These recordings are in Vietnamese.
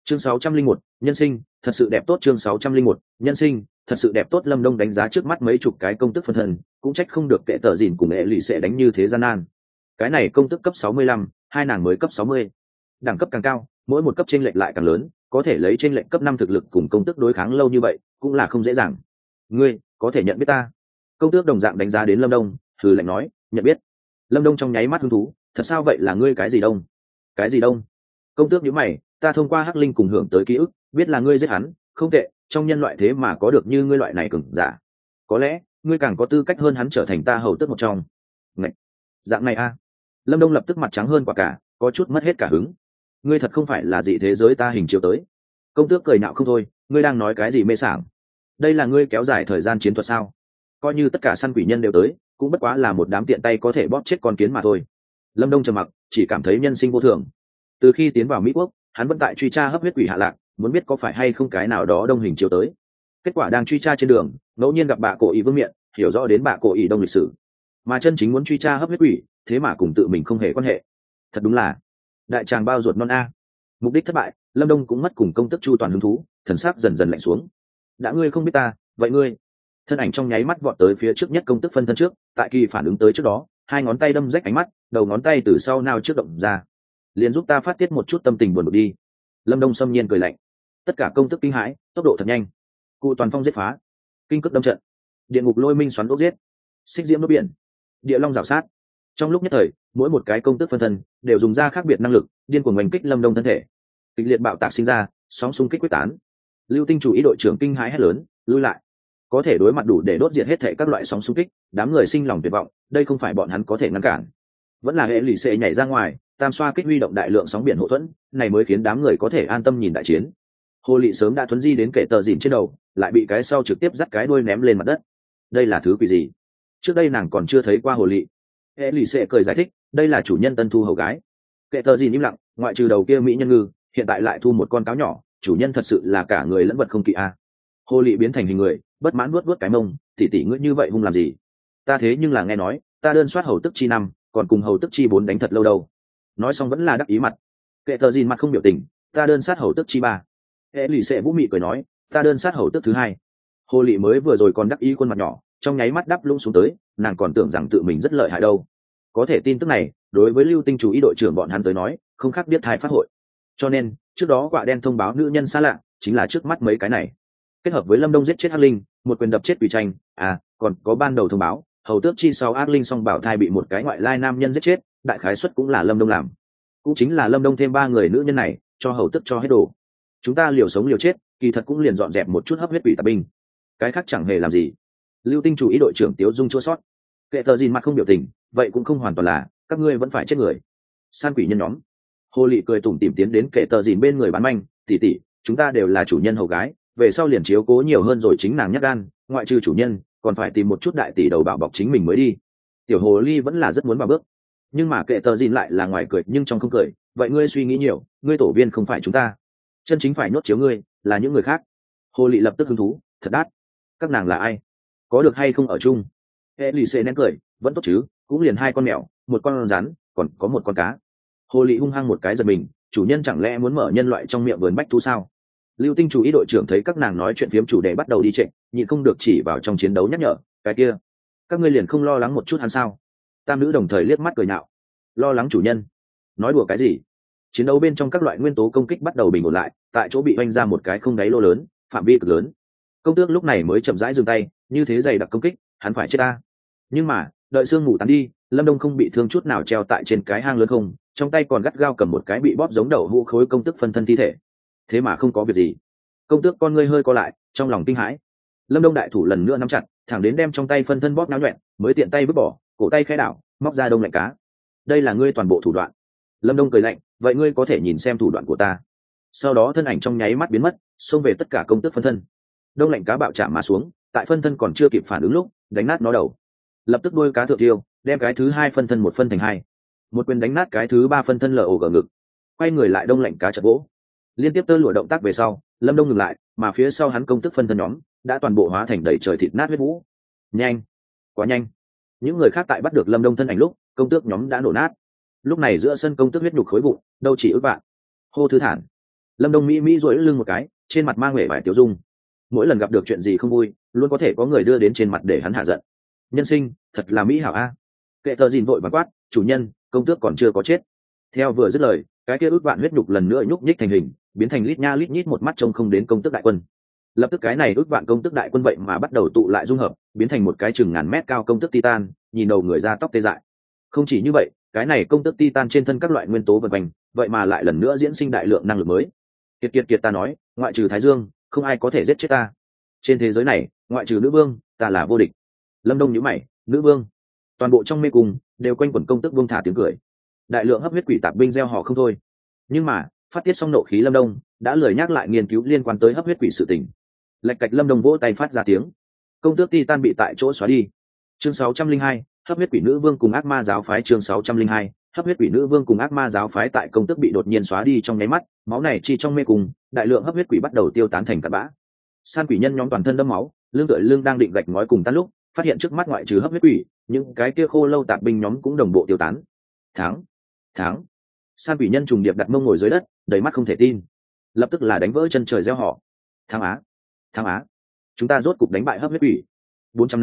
Chương 601, nhân sinh thật sự đẹp tốt. Chương 601, nhân sinh thật sự đẹp tốt. Lâm Đông đánh giá trước mắt mấy chục cái công tức phân thân, cũng trách không được kệ tờ dìn cùng ệ lì sẽ đánh như thế gian nan. Cái này công tức cấp 65, hai nàng mới cấp 60. Đẳng cấp càng cao, mỗi một cấp chênh lệch lại càng lớn, có thể lấy chênh lệch cấp 5 thực lực cùng công tức đối kháng lâu như vậy, cũng là không dễ dàng. Ngươi có thể nhận biết ta? Công tước đồng dạng đánh giá đến Lâm Đông, hừ lạnh nói, nhận biết. Lâm Đông trong nháy mắt hứng thú, thật sao vậy, là ngươi cái gì đông? Cái gì đông? Công tước nhíu mày, ta thông qua hắc linh cùng hưởng tới ký ức, biết là ngươi giết hắn, không tệ, trong nhân loại thế mà có được như ngươi loại này cường giả, có lẽ ngươi càng có tư cách hơn hắn trở thành ta hầu tước một trong. Ngậy, dạng này a? Lâm Đông lập tức mặt trắng hơn quả cả, có chút mất hết cả hứng. Ngươi thật không phải là dị thế giới ta hình chiếu tới? Công tước cười nhạo không thôi, ngươi đang nói cái gì mê sảng? Đây là ngươi kéo dài thời gian chiến thuật sao? Coi như tất cả săn quỷ nhân đều tới, cũng bất quá là một đám tiện tay có thể bóp chết con kiến mà thôi. Lâm Đông trầm mặc, chỉ cảm thấy nhân sinh vô thường. Từ khi tiến vào Mỹ quốc, hắn vẫn tại truy tra hấp huyết quỷ hạ lạc, muốn biết có phải hay không cái nào đó đông hình chiếu tới. Kết quả đang truy tra trên đường, ngẫu nhiên gặp bà cổ ý vương miện, hiểu rõ đến bà cổ ý đông lịch sử. Mà chân chính muốn truy tra hấp huyết quỷ, thế mà cùng tự mình không hề quan hệ. Thật đúng là đại tràng bao ruột non a. Mục đích thất bại, Lâm Đông cũng mất cùng công tức chu toàn hứng thú, thần sắc dần dần lạnh xuống. Đã ngươi không biết ta, vậy ngươi? Thân ảnh trong nháy mắt vọt tới phía trước nhất công tức phân thân trước, tại kỳ phản ứng tới trước đó, hai ngón tay đâm rách ánh mắt, đầu ngón tay từ sau nao trước động ra. Liền giúp ta phát tiết một chút tâm tình buồn bực đi. Lâm Đông xâm nhiên cười lạnh. Tất cả công tức kinh hãi, tốc độ thật nhanh. Cụ toàn phong giết phá, kinh cước đâm trận, điện ngục lôi minh xoắn ốc giết, xích diễm đốt biển, địa long rào sát. Trong lúc nhất thời, mỗi một cái công tức phân thân đều dùng ra khác biệt năng lực, điên cuồng oanh kích Lâm Đông thân thể. Kịch liệt bạo tạc sinh ra, sóng xung kích quyết tán. Lưu Tinh chủ ý đội trưởng kinh hãi hét lớn, lui lại. Có thể đối mặt đủ để đốt diệt hết thảy các loại sóng xung kích, đám người sinh lòng tuyệt vọng, đây không phải bọn hắn có thể ngăn cản. Vẫn là hệ lụy xệ nhảy ra ngoài, tam xoa kích huy động đại lượng sóng biển hộ thuẫn, này mới khiến đám người có thể an tâm nhìn đại chiến. Hồ lị sớm đã thuấn di đến kệ tờ dìn trên đầu, lại bị cái sau trực tiếp dắt cái đuôi ném lên mặt đất. Đây là thứ quỷ gì? Trước đây nàng còn chưa thấy qua hồ lị. Hệ lụy xệ cười giải thích, đây là chủ nhân tân thu hầu gái. Kệ tờ dìn im lặng, ngoại trừ đầu kia mỹ nhân ngư, hiện tại lại thu một con cáo nhỏ, chủ nhân thật sự là cả người lẫn vật không kỵ a. Hồ lị biến thành hình người, bất mãn vuốt vuốt cái mông, tỉ tỉ ngươi như vậy hung làm gì? Ta thế nhưng là nghe nói, ta đơn soát hầu tức chi 5, còn cùng hầu tức chi 4 đánh thật lâu đâu. Nói xong vẫn là đắc ý mặt. Kệ tờ gìn mặt không biểu tình, ta đơn sát hầu tức chi 3. Hệ lụy xệ vũ mị cười nói, ta đơn sát hầu tức thứ 2. Hồ lị mới vừa rồi còn đắc ý khuôn mặt nhỏ, trong nháy mắt đắp lũng xuống tới, nàng còn tưởng rằng tự mình rất lợi hại đâu. Có thể tin tức này, đối với Lưu Tinh chủ ý đội trưởng bọn hắn tới nói, không khác biết hai phát hội. Cho nên, trước đó quạ đen thông báo nữ nhân xa lạ, chính là trước mắt mấy cái này. Kết hợp với Lâm Đông giết chết Hắc Linh, một quyền đập chết Quỷ Tranh, còn có ban đầu thông báo, hầu tước chi 6 ác linh song bảo thai bị một cái ngoại lai nam nhân giết chết, đại khái suất cũng là Lâm Đông làm. Cũng chính là Lâm Đông thêm 3 người nữ nhân này, cho hầu tước cho hết đồ. Chúng ta liều sống liều chết, kỳ thật cũng liền dọn dẹp một chút hấp huyết quỷ tạp binh. Cái khác chẳng hề làm gì. Lưu Tinh chủ ý đội trưởng Tiếu Dung chua sót. Kệ tờ gìn mặt không biểu tình, vậy cũng không hoàn toàn là, các ngươi vẫn phải chết người. San quỷ nhân nhóm. Hồ lị cười tủm tỉm tiến đến Kệ tờ gìn bên người bán manh, tỷ tỷ, chúng ta đều là chủ nhân hầu gái, về sau liền chiếu cố nhiều hơn rồi, chính nàng nhắc gan, ngoại trừ chủ nhân, còn phải tìm một chút đại tỷ đầu bảo bọc chính mình mới đi. Tiểu hồ ly vẫn là rất muốn vào bước, nhưng mà Kệ tờ gìn lại là ngoài cười nhưng trong không cười. Vậy ngươi suy nghĩ nhiều, ngươi tổ viên không phải chúng ta, chân chính phải nhốt chiếu ngươi là những người khác. Hồ lị lập tức hứng thú, thật đắt. Các nàng là ai, có được hay không ở chung? Hệ lì xê nén cười, vẫn tốt chứ, cũng liền 2 con mèo, một con rắn, còn có một con cá. Hồ lị hung hăng một cái giật mình, chủ nhân chẳng lẽ muốn mở nhân loại trong miệng vườn bách thú sao? Lưu Tinh chủ ý đội trưởng thấy các nàng nói chuyện phiếm chủ đề bắt đầu đi trệ, nhịn không được chỉ vào trong chiến đấu nhắc nhở, cái kia, các ngươi liền không lo lắng một chút hắn sao? Tam nữ đồng thời liếc mắt cười nhạo, lo lắng chủ nhân? Nói đùa cái gì? Chiến đấu bên trong các loại nguyên tố công kích bắt đầu bình ổn lại, tại chỗ bị oanh ra một cái không đáy lô lớn, phạm vi cực lớn. Công tước lúc này mới chậm rãi dừng tay, như thế dày đặc công kích, hắn phải chết ta. Nhưng mà, đợi sương ngủ tán đi, Lâm Đông không bị thương chút nào treo tại trên cái hang lớn không, trong tay còn gắt gao cầm một cái bị bóp giống đầu hũ khối công tước phân thân thi thể. Thế mà không có việc gì. Công tước con ngươi hơi co lại, trong lòng kinh hãi. Lâm Đông đại thủ lần nữa nắm chặt, thẳng đến đem trong tay phân thân bóp náo nhuẹn, mới tiện tay vứt bỏ, cổ tay khẽ đảo, móc ra đông lạnh cá. Đây là ngươi toàn bộ thủ đoạn. Lâm Đông cười lạnh, vậy ngươi có thể nhìn xem thủ đoạn của ta. Sau đó thân ảnh trong nháy mắt biến mất, xông về tất cả công tước phân thân. Đông lạnh cá bạo chạm mà xuống, tại phân thân còn chưa kịp phản ứng lúc, đánh nát nó đầu. Lập tức đuôi cá thượng tiêu, đem cái thứ 2 phân thân một phân thành 2. Một quyền đánh nát cái thứ 3 phân thân lở ổ gờ ngực. Quay người lại đông lạnh cá chặt gỗ. Liên tiếp tơ lụa động tác về sau, Lâm Đông ngừng lại, mà phía sau hắn công tức phân thân nhóm đã toàn bộ hóa thành đầy trời thịt nát huyết vũ. Nhanh, quá nhanh. Những người khác tại bắt được Lâm Đông thân ảnh lúc, công tước nhóm đã nổ nát. Lúc này giữa sân công tước huyết nhục khối vụn, đâu chỉ ước vạn. Hô thư thản. Lâm Đông mỹ duỗi lưng một cái, trên mặt mang vẻ vải tiêu dung. Mỗi lần gặp được chuyện gì không vui, luôn có thể có người đưa đến trên mặt để hắn hạ giận. Nhân sinh thật là mỹ hảo a. Kệ tờ dìn vội vàng quát, chủ nhân, công tước còn chưa có chết. Theo vừa dứt lời, cái kia ước vạn huyết nhục lần nữa nhúc nhích thành hình, biến thành lít nha lít nhít một mắt trông không đến công tước đại quân. Lập tức cái này ước vạn công tước đại quân vậy mà bắt đầu tụ lại dung hợp, biến thành một cái chừng ngàn mét cao công tước titan, nhìn đầu người ra tóc tê dại. Không chỉ như vậy, cái này công tước titan trên thân các loại nguyên tố vần quanh, vậy mà lại lần nữa diễn sinh đại lượng năng lực mới. Kiệt ta nói, ngoại trừ Thái Dương, không ai có thể giết chết ta. Trên thế giới này, ngoại trừ nữ vương, ta là vô địch. Lâm Đông nhíu mày, nữ vương? Toàn bộ trong mê cung đều quanh quẩn công tước vương thả tiếng cười. Đại lượng hấp huyết quỷ tạp binh gieo họ không thôi. Nhưng mà, phát tiết xong nộ khí Lâm Đông, đã lười nhắc lại nghiên cứu liên quan tới hấp huyết quỷ sự tình. Lạch cạch Lâm Đông vỗ tay phát ra tiếng. Công tước Titan bị tại chỗ xóa đi. Chương 602, hấp huyết quỷ nữ vương cùng ác ma giáo phái. Chương 602, hấp huyết quỷ nữ vương cùng ác ma giáo phái tại công tước bị đột nhiên xóa đi trong nháy mắt, máu này chi trong mê cung, đại lượng hấp huyết quỷ bắt đầu tiêu tán thành cát bã. San quỷ nhân nhóm toàn thân đẫm máu, lưng tựa lưng đang định gạch ngói cùng tan lúc, phát hiện trước mắt ngoại trừ hấp huyết quỷ, những cái kia khô lâu tạp binh nhóm cũng đồng bộ tiêu tán. Thắng. San quỷ nhân trùng điệp đặt mông ngồi dưới đất, đầy mắt không thể tin. Lập tức là đánh vỡ chân trời reo hò. Thắng á, chúng ta rốt cục đánh bại hấp huyết quỷ. 400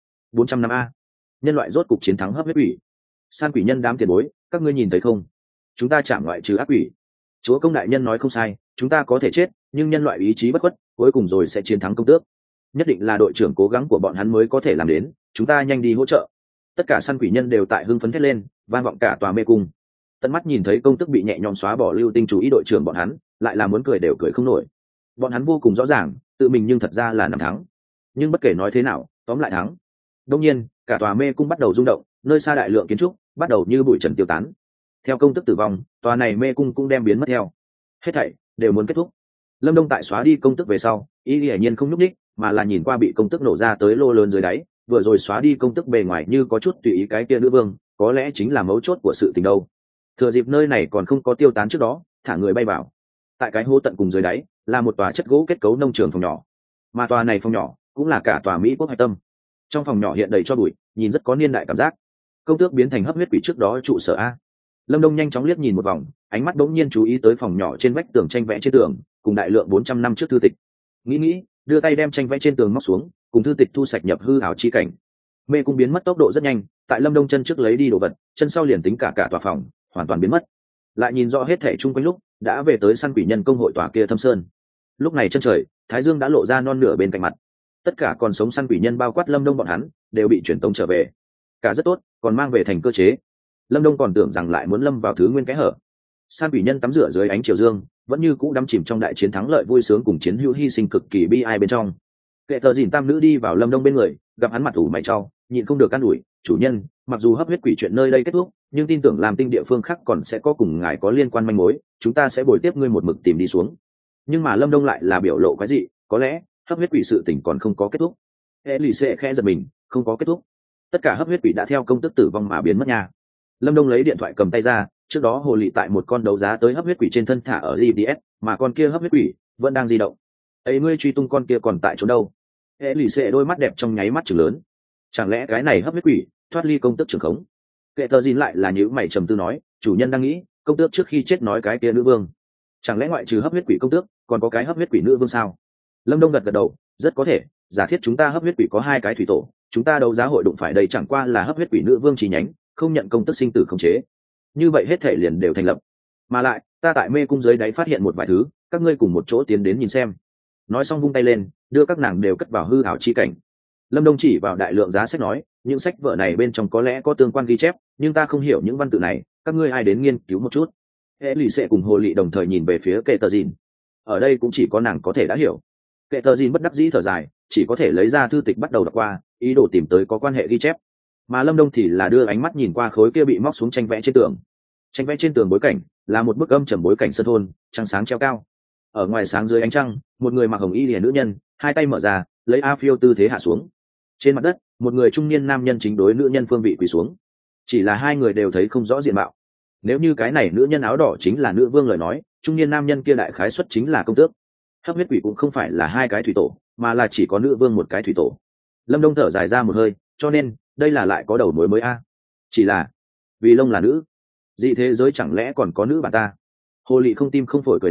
năm a. Nhân loại rốt cục chiến thắng hấp huyết quỷ. San quỷ nhân đám tiền bối, các ngươi nhìn thấy không? Chúng ta chạm ngoại trừ ác quỷ. Chúa công đại nhân nói không sai, chúng ta có thể chết, nhưng nhân loại ý chí bất khuất, cuối cùng rồi sẽ chiến thắng công tước. Nhất định là đội trưởng cố gắng của bọn hắn mới có thể làm đến, chúng ta nhanh đi hỗ trợ. Tất cả săn quỷ nhân đều tại hưng phấn thét lên, vang vọng cả tòa mê cung. Tận mắt nhìn thấy công tước bị nhẹ nhõm xóa bỏ lưu tinh chú ý đội trưởng bọn hắn, lại là muốn cười đều cười không nổi. Bọn hắn vô cùng rõ ràng, tự mình nhưng thật ra là nằm thắng. Nhưng bất kể nói thế nào, tóm lại thắng. Đương nhiên, cả tòa mê cung bắt đầu rung động, nơi xa đại lượng kiến trúc bắt đầu như bụi trần tiêu tán. Theo công tước tử vong, tòa này mê cung cũng đem biến mất theo. Hết thảy đều muốn kết thúc. Lâm Đông tại xóa đi công tước về sau, y hiển nhiên không nhúc nhích, mà là nhìn qua bị công tước nổ ra tới lô lớn dưới đáy, vừa rồi xóa đi công tước bề ngoài như có chút tùy ý cái kia nữ vương, có lẽ chính là mấu chốt của sự tình đâu. Thừa dịp nơi này còn không có tiêu tán trước đó, thả người bay vào. Tại cái hố tận cùng dưới đáy, là một tòa chất gỗ kết cấu nông trường phòng nhỏ. Mà tòa này phòng nhỏ cũng là cả tòa Mỹ quốc hạch tâm. Trong phòng nhỏ hiện đầy cho bụi, nhìn rất có niên đại cảm giác. Công tước biến thành hấp huyết quỷ trước đó trụ sở a. Lâm Đông nhanh chóng liếc nhìn một vòng, ánh mắt bỗng nhiên chú ý tới phòng nhỏ trên vách tường tranh vẽ trên tường, cùng đại lượng 400 năm trước thư tịch. Nghĩ, đưa tay đem tranh vẽ trên tường móc xuống, cùng thư tịch thu sạch nhập hư ảo chi cảnh. Mê cung biến mất tốc độ rất nhanh, tại Lâm Đông chân trước lấy đi đồ vật, chân sau liền tính cả tòa phòng, hoàn toàn biến mất. Lại nhìn rõ hết thảy chung quanh lúc, đã về tới săn quỷ nhân công hội tòa kia thâm sơn. Lúc này chân trời, thái dương đã lộ ra non nửa bên cạnh mặt. Tất cả còn sống săn quỷ nhân bao quát Lâm Đông bọn hắn, đều bị chuyển tống trở về. Cả rất tốt, còn mang về thành cơ chế. Lâm Đông còn tưởng rằng lại muốn lâm vào thứ nguyên cái hở. San quỷ nhân tắm rửa dưới ánh chiều dương, vẫn như cũ đắm chìm trong đại chiến thắng lợi vui sướng cùng chiến hữu hy sinh cực kỳ bi ai bên trong. Kệ tờ dìn tam nữ đi vào Lâm Đông bên người, gặp hắn mặt ủ mày trao, nhịn không được can ủi, chủ nhân, mặc dù hấp huyết quỷ chuyện nơi đây kết thúc, nhưng tin tưởng làm tinh địa phương khác còn sẽ có cùng ngài có liên quan manh mối, chúng ta sẽ bồi tiếp ngươi một mực tìm đi xuống. Nhưng mà Lâm Đông lại là biểu lộ cái gì, có lẽ hấp huyết quỷ sự tình còn không có kết thúc. Elise khẽ giật mình, không có kết thúc. Tất cả hấp huyết quỷ đã theo công tức tử vong mà biến mất nha. Lâm Đông lấy điện thoại cầm tay ra, trước đó hồ lị tại một con đấu giá tới hấp huyết quỷ trên thân thả ở GPS, mà con kia hấp huyết quỷ vẫn đang di động. Ấy ngươi truy tung con kia còn tại chỗ đâu? Elise đôi mắt đẹp trong nháy mắt trừng lớn. Chẳng lẽ cái này hấp huyết quỷ thoát ly công tước trường khống? Kệ tờ gìn lại là nhíu mày trầm tư nói, chủ nhân đang nghĩ, công tước trước khi chết nói cái kia nữ vương, chẳng lẽ ngoại trừ hấp huyết quỷ công tước, còn có cái hấp huyết quỷ nữ vương sao? Lâm Đông gật đầu, rất có thể, giả thiết chúng ta hấp huyết quỷ có 2 cái thủy tổ, chúng ta đấu giá hội đụng phải đây chẳng qua là hấp huyết quỷ nữ vương chi nhánh, không nhận công tước sinh tử khống chế. Như vậy hết thể liền đều thành lập. Mà lại, ta tại mê cung dưới đáy phát hiện một vài thứ, các ngươi cùng một chỗ tiến đến nhìn xem. Nói xong vung tay lên, đưa các nàng đều cất vào hư ảo chi cảnh. Lâm Đông chỉ vào đại lượng giá sách nói, những sách vở này bên trong có lẽ có tương quan ghi chép, nhưng ta không hiểu những văn tự này, các ngươi ai đến nghiên cứu một chút. Elise cùng Hồ Lị đồng thời nhìn về phía Kệ Tờ Dìn. Ở đây cũng chỉ có nàng có thể đã hiểu. Kệ Tờ Dìn bất đắc dĩ thở dài, chỉ có thể lấy ra thư tịch bắt đầu đọc qua, ý đồ tìm tới có quan hệ ghi chép. Mà Lâm Đông thì là đưa ánh mắt nhìn qua khối kia bị móc xuống tranh vẽ trên tường. Tranh vẽ trên tường bối cảnh là một bức âm trầm bối cảnh sơn thôn, trăng sáng treo cao. Ở ngoài sáng dưới ánh trăng, một người mặc hồng y liễu nữ nhân, hai tay mở ra, lấy A phiêu tư thế hạ xuống. Trên mặt đất, một người trung niên nam nhân chính đối nữ nhân phương vị quỳ xuống. Chỉ là hai người đều thấy không rõ diện mạo. Nếu như cái này nữ nhân áo đỏ chính là nữ vương lời nói, trung niên nam nhân kia đại khái xuất chính là công tước. Hấp huyết quỷ cũng không phải là 2 cái thủy tổ, mà là chỉ có nữ vương một cái thủy tổ. Lâm Đông thở dài ra một hơi, cho nên đây là lại có đầu mối mới a. Chỉ là vì lông là nữ, dị thế giới chẳng lẽ còn có nữ bà ta? Hồ Lị không tim không phổi cười nói,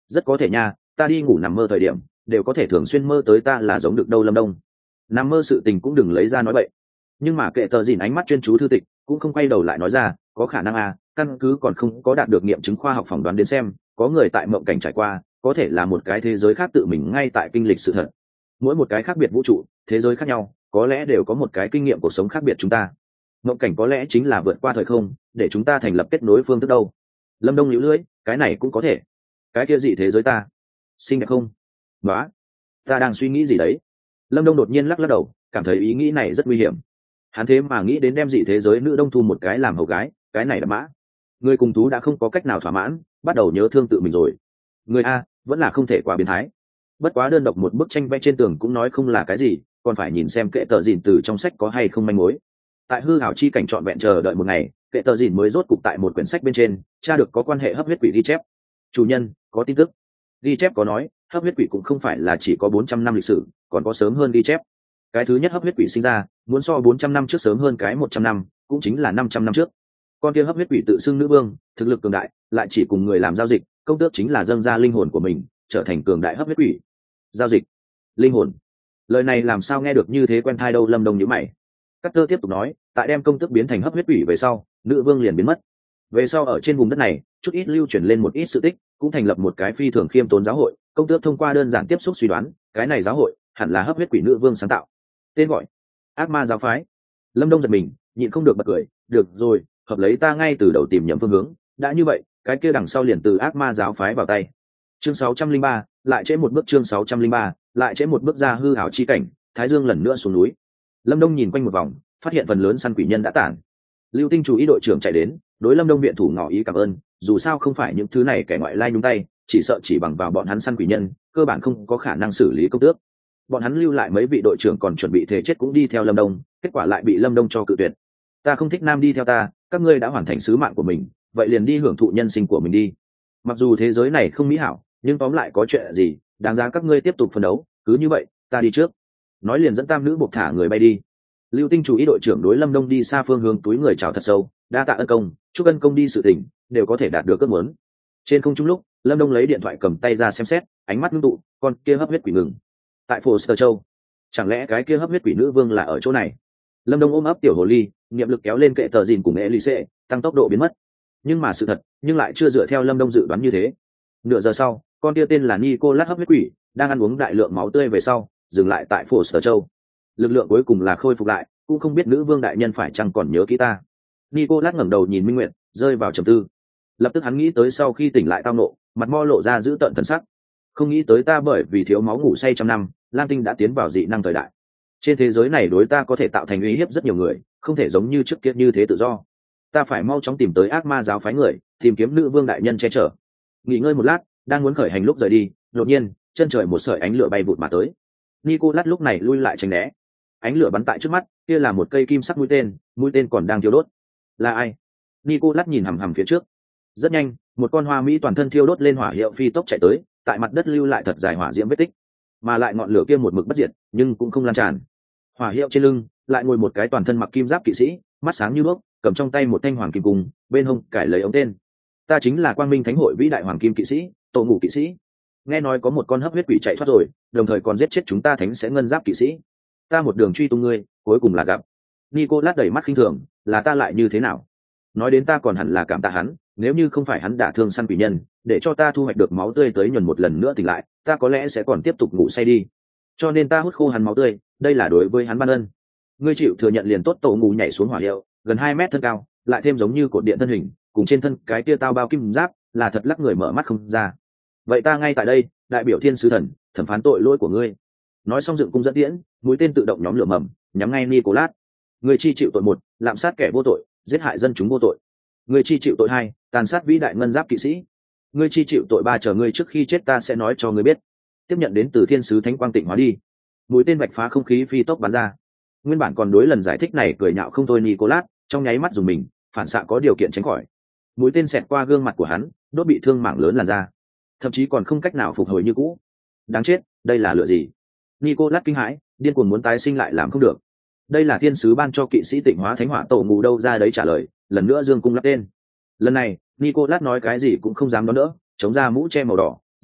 Rất có thể nha, ta đi ngủ nằm mơ thời điểm đều có thể thường xuyên mơ tới ta là giống được đâu Lâm Đông. Nằm mơ sự tình cũng đừng lấy ra nói vậy. Nhưng mà kệ tờ dìn ánh mắt chuyên chú thư tịch cũng không quay đầu lại nói ra, có khả năng căn cứ còn không có đạt được nghiệm chứng khoa học phỏng đoán đến xem, có người tại mộng cảnh trải qua, có thể là một cái thế giới khác tự mình ngay tại kinh lịch sự thật. Mỗi một cái khác biệt vũ trụ, thế giới khác nhau, có lẽ đều có một cái kinh nghiệm cuộc sống khác biệt chúng ta. Mộng cảnh có lẽ chính là vượt qua thời không, để chúng ta thành lập kết nối phương thức đâu. Lâm Đông nhíu lưỡi, cái này cũng có thể. Cái kia gì thế giới ta? Xinh đẹp không? Đó, ta đang suy nghĩ gì đấy? Lâm Đông đột nhiên lắc lắc đầu, cảm thấy ý nghĩ này rất nguy hiểm. Hắn thế mà nghĩ đến đem dị thế giới nữ đông thu một cái làm hầu gái, cái này đã mã. Người cùng thú đã không có cách nào thỏa mãn, bắt đầu nhớ thương tự mình rồi. Người a vẫn là không thể quá biến thái. Bất quá đơn độc một bức tranh vẽ trên tường cũng nói không là cái gì, còn phải nhìn xem kệ tờ dìn từ trong sách có hay không manh mối. Tại hư hảo chi cảnh trọn vẹn chờ đợi một ngày, kệ tờ dìn mới rốt cục tại một quyển sách bên trên tra được có quan hệ hấp huyết quỷ ghi chép. Chủ nhân có tin tức. Ghi chép có nói hấp huyết quỷ cũng không phải là chỉ có 400 năm lịch sử, còn có sớm hơn ghi chép. Cái thứ nhất hấp huyết quỷ sinh ra muốn so 400 năm trước sớm hơn cái 100 năm, cũng chính là 500 năm trước. Con kia hấp huyết quỷ tự xưng nữ vương, thực lực cường đại, lại chỉ cùng người làm giao dịch, công tước chính là dâng ra linh hồn của mình, trở thành cường đại hấp huyết quỷ. Giao dịch, linh hồn. Lời này làm sao nghe được như thế quen thai đâu. Lâm Đông nhíu mày. Carter tiếp tục nói, tại đem công tước biến thành hấp huyết quỷ về sau, nữ vương liền biến mất. Về sau ở trên vùng đất này, chút ít lưu truyền lên một ít sự tích, cũng thành lập một cái phi thường khiêm tốn giáo hội. Công tước thông qua đơn giản tiếp xúc suy đoán, cái này giáo hội hẳn là hấp huyết quỷ nữ vương sáng tạo. Tên gọi ác ma giáo phái. Lâm Đông giật mình, nhịn không được bật cười. Được rồi, hợp lấy ta ngay từ đầu tìm nhầm phương hướng. Đã như vậy, cái kia đằng sau liền từ ác ma giáo phái vào tay. Chương 603, lại trễ một bước. Chương 603, lại trễ một bước ra hư ảo chi cảnh. Thái Dương lần nữa xuống núi. Lâm Đông nhìn quanh một vòng, phát hiện phần lớn săn quỷ nhân đã tản. Lưu Tinh chú ý đội trưởng chạy đến, đối Lâm Đông viện thủ ngỏ ý cảm ơn. Dù sao không phải những thứ này kẻ ngoại lai nhúng tay, chỉ sợ chỉ bằng vào bọn hắn săn quỷ nhân, cơ bản không có khả năng xử lý công tước. Bọn hắn lưu lại mấy vị đội trưởng còn chuẩn bị thể chết cũng đi theo Lâm Đông, kết quả lại bị Lâm Đông cho cự tuyệt. Ta không thích nam đi theo ta, các ngươi đã hoàn thành sứ mạng của mình, vậy liền đi hưởng thụ nhân sinh của mình đi. Mặc dù thế giới này không mỹ hảo, nhưng tóm lại có chuyện gì đáng giá các ngươi tiếp tục phấn đấu. Cứ như vậy, ta đi trước. Nói liền dẫn tam nữ buộc thả người bay đi. Lưu Tinh chú ý đội trưởng đối Lâm Đông đi xa phương hướng túi người chào thật sâu, đa tạ ân công, chúc ân công đi sự tình đều có thể đạt được ước muốn. Trên không trung lúc, Lâm Đông lấy điện thoại cầm tay ra xem xét, ánh mắt ngưng tụ, con kia hấp huyết quỷ ngừng. Tại Foster Châu, chẳng lẽ cái kia hấp huyết quỷ nữ vương là ở chỗ này? Lâm Đông ôm ấp tiểu hồ ly, niệm lực kéo lên kệ tờ dìn cùng Elise, tăng tốc độ biến mất. Nhưng mà sự thật, nhưng lại chưa dựa theo Lâm Đông dự đoán như thế. Nửa giờ sau, con kia tên là Nicolas hấp huyết quỷ đang ăn uống đại lượng máu tươi về sau, dừng lại tại Foster Châu. Lực lượng cuối cùng là khôi phục lại, cũng không biết nữ vương đại nhân phải chăng còn nhớ kỹ ta. Nicolas ngẩng đầu nhìn Minh Nguyệt, rơi vào trầm tư. Lập tức hắn nghĩ tới sau khi tỉnh lại tao nộ, mặt mo lộ ra giữ tợn thần sắc. Không nghĩ tới ta bởi vì thiếu máu ngủ say trăm năm, Lam Tinh đã tiến vào dị năng thời đại. Trên thế giới này đối ta có thể tạo thành uy hiếp rất nhiều người, không thể giống như trước kia như thế tự do. Ta phải mau chóng tìm tới ác ma giáo phái người, tìm kiếm nữ vương đại nhân che chở. Nghỉ ngơi một lát, đang muốn khởi hành lúc rời đi, đột nhiên chân trời một sợi ánh lửa bay vụt mà tới. Nicolas lúc này lui lại tránh né. Ánh lửa bắn tại trước mắt, kia là một cây kim sắc mũi tên còn đang thiêu đốt. Là ai? Nicolas nhìn hằm hằm phía trước. Rất nhanh, một con hoa mỹ toàn thân thiêu đốt lên hỏa hiệu phi tốc chạy tới, tại mặt đất lưu lại thật dài hỏa diễm vết tích, mà lại ngọn lửa kia một mực bất diệt, nhưng cũng không lan tràn. Hỏa hiệu trên lưng lại ngồi một cái toàn thân mặc kim giáp kỵ sĩ, mắt sáng như đuốc, cầm trong tay một thanh hoàng kim cung, bên hông cải lấy ống tên. Ta chính là Quang Minh Thánh hội vĩ đại hoàng kim kỵ sĩ, Tổ ngủ kỵ sĩ. Nghe nói có một con hấp huyết quỷ chạy thoát rồi, đồng thời còn giết chết chúng ta thánh sẽ ngân giáp kỵ sĩ. Ta một đường truy tung ngươi, cuối cùng là gặp. Nicolas đẩy mắt khinh thường, là ta lại như thế nào? Nói đến ta còn hẳn là cảm tạ hắn, nếu như không phải hắn đả thương săn quỷ nhân, để cho ta thu hoạch được máu tươi tới nhuần một lần nữa tỉnh lại, ta có lẽ sẽ còn tiếp tục ngủ say đi. Cho nên ta hút khô hắn máu tươi, đây là đối với hắn ban ân. Ngươi chịu thừa nhận liền tốt. Tổ ngủ nhảy xuống hỏa hiệu, gần 2 mét thân cao, lại thêm giống như cột điện thân hình, cùng trên thân cái kia tao bao kim giáp, là thật lắc người mở mắt không ra. Vậy ta ngay tại đây, đại biểu thiên sứ thần, thẩm phán tội lỗi của ngươi. Nói xong dựng cung dẫn tiễn, mũi tên tự động nhóm lửa mầm, nhắm ngay Nicolas. Ngươi chi chịu tội 1, lạm sát kẻ vô tội, giết hại dân chúng vô tội. Ngươi chi chịu tội 2, tàn sát vĩ đại ngân giáp kỵ sĩ. Ngươi chi chịu tội 3, chờ ngươi trước khi chết ta sẽ nói cho ngươi biết. Tiếp nhận đến từ thiên sứ thánh quang tịnh hóa đi. Mũi tên vạch phá không khí phi tốc bắn ra. Nguyên bản còn đối lần giải thích này cười nhạo không thôi Nicolas, trong nháy mắt dùng mình, phản xạ có điều kiện tránh khỏi. Mũi tên xẹt qua gương mặt của hắn, đốt bị thương mảng lớn làn da, thậm chí còn không cách nào phục hồi như cũ. Đáng chết, đây là lửa gì? Nicolas kinh hãi, điên cuồng muốn tái sinh lại làm không được. Đây là thiên sứ ban cho kỵ sĩ tịnh hóa thánh hỏa tổ ngủ đâu ra đấy trả lời, lần nữa dương cung lắp tên. Lần này, Nicolas nói cái gì cũng không dám đón đỡ, chống ra mũ che màu đỏ,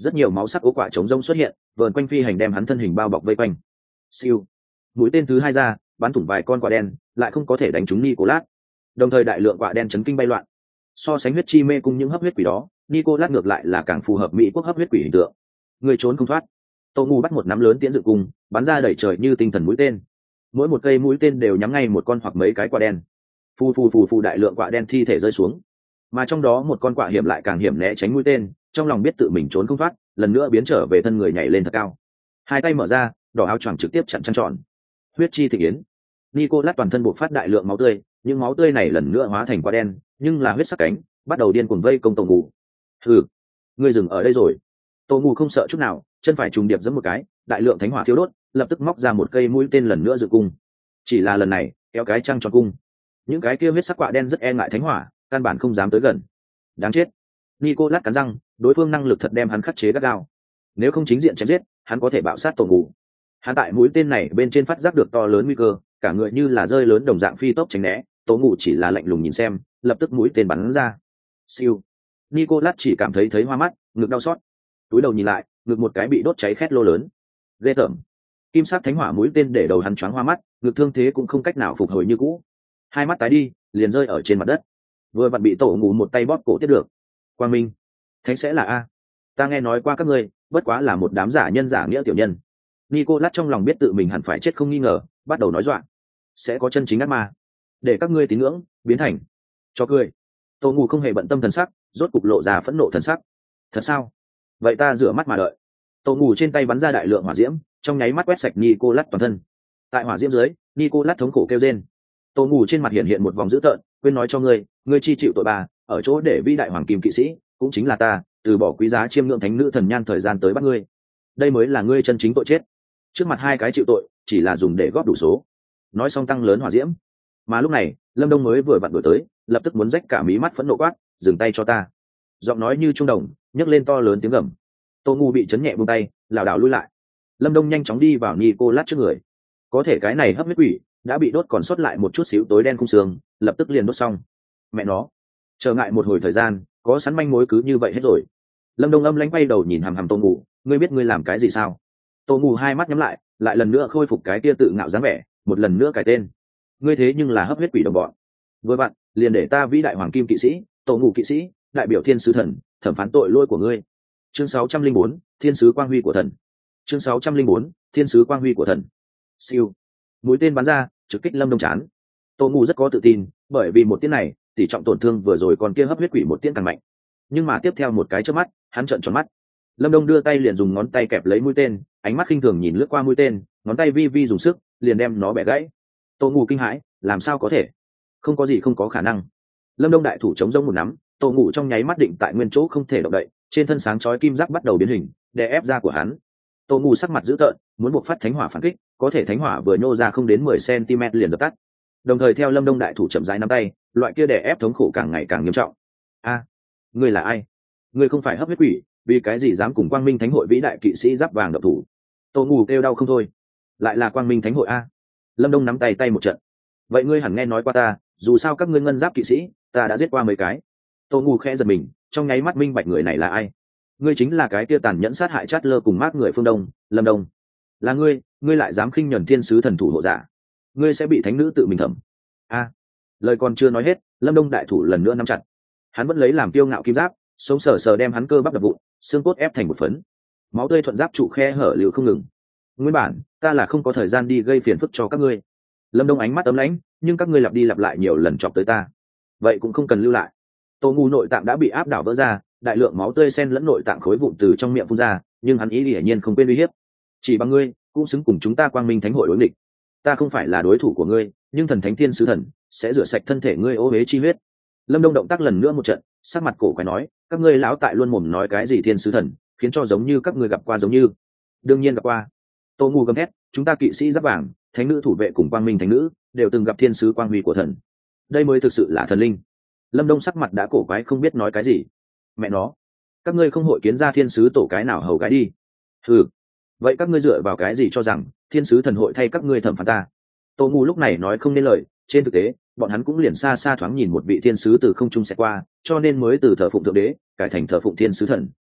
rất nhiều máu sắc ố quả trống rông xuất hiện, vờn quanh phi hành đem hắn thân hình bao bọc vây quanh. Siêu, mũi tên thứ hai ra, bắn thủng vài con quả đen, lại không có thể đánh trúng Nicolas. Đồng thời đại lượng quả đen chấn kinh bay loạn. So sánh huyết chi mê cung những hấp huyết quỷ đó, Nicolas ngược lại là càng phù hợp mỹ quốc hấp huyết quỷ hình tượng. Người trốn không thoát. Tô Ngu bắt một nắm lớn tiễn dự cung, bắn ra đẩy trời như tinh thần mũi tên. Mỗi một cây mũi tên đều nhắm ngay một con hoặc mấy cái quả đen. Phù đại lượng quả đen thi thể rơi xuống. Mà trong đó một con quạ hiểm lại càng hiểm né tránh mũi tên, trong lòng biết tự mình trốn không thoát, lần nữa biến trở về thân người nhảy lên thật cao. Hai tay mở ra, đỏ áo choàng trực tiếp chặn trăng tròn. Huyết chi thị yến. Nicolas toàn thân bộc phát đại lượng máu tươi, những máu tươi này lần nữa hóa thành quả đen, nhưng là huyết sắc cánh, bắt đầu điên cuồng vây công Tô Ngu. Hừ, ngươi dừng ở đây rồi. Tô Ngu không sợ chút nào, chân phải trùng điệp giẫm một cái, đại lượng thánh hỏa thiêu đốt, lập tức móc ra một cây mũi tên lần nữa dự cung. Chỉ là lần này, kéo cái trăng tròn cung. Những cái kia huyết sắc quạ đen rất e ngại thánh hỏa, căn bản không dám tới gần. Đáng chết. Nicolas cắn răng, đối phương năng lực thật đem hắn khắc chế gắt gao. Nếu không chính diện chém giết, hắn có thể bạo sát Tô Ngu. Hắn tại mũi tên này bên trên phát giác được to lớn nguy cơ, cả người như là rơi lớn đồng dạng phi tốc tránh né. Tô Ngu chỉ là lạnh lùng nhìn xem, lập tức mũi tên bắn ra. Siêu. Nicolas chỉ cảm thấy hoa mắt, ngực đau xót. Túi đầu nhìn lại, ngực một cái bị đốt cháy khét lô lớn. Ghê tởm. Kim sắc thánh hỏa mũi tên để đầu hắn choáng hoa mắt, ngực thương thế cũng không cách nào phục hồi như cũ. Hai mắt tái đi, liền rơi ở trên mặt đất. Vừa vặn bị Tổ Ngu một tay bóp cổ tiếp được. Quang Minh, thánh sẽ là a? Ta nghe nói qua các ngươi, bất quá là một đám giả nhân giả nghĩa tiểu nhân. Nicolas trong lòng biết tự mình hẳn phải chết không nghi ngờ, bắt đầu nói dọa. Sẽ có chân chính ác ma, để các ngươi tín ngưỡng biến thành cho cười. Tổ Ngu không hề bận tâm thần sắc, rốt cục lộ ra phẫn nộ thần sắc. Thật sao? Vậy ta rửa mắt mà đợi. Tổ Ngu trên tay bắn ra đại lượng hỏa diễm, trong nháy mắt quét sạch Nicolas toàn thân. Tại hỏa diễm dưới, Nicolas thống khổ kêu rên. Tổ Ngu trên mặt hiện một vòng dữ tợn, quên nói cho ngươi chi chịu tội bà, ở chỗ để vĩ đại hoàng kim kỵ sĩ, cũng chính là ta, từ bỏ quý giá chiêm ngưỡng thánh nữ thần nhan thời gian tới bắt ngươi. Đây mới là ngươi chân chính tội chết. Trước mặt hai cái chịu tội, chỉ là dùng để góp đủ số. Nói xong tăng lớn hỏa diễm. Mà lúc này, Lâm Đông mới vừa vặn đuổi tới, lập tức muốn rách cả mí mắt phẫn nộ quát, dừng tay cho ta. Giọng nói như trung đồng, nhấc lên to lớn tiếng gầm. Tô Ngu bị chấn nhẹ buông tay, lảo đảo lui lại. Lâm Đông nhanh chóng đi vào Nicolas trước người. Có thể cái này hấp huyết quỷ đã bị đốt còn sót lại một chút xíu tối đen khung xương, lập tức liền đốt xong. Mẹ nó, chờ ngại một hồi thời gian, có sẵn manh mối cứ như vậy hết rồi. Lâm Đông âm lãnh quay đầu nhìn hằm hằm Tô Ngu, ngươi biết ngươi làm cái gì sao? Tô Ngu hai mắt nhắm lại, lại lần nữa khôi phục cái kia tự ngạo dáng vẻ, một lần nữa cải tên. Ngươi thế nhưng là hấp huyết quỷ đồng bọn. Vừa vặn, liền để ta vĩ đại hoàng kim kỵ sĩ, Tô Ngu kỵ sĩ, đại biểu thiên sứ thần, thẩm phán tội lỗi của ngươi. Chương 604, thiên sứ quang huy của thần. Chương 604, thiên sứ quang huy của thần. Siêu. Mũi tên bắn ra, trực kích Lâm Đông chán. Tô Ngu rất có tự tin, bởi vì một tiễn này, tỷ trọng tổn thương vừa rồi còn kia hấp huyết quỷ một tiễn càng mạnh. Nhưng mà tiếp theo một cái chớp mắt, hắn trợn tròn mắt. Lâm Đông đưa tay liền dùng ngón tay kẹp lấy mũi tên, ánh mắt khinh thường nhìn lướt qua mũi tên, ngón tay vi vi dùng sức, liền đem nó bẻ gãy. Tô Ngu kinh hãi, làm sao có thể? Không có gì không có khả năng. Lâm Đông đại thủ chống rông một nắm, Tô Ngu trong nháy mắt định tại nguyên chỗ không thể động đậy, trên thân sáng chói kim giác bắt đầu biến hình, đè ép da của hắn. Tô Ngu sắc mặt dữ tợn, muốn buộc phát thánh hỏa phản kích, có thể thánh hỏa vừa nhô ra không đến 10 cm liền dập tắt. Đồng thời theo Lâm Đông đại thủ chậm rãi nắm tay, loại kia đè ép thống khổ càng ngày càng nghiêm trọng. A, ngươi là ai? Ngươi không phải hấp huyết quỷ, vì cái gì dám cùng Quang Minh Thánh hội vĩ đại kỵ sĩ giáp vàng động thủ? Tô Ngu kêu đau không thôi. Lại là Quang Minh Thánh hội a? Lâm Đông nắm tay một trận. Vậy ngươi hẳn nghe nói qua ta, dù sao các ngươi ngân giáp kỵ sĩ, ta đã giết qua mấy cái. Tô Ngu khẽ giật mình, trong nháy mắt minh bạch người này là ai. Ngươi chính là cái kia tàn nhẫn sát hại Chát Lơ cùng Mác người phương Đông, Lâm Đông. Là ngươi lại dám khinh nhẫn thiên sứ thần thủ hộ giả. Ngươi sẽ bị thánh nữ tự mình thẩm. A. Lời còn chưa nói hết, Lâm Đông đại thủ lần nữa nắm chặt. Hắn vẫn lấy làm kiêu ngạo kim giáp, sống sờ sờ đem hắn cơ bắp đập vụn, xương cốt ép thành một phấn. Máu tươi thuận giáp trụ khe hở lưu không ngừng. Nguyên bản, ta là không có thời gian đi gây phiền phức cho các ngươi. Lâm Đông ánh mắt ấm lãnh, nhưng các ngươi lặp đi lặp lại nhiều lần chọc tới ta, vậy cũng không cần lưu lại. Tô Ngu nội tạng đã bị áp đảo vỡ ra, đại lượng máu tươi xen lẫn nội tạng khối vụn từ trong miệng phun ra, nhưng hắn ý hiển nhiên không quên uy hiếp. Chỉ bằng ngươi, cũng xứng cùng chúng ta Quang Minh Thánh hội đối nghịch. Ta không phải là đối thủ của ngươi, nhưng thần thánh thiên sứ thần sẽ rửa sạch thân thể ngươi ô uế chi huyết. Lâm Đông động tác lần nữa một trận, sắc mặt cổ quái nói, các ngươi lão tại luôn mồm nói cái gì thiên sứ thần, khiến cho giống như các ngươi gặp qua giống như. Đương nhiên gặp qua. Tô Ngu gầm thét, chúng ta kỵ sĩ giáp vàng, thánh nữ thủ vệ cùng Quang Minh thánh nữ đều từng gặp thiên sứ quang huy của thần. Đây mới thực sự là thần linh. Lâm Đông sắc mặt đã cổ quái không biết nói cái gì. Mẹ nó, các ngươi không hội kiến ra thiên sứ tổ cái nào hầu gái đi. Ừ, vậy các ngươi dựa vào cái gì cho rằng thiên sứ thần hội thay các ngươi thẩm phán ta? Tô Ngu lúc này nói không nên lời, trên thực tế bọn hắn cũng liền xa xa thoáng nhìn một vị thiên sứ từ không trung xẹt qua, cho nên mới từ thờ phụng thượng đế cải thành thờ phụng thiên sứ thần.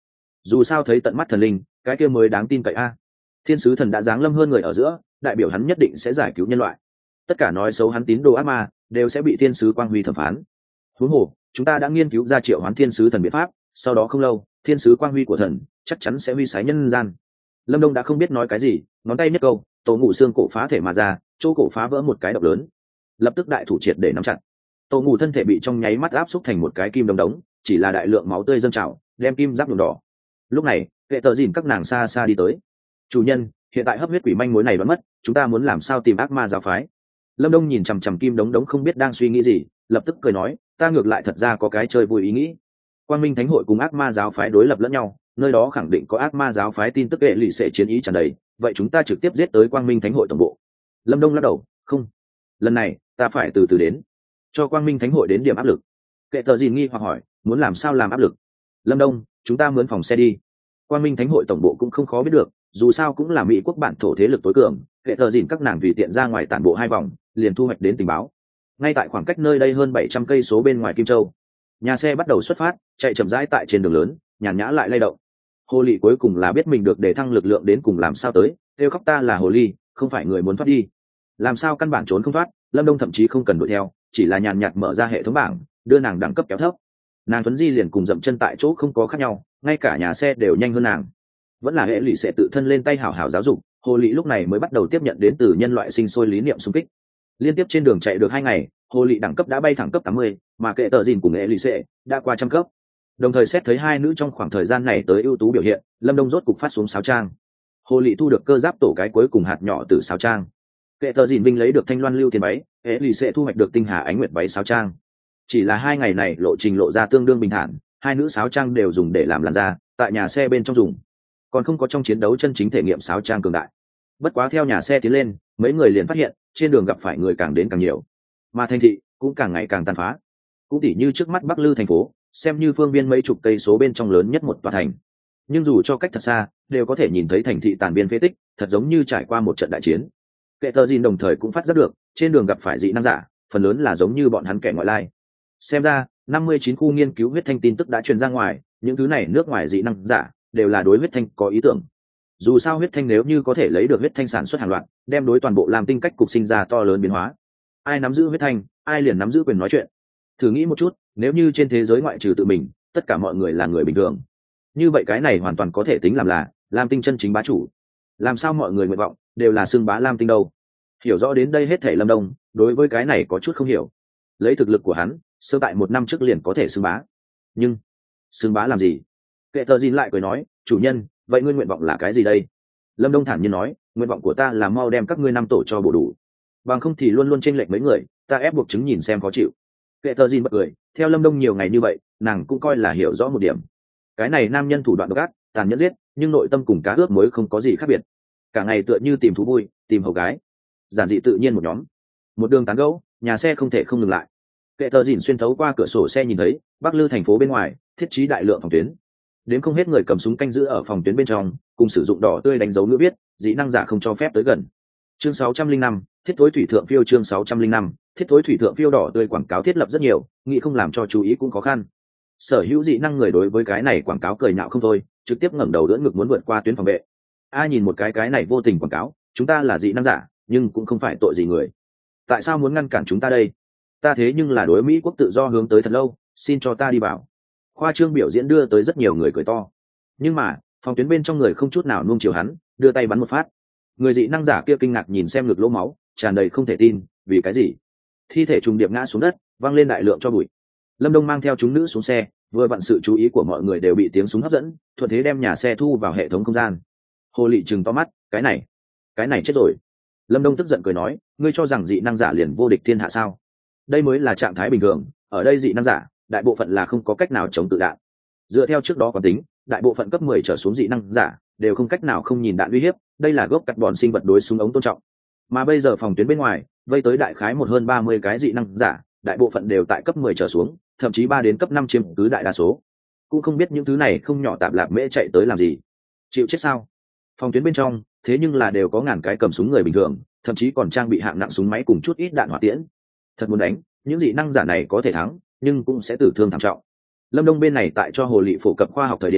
dù sao thấy tận mắt thần linh cái kia mới đáng tin cậy a. Thiên sứ thần đã giáng lâm hơn người ở giữa, đại biểu hắn nhất định sẽ giải cứu nhân loại. Tất cả nói xấu hắn tín đồ ác ma đều sẽ bị thiên sứ quang huy thẩm phán. Huống hồ chúng ta đã nghiên cứu ra triệu hoán thiên sứ thần biện pháp, sau đó không lâu thiên sứ quang huy của thần chắc chắn sẽ huy sái nhân gian. Lâm Đông đã không biết nói cái gì, ngón tay nhất câu, tổ ngủ xương cổ phá thể mà ra, chỗ cổ phá vỡ một cái độc lớn, lập tức đại thủ triệt để nắm chặt. Tổ ngủ thân thể bị trong nháy mắt áp xúc thành một cái kim đống đống, chỉ là đại lượng máu tươi dâng trào, đem kim giáp nhuộm đỏ. Lúc này kệ tờ dìn các nàng xa xa đi tới. Chủ nhân, hiện tại hấp huyết quỷ manh mối này vẫn mất, chúng ta muốn làm sao tìm ác ma giáo phái? Lâm Đông nhìn chằm chằm kim đống đống không biết đang suy nghĩ gì, lập tức cười nói, ta ngược lại thật ra có cái chơi vui ý nghĩ. Quang Minh Thánh hội cùng ác ma giáo phái đối lập lẫn nhau, nơi đó khẳng định có ác ma giáo phái tin tức hệ lụy sẽ chiến ý tràn đầy, vậy chúng ta trực tiếp giết tới Quang Minh Thánh hội tổng bộ. Lâm Đông lắc đầu, không, lần này ta phải từ từ đến, cho Quang Minh Thánh hội đến điểm áp lực. Kệ tờ gìn nghi hoặc hỏi, muốn làm sao làm áp lực? Lâm Đông, chúng ta mướn phòng xe đi. Quang Minh Thánh hội tổng bộ cũng không khó biết được, dù sao cũng là Mỹ quốc bản thổ thế lực tối cường. Kệ tờ dìn các nàng tùy tiện ra ngoài tản bộ 2 vòng, liền thu hoạch đến tình báo. Ngay tại khoảng cách nơi đây hơn 700 cây số bên ngoài Kim Châu, nhà xe bắt đầu xuất phát, chạy chậm rãi tại trên đường lớn, nhàn nhã lại lay động. Hồ Ly cuối cùng là biết mình được để thăng lực lượng đến cùng làm sao tới, kêu khóc ta là hồ ly, không phải người muốn thoát đi. Làm sao căn bản trốn không thoát, Lâm Đông thậm chí không cần đuổi theo, chỉ là nhàn nhạt mở ra hệ thống bảng, đưa nàng đẳng cấp kéo thấp. Nàng Tuấn Di liền cùng dậm chân tại chỗ không có khác nhau, ngay cả nhà xe đều nhanh hơn nàng. Vẫn là hệ lụy sẽ tự thân lên tay hảo hảo giáo dục, Hồ Ly lúc này mới bắt đầu tiếp nhận đến từ nhân loại sinh sôi lý niệm xung kích. Liên tiếp trên đường chạy được 2 ngày, Hồ Ly đẳng cấp đã bay thẳng cấp 80, mà kệ tờ gìn cùng hệ lụy sẽ đã qua 100 cấp. Đồng thời xét thấy 2 nữ trong khoảng thời gian này tới ưu tú biểu hiện, Lâm Đông rốt cục phát xuống sáo trang. Hồ Lị thu được cơ giáp tổ cái cuối cùng hạt nhỏ từ sáo trang. Kệ tờ dìn binh lấy được thanh loan lưu tiền váy, hệ lụy sẽ thu hoạch được tinh hà ánh nguyệt váy sáo trang. Chỉ là 2 ngày này lộ trình lộ ra tương đương bình thản, 2 nữ sáo trang đều dùng để làm làn da, tại nhà xe bên trong dùng, còn không có trong chiến đấu chân chính thể nghiệm sáo trang cường đại. Bất quá theo nhà xe tiến lên, mấy người liền phát hiện trên đường gặp phải người càng đến càng nhiều, mà thành thị cũng càng ngày càng tàn phá. Cũng tỉ như trước mắt Bắc Lư thành phố, xem như phương viên mấy chục cây số bên trong lớn nhất một tòa thành, nhưng dù cho cách thật xa đều có thể nhìn thấy thành thị tàn biên phế tích, thật giống như trải qua một trận đại chiến. Kệ tờ gìn đồng thời cũng phát giác được trên đường gặp phải dị năng giả, phần lớn là giống như bọn hắn kẻ ngoại lai. Xem ra 59 khu nghiên cứu huyết thanh tin tức đã truyền ra ngoài, những thứ này nước ngoài dị năng giả đều là đối huyết thanh có ý tưởng. Dù sao huyết thanh nếu như có thể lấy được huyết thanh sản xuất hàng loạt, đem đối toàn bộ làm tinh cách cục sinh ra to lớn biến hóa. Ai nắm giữ huyết thanh, ai liền nắm giữ quyền nói chuyện. Thử nghĩ một chút, nếu như trên thế giới ngoại trừ tự mình, tất cả mọi người là người bình thường, như vậy cái này hoàn toàn có thể tính làm là lam tinh chân chính bá chủ. Làm sao mọi người nguyện vọng đều là xưng bá lam tinh đâu? Hiểu rõ đến đây hết thể Lâm Đông đối với cái này có chút không hiểu. Lấy thực lực của hắn, sơ tại 1 năm trước liền có thể xưng bá, nhưng xưng bá làm gì? Kệ tờ gìn lại cười nói, chủ nhân, vậy ngươi nguyện vọng là cái gì đây? Lâm Đông thản nhiên nói, nguyện vọng của ta là mau đem các ngươi 5 tổ cho bổ đủ, bằng không thì luôn luôn chênh lệch mấy người, ta ép buộc chứng nhìn xem khó chịu. Kệ tờ gìn bật cười, theo Lâm Đông nhiều ngày như vậy, nàng cũng coi là hiểu rõ một điểm. Cái này nam nhân thủ đoạn độc ác, tàn nhẫn giết, nhưng nội tâm cùng cá ướp muối không có gì khác biệt. Cả ngày tựa như tìm thú vui, tìm hầu gái, giản dị tự nhiên một nhóm. Một đường tán gẫu, nhà xe không thể không ngừng lại. Kệ tờ dìn xuyên thấu qua cửa sổ xe nhìn thấy Bắc Lư thành phố bên ngoài thiết trí đại lượng phòng tuyến, đến không hết người cầm súng canh giữ ở phòng tuyến bên trong, cùng sử dụng đỏ tươi đánh dấu ngữ viết dị năng giả không cho phép tới gần. Chương 605, thiết thối thủy thượng phiêu. Chương 605, thiết thối thủy thượng phiêu đỏ tươi quảng cáo thiết lập rất nhiều, nghĩ không làm cho chú ý cũng khó khăn. Sở hữu dị năng người đối với cái này quảng cáo cười nhạo không thôi, trực tiếp ngẩng đầu đỡ ngực muốn vượt qua tuyến phòng vệ. Ai nhìn một cái này vô tình quảng cáo, chúng ta là dị năng giả nhưng cũng không phải tội gì người, tại sao muốn ngăn cản chúng ta đây? Ta thế nhưng là đối Mỹ quốc tự do hướng tới thật lâu, xin cho ta đi vào. Khoa trương biểu diễn đưa tới rất nhiều người cười to, nhưng mà phòng tuyến bên trong người không chút nào nuông chiều hắn, đưa tay bắn một phát. Người dị năng giả kia kinh ngạc nhìn xem ngực lỗ máu, tràn đầy không thể tin, vì cái gì? Thi thể trùng điệp ngã xuống đất, văng lên đại lượng cho bụi. Lâm Đông mang theo chúng nữ xuống xe, vừa vặn sự chú ý của mọi người đều bị tiếng súng hấp dẫn, thuận thế đem nhà xe thu vào hệ thống không gian. Hồ Lị trừng to mắt, cái này chết rồi. Lâm Đông tức giận cười nói, ngươi cho rằng dị năng giả liền vô địch thiên hạ sao? Đây mới là trạng thái bình thường, ở đây dị năng giả đại bộ phận là không có cách nào chống tự đạn. Dựa theo trước đó quán tính, đại bộ phận cấp 10 trở xuống dị năng giả đều không cách nào không nhìn đạn uy hiếp, đây là gốc cắt bọn sinh vật đối súng ống tôn trọng. Mà bây giờ phòng tuyến bên ngoài vây tới đại khái hơn 30 cái dị năng giả, đại bộ phận đều tại cấp 10 trở xuống, thậm chí 3 đến cấp 5 chiếm cứ đại đa số. Cũng không biết những thứ này không nhỏ tạp lạp mễ chạy tới làm gì, chịu chết sao? Phòng tuyến bên trong thế nhưng là đều có ngàn cái cầm súng người bình thường, thậm chí còn trang bị hạng nặng súng máy cùng chút ít đạn hỏa tiễn. Thật muốn đánh, những dị năng giả này có thể thắng, nhưng cũng sẽ tử thương thảm trọng. Lâm Đông bên này tại cho Hồ Lị phổ cập khoa học thời điểm,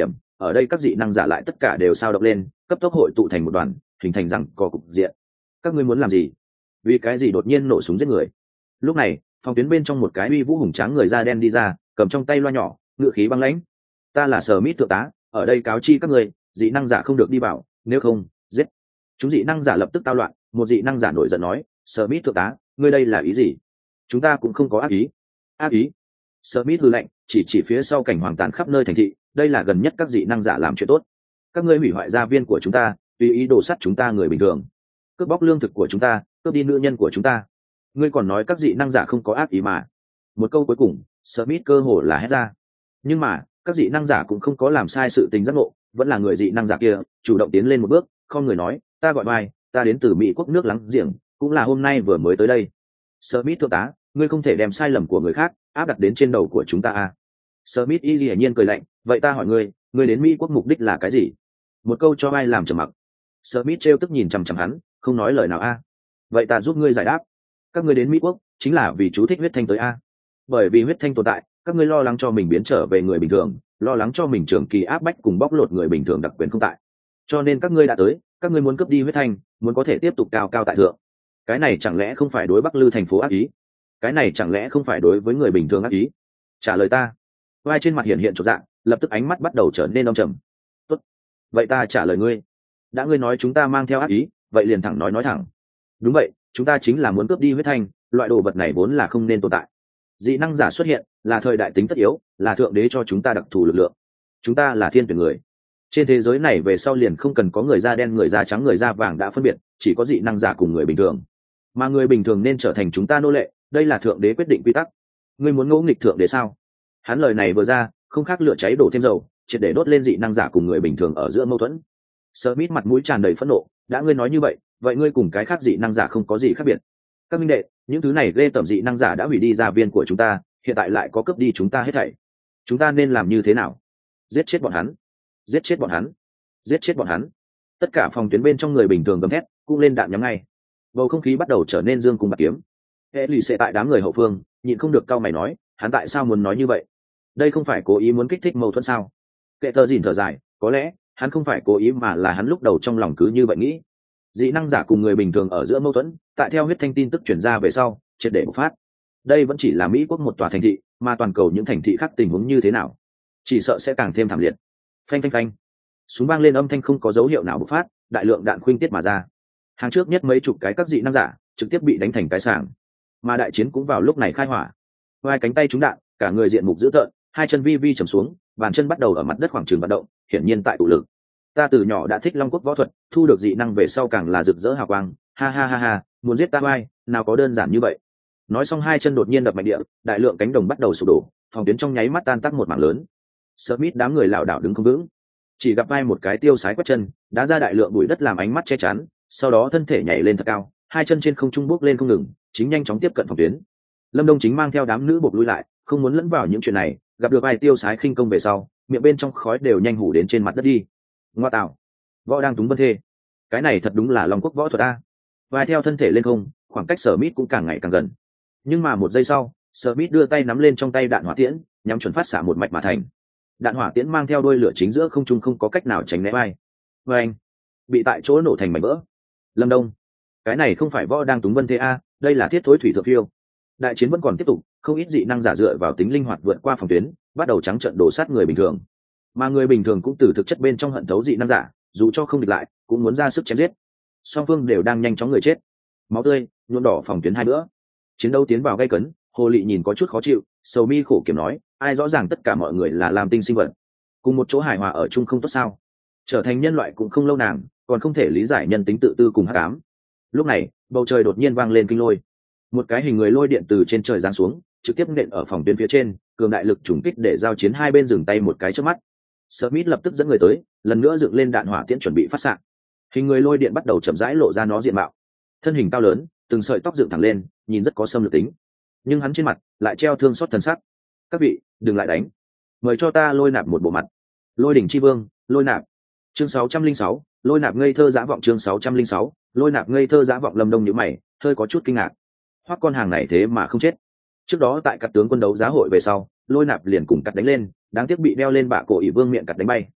ở đây các dị năng giả lại tất cả đều sao động lên, cấp tốc hội tụ thành một đoàn, hình thành rằng có cục diện. Các ngươi muốn làm gì? Vì cái gì đột nhiên nổ súng giết người? Lúc này phòng tuyến bên trong một cái uy vũ hùng tráng người da đen đi ra, cầm trong tay loa nhỏ, ngựa khí băng lãnh. Ta là Smith thượng tá, ở đây cáo chi các người, dị năng giả không được đi vào, nếu không giết. Chúng dị năng giả lập tức tao loạn, một dị năng giả nổi giận nói, Smith thượng tá, ngươi đây là ý gì? Chúng ta cũng không có ác ý. Ác ý? Smith hừ lạnh, chỉ phía sau cảnh hoàng tàn khắp nơi thành thị, đây là gần nhất các dị năng giả làm chuyện tốt. Các ngươi hủy hoại gia viên của chúng ta, tùy ý đổ sắt chúng ta người bình thường, cướp bóc lương thực của chúng ta, cướp đi nữ nhân của chúng ta. Ngươi còn nói các dị năng giả không có ác ý mà? Một câu cuối cùng Smith cơ hồ là hét ra. Nhưng mà các dị năng giả cũng không có làm sai sự tình giác ngộ, vẫn là người dị năng giả kia chủ động tiến lên một bước, không người nói, ta gọi vai, ta đến từ Mỹ quốc nước láng giềng, cũng là hôm nay vừa mới tới đây. Smith thượng tá, ngươi không thể đem sai lầm của người khác áp đặt đến trên đầu của chúng ta à? Smith hiển nhiên cười lạnh, vậy ta hỏi ngươi đến Mỹ quốc mục đích là cái gì? Một câu cho vai làm trầm mặc. Smith trêu tức nhìn chằm chằm hắn, không nói lời nào a. Vậy ta giúp ngươi giải đáp. Các ngươi đến Mỹ quốc chính là vì chú thích huyết thanh tới a. Bởi vì huyết thanh tồn tại, các ngươi lo lắng cho mình biến trở về người bình thường, lo lắng cho mình trường kỳ áp bách cùng bóc lột người bình thường đặc quyền không tại. Cho nên các ngươi đã tới, các ngươi muốn cướp đi huyết thanh, muốn có thể tiếp tục cao cao tại thượng. Cái này chẳng lẽ không phải đối Bắc Lư thành phố ác ý? Cái này chẳng lẽ không phải đối với người bình thường ác ý? Trả lời ta. Vai trên mặt hiện chột dạ, lập tức ánh mắt bắt đầu trở nên âm trầm. Tốt, vậy ta trả lời ngươi. Đã ngươi nói chúng ta mang theo ác ý, vậy liền thẳng nói thẳng. Đúng vậy, chúng ta chính là muốn cướp đi huyết thanh, loại đồ vật này vốn là không nên tồn tại. Dị năng giả xuất hiện là thời đại tính tất yếu, là thượng đế cho chúng ta đặc thù lực lượng. Chúng ta là thiên tuyển người. Trên thế giới này về sau liền không cần có người da đen người da trắng người da vàng đã phân biệt, chỉ có dị năng giả cùng người bình thường. Mà người bình thường nên trở thành chúng ta nô lệ, đây là thượng đế quyết định quy tắc. Ngươi muốn ngỗ nghịch thượng đế sao? Hắn lời này vừa ra, không khác lửa cháy đổ thêm dầu, triệt để đốt lên dị năng giả cùng người bình thường ở giữa mâu thuẫn. Smith mặt mũi tràn đầy phẫn nộ, đã ngươi nói như vậy ngươi cùng cái khác dị năng giả không có gì khác biệt. Các minh đệ, những thứ này ghê tởm dị năng giả đã hủy đi gia viên của chúng ta, hiện tại lại có cướp đi chúng ta hết thảy. Chúng ta nên làm như thế nào? Giết chết bọn hắn, giết chết bọn hắn, giết chết bọn hắn. Tất cả phòng tuyến bên trong người bình thường gầm thét, cũng lên đạn nhắm ngay. Bầu không khí bắt đầu trở nên dương cung bạc kiếm. Lì sẽ tại đám người hậu phương nhịn không được cau mày nói, hắn tại sao muốn nói như vậy? Đây không phải cố ý muốn kích thích mâu thuẫn sao? Kệ tờ dìn thở dài, có lẽ hắn không phải cố ý mà là hắn lúc đầu trong lòng cứ như vậy nghĩ. Dị năng giả cùng người bình thường ở giữa mâu thuẫn, tại theo huyết thanh tin tức truyền ra về sau triệt để bộc phát. Đây vẫn chỉ là Mỹ quốc một tòa thành thị, mà toàn cầu những thành thị khác tình huống như thế nào, chỉ sợ sẽ càng thêm thảm liệt. Phanh phanh phanh, súng vang lên, âm thanh không có dấu hiệu nào bộc phát, đại lượng đạn khuynh tiết mà ra. Hàng trước nhất mấy chục cái các dị năng giả trực tiếp bị đánh thành cái sảng, mà đại chiến cũng vào lúc này khai hỏa. Hai cánh tay trúng đạn, cả người diện mục dữ tợn, hai chân vi vi trầm xuống, bàn chân bắt đầu ở mặt đất khoảng trường vận động, hiển nhiên tại tụ lực. Ta từ nhỏ đã thích Long Quốc võ thuật, thu được dị năng về sau càng là rực rỡ hào quang, ha ha ha ha, muốn giết ta vai, nào có đơn giản như vậy. Nói xong hai chân đột nhiên đập mạnh địa, đại lượng cánh đồng bắt đầu sụp đổ, phòng tuyến trong nháy mắt tan tác một mảng lớn. Smith đám người lảo đảo đứng không vững, chỉ gặp vai một cái tiêu sái quét chân, đá ra đại lượng bụi đất làm ánh mắt che chắn, sau đó thân thể nhảy lên thật cao, hai chân trên không trung bước lên không ngừng, chính nhanh chóng tiếp cận phòng tuyến. Lâm Đông chính mang theo đám nữ buộc lui lại, không muốn lẫn vào những chuyện này, gặp được vai tiêu sái khinh công về sau, miệng bên trong khói đều nhanh hủ đến trên mặt đất đi. Ngoa tạo, võ đang túng vân thê, cái này thật đúng là Long Quốc võ thuật a. Vai theo thân thể lên không, khoảng cách Smith cũng càng ngày càng gần. Nhưng mà một giây sau, Smith đưa tay nắm lên trong tay đạn hỏa tiễn, nhắm chuẩn phát xạ một mạch mà thành. Đạn hỏa tiễn mang theo đuôi lửa chính giữa không trung, không có cách nào tránh né vai. Và anh bị tại chỗ nổ thành mảnh vỡ. Lâm Đông, cái này không phải võ đang túng vân thế a, đây là thiết thối thủy thượng phiêu. Đại chiến vẫn còn tiếp tục, không ít dị năng giả dựa vào tính linh hoạt vượt qua phòng tuyến, bắt đầu trắng trợn đổ sát người bình thường. Mà người bình thường cũng từ thực chất bên trong hận thấu dị năng giả, dù cho không địch lại, cũng muốn ra sức chém giết. Song phương đều đang nhanh chóng người chết, máu tươi nhuộm đỏ phòng tuyến hai bữa. Chiến đấu tiến vào gay cấn, Hồ Lị nhìn có chút khó chịu, sầu mi khổ kiểm nói, ai rõ ràng tất cả mọi người là làm tinh sinh vật, cùng một chỗ hài hòa ở chung không tốt sao? Trở thành nhân loại cũng không lâu nàng, còn không thể lý giải nhân tính tự tư cùng hắc ám. Lúc này, bầu trời đột nhiên vang lên kinh lôi, một cái hình người lôi điện từ trên trời giáng xuống, trực tiếp nện ở phòng tuyến phía trên, cường đại lực trùng kích để giao chiến hai bên dừng tay một cái trước mắt. Smith lập tức dẫn người tới, lần nữa dựng lên đạn hỏa tiễn chuẩn bị phát xạ. Hình người lôi điện bắt đầu chậm rãi lộ ra nó diện mạo, thân hình cao lớn, từng sợi tóc dựng thẳng lên, nhìn rất có xâm lược tính, nhưng hắn trên mặt lại treo thương xót thần sắc. Các vị đừng lại đánh, mời cho ta lôi nạp một bộ mặt. Lôi đỉnh chi vương, lôi nạp. Chương 606, lôi nạp ngây thơ dã vọng. Chương 606, lôi nạp ngây thơ dã vọng. Lâm Đông nhíu mày, hơi có chút kinh ngạc. Hoắc con hàng này thế mà không chết. Trước đó tại các tướng quân đấu giá hội về sau, lôi nạp liền cùng cắt đánh lên, đáng tiếc bị đeo lên bạ cổ ỷ vương miệng cắt đánh bay.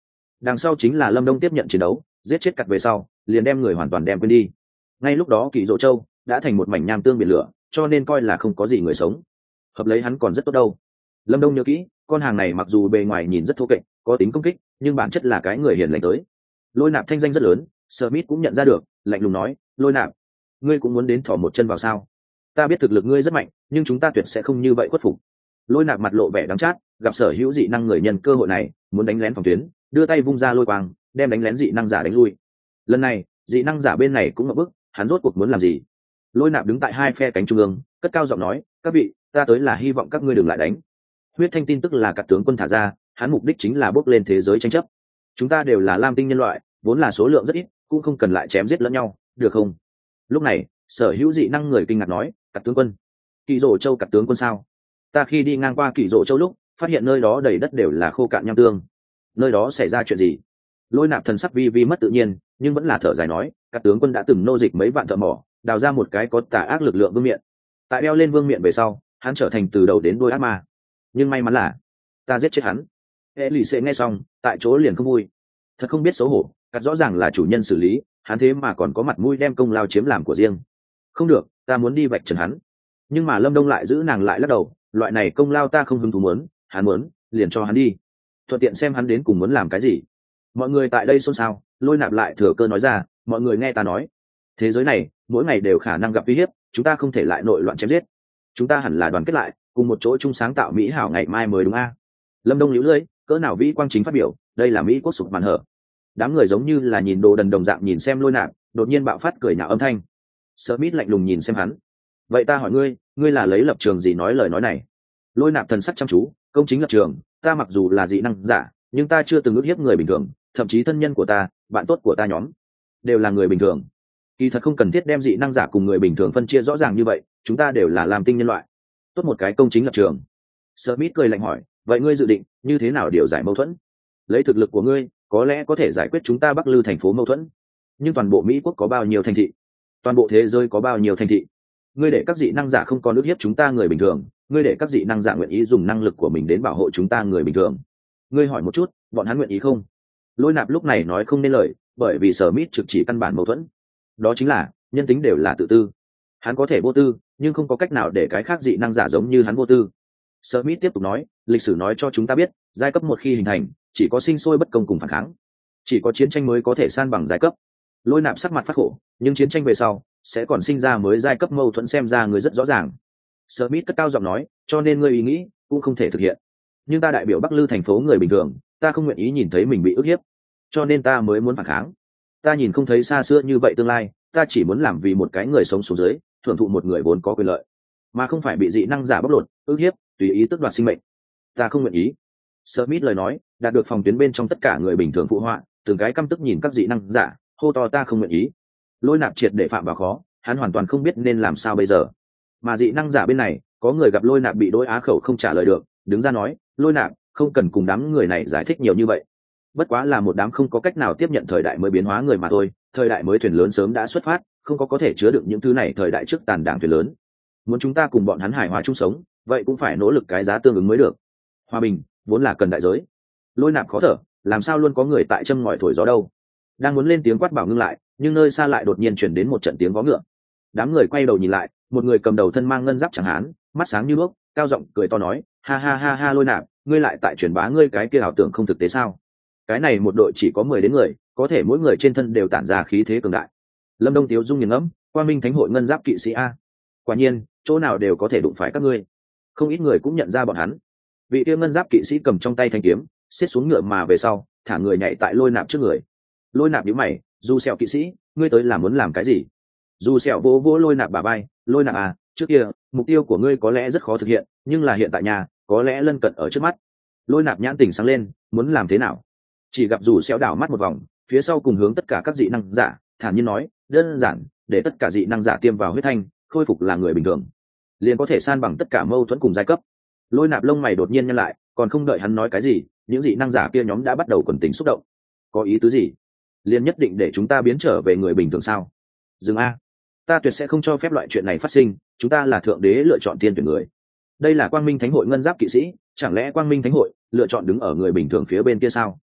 Đằng sau chính là Lâm Đông tiếp nhận chiến đấu, giết chết cặt về sau liền đem người hoàn toàn đem quên đi. Ngay lúc đó Kỳ Dỗ Châu đã thành một mảnh nham tương biển lửa, cho nên coi là không có gì người sống. Hợp lấy hắn còn rất tốt đâu. Lâm Đông nhớ kỹ, con hàng này mặc dù bề ngoài nhìn rất thô kệch, có tính công kích, nhưng bản chất là cái người hiền lành tới. Lôi Nạp thanh danh rất lớn, Smith cũng nhận ra được, lạnh lùng nói, Lôi Nạp, ngươi cũng muốn đến thò một chân vào sao? Ta biết thực lực ngươi rất mạnh, nhưng chúng ta tuyệt sẽ không như vậy khuất phục. Lôi Nạp mặt lộ vẻ đắng chát, gặp sở hữu dị năng người nhân cơ hội này muốn đánh lén phòng tuyến, đưa tay vung ra lôi quang, đem đánh lén dị năng giả đánh lui. Lần này dị năng giả bên này cũng ngập bức, hắn rốt cuộc muốn làm gì? Lôi Nạp đứng tại hai phe cánh trung ương, cất cao giọng nói, các vị, ta tới là hy vọng các ngươi đừng lại đánh. Huyết thanh tin tức là các tướng quân thả ra, hắn mục đích chính là bước lên thế giới tranh chấp. Chúng ta đều là lam tinh nhân loại, vốn là số lượng rất ít, cũng không cần lại chém giết lẫn nhau, được không? Lúc này sở hữu dị năng người kinh ngạc nói, các tướng quân, Kỳ Dỗ Châu các tướng quân sao? Ta khi đi ngang qua Kỳ Dỗ Châu lúc phát hiện nơi đó đầy đất đều là khô cạn nham tương. Nơi đó xảy ra chuyện gì? Lôi Nạp thần sắc vi vi mất tự nhiên, nhưng vẫn là thở dài nói, các tướng quân đã từng nô dịch mấy vạn thợ mỏ, đào ra một cái có tà ác lực lượng vương miện. Tại đeo lên vương miện về sau, hắn trở thành từ đầu đến đuôi ác ma. Nhưng may mắn là ta giết chết hắn. Elise nghe xong, tại chỗ liền không vui. Thật không biết xấu hổ, cắt rõ ràng là chủ nhân xử lý, hắn thế mà còn có mặt mũi đem công lao chiếm làm của riêng. Không được, ta muốn đi vạch trần hắn. Nhưng mà Lâm Đông lại giữ nàng lại lắc đầu, loại này công lao ta không hứng thú muốn, hắn muốn, liền cho hắn đi. Thuận tiện xem hắn đến cùng muốn làm cái gì. Mọi người tại đây xôn xao, Lôi Nạp lại thừa cơ nói ra, mọi người nghe ta nói, thế giới này mỗi ngày đều khả năng gặp uy hiếp, chúng ta không thể lại nội loạn chém giết, chúng ta hẳn là đoàn kết lại, cùng một chỗ chung sáng tạo mỹ hảo ngày mai mới đúng a. Lâm Đông liễu lưỡi, cỡ nào vĩ quang chính phát biểu, đây là mỹ quốc sụp màn hở. Đám người giống như là nhìn đồ đần đồng dạng nhìn xem Lôi Nạp, đột nhiên bạo phát cười nhạo âm thanh. Smith lạnh lùng nhìn xem hắn, vậy ta hỏi ngươi, ngươi là lấy lập trường gì nói lời nói này? Lôi Nạp thần sắc chăm chú, công chính lập trường, ta mặc dù là dị năng giả, nhưng ta chưa từng ức hiếp người bình thường, thậm chí thân nhân của ta, bạn tốt của ta nhóm đều là người bình thường. Kỳ thật không cần thiết đem dị năng giả cùng người bình thường phân chia rõ ràng như vậy, chúng ta đều là làm tinh nhân loại. Tốt một cái công chính lập trường. Smith cười lạnh hỏi, vậy ngươi dự định như thế nào điều giải mâu thuẫn? Lấy thực lực của ngươi, có lẽ có thể giải quyết chúng ta Bắc Lư thành phố mâu thuẫn, nhưng toàn bộ Mỹ quốc có bao nhiêu thành thị? Toàn bộ thế giới có bao nhiêu thành thị? Ngươi để các dị năng giả không còn ức hiếp chúng ta người bình thường, ngươi để các dị năng giả nguyện ý dùng năng lực của mình đến bảo hộ chúng ta người bình thường. Ngươi hỏi một chút, bọn hắn nguyện ý không? Lôi Nạp lúc này nói không nên lời, bởi vì Smith trực chỉ căn bản mâu thuẫn. Đó chính là, nhân tính đều là tự tư. Hắn có thể vô tư, nhưng không có cách nào để cái khác dị năng giả giống như hắn vô tư. Smith tiếp tục nói, lịch sử nói cho chúng ta biết, giai cấp một khi hình thành, chỉ có sinh sôi bất công cùng phản kháng. Chỉ có chiến tranh mới có thể san bằng giai cấp. Lôi Nạp sắc mặt phát khổ, nhưng chiến tranh về sau sẽ còn sinh ra mới giai cấp mâu thuẫn, xem ra người rất rõ ràng. Smith cất cao giọng nói, cho nên ngươi ý nghĩ cũng không thể thực hiện. Nhưng ta đại biểu Bắc Lư thành phố người bình thường, ta không nguyện ý nhìn thấy mình bị ức hiếp, cho nên ta mới muốn phản kháng. Ta nhìn không thấy xa xưa như vậy tương lai, ta chỉ muốn làm vì một cái người sống xuống dưới, thưởng thụ một người vốn có quyền lợi, mà không phải bị dị năng giả bóc lột, ức hiếp, tùy ý tước đoạt sinh mệnh. Ta không nguyện ý. Smith lời nói đạt được phòng tuyến bên trong tất cả người bình thường phụ họa, từng cái căm tức nhìn các dị năng giả, hô to ta không nguyện ý. Lôi Nạp triệt để phạm vào khó, hắn hoàn toàn không biết nên làm sao bây giờ. Mà dị năng giả bên này, có người gặp Lôi Nạp bị đối á khẩu không trả lời được, đứng ra nói, Lôi Nạp, không cần cùng đám người này giải thích nhiều như vậy. Bất quá là một đám không có cách nào tiếp nhận thời đại mới biến hóa người mà thôi, thời đại mới thuyền lớn sớm đã xuất phát, không có thể chứa đựng những thứ này thời đại trước tàn đảng thuyền lớn. Muốn chúng ta cùng bọn hắn hài hòa chung sống, vậy cũng phải nỗ lực cái giá tương ứng mới được. Hòa bình vốn là cần đại giới. Lôi Nạp khó thở, làm sao luôn có người tại châm ngòi thổi gió đâu. Đang muốn lên tiếng quát bảo ngưng lại, nhưng nơi xa lại đột nhiên chuyển đến một trận tiếng vó ngựa. Đám người quay đầu nhìn lại, một người cầm đầu thân mang ngân giáp chẳng hán, mắt sáng như đuốc, cao giọng cười to nói, ha ha ha ha Lôi Nạp, ngươi lại tại truyền bá ngươi cái kia ảo tưởng không thực tế sao? Cái này một đội chỉ có 10 đến người, có thể mỗi người trên thân đều tản ra khí thế cường đại. Lâm Đông Tiếu dung nghiền ngẫm, Quang Minh Thánh hội ngân giáp kỵ sĩ a, quả nhiên chỗ nào đều có thể đụng phải các ngươi. Không ít người cũng nhận ra bọn hắn. Vị kia ngân giáp kỵ sĩ cầm trong tay thanh kiếm, xiết xuống ngựa mà về sau, thả người nhảy tại Lôi Nạp trước người. Lôi Nạp nhíu mày, Du Sẹo kỵ sĩ, ngươi tới là muốn làm cái gì? Du Sẹo vỗ vỗ Lôi Nạp bả vai, Lôi Nạp à, trước kia mục tiêu của ngươi có lẽ rất khó thực hiện, nhưng là hiện tại nhà có lẽ lân cận ở trước mắt. Lôi Nạp nhãn tỉnh sáng lên, muốn làm thế nào? Chỉ gặp Du Sẹo đảo mắt một vòng, phía sau cùng hướng tất cả các dị năng giả, thản nhiên nói, đơn giản, để tất cả dị năng giả tiêm vào huyết thanh, khôi phục là người bình thường, liền có thể san bằng tất cả mâu thuẫn cùng giai cấp. Lôi Nạp lông mày đột nhiên nhăn lại, còn không đợi hắn nói cái gì, những dị năng giả kia nhóm đã bắt đầu quần tính xúc động. Có ý tứ gì? Liền nhất định để chúng ta biến trở về người bình thường sao? Dừng a, ta tuyệt sẽ không cho phép loại chuyện này phát sinh, chúng ta là thượng đế lựa chọn tiên tuyển người. Đây là Quang Minh Thánh hội ngân giáp kỵ sĩ, chẳng lẽ Quang Minh Thánh hội lựa chọn đứng ở người bình thường phía bên kia sao?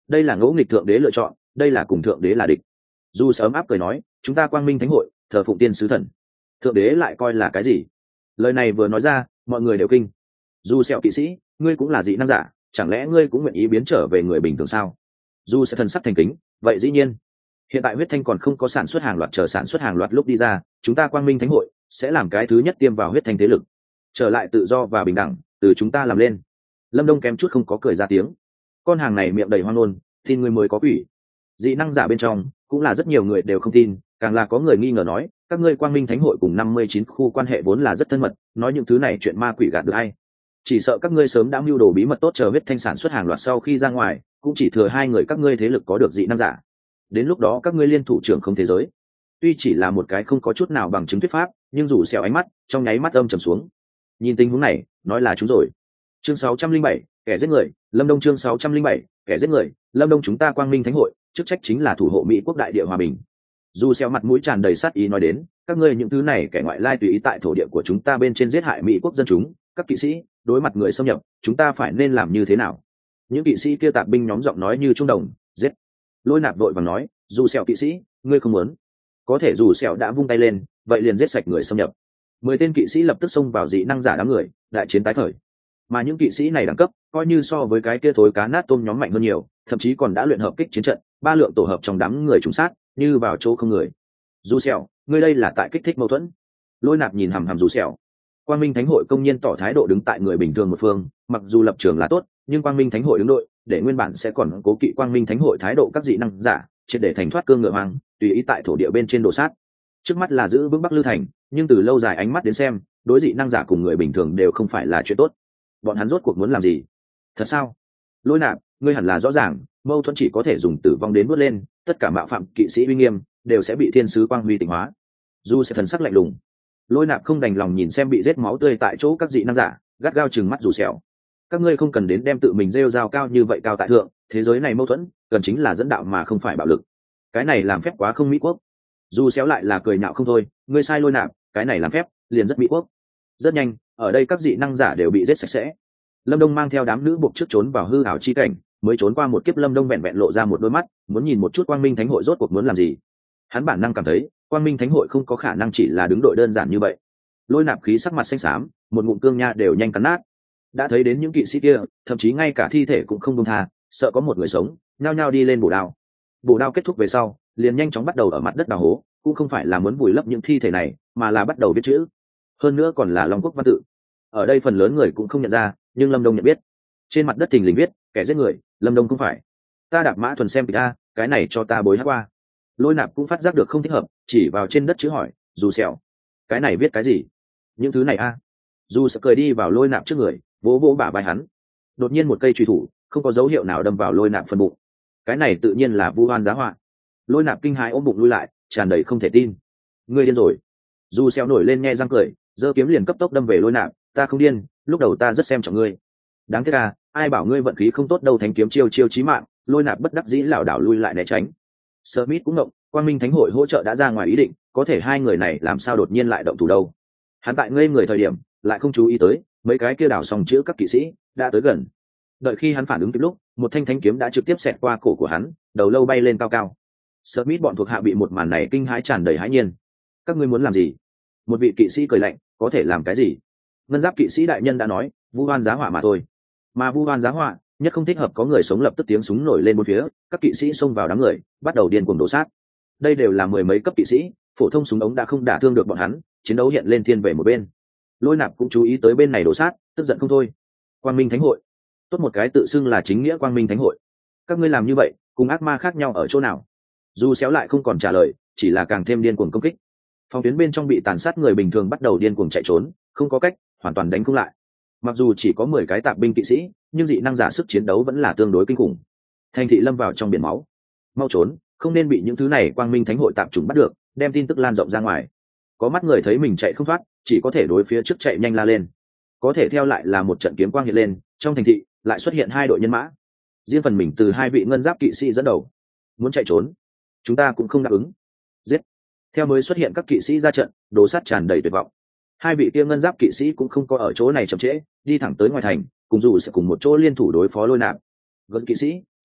đây là ngẫu nghịch thượng đế lựa chọn, đây là cùng thượng đế là địch. Dù sớm áp cười nói, chúng ta quang minh thánh hội thờ phụng tiên sứ thần, thượng đế lại coi là cái gì? Lời này vừa nói ra, mọi người đều kinh. Dù sẹo kỵ sĩ, ngươi cũng là dị năng giả, chẳng lẽ ngươi cũng nguyện ý biến trở về người bình thường sao? Dù sẽ thần sắc thành kính, vậy dĩ nhiên. Hiện tại huyết thanh còn không có sản xuất hàng loạt, chờ sản xuất hàng loạt lúc đi ra, chúng ta quang minh thánh hội sẽ làm cái thứ nhất tiêm vào huyết thanh thế lực, trở lại tự do và bình đẳng, từ chúng ta làm lên. Lâm Đông kém chút không có cười ra tiếng. Con hàng này miệng đầy hoang ngôn, tin người mới có quỷ. Dị năng giả bên trong cũng là rất nhiều người đều không tin, càng là có người nghi ngờ nói, các ngươi quang minh thánh hội cùng 59 khu quan hệ vốn là rất thân mật, nói những thứ này chuyện ma quỷ gạt được ai? Chỉ sợ các ngươi sớm đã mưu đồ bí mật tốt, chờ huyết thanh sản xuất hàng loạt sau khi ra ngoài, cũng chỉ thừa hai người các ngươi thế lực có được dị năng giả. Đến lúc đó các ngươi liên thủ trưởng không thế giới. Tuy chỉ là một cái không có chút nào bằng chứng thuyết pháp, nhưng rủ xèo ánh mắt trong nháy mắt âm trầm xuống. Nhìn tình huống này, nói là chúng rồi. Chương 607, kẻ giết người, Lâm Đông. Chương 607, kẻ giết người, Lâm Đông. Chúng ta quang minh thánh hội chức trách chính là thủ hộ Mỹ quốc đại địa hòa bình. Dù xèo mặt mũi tràn đầy sát ý nói đến, các ngươi những thứ này kẻ ngoại lai tùy ý tại thổ địa của chúng ta bên trên giết hại Mỹ quốc dân chúng, các kỵ sĩ đối mặt người xâm nhập, chúng ta phải nên làm như thế nào? Những kỵ sĩ kia tạp binh nhóm giọng nói như trung đồng, giết. Lôi Nạp đội vàng nói, dù xèo kỵ sĩ, ngươi không muốn, có thể dù xèo đã vung tay lên, vậy liền giết sạch người xâm nhập. 10 tên kỵ sĩ lập tức xông vào dị năng giả đám người, đại chiến tái khởi. Mà những kỵ sĩ này đẳng cấp coi như so với cái kia thối cá nát tôm nhóm mạnh hơn nhiều, thậm chí còn đã luyện hợp kích chiến trận, ba lượng tổ hợp trong đám người trùng sát, như vào chỗ không người. Dù xèo, ngươi đây là tại kích thích mâu thuẫn. Lôi Nạp nhìn hằm hằm dù xèo. Quang Minh Thánh hội công nhiên tỏ thái độ đứng tại người bình thường một phương, mặc dù lập trường là tốt, nhưng Quang Minh Thánh hội đứng đội, để nguyên bản sẽ còn cố kỵ Quang Minh Thánh hội thái độ các dị năng giả, triệt để thành thoát cương ngựa hoang, tùy ý tại thổ địa bên trên đổ sát. Trước mắt là giữ vững Bắc Lư thành, nhưng từ lâu dài ánh mắt đến xem, đối dị năng giả cùng người bình thường đều không phải là chuyện tốt. Bọn hắn rốt cuộc muốn làm gì? Thật sao? Lôi Nạp, ngươi hẳn là rõ ràng, mâu thuẫn chỉ có thể dùng tử vong đến vớt lên, tất cả mạo phạm kỵ sĩ uy nghiêm đều sẽ bị thiên sứ quang huy tịnh hóa. Dù sẽ thần sắc lạnh lùng. Lôi Nạp không đành lòng nhìn xem bị giết máu tươi tại chỗ các dị năng giả, gắt gao chừng mắt dù sẹo. Các ngươi không cần đến đem tự mình rêu rao cao như vậy cao tại thượng, thế giới này mâu thuẫn cần chính là dẫn đạo mà không phải bạo lực. Cái này làm phép quá không mỹ quốc. Dù xéo lại là cười nhạo không thôi, ngươi sai Lôi Nạp, cái này làm phép liền rất mỹ quốc. Rất nhanh, ở đây các dị năng giả đều bị giết sạch sẽ. Lâm Đông mang theo đám nữ buộc trước trốn vào hư ảo chi cảnh, mới trốn qua một kiếp. Lâm Đông vẹn vẹn lộ ra một đôi mắt, muốn nhìn một chút Quang Minh Thánh hội rốt cuộc muốn làm gì. Hắn bản năng cảm thấy, Quang Minh Thánh hội không có khả năng chỉ là đứng đội đơn giản như vậy. Lôi Nạp khí sắc mặt xanh xám, một ngụm cương nha đều nhanh cắn nát. Đã thấy đến những kỵ sĩ kia, thậm chí ngay cả thi thể cũng không buông tha, sợ có một người sống, nhao nhao đi lên bổ đao. Bổ đao kết thúc về sau, liền nhanh chóng bắt đầu ở mặt đất đào hố, cũng không phải là muốn vùi lấp những thi thể này, mà là bắt đầu viết chữ. Hơn nữa còn là Long Quốc văn tự. Ở đây phần lớn người cũng không nhận ra, nhưng Lâm Đông nhận biết. Trên mặt đất thình lình viết, kẻ giết người, Lâm Đông không phải. Ta đạp mã thuần xem kịch a, cái này cho ta bối hát qua. Lôi Nạp cũng phát giác được không thích hợp, chỉ vào trên đất chữ hỏi, dù sẹo, cái này viết cái gì? Những thứ này a? Dù sợ cười đi vào Lôi Nạp trước người, vỗ vỗ bả vai hắn. Đột nhiên một cây chùy thủ không có dấu hiệu nào đâm vào Lôi Nạp phần bụng. Cái này tự nhiên là vu oan giá họa. Lôi Nạp kinh hãi ôm bụng lui lại, tràn đầy không thể tin. Ngươi điên rồi? Dù sẹo nổi lên nghe răng cười, giơ kiếm liền cấp tốc đâm về Lôi Nạp. Ta không điên, lúc đầu ta rất xem trọng ngươi. Đáng tiếc à, ai bảo ngươi vận khí không tốt đâu. Thánh kiếm chiêu chiêu chí mạng. Lôi Nạp bất đắc dĩ lảo đảo lui lại né tránh. Smith cũng ngộng, Quang Minh Thánh hội hỗ trợ đã ra ngoài ý định, có thể hai người này làm sao đột nhiên lại động thủ đâu? Hắn tại ngây người thời điểm, lại không chú ý tới, mấy cái kia đảo xong chữ các kỵ sĩ đã tới gần. Đợi khi hắn phản ứng kịp lúc, một thanh thánh kiếm đã trực tiếp xẹt qua cổ của hắn, đầu lâu bay lên cao cao. Smith bọn thuộc hạ bị một màn này kinh hãi, tràn đầy hãi nhiên. Các ngươi muốn làm gì? Một vị kỵ sĩ cười lạnh, có thể làm cái gì? Ngân giáp kỵ sĩ đại nhân đã nói, vu oan giá họa mà thôi. Mà vu oan giá họa nhất không thích hợp có người sống, lập tức tiếng súng nổi lên bốn phía, các kỵ sĩ xông vào đám người, bắt đầu điên cuồng đổ sát. Đây đều là mười mấy cấp kỵ sĩ, phổ thông súng ống đã không đả thương được bọn hắn, chiến đấu hiện lên thiên về một bên. Lôi Nạp cũng chú ý tới bên này đổ sát, tức giận không thôi. Quang Minh Thánh hội, tốt một cái tự xưng là chính nghĩa Quang Minh Thánh hội, các ngươi làm như vậy cùng ác ma khác nhau ở chỗ nào? Dù xéo lại không còn trả lời, chỉ là càng thêm điên cuồng công kích. Phòng tuyến bên trong bị tàn sát người bình thường bắt đầu điên cuồng chạy trốn, không có cách, hoàn toàn đánh không lại. Mặc dù chỉ có 10 cái tạp binh kỵ sĩ, nhưng dị năng giả sức chiến đấu vẫn là tương đối kinh khủng. Thành thị lâm vào trong biển máu. Mau trốn, không nên bị những thứ này Quang Minh Thánh hội tạp chủng bắt được, đem tin tức lan rộng ra ngoài. Có mắt người thấy mình chạy không thoát, chỉ có thể đối phía trước chạy nhanh la lên. Có thể theo lại là một trận kiếm quang hiện lên, trong thành thị lại xuất hiện 2 đội nhân mã. Riêng phần mình từ 2 vị ngân giáp kỵ sĩ dẫn đầu. Muốn chạy trốn, chúng ta cũng không đáp ứng. Giết. Theo mới xuất hiện các kỵ sĩ ra trận, đồ sát tràn đầy tuyệt vọng. 2 vị kia ngân giáp kỵ sĩ cũng không có ở chỗ này chậm trễ, đi thẳng tới ngoài thành, cùng dù sẽ cùng một chỗ liên thủ đối phó Lôi Nạp. Gớt kỵ sĩ,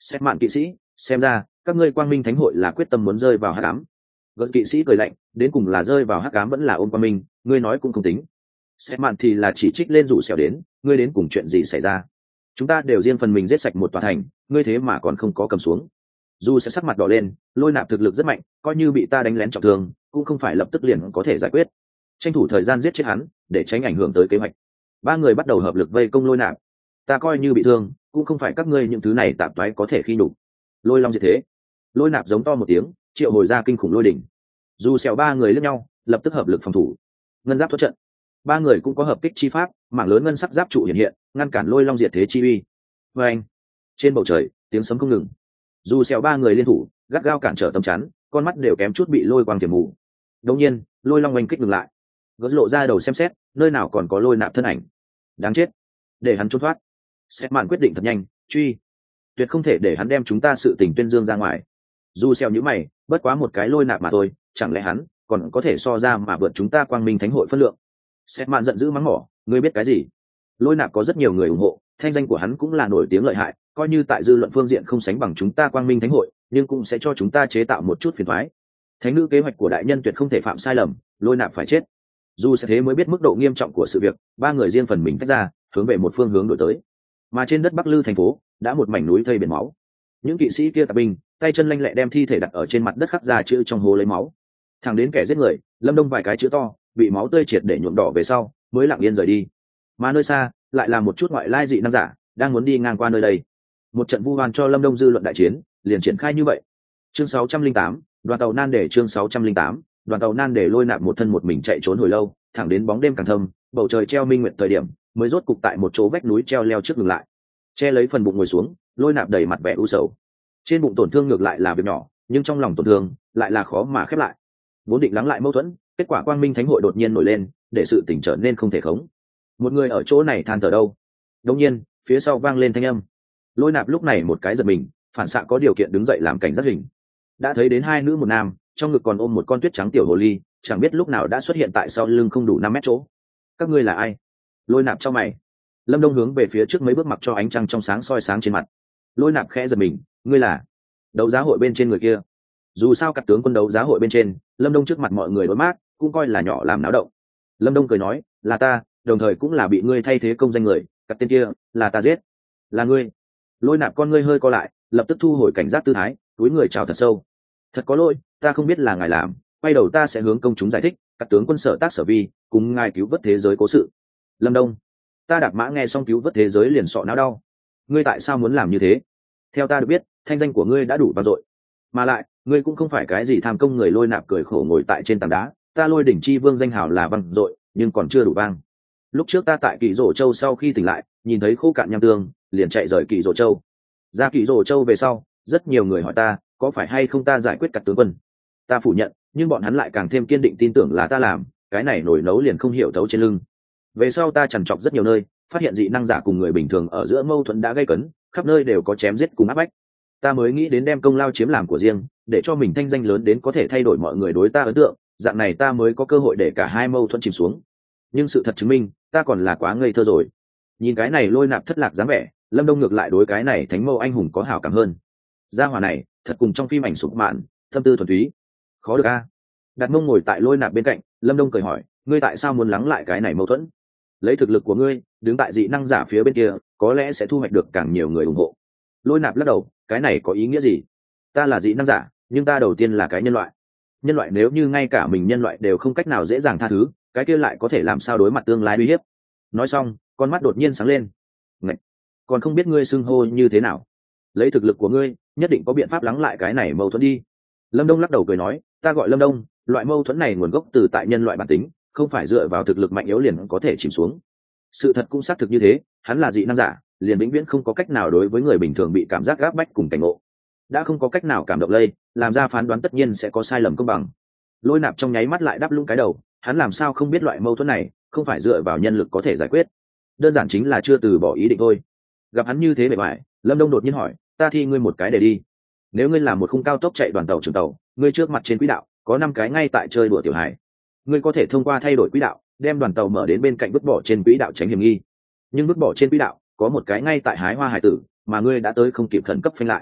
Xét mạn kỵ sĩ, xem ra các ngươi quang minh thánh hội là quyết tâm muốn rơi vào hắc ám. Gật kỵ sĩ cười lạnh, đến cùng là rơi vào hắc ám vẫn là ôm quang minh, ngươi nói cũng không tính. Xét mạn thì là chỉ trích lên rủ xẻo đến, ngươi đến cùng chuyện gì xảy ra? Chúng ta đều riêng phần mình giết sạch một tòa thành, ngươi thế mà còn không có cầm xuống. Dù sẽ sắc mặt đỏ lên, Lôi Nạp thực lực rất mạnh, coi như bị ta đánh lén trọng thương cũng không phải lập tức liền có thể giải quyết, tranh thủ thời gian giết chết hắn để tránh ảnh hưởng tới kế hoạch. Ba người bắt đầu hợp lực vây công Lôi Nạp. Ta coi như bị thương cũng không phải các ngươi những thứ này tạp toái có thể khi đủ. Lôi Long diệt thế. Lôi Nạp giống to một tiếng, triệu hồi ra kinh khủng lôi đỉnh. Dù xẻo ba người lẫn nhau lập tức hợp lực phòng thủ. Ngân giáp thoát trận. Ba người cũng có hợp kích chi pháp, mảng lớn ngân sắc giáp trụ hiện hiện ngăn cản Lôi Long diệt thế chi uy. Và anh, trên bầu trời tiếng sấm không ngừng. Dù xẻo ba người liên thủ gắt gao cản trở tấm chắn, con mắt đều kém chút bị lôi quang tiềm mù. Đột nhiên Lôi Long oanh kích ngừng lại, gớt lộ ra đầu xem xét nơi nào còn có Lôi Nạp thân ảnh. Đáng chết, để hắn trốn thoát. Xét mạn quyết định thật nhanh, truy, tuyệt không thể để hắn đem chúng ta sự tình tuyên dương ra ngoài. Dù xeo nhíu mày, bất quá một cái Lôi Nạp mà thôi, chẳng lẽ hắn còn có thể so ra mà vượt chúng ta quang minh thánh hội phân lượng? Xét mạn giận dữ mắng mỏ, ngươi biết cái gì? Lôi Nạp có rất nhiều người ủng hộ, thanh danh của hắn cũng là nổi tiếng lợi hại, coi như tại dư luận phương diện không sánh bằng chúng ta quang minh thánh hội, nhưng cũng sẽ cho chúng ta chế tạo một chút phiền toái. Thánh nữ kế hoạch của đại nhân tuyệt không thể phạm sai lầm, Lôi Nạp phải chết. Dù sẽ thế mới biết mức độ nghiêm trọng của sự việc, ba người riêng phần mình tách ra hướng về một phương hướng đổi tới. Mà trên đất Bắc Lư thành phố đã một mảnh núi thây biển máu. Những kỵ sĩ kia tạp binh tay chân lanh lẹ đem thi thể đặt ở trên mặt đất khắc ra chữ trong hố lấy máu. Thẳng đến kẻ giết người Lâm Đông vài cái chữ to bị máu tươi triệt để nhuộm đỏ về sau mới lặng yên rời đi. Mà nơi xa lại là một chút ngoại lai dị năng giả đang muốn đi ngang qua nơi đây. Một trận vu oan cho Lâm Đông dư luận đại chiến liền triển khai như vậy. Chương 608, đoàn tàu nan để. Chương 608, đoàn tàu nan để. Lôi Nạp một thân một mình chạy trốn hồi lâu, thẳng đến bóng đêm càng thâm, bầu trời treo minh nguyệt thời điểm mới rốt cục tại một chỗ vách núi treo leo trước ngừng lại. Che lấy phần bụng ngồi xuống, Lôi Nạp đầy mặt vẻ u sầu. Trên bụng tổn thương ngược lại là việc nhỏ, nhưng trong lòng tổn thương lại là khó mà khép lại. Vốn định lắng lại mâu thuẫn, kết quả quang minh thánh hội đột nhiên nổi lên, để sự tình trở nên không thể khống. Một người ở chỗ này than thở đâu? Đột nhiên phía sau vang lên thanh âm. Lôi Nạp lúc này một cái giật mình, phản xạ có điều kiện đứng dậy làm cảnh giác hình. Đã thấy đến hai nữ một nam, trong ngực còn ôm một con tuyết trắng tiểu hồ ly, chẳng biết lúc nào đã xuất hiện tại sau lưng không đủ 5 mét chỗ. Các ngươi là ai? Lôi Nạp chau mày. Lâm Đông hướng về phía trước mấy bước mặc cho ánh trăng trong sáng soi sáng trên mặt. Lôi Nạp khẽ giật mình, ngươi là đấu giá hội bên trên người kia? Dù sao cặp tướng quân đấu giá hội bên trên, Lâm Đông trước mặt mọi người đối mát cũng coi là nhỏ làm náo động. Lâm Đông cười nói, là ta, đồng thời cũng là bị ngươi thay thế công danh người, cặp tên kia là ta giết. Là ngươi? Lôi Nạp con ngươi hơi co lại, lập tức thu hồi cảnh giác tư thái, túi người chào thật sâu. Thật có lỗi, ta không biết là ngài làm, quay đầu ta sẽ hướng công chúng giải thích các tướng quân sở tác sở vi cùng ngài cứu vớt thế giới cố sự. Lâm Đông. Ta đạp mã nghe xong cứu vớt thế giới liền sọ não đau. Ngươi tại sao muốn làm như thế? Theo ta được biết thanh danh của ngươi đã đủ vang dội, mà lại ngươi cũng không phải cái gì tham công người. Lôi Nạp cười khổ ngồi tại trên tảng đá. Ta Lôi đỉnh chi vương danh hào là vang dội, nhưng còn chưa đủ vang. Lúc trước ta tại Kỳ Dỗ Châu sau khi tỉnh lại nhìn thấy khô cạn nham tương liền chạy rời Kỳ Dỗ Châu. Ra Kỳ Dỗ Châu về sau rất nhiều người hỏi ta có phải hay không ta giải quyết cặp tướng quân. Ta phủ nhận, nhưng bọn hắn lại càng thêm kiên định tin tưởng là ta làm. Cái này nổi nấu liền không hiểu thấu trên lưng. Về sau ta trằn trọc rất nhiều nơi, phát hiện dị năng giả cùng người bình thường ở giữa mâu thuẫn đã gây cấn, khắp nơi đều có chém giết cùng áp bách. Ta mới nghĩ đến đem công lao chiếm làm của riêng, để cho mình thanh danh lớn đến có thể thay đổi mọi người đối ta ấn tượng, dạng này ta mới có cơ hội để cả hai mâu thuẫn chìm xuống. Nhưng sự thật chứng minh ta còn là quá ngây thơ rồi. Nhìn cái này Lôi Nạp thất lạc dáng vẻ, Lâm Đông ngược lại đối cái này thánh mâu anh hùng có hảo cảm hơn. Gia hỏa này thật cùng trong phim ảnh sụp mạn, tâm tư thuần túy. Khó được a. Đặt mông ngồi tại Lôi Nạp bên cạnh, Lâm Đông cười hỏi, ngươi tại sao muốn lắng lại cái này mâu thuẫn? Lấy thực lực của ngươi đứng tại dị năng giả phía bên kia có lẽ sẽ thu hoạch được càng nhiều người ủng hộ. Lôi Nạp lắc đầu, cái này có ý nghĩa gì? Ta là dị năng giả, nhưng ta đầu tiên là cái nhân loại. Nhân loại nếu như ngay cả mình nhân loại đều không cách nào dễ dàng tha thứ, cái kia lại có thể làm sao đối mặt tương lai uy hiếp? Nói xong con mắt đột nhiên sáng lên. Ngậy! Còn không biết ngươi xưng hô như thế nào? Lấy thực lực của ngươi nhất định có biện pháp lắng lại cái này mâu thuẫn đi. Lâm Đông lắc đầu cười nói, ta gọi Lâm Đông, loại mâu thuẫn này nguồn gốc từ tại nhân loại bản tính, không phải dựa vào thực lực mạnh yếu liền có thể chìm xuống. Sự thật cũng xác thực như thế, hắn là dị năng giả, liền vĩnh viễn không có cách nào đối với người bình thường bị cảm giác gáp bách cùng cảnh ngộ. Đã không có cách nào cảm động lây, làm ra phán đoán tất nhiên sẽ có sai lầm công bằng. Lôi Nạp trong nháy mắt lại đắp lung cái đầu, hắn làm sao không biết loại mâu thuẫn này không phải dựa vào nhân lực có thể giải quyết, đơn giản chính là chưa từ bỏ ý định thôi. Gặp hắn như thế bề ngoài, Lâm Đông đột nhiên hỏi, ta thi ngươi một cái để đi. Nếu ngươi làm một khung cao tốc chạy đoàn tàu trường tàu, ngươi trước mặt trên quỹ đạo có 5 cái ngay tại chơi đùa tiểu hải, ngươi có thể thông qua thay đổi quỹ đạo đem đoàn tàu mở đến bên cạnh vứt bỏ trên quỹ đạo tránh hiểm nghi. Nhưng vứt bỏ trên quỹ đạo có một cái ngay tại hái hoa hải tử mà ngươi đã tới không kịp khẩn cấp phanh lại.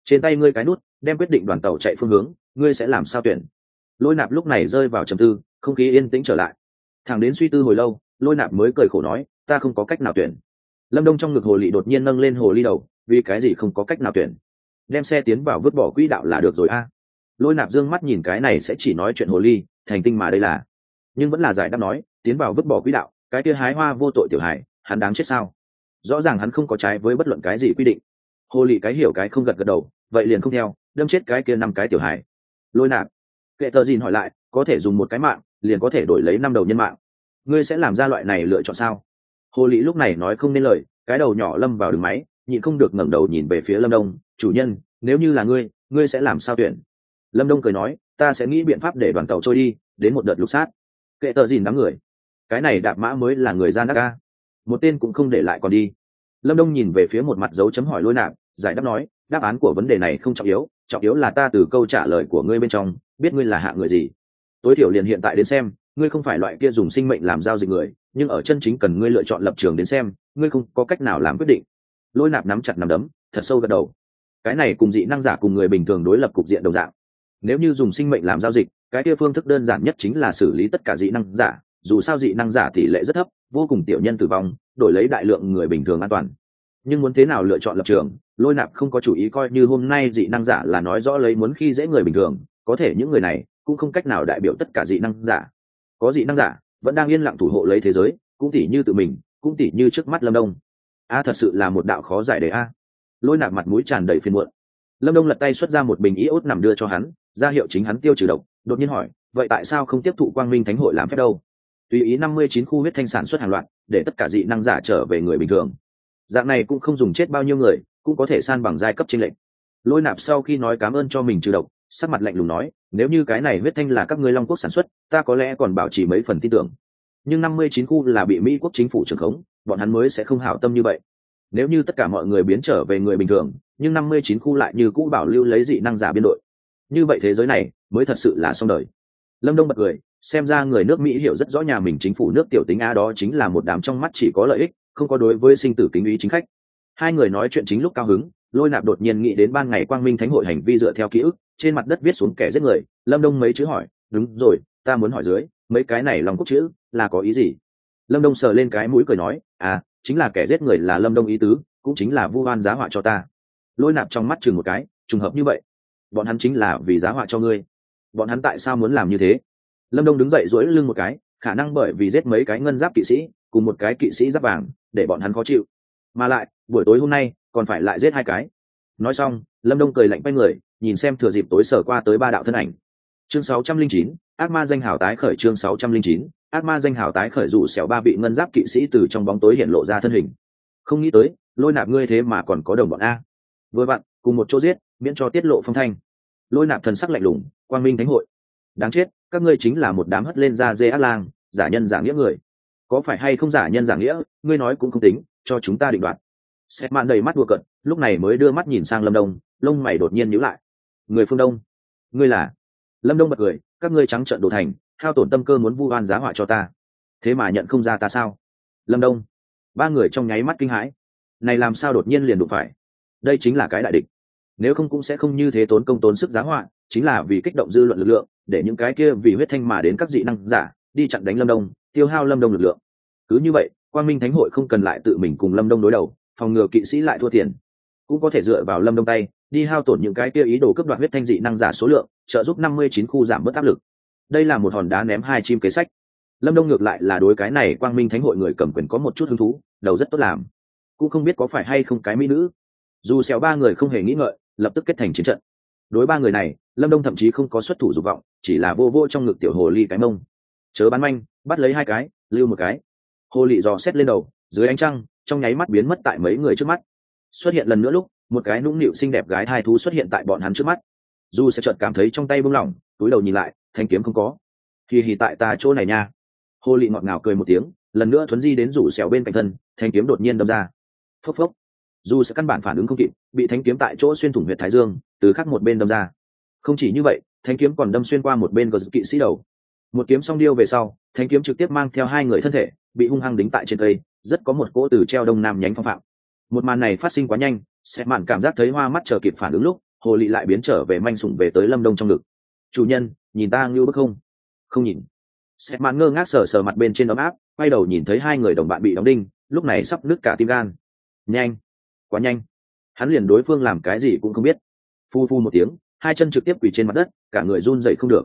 trên tay ngươi cái nút đem quyết định đoàn tàu chạy phương hướng, ngươi sẽ làm sao tuyển? Lôi Nạp lúc này rơi vào trầm tư, không khí yên tĩnh trở lại. Thẳng đến suy tư hồi lâu, Lôi Nạp mới cười khổ nói, ta không có cách nào tuyển. Lâm Đông trong ngực hồ ly đột nhiên nâng lên hồ ly đầu, vì cái gì không có cách nào tuyển? Đem xe tiến vào vứt bỏ quỹ đạo là được rồi a. Lôi Nạp dương mắt nhìn cái này sẽ chỉ nói chuyện hồ ly, thành tinh mà đây là. Nhưng vẫn là giải đáp nói, tiến vào vứt bỏ quỹ đạo, cái kia hái hoa vô tội tiểu hài, hắn đáng chết sao? Rõ ràng hắn không có trái với bất luận cái gì quy định. Hồ ly cái hiểu cái không gật gật đầu, vậy liền không theo, đâm chết cái kia 5 cái tiểu hài. Lôi Nạp, kệ tờ gìn hỏi lại, có thể dùng một cái mạng, liền có thể đổi lấy 5 đầu nhân mạng. Ngươi sẽ làm ra loại này lựa chọn sao? Hồ ly lúc này nói không nên lời, cái đầu nhỏ lâm vào đường máy, nhịn không được ngẩng đầu nhìn về phía Lâm Đông, chủ nhân, nếu như là ngươi sẽ làm sao tuyển? Lâm Đông cười nói, ta sẽ nghĩ biện pháp để đoàn tàu trôi đi, đến một đợt lục sát. Kệ tờ gìn đám người, cái này đạp mã mới là người gian đắc ca, một tên cũng không để lại còn đi. Lâm Đông nhìn về phía một mặt dấu chấm hỏi Lôi Nạp, giải đáp nói, đáp án của vấn đề này không trọng yếu là ta từ câu trả lời của ngươi bên trong biết ngươi là hạng người gì. Tối thiểu liền hiện tại đến xem, ngươi không phải loại kia dùng sinh mệnh làm giao dịch người, nhưng ở chân chính cần ngươi lựa chọn lập trường đến xem, ngươi không có cách nào làm quyết định. Lôi Nạp nắm chặt nắm đấm, thật sâu gật đầu. Cái này cùng dị năng giả cùng người bình thường đối lập cục diện đồng dạng. Nếu như dùng sinh mệnh làm giao dịch, cái kia phương thức đơn giản nhất chính là xử lý tất cả dị năng giả, dù sao dị năng giả tỷ lệ rất thấp, vô cùng tiểu nhân tử vong, đổi lấy đại lượng người bình thường an toàn. Nhưng muốn thế nào lựa chọn lập trường, Lôi Nạp không có chủ ý, coi như hôm nay dị năng giả là nói rõ lấy muốn khi dễ người bình thường, có thể những người này cũng không cách nào đại biểu tất cả dị năng giả. Có dị năng giả vẫn đang yên lặng thủ hộ lấy thế giới, cũng tỉ như tự mình, cũng tỉ như trước mắt Lâm Đông. Thật sự là một đạo khó giải đề a. Lôi Nạp mặt mũi tràn đầy phiền muộn. Lâm Đông lật tay xuất ra một bình iốt nằm đưa cho hắn, ra hiệu chính hắn tiêu trừ độc, đột nhiên hỏi, vậy tại sao không tiếp thụ Quang Minh Thánh hội làm phép đâu? Tùy ý 59 khu huyết thanh sản xuất hàng loạt, để tất cả dị năng giả trở về người bình thường. Dạng này cũng không dùng chết bao nhiêu người, cũng có thể san bằng giai cấp chênh lệch. Lôi Nạp sau khi nói cảm ơn cho mình trừ độc, sắc mặt lạnh lùng nói, nếu như cái này huyết thanh là các ngươi Long Quốc sản xuất, ta có lẽ còn bảo trì mấy phần tin tưởng. Nhưng 59 khu là bị Mỹ quốc chính phủ trưởng khống, bọn hắn mới sẽ không hảo tâm như vậy. Nếu như tất cả mọi người biến trở về người bình thường, nhưng 59 khu lại như cũ bảo lưu lấy dị năng giả biên đội, như vậy thế giới này mới thật sự là xong đời. Lâm Đông bật cười, xem ra người nước Mỹ hiểu rất rõ nhà mình chính phủ nước tiểu tính a, đó chính là một đám trong mắt chỉ có lợi ích, không có đối với sinh tử kính ý chính khách. Hai người nói chuyện chính lúc cao hứng, Lôi Nạp đột nhiên nghĩ đến ban ngày Quang Minh Thánh hội hành vi dựa theo ký ức, trên mặt đất viết xuống kẻ giết người. Lâm Đông mấy chữ hỏi, đúng rồi, ta muốn hỏi dưới mấy cái này Long Quốc chữ là có ý gì? Lâm Đông sờ lên cái mũi cười nói, chính là kẻ giết người là Lâm Đông ý tứ, cũng chính là vu oan giá họa cho ta. Lôi Nạp trong mắt chừng một cái, trùng hợp như vậy, bọn hắn chính là vì giá họa cho ngươi. Bọn hắn tại sao muốn làm như thế? Lâm Đông đứng dậy duỗi lưng một cái, khả năng bởi vì giết mấy cái ngân giáp kỵ sĩ cùng một cái kỵ sĩ giáp vàng, để bọn hắn khó chịu, mà lại buổi tối hôm nay còn phải lại giết 2 cái. Nói xong, Lâm Đông cười lạnh quay người, nhìn xem thừa dịp tối sở qua tới 3 đạo thân ảnh. Chương 609, ác ma danh hào tái khởi. Chương 609, ác ma danh hào tái khởi. Rủ xẻo 3 vị ngân giáp kỵ sĩ từ trong bóng tối hiện lộ ra thân hình. Không nghĩ tới, Lôi Nạp ngươi thế mà còn có đồng bọn a. Vừa vặn, cùng một chỗ giết, miễn cho tiết lộ phong thanh. Lôi Nạp thần sắc lạnh lùng, Quang Minh Thánh hội, đáng chết, các ngươi chính là một đám hất lên da dê ác lang, giả nhân giả nghĩa người. Có phải hay không giả nhân giả nghĩa, ngươi nói cũng không tính, cho chúng ta định đoạt. Sét mạn đầy mắt đùa cợt, lúc này mới đưa mắt nhìn sang Lâm Đông, lông mày đột nhiên nhíu lại. Người phương Đông, ngươi là? Lâm Đông bật cười, các ngươi trắng trợn đồ thành, hao tổn tâm cơ muốn vu oan giá họa cho ta, thế mà nhận không ra ta sao? Lâm Đông, 3 người trong nháy mắt kinh hãi, này làm sao đột nhiên liền đụng phải? Đây chính là cái đại địch, nếu không cũng sẽ không như thế tốn công tốn sức giá họa, chính là vì kích động dư luận lực lượng, để những cái kia vì huyết thanh mà đến các dị năng giả đi chặn đánh Lâm Đông, tiêu hao Lâm Đông lực lượng. Cứ như vậy, Quang Minh Thánh hội không cần lại tự mình cùng Lâm Đông đối đầu, phòng ngừa kỵ sĩ lại thua tiền, cũng có thể dựa vào Lâm Đông tay đi hao tổn những cái kia ý đồ cướp đoạt huyết thanh dị năng giả số lượng, trợ giúp 59 khu giảm bớt áp lực. Đây là một hòn đá ném 2 chim kế sách. Lâm Đông ngược lại là đối cái này Quang Minh Thánh hội người cầm quyền có một chút hứng thú, đầu rất tốt làm, cũng không biết có phải hay không cái mỹ nữ. Dù xéo 3 người không hề nghĩ ngợi, lập tức kết thành chiến trận. Đối 3 người này, Lâm Đông thậm chí không có xuất thủ dục vọng, chỉ là vô vô trong ngực tiểu hồ ly cái mông, chớ bán manh, bắt lấy 2 cái, lưu 1 cái. Hồ ly dò xét lên đầu, dưới ánh trăng, trong nháy mắt biến mất tại mấy người trước mắt. Xuất hiện lần nữa lúc, một cái nũng nịu xinh đẹp gái thai thú xuất hiện tại bọn hắn trước mắt. Dù sẽ chợt cảm thấy trong tay buông lỏng, túi đầu nhìn lại, thanh kiếm không có. Thì tại ta chỗ này nha. Hồ ly ngọt ngào cười một tiếng, lần nữa thuấn di đến rủ xẻo bên cạnh thân, thanh kiếm đột nhiên đâm ra. Phốc phốc. Dù sẽ căn bản phản ứng không kịp, bị thanh kiếm tại chỗ xuyên thủng huyệt thái dương, từ khác một bên đâm ra. Không chỉ như vậy, thanh kiếm còn đâm xuyên qua một bên của kỵ sĩ đầu. Một kiếm song điêu về sau, thanh kiếm trực tiếp mang theo 2 người thân thể, bị hung hăng đính tại trên cây, rất có một cỗ từ treo đông nam nhánh phong phạm. Một màn này phát sinh quá nhanh, Sét mạn cảm giác thấy hoa mắt, chờ kịp phản ứng lúc, hồ lị lại biến trở về manh sủng về tới lâm đông trong ngực. Chủ nhân, nhìn ta ngưu bức không? Không nhìn. Sẹt mạn ngơ ngác sờ sờ mặt bên trên ấm áp, quay đầu nhìn thấy hai người đồng bạn bị đóng đinh, lúc này sắp nứt cả tim gan. Nhanh, quá nhanh. Hắn liền đối phương làm cái gì cũng không biết. Phu phu một tiếng, hai chân trực tiếp quỳ trên mặt đất, cả người run dậy không được.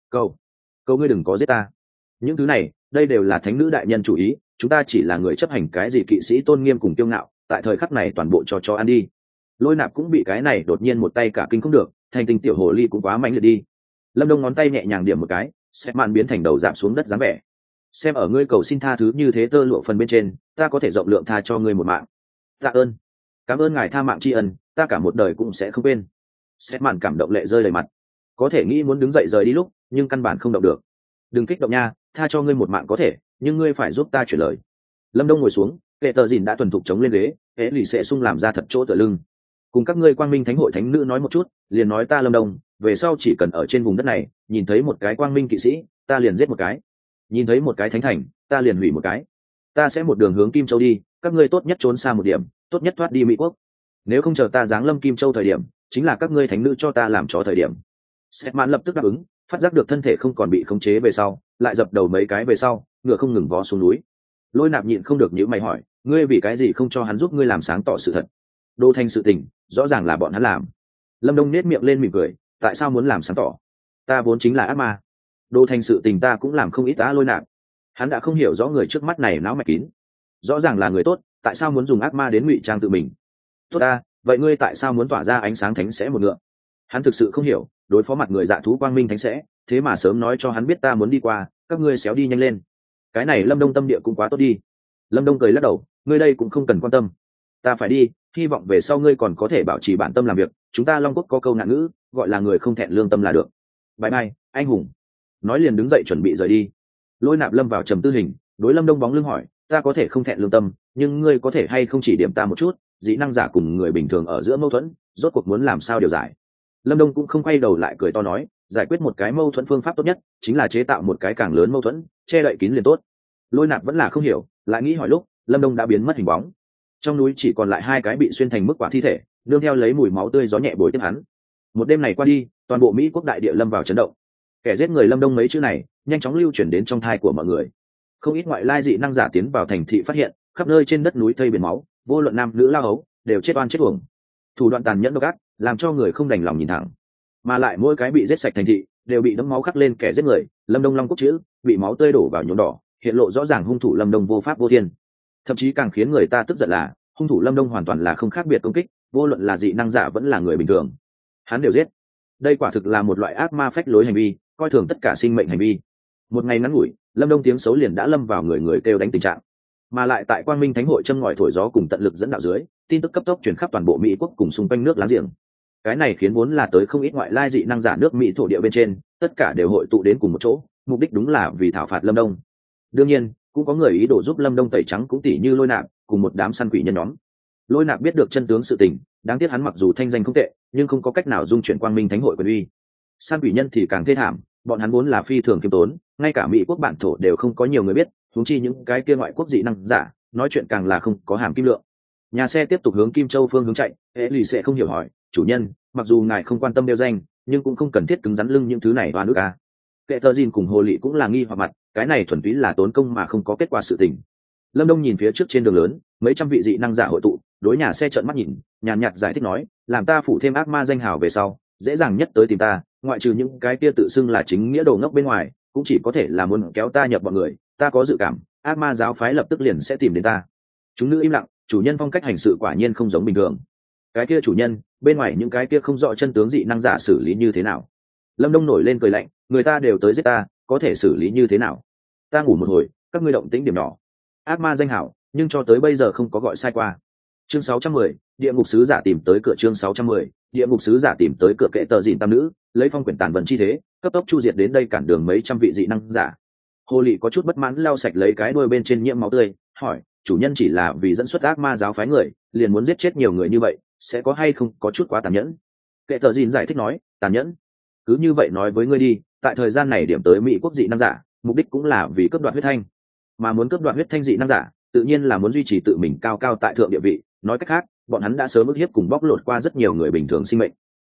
Câu ngươi đừng có giết ta. Những thứ này, đây đều là thánh nữ đại nhân chủ ý, chúng ta chỉ là người chấp hành cái gì kỵ sĩ tôn nghiêm cùng kiêu ngạo, tại thời khắc này toàn bộ cho ăn đi. Lôi Nạp cũng bị cái này đột nhiên một tay cả kinh không được, thành tình tiểu hồ ly cũng quá mạnh liệt đi. Lâm Đông ngón tay nhẹ nhàng điểm một cái, Sẹt mạn biến thành đầu giảm xuống đất dáng vẻ. Xem ở ngươi cầu xin tha thứ như thế tơ lụa phần bên trên, ta có thể rộng lượng tha cho ngươi một mạng. Tạ ơn, cảm ơn ngài tha mạng tri ân, ta cả một đời cũng sẽ không quên. Sẹt mạn cảm động lệ rơi đầy mặt, có thể nghĩ muốn đứng dậy rời đi lúc, nhưng căn bản không động được. Đừng kích động nha, tha cho ngươi một mạng có thể, nhưng ngươi phải giúp ta chuyển lời. Lâm Đông ngồi xuống, kệ tờ dìn đã thuần thục chống lên ghế, hễ lì sẽ sung làm ra thật chỗ tựa lưng. Cùng các ngươi quang minh thánh hội thánh nữ nói một chút, liền nói ta Lâm Đông, về sau chỉ cần ở trên vùng đất này nhìn thấy một cái quang minh kỵ sĩ, ta liền giết một cái, nhìn thấy một cái thánh thành, ta liền hủy một cái. Ta sẽ một đường hướng Kim Châu đi, các ngươi tốt nhất trốn xa một điểm, tốt nhất thoát đi Mỹ quốc. Nếu không chờ ta giáng lâm Kim Châu thời điểm, chính là các ngươi thánh nữ cho ta làm chó thời điểm. Setman lập tức đáp ứng, phát giác được thân thể không còn bị khống chế về sau, lại dập đầu mấy cái về sau, ngựa không ngừng vó xuống núi. Lôi Nạp nhịn không được nhíu mày hỏi, ngươi vì cái gì không cho hắn giúp ngươi làm sáng tỏ sự thật? Đô Thanh sự tình, rõ ràng là bọn hắn làm. Lâm Đông nét miệng lên mỉm cười, tại sao muốn làm sáng tỏ? Ta vốn chính là ác ma. Đô Thanh sự tình ta cũng làm không ít. Tá Lôi Nạp, hắn đã không hiểu rõ người trước mắt này não mạch kín, rõ ràng là người tốt, tại sao muốn dùng ác ma đến ngụy trang tự mình? Tốt ta, vậy ngươi tại sao muốn tỏa ra ánh sáng thánh sẽ một ngựa? Hắn thực sự không hiểu, đối phó mặt người dạ thú quang minh thánh sẽ, thế mà sớm nói cho hắn biết ta muốn đi qua, các ngươi xéo đi nhanh lên. Cái này Lâm Đông tâm địa cũng quá tốt đi. Lâm Đông cười lắc đầu, ngươi đây cũng không cần quan tâm, ta phải đi, hy vọng về sau ngươi còn có thể bảo trì bản tâm làm việc. Chúng ta Long Quốc có câu ngạn ngữ, gọi là người không thẹn lương tâm là được. Bye bye, anh hùng. Nói liền đứng dậy chuẩn bị rời đi. Lôi Nạp lâm vào trầm tư hình, đối Lâm Đông bóng lưng hỏi, ta có thể không thẹn lương tâm, nhưng ngươi có thể hay không chỉ điểm ta một chút, dĩ năng giả cùng người bình thường ở giữa mâu thuẫn, rốt cuộc muốn làm sao điều giải? Lâm Đông cũng không quay đầu lại cười to nói, giải quyết một cái mâu thuẫn phương pháp tốt nhất chính là chế tạo một cái càng lớn mâu thuẫn, che đậy kín liền tốt. Lôi Nạp vẫn là không hiểu, lại nghĩ hỏi lúc Lâm Đông đã biến mất hình bóng. Trong núi chỉ còn lại hai cái bị xuyên thành mức quả thi thể, nương theo lấy mùi máu tươi gió nhẹ bồi tiếp hắn. Một đêm này qua đi, toàn bộ Mỹ quốc đại địa lâm vào chấn động. Kẻ giết người Lâm Đông mấy chữ này nhanh chóng lưu chuyển đến trong thai của mọi người. Không ít ngoại lai dị năng giả tiến vào thành thị phát hiện, khắp nơi trên đất núi thây biển máu, vô luận nam nữ lao ấu đều chết oan chết uổng. Thủ đoạn tàn nhẫn độc ác, làm cho người không đành lòng nhìn thẳng. Mà lại mỗi cái bị giết sạch thành thị đều bị đẫm máu khắc lên kẻ giết người Lâm Đông Long Quốc chữ, bị máu tươi đổ vào nhuộm đỏ, hiện lộ rõ ràng hung thủ Lâm Đông vô pháp vô thiên. Thậm chí càng khiến người ta tức giận là hung thủ Lâm Đông hoàn toàn là không khác biệt công kích, vô luận là dị năng giả vẫn là người bình thường, hắn đều giết. Đây quả thực là một loại ác ma phách lối hành vi, coi thường tất cả sinh mệnh hành vi. Một ngày ngắn ngủi, Lâm Đông tiếng xấu liền đã lâm vào người người kêu đánh tình trạng. Mà lại tại Quang Minh Thánh hội châm ngòi thổi gió cùng tận lực dẫn đạo dưới, tin tức cấp tốc truyền khắp toàn bộ Mỹ quốc cùng xung quanh nước láng giềng. Cái này khiến vốn là tới không ít ngoại lai dị năng giả nước Mỹ thổ địa bên trên, tất cả đều hội tụ đến cùng một chỗ, mục đích đúng là vì thảo phạt Lâm Đông. Đương nhiên, cũng có người ý đồ giúp Lâm Đông tẩy trắng, cũng tỉ như Lôi Nạp cùng một đám săn quỷ nhân nhóm. Lôi Nạp biết được chân tướng sự tình, đáng tiếc hắn mặc dù thanh danh không tệ, nhưng không có cách nào dung chuyển Quang Minh Thánh hội quyền uy. Săn quỷ nhân thì càng thê thảm, bọn hắn vốn là phi thường kiêm tốn, ngay cả Mỹ quốc bản thổ đều không có nhiều người biết, huống chi những cái kia ngoại quốc dị năng giả, nói chuyện càng là không có hàm kim lượng. Nhà xe tiếp tục hướng Kim Châu phương hướng chạy, hệ lì sẽ không hiểu hỏi, chủ nhân, mặc dù ngài không quan tâm đeo danh, nhưng cũng không cần thiết cứng rắn lưng những thứ này oan ức a. Kệ tờ Dìn cùng Hồ Lị cũng là nghi hoặc mặt, cái này thuần túy là tốn công mà không có kết quả sự tình. Lâm Đông nhìn phía trước trên đường lớn, mấy trăm vị dị năng giả hội tụ, đối nhà xe trợn mắt nhìn, nhàn nhạt giải thích nói, làm ta phủ thêm ác ma danh hào về sau, dễ dàng nhất tới tìm ta, ngoại trừ những cái kia tự xưng là chính nghĩa đồ ngốc bên ngoài, cũng chỉ có thể là muốn kéo ta nhập bọn người. Ta có dự cảm, ác ma giáo phái lập tức liền sẽ tìm đến ta. Chúng nữ im lặng, chủ nhân phong cách hành sự quả nhiên không giống bình thường. Cái kia chủ nhân, bên ngoài những cái kia không rõ chân tướng dị năng giả xử lý như thế nào? Lâm Đông nổi lên cười lạnh, người ta đều tới giết ta, có thể xử lý như thế nào? Ta ngủ một hồi, các ngươi động tĩnh điểm nhỏ. Ác ma danh hảo, nhưng cho tới bây giờ không có gọi sai qua. Chương 610, địa ngục sứ giả tìm tới cửa. Chương 610, địa ngục sứ giả tìm tới cửa. Kệ tờ Dìn tam nữ lấy phong quyển tàn vận chi thế, cấp tốc chu diệt đến đây, cản đường mấy trăm vị dị năng giả. Hồ Lị có chút bất mãn lau sạch lấy cái đuôi bên trên nhiễm máu tươi, hỏi, chủ nhân chỉ là vì dẫn xuất ác ma giáo phái người, liền muốn giết chết nhiều người như vậy, sẽ có hay không có chút quá tàn nhẫn? Kệ tờ Dìn giải thích nói, tàn nhẫn? Cứ như vậy nói với ngươi đi, tại thời gian này điểm tới Mỹ quốc dị năng giả, mục đích cũng là vì cướp đoạt huyết thanh, mà muốn cướp đoạt huyết thanh dị năng giả, tự nhiên là muốn duy trì tự mình cao cao tại thượng địa vị. Nói cách khác, bọn hắn đã sớm ức hiếp cùng bóc lột qua rất nhiều người bình thường sinh mệnh.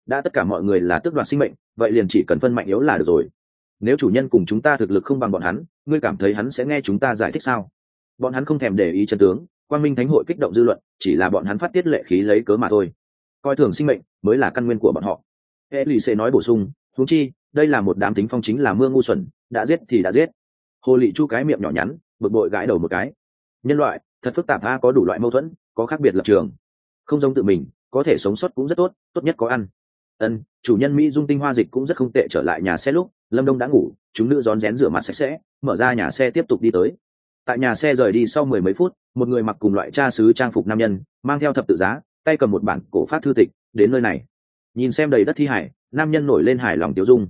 đã tất cả mọi người là tước đoạt sinh mệnh, vậy liền chỉ cần phân mạnh yếu là được rồi. Nếu chủ nhân cùng chúng ta thực lực không bằng bọn hắn, ngươi cảm thấy hắn sẽ nghe chúng ta giải thích sao? Bọn hắn không thèm để ý chân tướng, quang minh thánh hội kích động dư luận, chỉ là bọn hắn phát tiết lệ khí lấy cớ mà thôi. Coi thường sinh mệnh mới là căn nguyên của bọn họ. Elise nói bổ sung, huống chi đây là một đám tính phong chính là mưa ngu xuẩn, đã giết thì đã giết. Hồ Lị Chu cái miệng nhỏ nhắn, bực bội gãi đầu một cái. Nhân loại thật phức tạp, có đủ loại mâu thuẫn, có khác biệt lập trường, không giống tự mình, có thể sống sót cũng rất tốt, tốt nhất có ăn. Chủ nhân Mỹ Dung tinh hoa dịch cũng rất không tệ. Trở lại nhà xe lúc Lâm Đông đã ngủ, chúng nữ rón rén rửa mặt sạch sẽ, mở ra nhà xe tiếp tục đi tới. Tại nhà xe rời đi sau 10 mấy phút, một người mặc cùng loại cha xứ trang phục nam nhân, mang theo thập tự giá, tay cầm một bản cổ pháp thư tịch, đến nơi này. Nhìn xem đầy đất thi hải, nam nhân nổi lên hài lòng tiêu dung.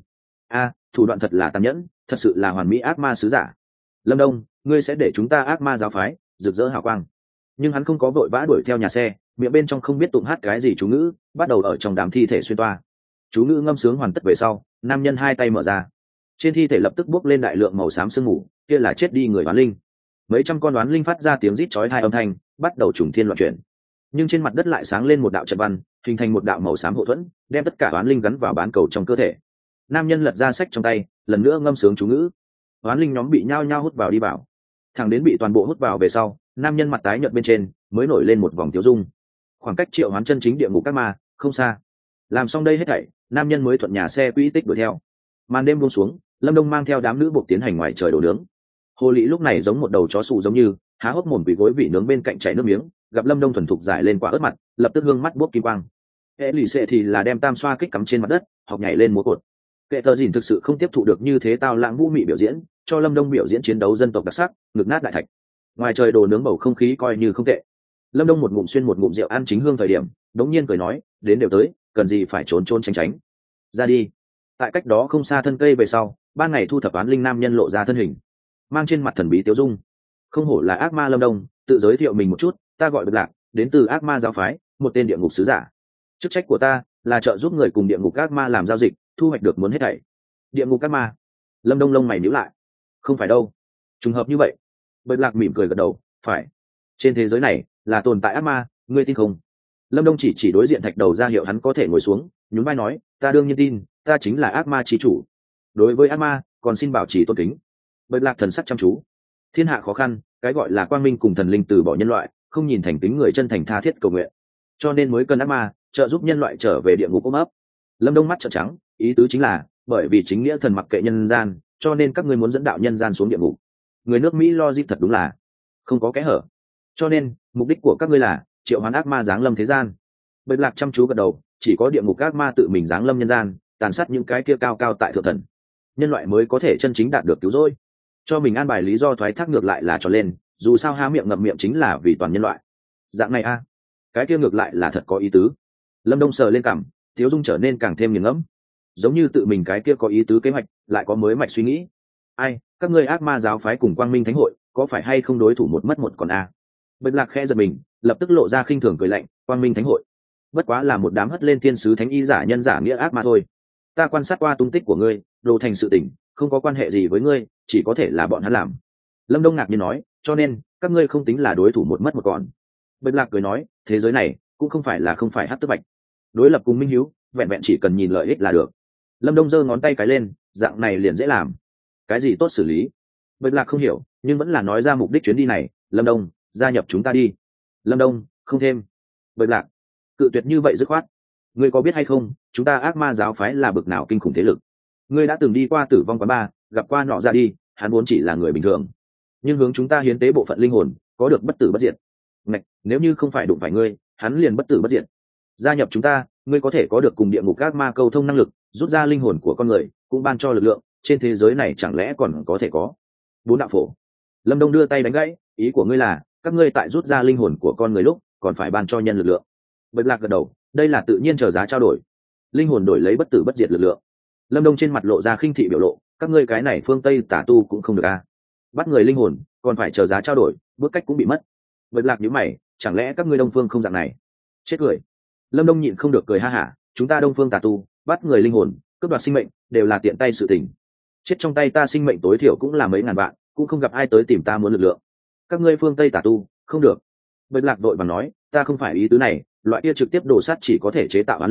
Thủ đoạn thật là tàn nhẫn, thật sự là hoàn mỹ ác ma sứ giả. Lâm Đông, ngươi sẽ để chúng ta ác ma giáo phái rực rỡ hào quang. Nhưng hắn không có vội vã đuổi theo nhà xe, miệng bên trong không biết tụng hát cái gì chú ngữ, bắt đầu ở trong đám thi thể xuyên toa. Chú ngữ ngâm sướng hoàn tất về sau, nam nhân hai tay mở ra, trên thi thể lập tức bốc lên đại lượng màu xám sương mù, kia là chết đi người oán linh. Mấy trăm con oán linh phát ra tiếng rít chói tai âm thanh, bắt đầu trùng thiên loạn chuyển. Nhưng trên mặt đất lại sáng lên một đạo trận văn, hình thành một đạo màu xám hộ thuẫn, đem tất cả oán linh gắn vào bán cầu trong cơ thể. Nam nhân lật ra sách trong tay, lần nữa ngâm sướng chú ngữ. Oán linh nhóm bị nhao nhao hút vào đi vào, thẳng đến bị toàn bộ hút vào về sau, nam nhân mặt tái nhợt bên trên mới nổi lên một vòng tiêu dung. Khoảng cách triệu hoán chân chính địa ngục các ma không xa. Làm xong đây hết thảy, nam nhân mới thuận nhà xe quỹ tích đuổi theo. Màn đêm buông xuống, Lâm Đông mang theo đám nữ buộc tiến hành ngoài trời đổ nướng. Hồ Lị lúc này giống một đầu chó sụ giống như há hốc mồm quỳ gối vị nướng bên cạnh chảy nước miếng, gặp Lâm Đông thuần thục giải lên quả ớt mặt, lập tức hương mắt bốc kim quang. Elise thì là đem tam xoa kích cắm trên mặt đất, học nhảy lên múa cột. Kệ Tờ Dìn thực sự không tiếp thụ được như thế tao lãng vũ mị biểu diễn, cho Lâm Đông biểu diễn chiến đấu dân tộc đặc sắc, ngực nát đại thạch. Ngoài trời đồ nướng bầu không khí coi như không tệ. Lâm Đông một ngụm xuyên một ngụm rượu ăn chính hương thời điểm, đống nhiên cười nói, đến đều tới, cần gì phải trốn trốn tránh tránh. Ra đi. Tại cách đó không xa thân cây về sau, ban ngày thu thập toán linh nam nhân lộ ra thân hình, mang trên mặt thần bí tiêu dung. Không hổ là ác ma Lâm Đông, tự giới thiệu mình một chút, ta gọi Bật Lạc, đến từ ác ma giáo phái, một tên địa ngục sứ giả. Chức trách của ta là trợ giúp người cùng địa ngục ác ma làm giao dịch, thu hoạch được muốn hết thảy. Địa ngục ác ma? Lâm Đông lông mày nhíu lại. Không phải đâu. Trùng hợp như vậy. Bật Lạc mỉm cười gật đầu, phải. Trên thế giới này là tồn tại ác ma, ngươi tin không? Lâm Đông chỉ đối diện thạch đầu ra hiệu hắn có thể ngồi xuống, nhún vai nói, ta đương nhiên tin, ta chính là ác ma chi chủ. Đối với ác ma, còn xin bảo trì tôn kính. Bật Lạc thần sắc chăm chú. Thiên hạ khó khăn, cái gọi là quang minh cùng thần linh từ bỏ nhân loại, không nhìn thành tính người chân thành tha thiết cầu nguyện, cho nên mới cần ác ma trợ giúp nhân loại trở về địa ngục ôm ấp. Lâm Đông mắt trợn trắng, ý tứ chính là bởi vì chính nghĩa thần mặc kệ nhân gian, cho nên các ngươi muốn dẫn đạo nhân gian xuống địa ngục. Người nước Mỹ logic thật đúng là không có kẽ hở. Cho nên mục đích của các ngươi là triệu hoán ác ma giáng lâm thế gian. Bật Lạc chăm chú gật đầu, chỉ có địa ngục ác ma tự mình giáng lâm nhân gian, tàn sát những cái kia cao cao tại thượng thần, nhân loại mới có thể chân chính đạt được cứu rỗi. Cho mình an bài lý do thoái thác ngược lại là trò lên, dù sao há miệng ngậm miệng chính là vì toàn nhân loại. Dạng này cái kia ngược lại là thật có ý tứ. Lâm Đông sờ lên cằm, Tiếu Dung trở nên càng thêm nghiền ngẫm, giống như tự mình cái kia có ý tứ kế hoạch lại có mới mạch suy nghĩ. Các ngươi ác ma giáo phái cùng quang minh thánh hội có phải hay không đối thủ một mất một còn Bật Lạc khẽ giật mình, lập tức lộ ra khinh thường cười lạnh, quang minh thánh hội bất quá là một đám hất lên thiên sứ thánh y giả nhân giả nghĩa ác ma thôi. Ta quan sát qua tung tích của ngươi, đồ thành sự tình, không có quan hệ gì với ngươi, chỉ có thể là bọn hắn làm. Lâm Đông ngạc nhiên nói, cho nên các ngươi không tính là đối thủ một mất một còn. Bật Lạc cười nói, thế giới này cũng không phải là không phải hắc tức bạch, đối lập cùng minh hiếu, vẹn vẹn chỉ cần nhìn lợi ích là được. Lâm Đông giơ ngón tay cái lên, dạng này liền dễ làm. Cái gì tốt xử lý? Bật Lạc không hiểu, nhưng vẫn là nói ra mục đích chuyến đi này. Lâm Đông, gia nhập chúng ta đi. Lâm Đông, không thêm. Bật Lạc cự tuyệt như vậy dứt khoát. Ngươi có biết hay không, chúng ta ác ma giáo phái là bực nào kinh khủng thế lực? Ngươi đã từng đi qua tử vong quán bar, gặp qua nọ ra đi, hắn vốn chỉ là người bình thường, nhưng hướng chúng ta hiến tế bộ phận linh hồn, có được bất tử bất diệt. Ngạch, nếu như không phải đụng phải ngươi, hắn liền bất tử bất diệt. Gia nhập chúng ta, ngươi có thể có được cùng địa ngục ác ma câu thông năng lực, rút ra linh hồn của con người, cũng ban cho lực lượng, trên thế giới này chẳng lẽ còn có thể có 4 đạo phổ? Lâm Đông đưa tay đánh gãy, ý của ngươi là các ngươi tại rút ra linh hồn của con người lúc còn phải ban cho nhân lực lượng. Bật Lạc gật đầu, đây là tự nhiên, chờ giá trao đổi, linh hồn đổi lấy bất tử bất diệt lực lượng. Lâm Đông trên mặt lộ ra khinh thị biểu lộ, các ngươi cái này phương Tây tà tu cũng không được bắt người linh hồn còn phải chờ giá trao đổi, bước cách cũng bị mất. Bật Lạc nhíu mày, chẳng lẽ các ngươi Đông phương không dạng này? Chết cười. Lâm Đông nhịn không được cười ha hả, chúng ta Đông phương tà tu bắt người linh hồn, cướp đoạt sinh mệnh đều là tiện tay sự tình, chết trong tay ta sinh mệnh tối thiểu cũng là mấy ngàn vạn, cũng không gặp ai tới tìm ta muốn lực lượng. Các ngươi phương Tây tà tu không được. Bật Lạc đội bằng nói, ta không phải ý tứ này, loại kia trực tiếp đổ sát chỉ có thể chế tạo án linh,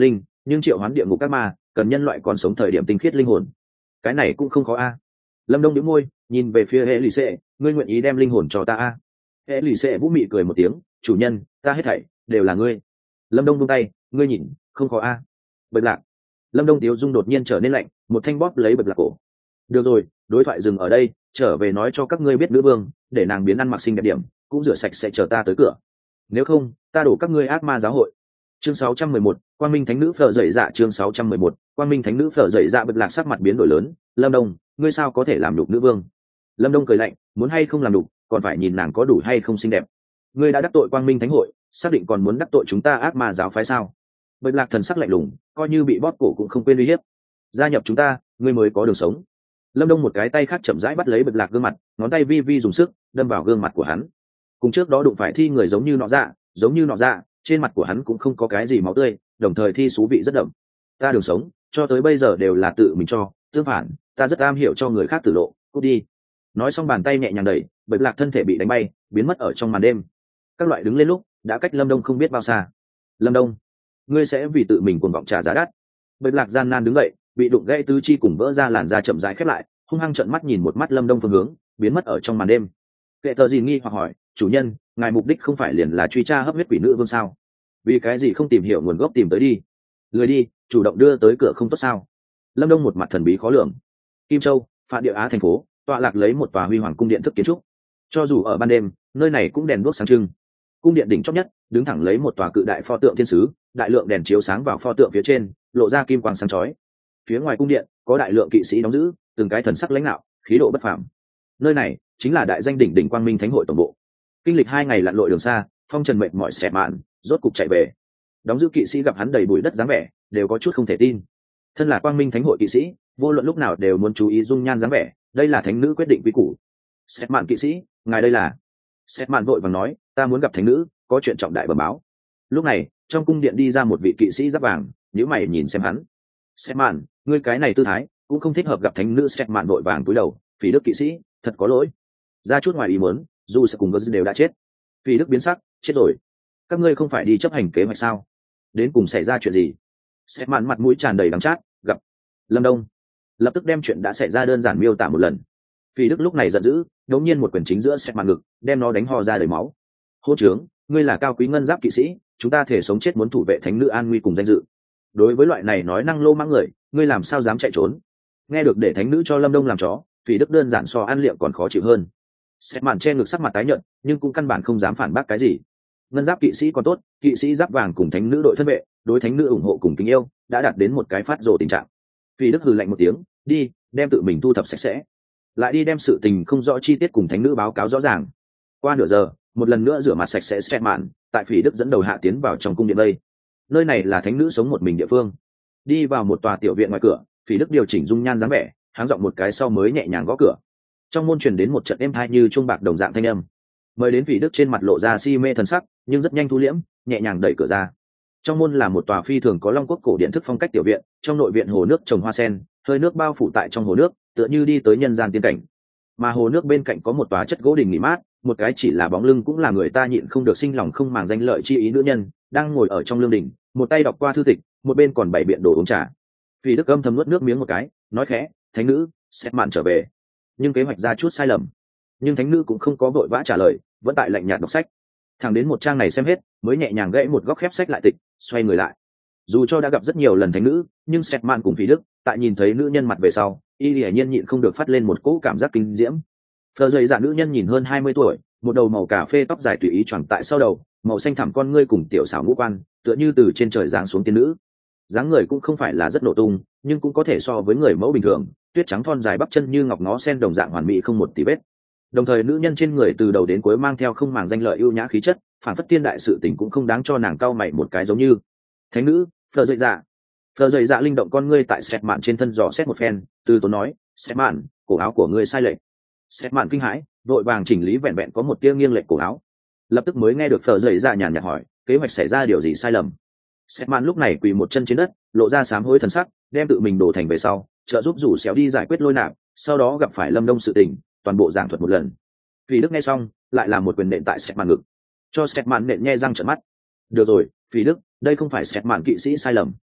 nhưng triệu hoán địa ngục các ma cần nhân loại còn sống thời điểm tinh khiết linh hồn, cái này cũng không có a. Lâm Đông nhíu môi nhìn về phía hệ lì xệ, ngươi nguyện ý đem linh hồn cho ta a? Hệ lì xệ vũ mị cười một tiếng, chủ nhân, ta hết thảy đều là ngươi. Lâm Đông buông tay, ngươi nhìn, không có a. Bạch lạc. Lâm Đông tiếu dung đột nhiên trở nên lạnh, một thanh bóp lấy Bạch lạc cổ. Được rồi, đối thoại dừng ở đây, trở về nói cho các ngươi biết nữ vương, để nàng biến ăn mặc xinh đẹp điểm, cũng rửa sạch sẽ chờ ta tới cửa. Nếu không, ta đổ các ngươi ác ma giáo hội. Chương 611, Quang Minh Thánh Nữ Phở dậy dạ. Chương 611, Quang Minh Thánh Nữ Phở dậy dạ. Bạch lạc sắc mặt biến đổi lớn, Lâm Đông, ngươi sao có thể làm nhục nữ vương? Lâm Đông cười lạnh, muốn hay không làm nhục, còn phải nhìn nàng có đủ hay không xinh đẹp. Ngươi đã đắc tội Quang Minh Thánh hội, xác định còn muốn đắc tội chúng ta ác ma giáo phái sao? Bạch lạc thần sắc lạnh lùng, coi như bị bóp cổ cũng không quên uy hiếp. Gia nhập chúng ta, ngươi mới có đường sống. Lâm Đông một cái tay khác chậm rãi bắt lấy Bạch lạc gương mặt, ngón tay vi vi dùng sức đâm vào gương mặt của hắn. Cùng trước đó đụng phải thi người giống như nọ dạ, trên mặt của hắn cũng không có cái gì máu tươi, đồng thời thi xú vị rất đậm. Ta đường sống cho tới bây giờ đều là tự mình cho, tương phản, ta rất am hiểu cho người khác tử lộ, cút đi. Nói xong bàn tay nhẹ nhàng đẩy, Bạch lạc thân thể bị đánh bay, biến mất ở trong màn đêm. Các loại đứng lên lúc đã cách Lâm Đông không biết bao xa. Lâm Đông, ngươi sẽ vì tự mình cuồng vọng trả giá đắt. Bạch lạc gian nan đứng dậy, bị đụng gãy tứ chi cùng vỡ ra, làn da chậm rãi khép lại, hung hăng trợn mắt nhìn một mắt Lâm Đông phương hướng, biến mất ở trong màn đêm. Kệ Tờ Dìn nghi hoặc hỏi, chủ nhân, ngài mục đích không phải liền là truy tra hấp huyết quỷ nữ vương sao? Vì cái gì không tìm hiểu nguồn gốc tìm tới đi? Lười đi, chủ động đưa tới cửa không tốt sao? Lâm Đông một mặt thần bí khó lường. Kim Châu, Phạn Địa Á thành phố, tọa lạc lấy một tòa huy hoàng cung điện thức kiến trúc. Cho dù ở ban đêm, nơi này cũng đèn đuốc sáng trưng. Cung điện đỉnh chóp nhất, đứng thẳng lấy một tòa cự đại pho tượng thiên sứ, đại lượng đèn chiếu sáng vào pho tượng phía trên, lộ ra kim quang sáng chói. Phía ngoài cung điện, có đại lượng kỵ sĩ đóng giữ, từng cái thần sắc lãnh đạo, khí độ bất phàm. Nơi này chính là đại danh đỉnh Quang Minh Thánh hội tổng bộ. Kinh lịch 2 ngày lặn lội đường xa, phong trần mệt mỏi xẹp mạn, rốt cục chạy về. Đóng giữ kỵ sĩ gặp hắn đầy bụi đất dáng vẻ, đều có chút không thể tin. Thân là Quang Minh Thánh hội kỵ sĩ, vô luận lúc nào đều muốn chú ý dung nhan dáng vẻ, đây là thánh nữ quyết định quy củ. Xẹp mạn kỵ sĩ, ngài đây là? Xẹp mạn vội vàng nói, ta muốn gặp thánh nữ, có chuyện trọng đại bẩm báo. Lúc này, trong cung điện đi ra một vị kỵ sĩ giáp vàng, nhíu mày nhìn xem hắn. Xẹp mạn, ngươi cái này tư thái, cũng không thích hợp gặp thánh nữ. Xẹp mạn vội vàng cúi đầu, Phỉ Đức kỵ sĩ, thật có lỗi, ra chút ngoài ý muốn, dù sẽ cùng Gớt đều đã chết. Phỉ Đức biến sắc, chết rồi? Các ngươi không phải đi chấp hành kế hoạch sao? Đến cùng xảy ra chuyện gì? Xẹp mạn mặt mũi tràn đầy đắng chát, gặp Lâm Đông, lập tức đem chuyện đã xảy ra đơn giản miêu tả một lần. Phỉ Đức lúc này giận dữ, đống nhiên một quyền chính giữa Xẹp mạn ngực, đem nó đánh ho ra đầy máu. Hô trướng, ngươi là cao quý ngân giáp kỵ sĩ, chúng ta thể sống chết muốn thủ vệ thánh nữ an nguy cùng danh dự. Đối với loại này nói năng lô mãng người, ngươi làm sao dám chạy trốn? Nghe được để thánh nữ cho Lâm Đông làm chó, Phỉ Đức đơn giản so ăn liệm còn khó chịu hơn. Xẹp mạn che ngực sắc mặt tái nhợt, nhưng cũng căn bản không dám phản bác cái gì. Ngân giáp kỵ sĩ còn tốt, kỵ sĩ giáp vàng cùng thánh nữ đội thân vệ, đối thánh nữ ủng hộ cùng kính yêu, đã đạt đến một cái phát rồ tình trạng. Phỉ Đức hừ lạnh một tiếng, đi, đem tự mình thu thập sạch sẽ, lại đi đem sự tình không rõ chi tiết cùng thánh nữ báo cáo rõ ràng. Qua nửa giờ, một lần nữa rửa mặt sạch sẽ Xẹp mạn, tại Phỉ Đức dẫn đầu hạ tiến vào trong cung điện đây. Nơi này là thánh nữ sống một mình địa phương. Đi vào một tòa tiểu viện ngoài cửa, Phỉ Đức điều chỉnh dung nhan dáng vẻ, háng giọng một cái sau mới nhẹ nhàng gõ cửa. Trong môn truyền đến một trận êm tai như chuông bạc đồng dạng thanh âm. Mời đến. Phỉ Đức trên mặt lộ ra si mê thần sắc, nhưng rất nhanh thu liễm, nhẹ nhàng đẩy cửa ra. Trong môn là một tòa phi thường có Long Quốc cổ điện thức phong cách tiểu viện, trong nội viện hồ nước trồng hoa sen, hơi nước bao phủ tại trong hồ nước, tựa như đi tới nhân gian tiên cảnh. Mà hồ nước bên cạnh có một tòa chất gỗ đình nghỉ mát, một cái chỉ là bóng lưng cũng là người ta nhịn không được sinh lòng không màng danh lợi chi ý nữ nhân, đang ngồi ở trong lương đình, một tay đọc qua thư tịch, một bên còn bày biện đồ uống trà. Phỉ Đức âm thầm nuốt nước miếng một cái, nói khẽ, thánh nữ, Xẹp mạn trở về. Nhưng kế hoạch ra chút sai lầm. Nhưng thánh nữ cũng không có vội vã trả lời, vẫn tại lạnh nhạt đọc sách. Thẳng đến một trang này xem hết, mới nhẹ nhàng gãy một góc khép sách lại tịch, xoay người lại. Dù cho đã gặp rất nhiều lần thánh nữ, nhưng Xẹp mạn cùng Phỉ Đức, tại nhìn thấy nữ nhân mặt về sau, y hiển nhiên nhịn không được phát lên một cỗ cảm giác kinh diễm. Phờ dày dạ nữ nhân nhìn hơn 20 tuổi, một đầu màu cà phê tóc dài tùy ý choàng tại sau đầu, màu xanh thẳm con ngươi cùng tiểu xảo ngũ quan, tựa như từ trên trời giáng xuống tiên nữ. Dáng người cũng không phải là rất nổ tung, nhưng cũng có thể so với người mẫu bình thường, tuyết trắng thon dài bắp chân như ngọc ngó sen đồng dạng hoàn mỹ không một tì vết. Đồng thời nữ nhân trên người từ đầu đến cuối mang theo không màng danh lợi ưu nhã khí chất, phản phất tiên đại sự tình cũng không đáng cho nàng cau mày một cái giống như. Thánh nữ, Phờ dậy dạ. Phờ dậy dạ linh động con ngươi tại Xẹp mạn trên thân dò xét một phen, từ tốn nói, Xẹp mạn, cổ áo của ngươi sai lệch. Xẹp mạn kinh hãi, vội vàng chỉnh lý vẹn vẹn có một tia nghiêng lệch cổ áo. Lập tức mới nghe được Phờ dậy dạ nhàn nhạt hỏi, kế hoạch xảy ra điều gì sai lầm? Xẹp mạn lúc này quỳ một chân trên đất, lộ ra sám hối thần sắc, đem tự mình đổ thành về sau, trợ giúp rủ xéo đi giải quyết lôi nạp, sau đó gặp phải Lâm Đông sự tình, toàn bộ giảng thuật một lần. Phỉ Đức nghe xong, lại làm một quyền nện tại Xẹp mạn ngực, cho Xẹp mạn nện nhe răng trợn mắt. Được rồi, Phỉ Đức, đây không phải Xẹp mạn kỵ sĩ sai lầm.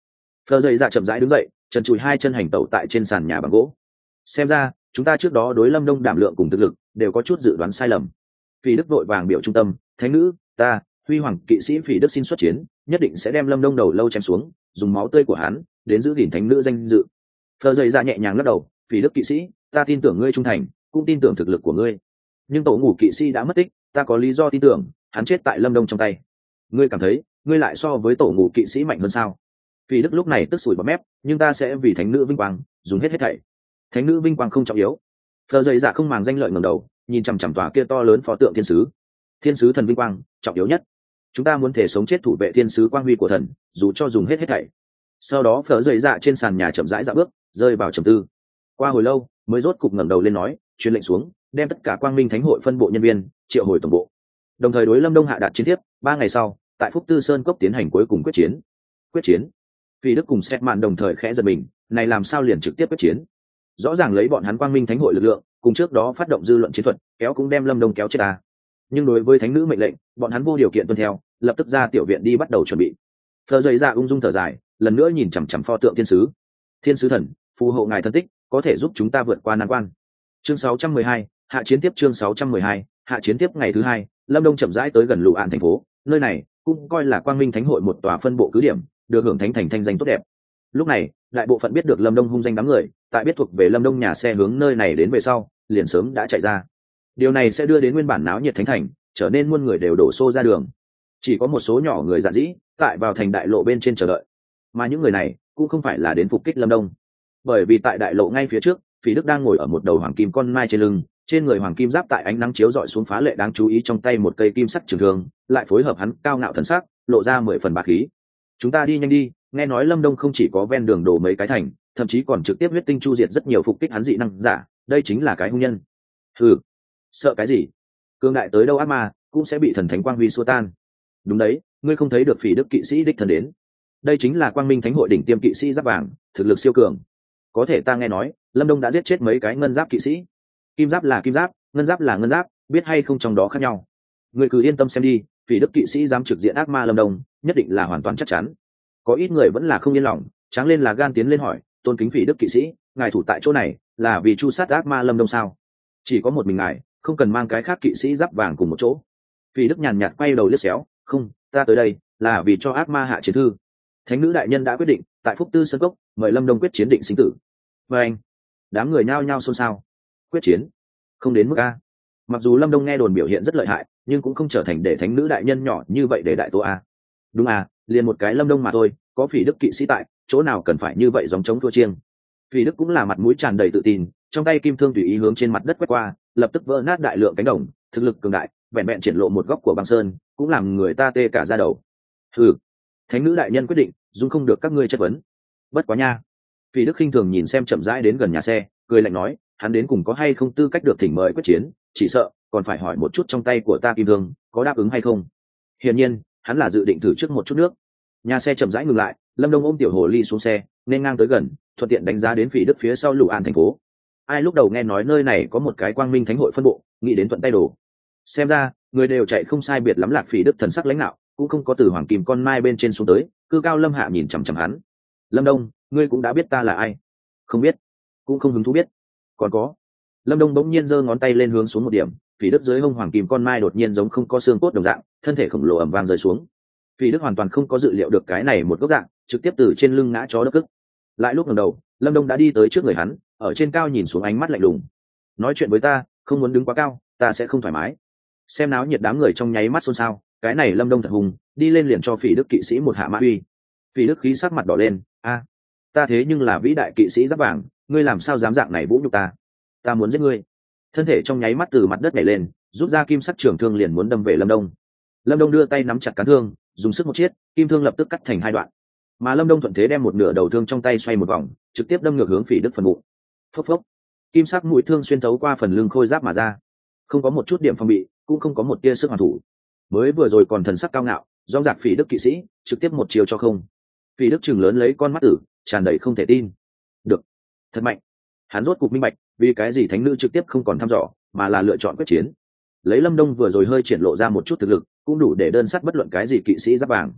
Phờ dậy dạ chậm rãi đứng dậy, trần trụi hai chân hành tẩu tại trên sàn nhà bằng gỗ. Xem ra chúng ta trước đó đối Lâm Đông đảm lượng cùng thực lực đều có chút dự đoán sai lầm. Phỉ Đức vội vàng biểu trung tâm, thánh nữ, ta, huy hoàng kỵ sĩ Phỉ Đức xin xuất chiến, nhất định sẽ đem Lâm Đông đầu lâu chém xuống, dùng máu tươi của hắn đến giữ gìn thánh nữ danh dự. Phờ dậy dạ nhẹ nhàng lắc đầu, Phỉ Đức kỵ sĩ, ta tin tưởng ngươi trung thành, cũng tin tưởng thực lực của ngươi. Nhưng tổ ngủ kỵ sĩ đã mất tích, ta có lý do tin tưởng hắn chết tại Lâm Đông trong tay. Ngươi cảm thấy ngươi lại so với tổ ngủ kỵ sĩ mạnh hơn sao? Phỉ Đức lúc này tức sủi bọt mép, nhưng ta sẽ vì thánh nữ vinh quang dùng hết thảy. Thánh nữ vinh quang không trọng yếu. Phờ dậy dạ không màng danh lợi ngẩng đầu, nhìn chằm chằm tòa kia to lớn pho tượng thiên sứ. Thiên sứ thần vinh quang trọng yếu nhất. Chúng ta muốn thể sống chết thủ vệ thiên sứ quang huy của thần, dù cho dùng hết thảy. Sau đó Phờ dậy dạ trên sàn nhà chậm rãi dạo bước, rơi vào trầm tư. Qua hồi lâu mới rốt cục ngẩng đầu lên nói, truyền lệnh xuống, đem tất cả quang minh thánh hội phân bộ nhân viên triệu hồi tổng bộ, đồng thời đối Lâm Đông hạ đạt chiến thiếp. 3 ngày sau tại Phúc Tư Sơn cốc tiến hành cuối cùng quyết chiến. Vì Đức cùng Setman đồng thời khẽ giật mình, này làm sao liền trực tiếp quyết chiến? Rõ ràng lấy bọn hắn quang minh thánh hội lực lượng, cùng trước đó phát động dư luận chiến thuật, kéo cũng đem Lâm Đông kéo chết ta. Nhưng đối với thánh nữ mệnh lệnh, bọn hắn vô điều kiện tuân theo, lập tức ra tiểu viện đi bắt đầu chuẩn bị. Phờ dậy dạ ung dung thở dài, lần nữa nhìn chằm chằm pho tượng thiên sứ thần, phù hộ ngài thân tích, có thể giúp chúng ta vượt qua nan quan. Chương 612, hạ chiến tiếp. Chương 612, hạ chiến tiếp. Ngày thứ 2, Lâm Đông chậm rãi tới gần Lụ Ạn thành phố, nơi này cũng coi là quang minh thánh hội một tòa phân bộ cứ điểm, được hưởng thánh thành thanh danh tốt đẹp. Lúc này đại bộ phận biết được Lâm Đông hung danh đám người, tại biết thuộc về Lâm Đông nhà xe hướng nơi này đến về sau liền sớm đã chạy ra. Điều này sẽ đưa đến nguyên bản náo nhiệt thánh thành trở nên muôn người đều đổ xô ra đường, chỉ có một số nhỏ người dạn dĩ tại vào thành đại lộ bên trên chờ đợi. Mà những người này cũng không phải là đến phục kích Lâm Đông, bởi vì tại đại lộ ngay phía trước, Phỉ Đức đang ngồi ở một đầu hoàng kim con mai trên lưng, trên người hoàng kim giáp tại ánh nắng chiếu rọi xuống phá lệ đáng chú ý, trong tay một cây kim sắc trường thương, lại phối hợp hắn cao ngạo thần sắc, lộ ra 10 phần bá khí. Chúng ta đi nhanh đi, nghe nói Lâm Đông không chỉ có ven đường đổ mấy cái thành, thậm chí còn trực tiếp huyết tinh chu diệt rất nhiều phục kích hắn dị năng giả, đây chính là cái hung nhân. Hừ, sợ cái gì? Cương đại tới đâu ác ma cũng sẽ bị thần thánh quang huy xua tan. Đúng đấy, ngươi không thấy được Phỉ Đức kỵ sĩ đích thân đến? Đây chính là quang minh thánh hội đỉnh tiêm kỵ sĩ giáp vàng, thực lực siêu cường. Có thể ta nghe nói Lâm Đông đã giết chết mấy cái ngân giáp kỵ sĩ. Kim giáp là kim giáp, ngân giáp là ngân giáp, biết hay không trong đó khác nhau. Ngươi cứ yên tâm xem đi, Phỉ Đức kỵ sĩ dám trực diện ác ma Lâm Đông, nhất định là hoàn toàn chắc chắn. Có ít người vẫn là không yên lòng, tráng lên là gan tiến lên hỏi, tôn kính Phỉ Đức kỵ sĩ, ngài thủ tại chỗ này là vì chu sát ác ma Lâm Đông sao? Chỉ có một mình ngài, không cần mang cái khác kỵ sĩ giáp vàng cùng một chỗ. Phỉ Đức nhàn nhạt quay đầu liếc xéo, không, ta tới đây là vì cho ác ma hạ chiến thư. Thánh nữ đại nhân đã quyết định tại Phúc Tư Sơn cốc mời Lâm Đông quyết chiến định sinh tử. Và anh, đám người nhao nhao xôn xao. Quyết chiến? Không đến mức a. Mặc dù Lâm Đông nghe đồn biểu hiện rất lợi hại, nhưng cũng không trở thành để thánh nữ đại nhân nhỏ như vậy để đại tố a. Đúng à, liền một cái Lâm Đông mà thôi, có Phỉ Đức kỵ sĩ tại, chỗ nào cần phải như vậy gióng trống thua chiêng. Phỉ Đức cũng là mặt mũi tràn đầy tự tin, trong tay kim thương tùy ý hướng trên mặt đất quét qua, lập tức vỡ nát đại lượng cánh đồng, thực lực cường đại, vẹn vẹn triển lộ một góc của băng sơn, cũng làm người ta tê cả da đầu. Hừ, thánh nữ đại nhân quyết định, dung không được các ngươi chất vấn. Bất quá nha. Phỉ Đức khinh thường nhìn xem chậm rãi đến gần nhà xe, cười lạnh nói, hắn đến cùng có hay không tư cách được thỉnh mời quyết chiến, chỉ sợ còn phải hỏi một chút trong tay của ta kim thương có đáp ứng hay không. Hiển nhiên hắn là dự định thử trước một chút nước. Nhà xe chậm rãi ngừng lại, Lâm Đông ôm tiểu hồ ly xuống xe, nên ngang tới gần, thuận tiện đánh giá đến Phỉ Đức phía sau Lụ An thành phố. Ai lúc đầu nghe nói nơi này có một cái quang minh thánh hội phân bộ, nghĩ đến thuận tay đồ. Xem ra người đều chạy không sai biệt lắm. Lạc Phỉ Đức thần sắc lãnh đạo, cũng không có từ hoàng kim con mai bên trên xuống tới, cư cao lâm hạ nhìn chằm chằm hắn. Lâm Đông, ngươi cũng đã biết ta là ai? Không biết, cũng không hứng thú biết. Còn có. Lâm Đông bỗng nhiên giơ ngón tay lên hướng xuống một điểm, Phỉ Đức dưới hông hoàng kim con mai đột nhiên giống không có xương cốt đồng dạng, thân thể khổng lồ ầm vang rơi xuống. Phỉ Đức hoàn toàn không có dự liệu được cái này một góc dạng, trực tiếp từ trên lưng ngã chó đất cức. Lại lúc ngẩng đầu, Lâm Đông đã đi tới trước người hắn, ở trên cao nhìn xuống, ánh mắt lạnh lùng. Nói chuyện với ta, không muốn đứng quá cao, ta sẽ không thoải mái. Xem náo nhiệt đám người trong nháy mắt xôn xao, cái này Lâm Đông thật hùng, đi lên liền cho Phỉ Đức kỵ sĩ một hạ mã uy. Phỉ Đức khí sắc mặt đỏ lên, a, ta thế nhưng là vĩ đại kỵ sĩ giáp vàng, ngươi làm sao dám dạng này vũ nhục ta? Ta muốn giết ngươi. Thân thể trong nháy mắt từ mặt đất nhảy lên, rút ra kim sắc trường thương liền muốn đâm về Lâm Đông. Lâm Đông đưa tay nắm chặt cán thương, dùng sức một chiết, kim thương lập tức cắt thành 2 đoạn. Mà Lâm Đông thuận thế đem một nửa đầu thương trong tay xoay một vòng, trực tiếp đâm ngược hướng Phỉ Đức phần bụng. Phốc phốc, kim sắc mũi thương xuyên thấu qua phần lưng khôi giáp mà ra, không có một chút điểm phòng bị, cũng không có một tia sức hoàn thủ. Mới vừa rồi còn thần sắc cao ngạo, rõ ràng Phỉ Đức kỵ sĩ trực tiếp một chiều cho không. Phỉ Đức chừng lớn lấy con mắt tử, tràn đầy không thể tin. Được, thật mạnh. Hắn rốt cục minh bạch, vì cái gì thánh nữ trực tiếp không còn thăm dò, mà là lựa chọn quyết chiến. Lấy Lâm Đông vừa rồi hơi triển lộ ra một chút thực lực, cũng đủ để đơn sát bất luận cái gì kỵ sĩ giáp vàng.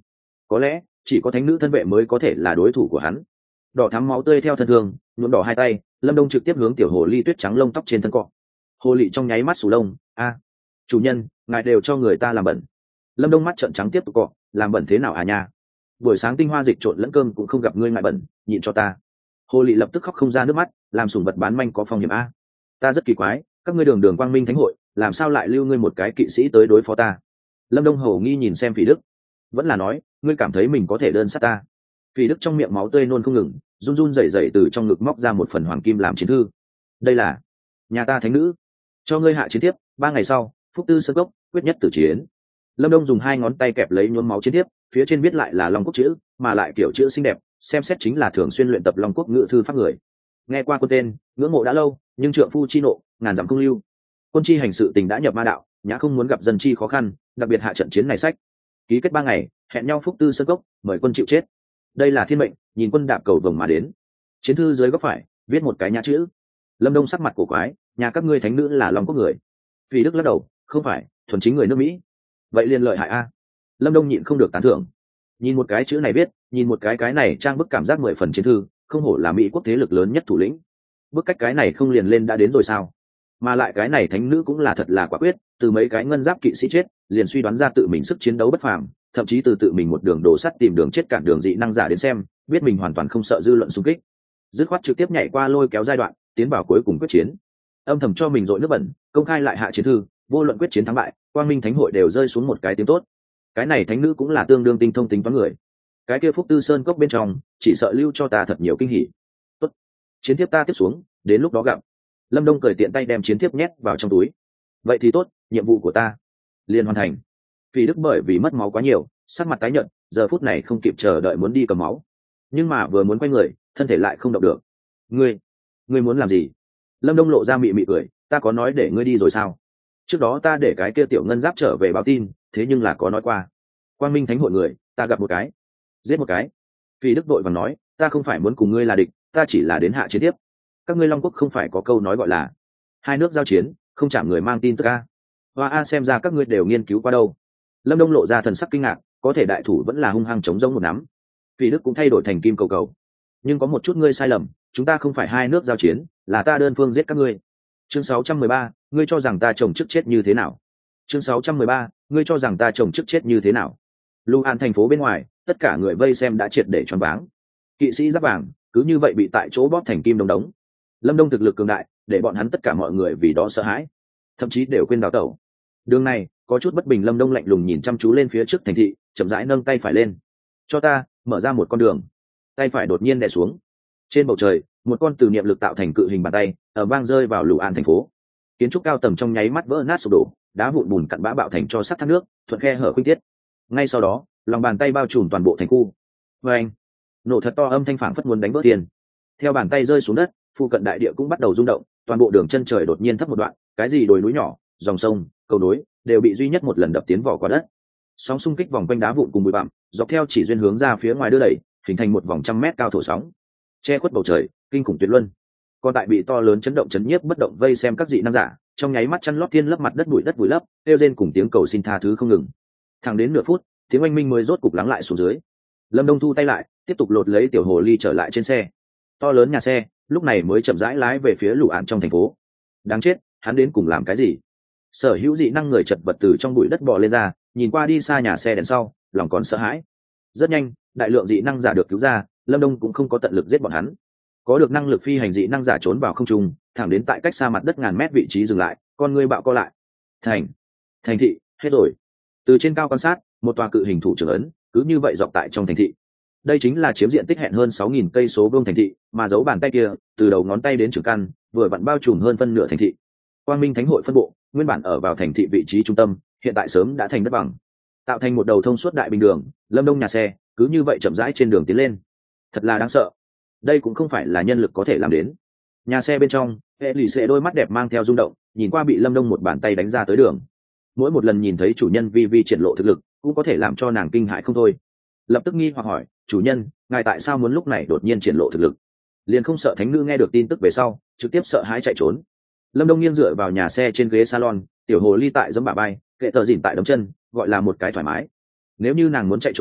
có lẽ chỉ có thánh nữ thân vệ mới có thể là đối thủ của hắn. Đỏ thắm máu tươi theo thân thương nhuộm đỏ hai tay, Lâm Đông trực tiếp hướng tiểu hồ ly tuyết trắng lông tóc trên thân cọ. Hồ lị trong nháy mắt sù lông. A, chủ nhân, ngài đều cho người ta làm bẩn. Lâm Đông mắt trợn trắng tiếp tục cọ, làm bẩn thế nào à nha? Buổi sáng tinh hoa dịch trộn lẫn cơm cũng không gặp ngươi ngại bẩn, nhịn cho ta. Hồ lị lập tức khóc không ra nước mắt, làm sủng vật bán manh có phong hiểm a. Ta rất kỳ quái, các ngươi đường đường quang minh thánh hội, làm sao lại lưu ngươi một cái kỵ sĩ tới đối phó ta? Lâm Đông hầu nghi nhìn xem Phỉ Đức, vẫn là nói, ngươi cảm thấy mình có thể đơn sát ta? Phỉ Đức trong miệng máu tươi nôn không ngừng, run run rẩy rẩy từ trong ngực móc ra một phần hoàng kim làm chiến thư. Đây là nhà ta thánh nữ, cho ngươi hạ chiến tiếp. 3 ngày sau, Phúc Tư Sơn Cốc, quyết nhất tử chiến. Lâm Đông dùng 2 ngón tay kẹp lấy nhuốm máu chiến tiếp, phía trên viết lại là Long Quốc chữ, mà lại kiểu chữ xinh đẹp, xem xét chính là thường xuyên luyện tập Long Quốc ngữ thư pháp người. Nghe qua quân tên, ngưỡng mộ đã lâu, nhưng trượng phu chi nộ, ngàn dặm không lưu. Quân chi hành sự tình đã nhập ma đạo, nhã không muốn gặp dân chi khó khăn, đặc biệt hạ trận chiến này sách. Ký kết 3 ngày, hẹn nhau Phúc Tư Sơn Cốc, mời quân chịu chết. Đây là thiên mệnh, nhìn quân đạp cầu vồng mà đến. Chiến thư dưới góc phải, viết một cái nhã chữ. Lâm Đông sắc mặt cổ quái, nhà các ngươi thánh nữ là Long Quốc người. Vì Đức lắc đầu, không phải, thuần chính người nước Mỹ. Vậy liền lợi hại a. Lâm Đông nhịn không được tán thưởng. Nhìn một cái chữ này viết, nhìn một cái này trang bức cảm giác 10 phần chiến thư, không hổ là Mỹ quốc thế lực lớn nhất thủ lĩnh. Bức cách cái này không liền lên đã đến rồi sao? Mà lại cái này thánh nữ cũng là thật là quả quyết, từ mấy cái ngân giáp kỵ sĩ chết, liền suy đoán ra tự mình sức chiến đấu bất phàm, thậm chí từ tự mình một đường đổ sắt tìm đường chết cản đường dị năng giả đến xem, biết mình hoàn toàn không sợ dư luận xung kích. Dứt khoát trực tiếp nhảy qua lôi kéo giai đoạn, tiến vào cuối cùng quyết chiến. Âm thầm cho mình dội nước bẩn, công khai lại hạ chiến thư, vô luận quyết chiến thắng bại, quang minh thánh hội đều rơi xuống một cái tiếng tốt. Cái này thánh nữ cũng là tương đương tinh thông tính toán người. Cái kia Phúc Tư Sơn Cốc bên trong, chỉ sợ lưu cho ta thật nhiều kinh hỉ. Tốt, chiến tiếp ta tiếp xuống, đến lúc đó gặp. Lâm Đông cởi tiện tay đem chiến tiếp nhét vào trong túi. Vậy thì tốt, nhiệm vụ của ta liền hoàn thành. Vì Đức bởi vì mất máu quá nhiều, sắc mặt tái nhợt, giờ phút này không kịp chờ đợi muốn đi cầm máu, nhưng mà vừa muốn quay người, thân thể lại không động được. Ngươi muốn làm gì? Lâm Đông lộ ra mị mị cười, ta có nói để ngươi đi rồi sao? Trước đó ta để cái kia tiểu ngân giáp trở về báo tin, thế nhưng là có nói qua. Quang Minh Thánh hội người, ta gặp một cái, giết một cái. Vì Đức đội vàng nói, ta không phải muốn cùng ngươi là địch, ta chỉ là đến hạ chiến tiếp. Các ngươi Long Quốc không phải có câu nói gọi là hai nước giao chiến, không chạm người mang tin tức a. Hoa a, xem ra các ngươi đều nghiên cứu qua đâu. Lâm Đông lộ ra thần sắc kinh ngạc, có thể đại thủ vẫn là hung hăng chống giống một nắm. Vì Đức cũng thay đổi thành kim cầu cầu. Nhưng có một chút ngươi sai lầm, chúng ta không phải hai nước giao chiến, là ta đơn phương giết các ngươi. Chương 613, ngươi cho rằng ta chồng chức chết như thế nào? Chương 613, ngươi cho rằng ta chồng chức chết như thế nào? Luan thành phố bên ngoài, tất cả người vây xem đã triệt để choáng váng. Kỵ sĩ giáp vàng cứ như vậy bị tại chỗ bóp thành kim đống đống. Lâm Đông thực lực cường đại, để bọn hắn tất cả mọi người vì đó sợ hãi, thậm chí đều quên đào tẩu. Đường này có chút bất bình, Lâm Đông lạnh lùng nhìn chăm chú lên phía trước thành thị, chậm rãi nâng tay phải lên, cho ta mở ra một con đường. Tay phải đột nhiên đè xuống, trên bầu trời một con từ niệm lực tạo thành cự hình bàn tay ở vang rơi vào Luan thành phố. Kiến trúc cao tầng trong nháy mắt vỡ nát sụp đổ, đá vụn bùn cặn bã bạo thành cho sắt thác nước, thuận khe hở khuynh tiết. Ngay sau đó, lòng bàn tay bao trùm toàn bộ thành khu. Vang, nổ thật to, âm thanh phảng phất muốn đánh vỡ tiền. Theo bàn tay rơi xuống đất, phụ cận đại địa cũng bắt đầu rung động, toàn bộ đường chân trời đột nhiên thấp một đoạn, cái gì đồi núi nhỏ, dòng sông, cầu nối đều bị duy nhất một lần đập tiến vào quả đất. Sóng xung kích vòng quanh đá vụn cùng bụi bặm, dọc theo chỉ duyên hướng ra phía ngoài đưa đẩy, hình thành một vòng trăm mét cao thổ sóng, che khuất bầu trời, kinh khủng tuyệt luân. Còn tại bị to lớn chấn động chấn nhiếp bất động vây xem các dị năng giả, trong nháy mắt chăn lót thiên lấp mặt đất bụi đất vùi lấp, kêu rên cùng tiếng cầu xin tha thứ không ngừng. Thẳng đến nửa phút, tiếng oanh minh mới rốt cục lắng lại xuống dưới. Lâm Đông thu tay lại, tiếp tục lột lấy tiểu hồ ly trở lại trên xe. To lớn nhà xe lúc này mới chậm rãi lái về phía Luan trong thành phố. Đáng chết, hắn đến cùng làm cái gì? Sở hữu dị năng người chật vật từ trong bụi đất bò lên ra, nhìn qua đi xa nhà xe đèn sau, lòng còn sợ hãi. Rất nhanh, đại lượng dị năng giả được cứu ra, Lâm Đông cũng không có tận lực giết bọn hắn. Có được năng lực phi hành dị năng giả trốn vào không trung, thẳng đến tại cách xa mặt đất ngàn mét vị trí dừng lại, con ngươi bạo co lại. Thành thị, hết rồi. Từ trên cao quan sát, một tòa cự hình thủ trưởng ấn, cứ như vậy dọc tại trong thành thị. Đây chính là chiếm diện tích hẹn hơn 6.000 cây số vuông thành thị, mà dấu bàn tay kia, từ đầu ngón tay đến trưởng căn, vừa vặn bao trùm hơn phân nửa thành thị. Quang Minh Thánh hội phân bộ, nguyên bản ở vào thành thị vị trí trung tâm, hiện tại sớm đã thành đất bằng, tạo thành một đầu thông suốt đại bình đường. Lâm Đông nhà xe cứ như vậy chậm rãi trên đường tiến lên, thật là đáng sợ. Đây cũng không phải là nhân lực có thể làm đến. Nhà xe bên trong, hệ lì xệ đôi mắt đẹp mang theo rung động, nhìn qua bị Lâm Đông một bàn tay đánh ra tới đường. Mỗi một lần nhìn thấy chủ nhân vi vi triển lộ thực lực, cũng có thể làm cho nàng kinh hãi không thôi. Lập tức nghi hoặc hỏi, chủ nhân, ngài tại sao muốn lúc này đột nhiên triển lộ thực lực? Liền không sợ thánh nữ nghe được tin tức về sau trực tiếp sợ hãi chạy trốn? Lâm Đông nghiêng dựa vào nhà xe trên ghế salon, tiểu hồ ly tại giẫm bả bay, kệ tờ dỉn tại đấm chân, gọi là một cái thoải mái. Nếu như nàng muốn chạy trốn,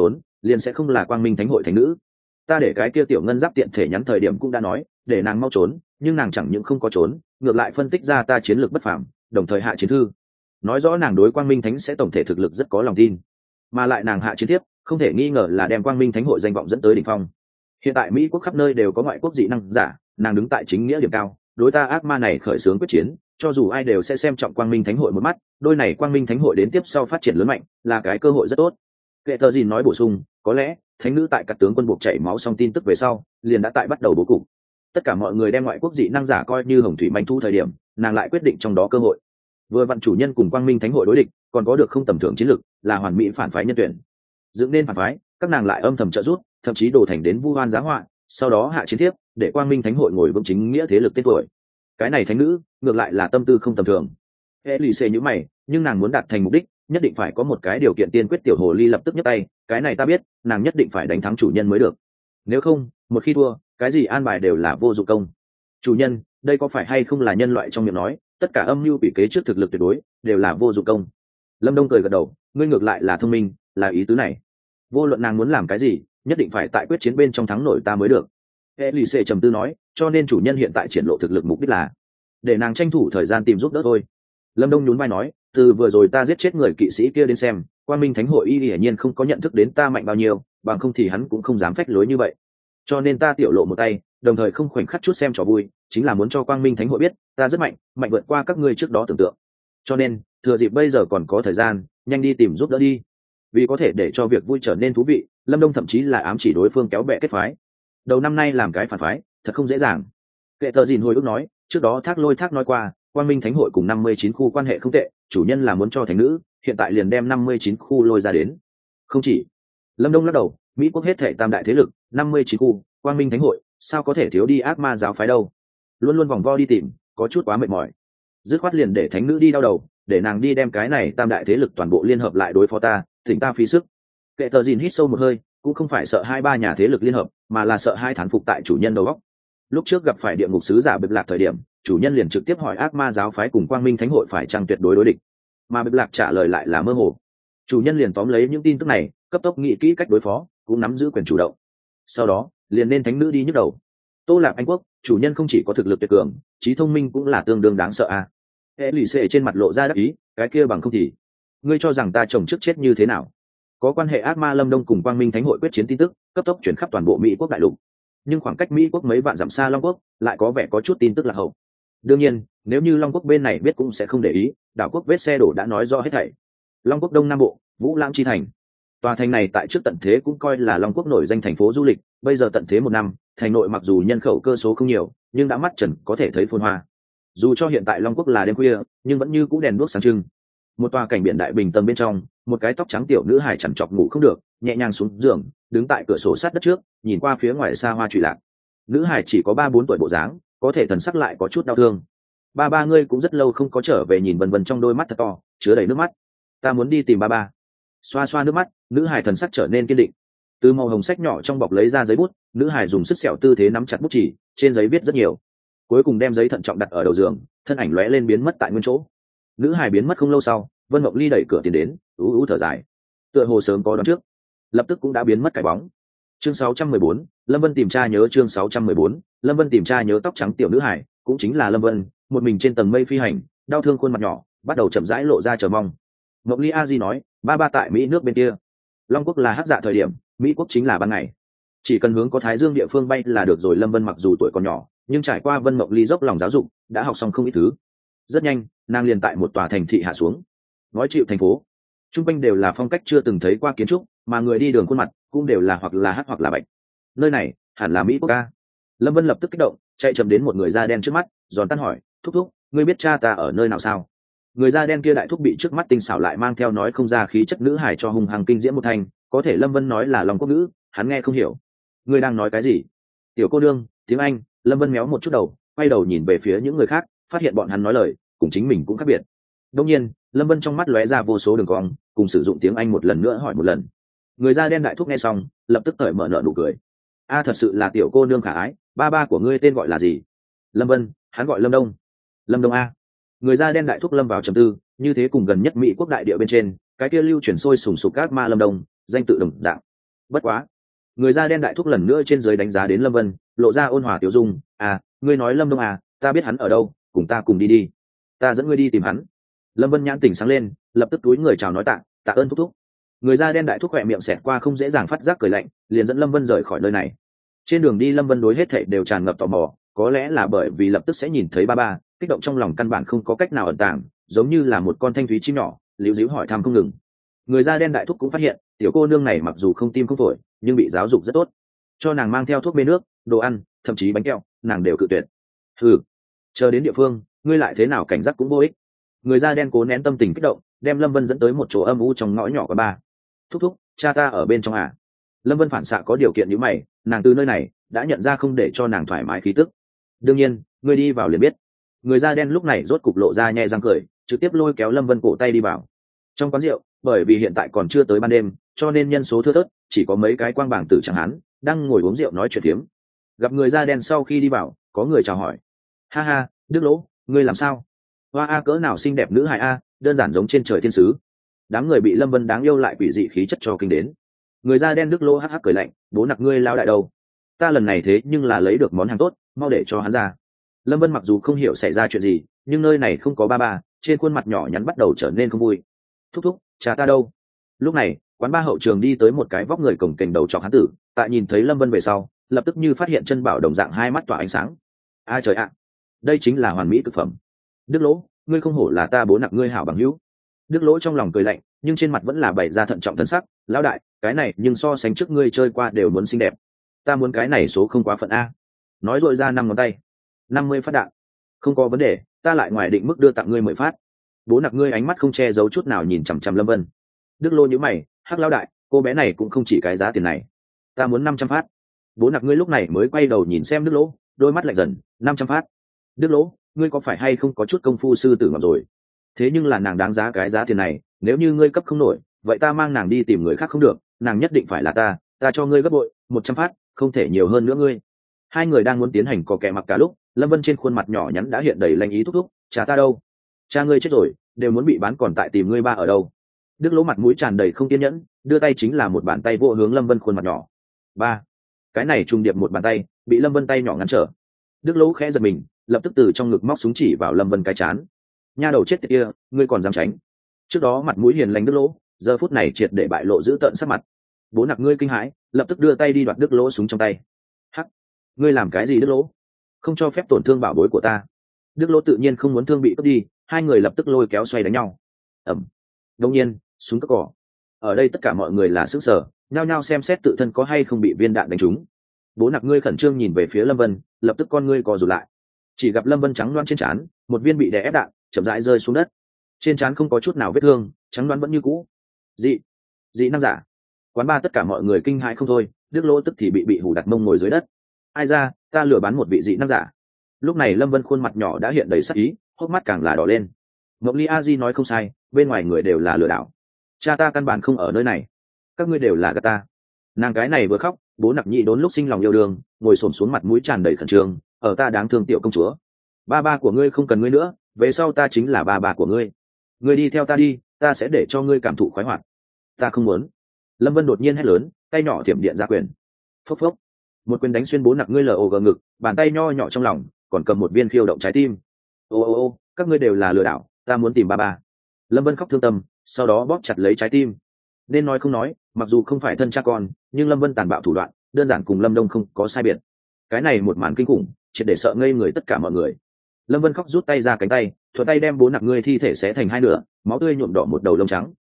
liền sẽ không là quang minh thánh hội thánh nữ. Ta để cái kia tiểu ngân giáp tiện thể nhắn thời điểm cũng đã nói để nàng mau trốn, nhưng nàng chẳng những không có trốn, ngược lại phân tích ra ta chiến lược bất phàm, đồng thời hạ chiến thư, nói rõ nàng đối quang minh thánh sẽ tổng thể thực lực rất có lòng tin, mà lại nàng hạ chiến tiếp không thể nghi ngờ là đem quang minh thánh hội danh vọng dẫn tới đỉnh phong. Hiện tại Mỹ quốc khắp nơi đều có ngoại quốc dị năng giả, nàng đứng tại chính nghĩa điểm cao, đối ta ác ma này khởi xướng quyết chiến, cho dù ai đều sẽ xem trọng quang minh thánh hội một mắt, đôi này quang minh thánh hội đến tiếp sau phát triển lớn mạnh là cái cơ hội rất tốt. Kệ tờ gì nói bổ sung, có lẽ thánh nữ tại các tướng quân buộc chảy máu xong tin tức về sau liền đã tại bắt đầu bố cục. Tất cả mọi người đem ngoại quốc dị năng giả coi như hồng thủy manh thu thời điểm, nàng lại quyết định trong đó cơ hội. Vừa vặn chủ nhân cùng quang minh thánh hội đối địch, còn có được không tầm thường chiến lược, là hoàn mỹ phản phái nhân tuyển. Dựng nên phản phái, các nàng lại âm thầm trợ giúp, thậm chí đổ thành đến vu oan giá họa, sau đó hạ chiến tiếp để quang minh thánh hội ngồi vững chính nghĩa thế lực tên tuổi. Cái này thánh nữ ngược lại là tâm tư không tầm thường. Elise nhíu mày, nhưng nàng muốn đạt thành mục đích nhất định phải có một cái điều kiện tiên quyết. Tiểu hồ ly lập tức nhấc tay, cái này ta biết, nàng nhất định phải đánh thắng chủ nhân mới được, nếu không một khi thua cái gì an bài đều là vô dụng công. Chủ nhân, đây có phải hay không là nhân loại trong miệng nói tất cả âm mưu bị kế trước thực lực tuyệt đối đều là vô dụng công? Lâm Đông cười gật đầu, ngươi ngược lại là thông minh, là ý tứ này. Vô luận nàng muốn làm cái gì nhất định phải tại quyết chiến bên trong thắng nổi ta mới được. Elise trầm tư nói, cho nên chủ nhân hiện tại triển lộ thực lực mục đích là để nàng tranh thủ thời gian tìm giúp đỡ thôi. Lâm Đông nhún vai nói, từ vừa rồi ta giết chết người kỵ sĩ kia đến xem, quang minh thánh hội hiển nhiên không có nhận thức đến ta mạnh bao nhiêu, bằng không thì hắn cũng không dám phách lối như vậy. Cho nên ta tiểu lộ một tay, đồng thời không khoảnh khắc chút xem trò vui, chính là muốn cho quang minh thánh hội biết ta rất mạnh, mạnh vượt qua các ngươi trước đó tưởng tượng. Cho nên thừa dịp bây giờ còn có thời gian, nhanh đi tìm giúp đỡ đi. Vì có thể để cho việc vui trở nên thú vị, Lâm Đông thậm chí là ám chỉ đối phương kéo bè kết phái. Đầu năm nay làm cái phản phái thật không dễ dàng. Kệ tờ dìn hồi ức nói, trước đó Thác Lôi Thác nói qua quang minh thánh hội cùng 59 khu quan hệ không tệ, chủ nhân là muốn cho thánh nữ, hiện tại liền đem 59 khu lôi ra đến. Không chỉ. Lâm Đông lắc đầu, Mỹ quốc hết thể tam đại thế lực, 59 khu, quang minh thánh hội, sao có thể thiếu đi ác ma giáo phái đâu? Luôn luôn vòng vo đi tìm, có chút quá mệt mỏi. Dứt khoát liền để thánh nữ đi đau đầu, để nàng đi đem cái này tam đại thế lực toàn bộ liên hợp lại đối phó ta, thỉnh ta phí sức. Kệ tờ dìn hít sâu một hơi, cũng không phải sợ hai ba nhà thế lực liên hợp, mà là sợ hai thán phục tại chủ nhân đầu óc. Lúc trước gặp phải địa ngục sứ giả Bịp Lạc thời điểm, chủ nhân liền trực tiếp hỏi ác ma giáo phái cùng quang minh thánh hội phải chăng tuyệt đối đối địch, mà Bịp Lạc trả lời lại là mơ hồ. Chủ nhân liền tóm lấy những tin tức này, cấp tốc nghĩ kỹ cách đối phó, cũng nắm giữ quyền chủ động. Sau đó liền nên thánh nữ đi nhức đầu. Tô Lạc Anh Quốc, chủ nhân không chỉ có thực lực tuyệt cường, trí thông minh cũng là tương đương đáng sợ a. Elise trên mặt lộ ra đắc ý, cái kia bằng không thì ngươi cho rằng ta chồng trước chết như thế nào? Có quan hệ ác ma Lâm Đông cùng quang minh thánh hội quyết chiến tin tức cấp tốc chuyển khắp toàn bộ Mỹ quốc đại lục, nhưng khoảng cách Mỹ quốc mấy vạn dặm xa Long quốc lại có vẻ có chút tin tức lạc hậu. Đương nhiên nếu như Long quốc bên này biết cũng sẽ không để ý, đảo quốc vết xe đổ đã nói rõ hết thảy. Long quốc đông nam bộ, Vũ Lãng chi thành. Tòa thành này tại trước tận thế cũng coi là Long quốc nổi danh thành phố du lịch, bây giờ tận thế một năm, thành nội mặc dù nhân khẩu cơ số không nhiều, nhưng đã mắt trần có thể thấy phồn hoa. Dù cho hiện tại Long quốc là đêm khuya, nhưng vẫn như cũ đèn đuốc sáng trưng. Một tòa cảnh biển đại bình tầng bên trong, một cái tóc trắng tiểu nữ hài chằn chọc ngủ không được, nhẹ nhàng xuống giường, đứng tại cửa sổ sát đất trước, nhìn qua phía ngoài xa hoa trụy lạc. Nữ hài chỉ có 3-4 tuổi bộ dáng, có thể thần sắc lại có chút đau thương. Ba ngươi cũng rất lâu không có trở về. Nhìn vần vần trong đôi mắt thật to chứa đầy nước mắt. Ta muốn đi tìm ba. Xoa xoa nước mắt, nữ hài thần sắc trở nên kiên định. Từ màu hồng sách nhỏ trong bọc lấy ra giấy bút, nữ hài dùng sức sẹo tư thế nắm chặt bút chỉ, trên giấy viết rất nhiều. Cuối cùng đem giấy thận trọng đặt ở đầu giường, thân ảnh lóe lên biến mất tại nguyên chỗ. Nữ hài biến mất không lâu sau, Vân Mộng Ly đẩy cửa tiến đến, ú thở dài, tựa hồ sớm có đón trước, lập tức cũng đã biến mất cái bóng. Chương 614, Lâm Vân tìm tra nhớ. Chương 614, Lâm Vân tìm tra nhớ. Tóc trắng tiểu nữ hài cũng chính là Lâm Vân, một mình trên tầng mây phi hành, đau thương khuôn mặt nhỏ bắt đầu chậm rãi lộ ra chờ mong. Mộng Ly A Di nói, ba tại Mỹ nước bên kia. Long quốc là hắc dạ thời điểm, Mỹ quốc chính là ban ngày, chỉ cần hướng có thái dương địa phương bay là được rồi. Lâm Vân mặc dù tuổi còn nhỏ, nhưng trải qua Vân Mộng Ly dốc lòng giáo dục, đã học xong không ít thứ. Rất nhanh nàng liền tại một tòa thành thị hạ xuống. Nói chịu thành phố trung quanh đều là phong cách chưa từng thấy qua kiến trúc, mà người đi đường khuôn mặt cũng đều là hoặc là hắc hoặc là bạch. Nơi này hẳn là Mỹ quốc ca. Lâm Vân lập tức kích động, chạy chậm đến một người da đen trước mắt, giòn tan hỏi, thúc thúc, ngươi biết cha ta ở nơi nào sao? Người da đen kia đại thúc bị trước mắt tinh xảo lại mang theo nói không ra khí chất nữ hải cho hung hăng kinh diễm một thành, có thể Lâm Vân nói là Long quốc ngữ, hắn nghe không hiểu. Ngươi đang nói cái gì? Tiểu cô nương, tiếng Anh. Lâm Vân méo một chút đầu, quay đầu nhìn về phía những người khác, phát hiện bọn hắn nói lời cùng chính mình cũng khác biệt. Đương nhiên Lâm Vân trong mắt lóe ra vô số đường cong, cùng sử dụng tiếng Anh một lần nữa hỏi một lần. Người da đen đại thúc nghe xong lập tức cởi mở nợ nụ cười. A thật sự là tiểu cô nương khả ái, ba của ngươi tên gọi là gì? Lâm Vân, hắn gọi Lâm Đông. Lâm Đông a. Người da đen đại thúc lâm vào trầm tư, như thế cùng gần nhất Mỹ quốc đại địa bên trên cái kia lưu chuyển sôi sùng sục các ma Lâm Đông, danh tự đồng dạng. Bất quá, người da đen đại thúc lần nữa trên dưới đánh giá đến Lâm Vân, lộ ra ôn hòa tiểu dung. À, ngươi nói Lâm Đông à, ta biết hắn ở đâu, cùng ta cùng đi đi, ta dẫn ngươi đi tìm hắn. Lâm Vân nhãn tỉnh sáng lên, lập tức túi người chào nói tạ ơn thúc thúc. Người da đen đại thúc khỏe miệng xẹt qua không dễ dàng phát giác cười lạnh, liền dẫn Lâm Vân rời khỏi nơi này. Trên đường đi Lâm Vân đối hết thảy đều tràn ngập tò mò, có lẽ là bởi vì lập tức sẽ nhìn thấy ba ba, kích động trong lòng căn bản không có cách nào ẩn tàng, giống như là một con thanh thúy chim nhỏ liễu díu hỏi thăm không ngừng. Người da đen đại thúc cũng phát hiện tiểu cô nương này mặc dù không tim không phổi nhưng bị giáo dục rất tốt, cho nàng mang theo thuốc mê nước, đồ ăn, thậm chí bánh kẹo nàng đều cự tuyệt. Ừ, chờ đến địa phương ngươi lại thế nào cảnh giác cũng vô ích. Người da đen cố nén tâm tình kích động, đem Lâm Vân dẫn tới một chỗ âm u trong ngõ nhỏ của ba. Thúc thúc, cha ta ở bên trong à? Lâm Vân phản xạ có điều kiện như mày, nàng từ nơi này đã nhận ra không để cho nàng thoải mái khí tức. Đương nhiên ngươi đi vào liền biết. Người da đen lúc này rốt cục lộ ra nhẹ răng cười, trực tiếp lôi kéo Lâm Vân cổ tay đi vào. Trong quán rượu, bởi vì hiện tại còn chưa tới ban đêm cho nên nhân số thưa thớt, chỉ có mấy cái quang bảng tử chẳng hán đang ngồi uống rượu nói chuyện phiếm. Gặp người da đen sau khi đi vào, có người chào hỏi. Ha ha, Đức Lỗ, ngươi làm sao? Hoa a cỡ nào xinh đẹp nữ hài a, đơn giản giống trên trời thiên sứ. Đám người bị Lâm Vân đáng yêu lại quỷ dị khí chất cho kinh đến. Người da đen Đức Lỗ hắc hắc cười lạnh, bố nặc ngươi lao đại đâu? Ta lần này thế nhưng là lấy được món hàng tốt, mau để cho hắn ra. Lâm Vân mặc dù không hiểu xảy ra chuyện gì, nhưng nơi này không có ba ba, trên khuôn mặt nhỏ nhắn bắt đầu trở nên không vui. Thúc thúc, cha ta đâu? Lúc này quán ba hậu trường đi tới một cái vóc người cổng kềnh đầu trọc hán tử, tại nhìn thấy Lâm Vân về sau lập tức như phát hiện chân bảo đồng dạng hai mắt tỏa ánh sáng. A trời ạ, đây chính là hoàn mỹ thực phẩm. Đức Lỗ, ngươi không hổ là ta bố nặc ngươi hảo bằng hữu. Đức Lỗ trong lòng cười lạnh nhưng trên mặt vẫn là bày ra thận trọng thân sắc. Lão đại, cái này nhưng so sánh trước ngươi chơi qua đều muốn xinh đẹp, ta muốn cái này số không quá phận a. Nói dội ra 5 ngón tay. 50 phát đạn. Không có vấn đề, ta lại ngoài định mức đưa tặng ngươi 10 phát. Bố nặc ngươi ánh mắt không che giấu chút nào nhìn chằm chằm Lâm Vân. Đức Lỗ nhíu mày, hắc lão đại, cô bé này cũng không chỉ cái giá tiền này, ta muốn 500 phát. Bố nặc ngươi lúc này mới quay đầu nhìn xem Đức Lỗ, đôi mắt lạnh dần. 500 phát. Đức Lỗ, ngươi có phải hay không có chút công phu sư tử ngọc rồi? Thế nhưng là nàng đáng giá cái giá tiền này, nếu như ngươi cấp không nổi vậy ta mang nàng đi tìm người khác không được, nàng nhất định phải là ta cho ngươi gấp bội, 100 phát, không thể nhiều hơn nữa ngươi. Hai người đang muốn tiến hành cò kè mặc cả lúc Lâm Vân trên khuôn mặt nhỏ nhắn đã hiện đầy lanh ý thúc thúc. Cha ta đâu? Cha ngươi chết rồi, đều muốn bị bán còn tại tìm ngươi ba ở đâu? Đức Lỗ mặt mũi tràn đầy không kiên nhẫn, đưa tay chính là một bàn tay vô hướng Lâm Vân khuôn mặt nhỏ. Ba. Cái này trùng điệp một bàn tay bị Lâm Vân tay nhỏ ngăn trở. Đức Lỗ khẽ giật mình, lập tức từ trong ngực móc súng chỉ vào Lâm Vân cái chán. Nha đầu chết tiệt kia, ngươi còn dám tránh? Trước đó mặt mũi hiền lành Đức Lỗ giờ phút này triệt để bại lộ giữ tợn sắc mặt. Bố nặc ngươi kinh hãi, lập tức đưa tay đi đoạt Đức Lỗ súng trong tay. Hắc, ngươi làm cái gì Đức Lỗ? Không cho phép tổn thương bảo bối của ta. Đức Lỗ tự nhiên không muốn thương bị cướp đi, hai người lập tức lôi kéo xoay đánh nhau. Ẩm. Đột nhiên súng cất cỏ. Ở đây tất cả mọi người là sững sờ, nhao nhao xem xét tự thân có hay không bị viên đạn đánh trúng. Bố nặc ngươi khẩn trương nhìn về phía Lâm Vân, lập tức con ngươi co rụt lại. Chỉ gặp Lâm Vân trắng loáng trên trán, một viên bị đè ép đạn chậm rãi rơi xuống đất. Trên trán không có chút nào vết thương, trắng loáng vẫn như cũ. Dị năng giả. Quán ba tất cả mọi người kinh hãi không thôi, Đức Lỗ tức thì bị hù đặt mông ngồi dưới đất. Ai ra, ta lừa bán một vị dị năng giả. Lúc này Lâm Vân khuôn mặt nhỏ đã hiện đầy sắc ý, hốc mắt càng là đỏ lên. Mộng Ly A Di nói không sai, bên ngoài người đều là lừa đảo. Cha ta căn bản không ở nơi này, các ngươi đều là gạt ta. Nàng cái này vừa khóc, bố nặc nhị đốn lúc sinh lòng yêu đương, ngồi xổm xuống mặt mũi tràn đầy khẩn trương. Ở ta đáng thương tiểu công chúa, ba của ngươi không cần ngươi nữa, về sau ta chính là ba của ngươi. Ngươi đi theo ta đi, ta sẽ để cho ngươi cảm thụ khoái hoạt. Ta không muốn. Lâm Vân đột nhiên hét lớn, tay nhỏ thiểm điện ra quyền. Phốc phốc, một quyền đánh xuyên bố nặc ngươi lờ ngực, bàn tay nho nhỏ trong lòng còn cầm một viên khiêu động trái tim. Ô, các ngươi đều là lừa đảo, ta muốn tìm ba. Lâm Vân khóc thương tâm, sau đó bóp chặt lấy trái tim. Nên nói không nói, mặc dù không phải thân cha con nhưng Lâm Vân tàn bạo thủ đoạn đơn giản cùng Lâm Đông không có sai biệt. Cái này một màn kinh khủng triệt để sợ ngây người tất cả mọi người. Lâm Vân khóc rút tay ra cánh tay, thuận tay đem bố nặc ngươi thi thể xé thành hai nửa, máu tươi nhuộm đỏ một đầu lông trắng.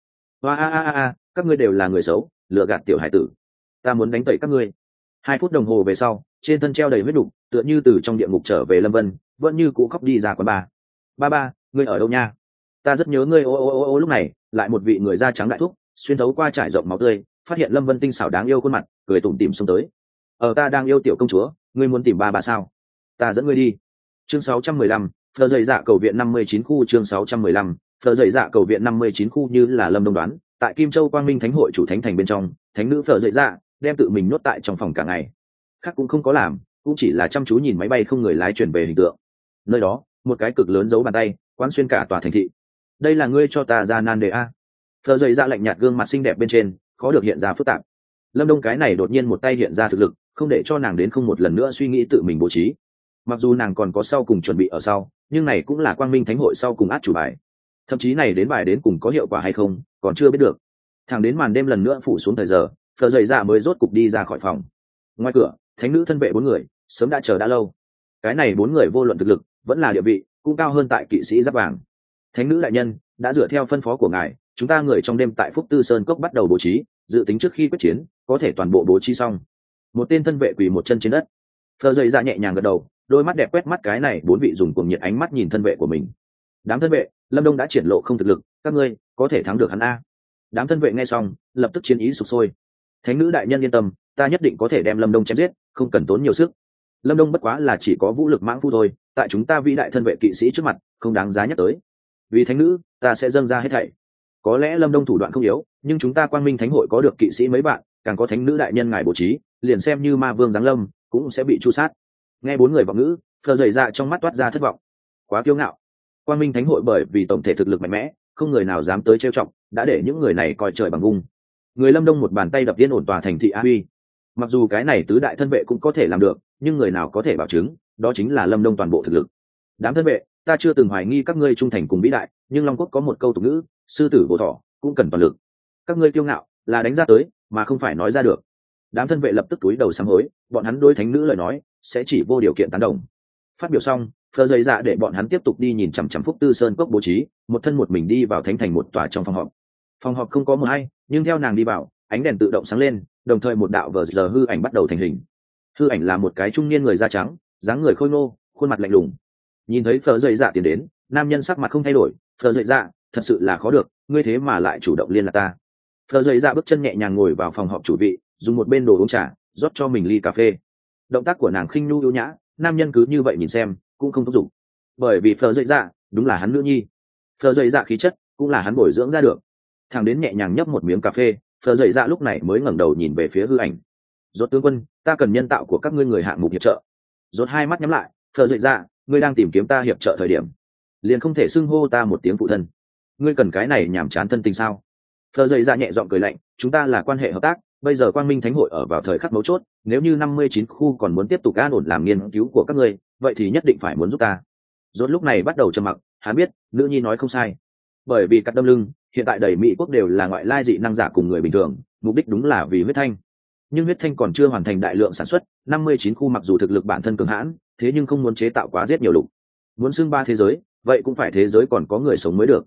A, các ngươi đều là người xấu, lừa gạt tiểu hải tử, ta muốn đánh tẩy các ngươi. 2 phút đồng hồ về sau, trên thân treo đầy huyết đục, tựa như từ trong địa ngục trở về Lâm Vân vẫn như cũ khóc đi ra quán ba. Ba, ngươi ở đâu nha? Ta rất nhớ ngươi. Ô. Lúc này lại một vị người da trắng đại thúc xuyên thấu qua trải rộng máu tươi, phát hiện Lâm Vân tinh xảo đáng yêu khuôn mặt, cười tủm tỉm xông tới. Ta đang yêu tiểu công chúa, ngươi muốn tìm ba sao? Ta dẫn ngươi đi. Chương 615, phờ dày dạ cầu viện 59 khu. Chương 615, phờ dày dạ cầu viện 59 khu. Như là Lâm Đông đoán, tại Kim Châu Quang Minh Thánh hội chủ thánh thành bên trong, thánh nữ phờ dày dạ đem tự mình nuốt tại trong phòng cả ngày, khác cũng không có làm, cũng chỉ là chăm chú nhìn máy bay không người lái chuyển về hình tượng. Nơi đó một cái cực lớn giấu bàn tay quán xuyên cả tòa thành thị. Đây là ngươi cho ta ra nan đề a. Phờ dày dạ lạnh nhạt, gương mặt xinh đẹp bên trên khó được hiện ra phức tạp. Lâm Đông cái này đột nhiên một tay hiện ra thực lực, không để cho nàng đến không một lần nữa suy nghĩ tự mình bố trí. Mặc dù nàng còn có sau cùng chuẩn bị ở sau, nhưng này cũng là quang minh thánh hội sau cùng át chủ bài. Thậm chí này đến bài đến cùng có hiệu quả hay không còn chưa biết được. Thẳng đến màn đêm lần nữa phủ xuống thời giờ, Phở Dậy Dạ mới rốt cục đi ra khỏi phòng. Ngoài cửa, thánh nữ thân vệ 4 người sớm đã chờ đã lâu. Cái này 4 người vô luận thực lực vẫn là địa vị cũng cao hơn tại kỵ sĩ giáp vàng. Thánh nữ đại nhân đã dựa theo phân phó của ngài, chúng ta người trong đêm tại Phúc Tư Sơn cốc bắt đầu bố trí, dự tính trước khi quyết chiến có thể toàn bộ bố trí xong. Một tên thân vệ quỳ một chân trên đất. Phở Dậy Dạ nhẹ nhàng gật đầu, đôi mắt đẹp quét mắt cái này 4 vị dùng cuồng nhiệt ánh mắt nhìn thân vệ của mình. Đám thân vệ, Lâm Đông đã triển lộ không thực lực, các ngươi có thể thắng được hắn a. Đám thân vệ nghe xong lập tức chiến ý sục sôi. Thánh nữ đại nhân yên tâm, ta nhất định có thể đem Lâm Đông chém giết, không cần tốn nhiều sức. Lâm Đông bất quá là chỉ có vũ lực mãng phu thôi, tại chúng ta vĩ đại thân vệ kỵ sĩ trước mặt không đáng giá nhắc tới. Vì thánh nữ ta sẽ dâng ra hết thảy. Có lẽ Lâm Đông thủ đoạn không yếu, nhưng chúng ta quang minh thánh hội có được kỵ sĩ mấy bạn, càng có thánh nữ đại nhân ngài bố trí, liền xem như ma vương giáng lâm cũng sẽ bị tru sát. Nghe 4 người vọng ngữ, Phở Dậy Dạ trong mắt toát ra thất vọng. Quá kiêu ngạo. Quang minh thánh hội bởi vì tổng thể thực lực mạnh mẽ, không người nào dám tới trêu chọc, đã để những người này coi trời bằng vung. Người Lâm Đông một bàn tay đập yên ổn tòa thành thị A Huy. Mặc dù cái này tứ đại thân vệ cũng có thể làm được, nhưng người nào có thể bảo chứng đó chính là Lâm Đông toàn bộ thực lực. Đám thân vệ, ta chưa từng hoài nghi các ngươi trung thành cùng vĩ đại, nhưng Long Quốc có một câu tục ngữ, sư tử vô thọ cũng cần toàn lực. Các ngươi kiêu ngạo là đánh ra tới mà không phải nói ra được. Đám thân vệ lập tức túi đầu sám hối, bọn hắn đối thánh nữ lời nói sẽ chỉ vô điều kiện tán đồng. Phát biểu xong, Phở Dậy Dạ để bọn hắn tiếp tục đi nhìn chằm chằm Phúc Tư Sơn cốc bố trí, một thân một mình đi vào thánh thành một tòa trong phòng họp. Phòng họp không có mờ hay, nhưng theo nàng đi vào, ánh đèn tự động sáng lên, đồng thời một đạo vờ giờ hư ảnh bắt đầu thành hình. Hư ảnh là một cái trung niên người da trắng, dáng người khôi ngô, khuôn mặt lạnh lùng. Nhìn thấy Phở Dậy Dạ tiến đến, nam nhân sắc mặt không thay đổi. Phở Dậy Dạ, thật sự là khó được, ngươi thế mà lại chủ động liên lạc ta. Phở Dậy Dạ bước chân nhẹ nhàng ngồi vào phòng họp chủ vị, dùng một bên đồ uống trà, rót cho mình ly cà phê. Động tác của nàng khinh nhu yếu nhã, nam nhân cứ như vậy nhìn xem cũng không thúc giục, bởi vì Phở Dậy Dạ đúng là hắn nữ nhi. Phở Dậy Dạ khí chất cũng là hắn bồi dưỡng ra được. Thằng đến nhẹ nhàng nhấp một miếng cà phê, Phở Dậy Dạ lúc này mới ngẩng đầu nhìn về phía hư ảnh. Rốt tướng quân, ta cần nhân tạo của các ngươi người hạng mục hiệp trợ. Rốt hai mắt nhắm lại. Phở Dậy Dạ, ngươi đang tìm kiếm ta hiệp trợ thời điểm, liền không thể xưng hô ta một tiếng phụ thân. Ngươi cần cái này nhảm chán thân tình sao? Phở Dậy Dạ nhẹ giọng cười lạnh, chúng ta là quan hệ hợp tác, bây giờ quang minh thánh hội ở vào thời khắc mấu chốt, nếu như 59 khu còn muốn tiếp tục an ổn làm nghiên cứu của các ngươi, vậy thì nhất định phải muốn giúp ta. Rốt lúc này bắt đầu trầm mặc, hắn biết nữ nhi nói không sai, bởi vì cắt đâm lưng hiện tại đầy mỹ quốc đều là ngoại lai dị năng giả cùng người bình thường, mục đích đúng là vì huyết thanh, nhưng huyết thanh còn chưa hoàn thành đại lượng sản xuất. 59 khu mặc dù thực lực bản thân cường hãn, thế nhưng không muốn chế tạo quá giết nhiều lục, muốn xưng ba thế giới, vậy cũng phải thế giới còn có người sống mới được.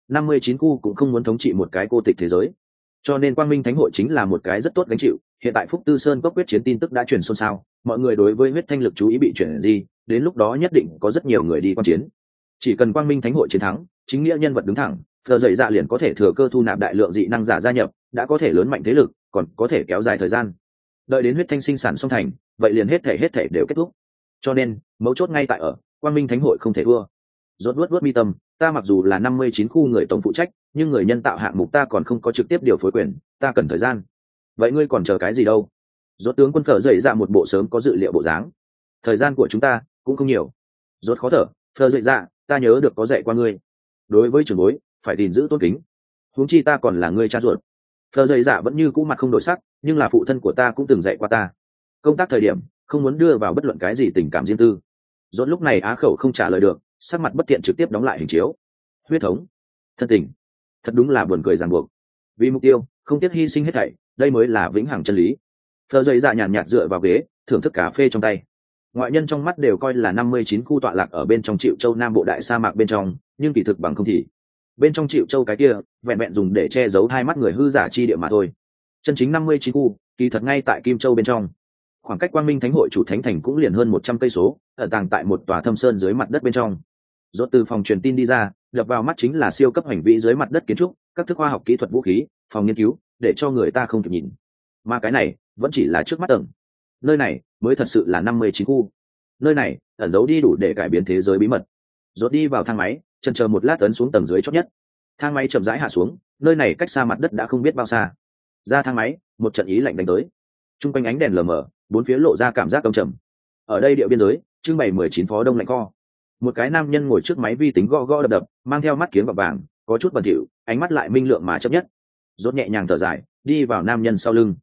59 khu cũng không muốn thống trị một cái cô tịch thế giới, cho nên quang minh thánh hội chính là một cái rất tốt gánh chịu. Hiện tại Phúc Tư Sơn cốc quyết chiến tin tức đã truyền xôn xao, mọi người đối với huyết thanh lực chú ý bị chuyển gì, đến lúc đó nhất định có rất nhiều người đi quan chiến. Chỉ cần quang minh thánh hội chiến thắng, chính nghĩa nhân vật đứng thẳng, Phở Dậy Dạ liền có thể thừa cơ thu nạp đại lượng dị năng giả gia nhập, đã có thể lớn mạnh thế lực, còn có thể kéo dài thời gian. Đợi đến huyết thanh sinh sản xong thành, vậy liền hết thể đều kết thúc. Cho nên mấu chốt ngay tại ở quang minh thánh hội không thể thua. Rốt vuốt mi tâm, ta mặc dù là 59 khu người tổng phụ trách, nhưng người nhân tạo hạng mục ta còn không có trực tiếp điều phối quyền, ta cần thời gian. Vậy ngươi còn chờ cái gì đâu? Rốt tướng quân Phở Dậy Dạ một bộ sớm có dự liệu bộ dáng. Thời gian của chúng ta cũng không nhiều. Rốt khó thở, Phở Dậy Dạ, ta nhớ được có dạy qua ngươi, đối với trưởng bối phải gìn giữ tôn kính, huống chi ta còn là ngươi cha ruột. Phở Dậy Dạ vẫn như cũ mặt không đổi sắc, nhưng là phụ thân của ta cũng từng dạy qua ta, công tác thời điểm không muốn đưa vào bất luận cái gì tình cảm riêng tư. Rốt lúc này á khẩu không trả lời được, sắc mặt bất thiện trực tiếp đóng lại hình chiếu. Huyết thống, thân tình, thật đúng là buồn cười ràng buộc. Vì mục tiêu không tiếc hy sinh hết thảy, đây mới là vĩnh hằng chân lý. Phở Dậy Dạ nhàn nhạt dựa vào ghế, thưởng thức cà phê trong tay. Ngoại nhân trong mắt đều coi là 59 khu tọa lạc ở bên trong Triệu Châu Nam bộ đại sa mạc bên trong, nhưng kỳ thực bằng không thì bên trong Triệu Châu cái kia vẹn vẹn dùng để che giấu hai mắt người hư giả chi địa mà thôi. Chân chính 59 khu kỳ thật ngay tại Kim Châu bên trong, khoảng cách quang minh thánh hội chủ thánh thành cũng liền hơn 100 cây số, ẩn tàng tại một tòa thâm sơn dưới mặt đất bên trong. Rốt từ phòng truyền tin đi ra, đập vào mắt chính là siêu cấp hành vi dưới mặt đất kiến trúc, các thức khoa học kỹ thuật vũ khí, phòng nghiên cứu, để cho người ta không kịp nhìn. Mà cái này vẫn chỉ là trước mắt tầng, nơi này mới thật sự là 59 khu. Nơi này ẩn giấu đi đủ để cải biến thế giới bí mật. Rốt đi vào thang máy, chần chờ một lát ấn xuống tầng dưới chót nhất. Thang máy chậm rãi hạ xuống, nơi này cách xa mặt đất đã không biết bao xa. Ra thang máy, một trận ý lạnh đánh tới. Trung quanh ánh đèn lờ mờ, bốn phía lộ ra cảm giác âm trầm. Ở đây địa biên giới, trưng bày 19 phó đông lạnh kho. Một cái nam nhân ngồi trước máy vi tính gõ gõ đập đập, mang theo mắt kiếng gọt vàng, có chút bẩn thỉu, ánh mắt lại minh lượng mà chấp nhất. Rốt nhẹ nhàng thở dài, đi vào nam nhân sau lưng.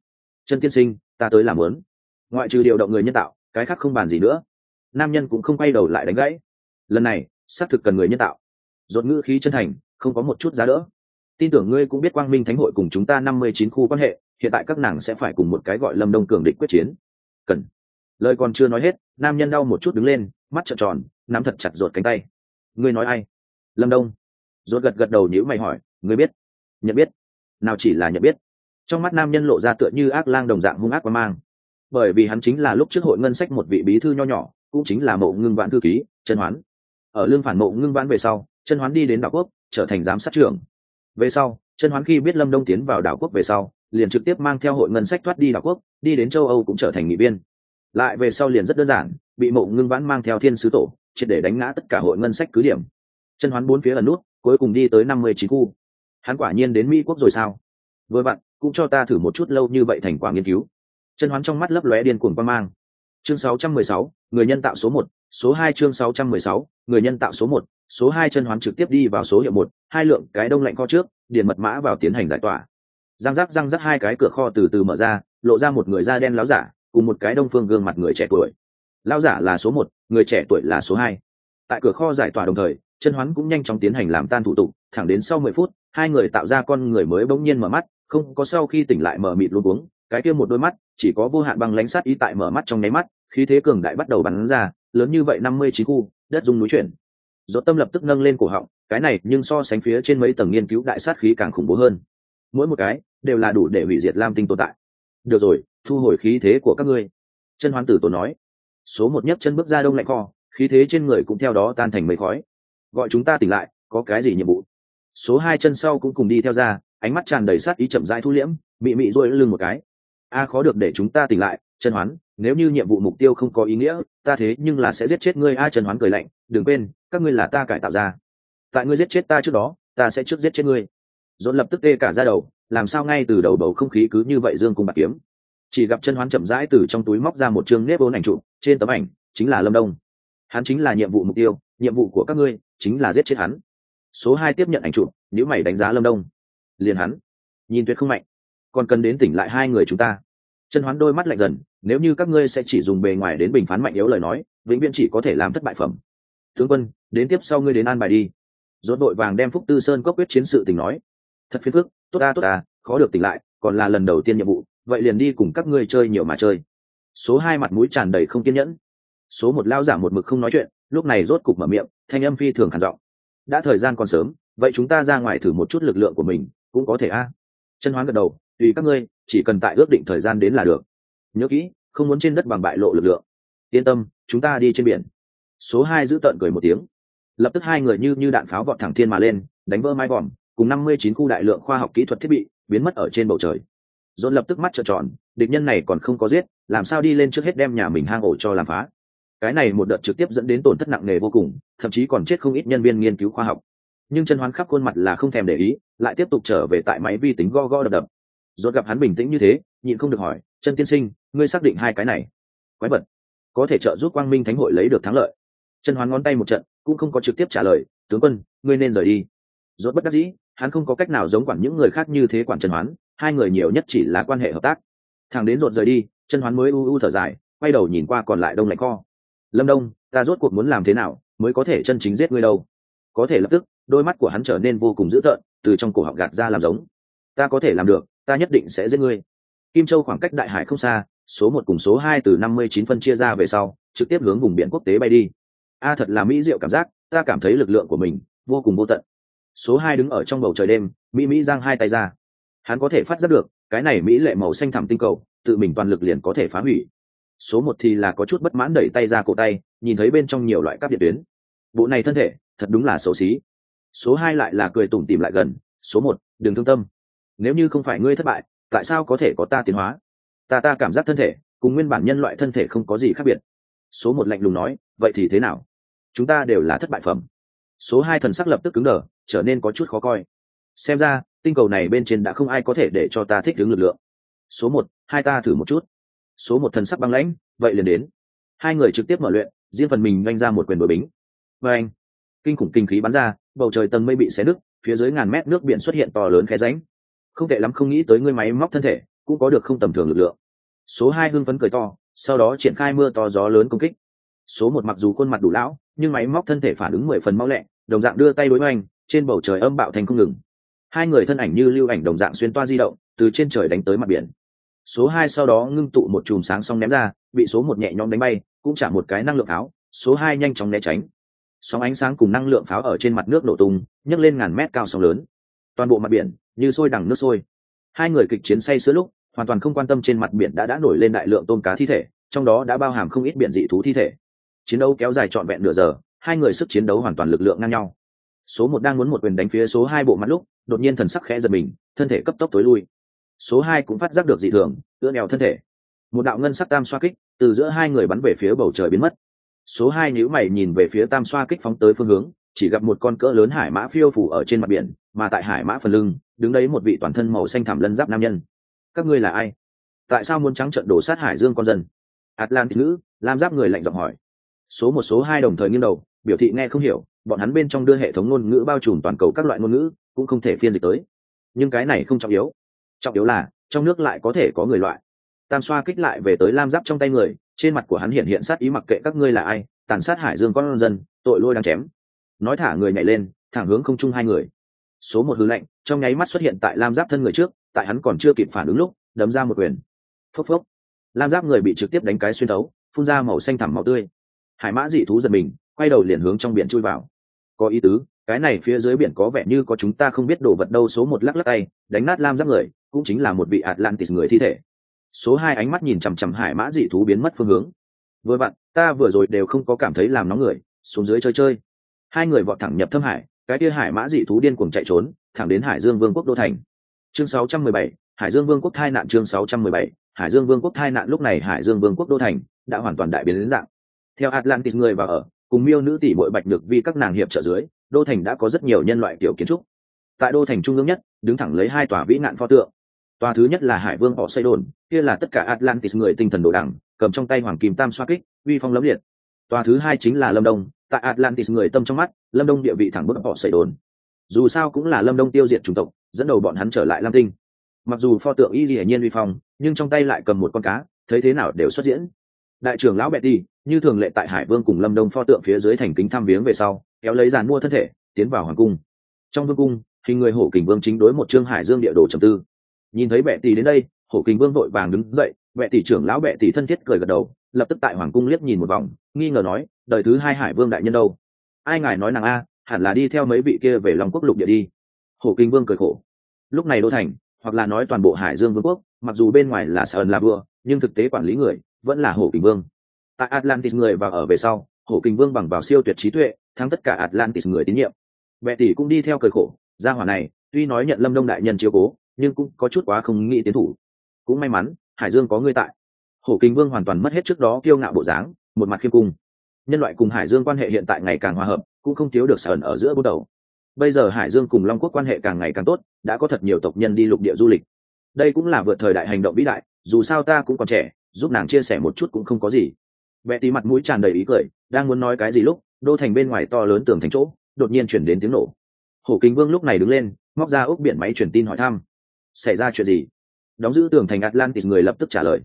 Chân tiên sinh, ta tới làm lớn. Ngoại trừ điều động người nhân tạo, cái khác không bàn gì nữa. Nam nhân cũng không quay đầu lại đánh gãy. Lần này xác thực cần người nhân tạo. Rốt ngữ khí chân thành, không có một chút giá đỡ. Tin tưởng ngươi cũng biết Quang Minh Thánh hội cùng chúng ta 59 khu quan hệ, hiện tại các nàng sẽ phải cùng một cái gọi Lâm Đông cường địch quyết chiến. Cần. Lời còn chưa nói hết, nam nhân đau một chút đứng lên, mắt trợn tròn, nắm thật chặt Rốt cánh tay. Ngươi nói ai? Lâm Đông. Rốt gật gật đầu nhíu mày hỏi, ngươi biết? Nhận biết? Nào chỉ là nhận biết. Trong mắt nam nhân lộ ra tựa như ác lang đồng dạng hung ác quan mang. Bởi vì hắn chính là lúc trước hội ngân sách một vị bí thư nho nhỏ, cũng chính là Mộ Ngưng Vãn thư ký, Chân Hoán. Ở lương phản Mộ Ngưng Vãn về sau, Chân Hoán đi đến đảo quốc, trở thành giám sát trưởng. Về sau, Chân Hoán khi biết Lâm Đông tiến vào đảo quốc về sau, liền trực tiếp mang theo hội ngân sách thoát đi đảo quốc, đi đến châu Âu cũng trở thành nghị viên. Lại về sau liền rất đơn giản, bị Mộ Ngưng Vãn mang theo thiên sứ tổ, triệt để đánh ngã tất cả hội ngân sách cứ điểm. Chân Hoán bốn phía ẩn nút, cuối cùng đi tới 59 khu. Hắn quả nhiên đến Mỹ quốc rồi sao? Vừa vặn, cũng cho ta thử một chút lâu như vậy thành quả nghiên cứu. Chân Hoán trong mắt lấp lóe điên cuồng quan mang. Chương 616, người nhân tạo số 1, số 2 chương 616, người nhân tạo số 1, số 2 Chân Hoán trực tiếp đi vào số hiệu 1, hai lượng cái đông lạnh kho trước, điền mật mã vào tiến hành giải tỏa. Răng rắc hai cái cửa kho từ từ mở ra, lộ ra một người da đen láo giả, cùng một cái đông phương gương mặt người trẻ tuổi. Láo giả là số 1, người trẻ tuổi là số 2. Tại cửa kho giải tỏa đồng thời, Chân Hoán cũng nhanh chóng tiến hành làm tan thủ tục, thẳng đến sau 10 phút, hai người tạo ra con người mới bỗng nhiên mở mắt, không có sau khi tỉnh lại mở mịt luống cuống, cái kia một đôi mắt chỉ có vô hạn băng lãnh sát ý tại mở mắt trong nháy mắt, khí thế cường đại bắt đầu bắn ra, lớn như vậy 59 khu, đất rung núi chuyển. Rốt tâm lập tức nâng lên cổ họng, cái này nhưng so sánh phía trên mấy tầng nghiên cứu đại sát khí càng khủng bố hơn. Mỗi một cái đều là đủ để hủy diệt Lam Tinh tồn tại. Được rồi, thu hồi khí thế của các ngươi. Chân Hoán tử tổ nói. Số 1 nhấc chân bước ra đông lạnh kho, khí thế trên người cũng theo đó tan thành mây khói. Gọi chúng ta tỉnh lại, có cái gì nhiệm vụ? Số 2 chân sau cũng cùng đi theo ra, ánh mắt tràn đầy sát ý chậm rãi thu liễm, mị mị duỗi lưng một cái. A khó được để chúng ta tỉnh lại, Chân Hoán, nếu như nhiệm vụ mục tiêu không có ý nghĩa, ta thế nhưng là sẽ giết chết ngươi. A Chân Hoán cười lạnh, đừng quên, các ngươi là ta cải tạo ra. Tại ngươi giết chết ta trước đó, ta sẽ trước giết chết ngươi. Dồn lập tức tê cả da đầu, làm sao ngay từ đầu bầu không khí cứ như vậy dương cung bạc kiếm. Chỉ gặp Chân Hoán chậm rãi từ trong túi móc ra một chương nếp vốn ảnh chụp, trên tấm ảnh chính là Lâm Đông. Hắn chính là nhiệm vụ mục tiêu, nhiệm vụ của các ngươi chính là giết chết hắn. Số 2 tiếp nhận ảnh chụp, nếu mày đánh giá Lâm Đông. Liền hắn, nhìn tuyệt không mạnh, còn cần đến tỉnh lại hai người chúng ta. Chân Hoán đôi mắt lạnh dần, nếu như các ngươi sẽ chỉ dùng bề ngoài đến bình phán mạnh yếu lời nói, vĩnh viễn chỉ có thể làm thất bại phẩm. Tướng quân, đến tiếp sau ngươi đến an bài đi. Rốt đội vàng đem Phúc Tư Sơn cốc quyết chiến sự tình nói. Thật phiền phức, tốt à, khó được tỉnh lại, còn là lần đầu tiên nhiệm vụ, vậy liền đi cùng các ngươi chơi nhiều mà chơi. Số 2 mặt mũi tràn đầy không kiên nhẫn. Số 1 lao giả một mực không nói chuyện, lúc này rốt cục mở miệng, thanh âm phi thường khàn giọng. Đã thời gian còn sớm, vậy chúng ta ra ngoài thử một chút lực lượng của mình, cũng có thể a. Chân Hoán gật đầu, tùy các ngươi, chỉ cần tại ước định thời gian đến là được. Nhớ kỹ, không muốn trên đất bằng bại lộ lực lượng. Yên tâm, chúng ta đi trên biển. Số 2 giữ tợn cười một tiếng. Lập tức hai người như đạn pháo vọt thẳng thiên mà lên, đánh vỡ mái vòm, cùng 59 khu đại lượng khoa học kỹ thuật thiết bị biến mất ở trên bầu trời. Dồn lập tức mắt trợn tròn, địch nhân này còn không có giết, làm sao đi lên trước hết đem nhà mình hang ổ cho làm phá. Cái này một đợt trực tiếp dẫn đến tổn thất nặng nề vô cùng, thậm chí còn chết không ít nhân viên nghiên cứu khoa học. Nhưng Chân Hoán khắp khuôn mặt là không thèm để ý, lại tiếp tục trở về tại máy vi tính go đập đập. Rốt gặp hắn bình tĩnh như thế, nhịn không được hỏi, Chân tiên sinh, ngươi xác định hai cái này quái vật có thể trợ giúp Quang Minh Thánh hội lấy được thắng lợi? Chân Hoán ngón tay một trận, cũng không có trực tiếp trả lời, tướng quân, ngươi nên rời đi. Rốt bất đắc dĩ, hắn không có cách nào giống quản những người khác như thế quản Chân Hoán, hai người nhiều nhất chỉ là quan hệ hợp tác. Thằng đến rốt rời đi, Chân Hoán mới u thở dài, quay đầu nhìn qua còn lại đông lạnh kho. Lâm Đông, ta rốt cuộc muốn làm thế nào mới có thể chân chính giết ngươi đâu? Có thể lập tức, đôi mắt của hắn trở nên vô cùng dữ tợn, từ trong cổ họng gạt ra làm giống. Ta có thể làm được, ta nhất định sẽ giết ngươi. Kim Châu khoảng cách đại hải không xa, số 1 cùng số 2 từ 59 phân chia ra về sau, trực tiếp hướng vùng biển quốc tế bay đi. A thật là mỹ diệu cảm giác, ta cảm thấy lực lượng của mình vô cùng vô tận. Số 2 đứng ở trong bầu trời đêm, mỹ giang hai tay ra. Hắn có thể phát giác được, cái này mỹ lệ màu xanh thẳm tinh cầu, tự mình toàn lực liền có thể phá hủy. Số 1 thì là có chút bất mãn đẩy tay ra cổ tay, nhìn thấy bên trong nhiều loại cáp điện tuyến. Bộ này thân thể, thật đúng là xấu xí. Số 2 lại là cười tủm tỉm lại gần, số 1, đừng thương tâm. Nếu như không phải ngươi thất bại, tại sao có thể có ta tiến hóa? Ta cảm giác thân thể cùng nguyên bản nhân loại thân thể không có gì khác biệt. Số 1 lạnh lùng nói, vậy thì thế nào? Chúng ta đều là thất bại phẩm. Số 2 thần sắc lập tức cứng đờ, trở nên có chút khó coi. Xem ra, tinh cầu này bên trên đã không ai có thể để cho ta thích ứng lực lượng. Số 1, hai ta thử một chút. Số 1 thần sắc băng lãnh, vậy liền đến. Hai người trực tiếp mở luyện, riêng phần mình vung ra một quyền đối bính. Và anh, kinh khủng kinh khí bắn ra, bầu trời tầng mây bị xé nứt, phía dưới ngàn mét nước biển xuất hiện to lớn khe rãnh. Không tệ lắm, không nghĩ tới ngươi máy móc thân thể cũng có được không tầm thường lực lượng. Số 2 hưng phấn cười to, sau đó triển khai mưa to gió lớn công kích. Số 1 mặc dù khuôn mặt đủ lão, nhưng máy móc thân thể phản ứng 10 phần mau lẹ, đồng dạng đưa tay đối hoành, trên bầu trời âm bạo thành không ngừng. Hai người thân ảnh như lưu ảnh đồng dạng xuyên toa di động, từ trên trời đánh tới mặt biển. Số 2 sau đó ngưng tụ một chùm sáng xong ném ra, bị số 1 nhẹ nhõm đánh bay, cũng trả một cái năng lượng pháo, số 2 nhanh chóng né tránh. Sóng ánh sáng cùng năng lượng pháo ở trên mặt nước nổ tung, nhấc lên ngàn mét cao sóng lớn. Toàn bộ mặt biển như sôi đằng nước sôi. Hai người kịch chiến say sưa lúc, hoàn toàn không quan tâm trên mặt biển đã nổi lên đại lượng tôm cá thi thể, trong đó đã bao hàm không ít biển dị thú thi thể. Chiến đấu kéo dài trọn vẹn nửa giờ, hai người sức chiến đấu hoàn toàn lực lượng ngang nhau. Số 1 đang muốn một quyền đánh phía số 2 bộ mặt lúc, đột nhiên thần sắc khẽ giật mình, thân thể cấp tốc tối lui. Số 2 cũng phát giác được dị thường, ưỡn eo thân thể. Một đạo ngân sắc tam xoa kích từ giữa hai người bắn về phía bầu trời biến mất. Số 2 nhíu mày nhìn về phía tam xoa kích phóng tới phương hướng, chỉ gặp một con cỡ lớn hải mã phiêu phù ở trên mặt biển, mà tại hải mã phần lưng, đứng đấy một vị toàn thân màu xanh thẳm lân giáp nam nhân. Các ngươi là ai? Tại sao muốn trắng trợn đổ sát hải dương con dân? Atlantis nữ, lam giáp người lạnh giọng hỏi. Số 2 đồng thời nghiêng đầu, biểu thị nghe không hiểu, bọn hắn bên trong đưa hệ thống ngôn ngữ bao trùm toàn cầu các loại ngôn ngữ, cũng không thể phiên dịch tới. Nhưng cái này không trọng yếu, trọng yếu là trong nước lại có thể có người loại. Tam xoa kích lại về tới lam giáp trong tay người, trên mặt của hắn hiện hiện sát ý, mặc kệ các ngươi là ai, tàn sát hải dương con dân, tội lôi đang chém. Nói thả người nhảy lên, thẳng hướng không trung hai người. Số 1 hừ lạnh, trong nháy mắt xuất hiện tại lam giáp thân người trước, tại hắn còn chưa kịp phản ứng lúc, đấm ra một quyền. Phốc phốc, lam giáp người bị trực tiếp đánh cái xuyên thấu, phun ra màu xanh thẳm máu tươi. Hải mã dị thú giật mình, quay đầu liền hướng trong biển chui vào. Có ý tứ, cái này phía dưới biển có vẻ như có chúng ta không biết đồ vật đâu. Số 1 lắc lắc tay, đánh nát lam giáp người, cũng chính là một vị Atlantis người thi thể. Số 2 ánh mắt nhìn chằm chằm hải mã dị thú biến mất phương hướng. Vừa vặn, ta vừa rồi đều không có cảm thấy làm nóng người, xuống dưới chơi chơi. Hai người vọt thẳng nhập thâm hải, cái kia hải mã dị thú điên cuồng chạy trốn, thẳng đến Hải Dương Vương quốc đô thành. Chương 617, Hải Dương Vương quốc thai nạn. Chương 617, Hải Dương Vương quốc thai nạn. Lúc này Hải Dương Vương quốc đô thành đã hoàn toàn đại biến đến dạng. Theo Atlantis người vào ở, cùng miêu nữ tỷ muội bạch được vì các nàng hiệp trợ dưới, đô thành đã có rất nhiều nhân loại kiểu kiến trúc. Tại đô thành trung ương nhất, đứng thẳng lấy hai tòa vĩ ngạn pho tượng. Tòa thứ nhất là Hải Vương họ xây đồn, kia là tất cả Atlantis người tinh thần đồ đẳng, cầm trong tay hoàng kim tam xoa kích, uy phong lẫm liệt. Tòa thứ hai chính là Lâm Đông, tại Atlantis người tâm trong mắt, Lâm Đông địa vị thẳng bức họ xây đồn. Dù sao cũng là Lâm Đông tiêu diệt chủng tộc, dẫn đầu bọn hắn trở lại Lam Tinh. Mặc dù pho tượng y hiển nhiên uy phong, nhưng trong tay lại cầm một con cá, thấy thế nào đều xuất diễn. Đại trưởng lão Betty, như thường lệ tại Hải Vương cùng Lâm Đông pho tượng phía dưới thành kính thăm viếng về sau, kéo lấy giàn mua thân thể, tiến vào hoàng cung. Trong vương cung, hình người Hổ Kình Vương chính đối một chương Hải Dương địa đồ trầm tư. Nhìn thấy Betty đến đây, Hổ Kình Vương vội vàng đứng dậy, Betty trưởng lão Betty thân thiết cười gật đầu, lập tức tại hoàng cung liếc nhìn một vòng, nghi ngờ nói, đời thứ hai Hải Vương đại nhân đâu? Ai ngài nói nàng a, hẳn là đi theo mấy vị kia về Long Quốc lục địa đi. Hổ Kình Vương cười khổ. Lúc này đô thành, hoặc là nói toàn bộ Hải Dương Vương quốc, mặc dù bên ngoài là Sơn là vua, nhưng thực tế quản lý người vẫn là Hổ Kình Vương. Tại Atlantis người vào ở về sau, Hổ Kình Vương bằng vào siêu tuyệt trí tuệ, thắng tất cả Atlantis người tín nhiệm. Betty cũng đi theo cười khổ, gia hỏa này, tuy nói nhận Lâm Đông đại nhân chiếu cố, nhưng cũng có chút quá không nghĩ tiến thủ. Cũng may mắn, Hải Dương có ngươi tại. Hổ Kình Vương hoàn toàn mất hết trước đó kiêu ngạo bộ dáng, một mặt khiêm cung. Nhân loại cùng Hải Dương quan hệ hiện tại ngày càng hòa hợp, cũng không thiếu được sờn ở giữa bốn đầu. Bây giờ Hải Dương cùng Long Quốc quan hệ càng ngày càng tốt, đã có thật nhiều tộc nhân đi lục địa du lịch. Đây cũng là vượt thời đại hành động vĩ đại, dù sao ta cũng còn trẻ, giúp nàng chia sẻ một chút cũng không có gì. Betty mặt mũi tràn đầy ý cười, đang muốn nói cái gì lúc, đô thành bên ngoài to lớn tường thành chỗ, đột nhiên chuyển đến tiếng nổ. Hổ Kình Vương lúc này đứng lên, móc ra ốc biển máy truyền tin hỏi thăm. Xảy ra chuyện gì? Đóng giữ tường thành Atlantis người lập tức trả lời,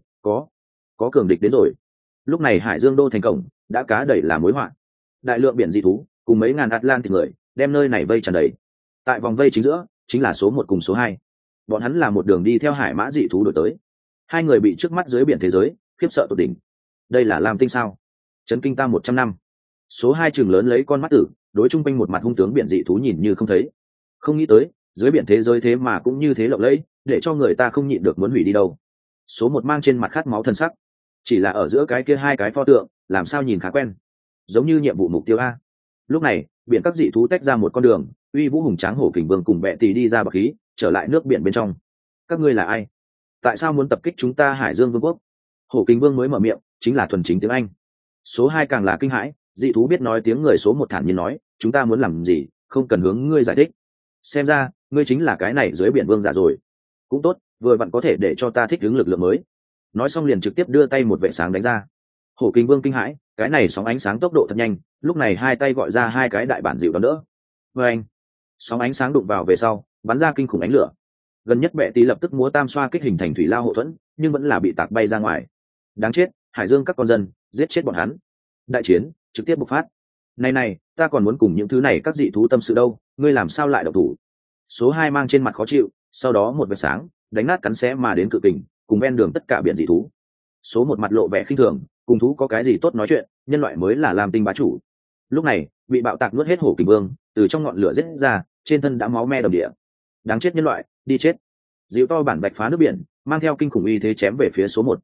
có cường địch đến rồi. Lúc này Hải Dương đô thành cổng đã cá đầy là mối họa. Đại lượng biển dị thú cùng mấy ngàn Atlantis người đem nơi này vây tràn đầy. Tại vòng vây chính giữa chính là số 1 cùng số 2. Bọn hắn là một đường đi theo hải mã dị thú đuổi tới. Hai người bị trước mắt dưới biển thế giới khiếp sợ tột đỉnh. Đây là Lam Tinh sao? Chấn kinh ta 100 năm. Số 2 trừng lớn lấy con mắt tử, đối chung quanh một mặt hung tướng biển dị thú nhìn như không thấy. Không nghĩ tới, dưới biển thế giới thế mà cũng như thế lộng lẫy, để cho người ta không nhịn được muốn hủy đi đâu. Số 1 mang trên mặt khát máu thân sắc. Chỉ là ở giữa cái kia hai cái pho tượng, làm sao nhìn khá quen. Giống như nhiệm vụ mục tiêu a. Lúc này, biển các dị thú tách ra một con đường, uy vũ hùng tráng Hổ Kình Vương cùng Betty đi ra bậc khí, trở lại nước biển bên trong. Các ngươi là ai? Tại sao muốn tập kích chúng ta Hải Dương Vương quốc? Hổ Kình Vương mới mở miệng, chính là thuần chính tiếng Anh. Số 2 càng là kinh hãi, dị thú biết nói tiếng người. Số 1 thản nhiên nói, chúng ta muốn làm gì, không cần hướng ngươi giải thích. Xem ra, ngươi chính là cái này dưới biển vương giả rồi. Cũng tốt, vừa vặn có thể để cho ta thích ứng lực lượng mới. Nói xong liền trực tiếp đưa tay một vệ sáng đánh ra. Hổ Kình Vương kinh hãi, cái này sóng ánh sáng tốc độ thật nhanh, lúc này hai tay gọi ra hai cái đại bản dịu đón đỡ. Và anh, sóng ánh sáng đụng vào về sau, bắn ra kinh khủng ánh lửa. gần nhất bệ tí lập tức múa tam xoa kích hình thành thủy lao hậu thuẫn, nhưng vẫn là bị tạc bay ra ngoài. Đáng chết, hải dương các con dân, giết chết bọn hắn. Đại chiến trực tiếp bộc phát. Này, ta còn muốn cùng những thứ này các dị thú tâm sự đâu, ngươi làm sao lại động thủ? Số 2 mang trên mặt khó chịu, sau đó một vệt sáng đánh nát cắn xé mà đến cự kình, cùng ven đường tất cả biển dị thú. Số 1 mặt lộ vẻ khinh thường, cùng thú có cái gì tốt nói chuyện, nhân loại mới là làm tinh bá chủ. Lúc này bị bạo tạc nuốt hết hổ kình vương, từ trong ngọn lửa giết ra, trên thân đã máu me đầm địa. Đáng chết nhân loại, đi chết. Dịu to bản bạch phá nước biển, mang theo kinh khủng uy thế chém về phía số 1.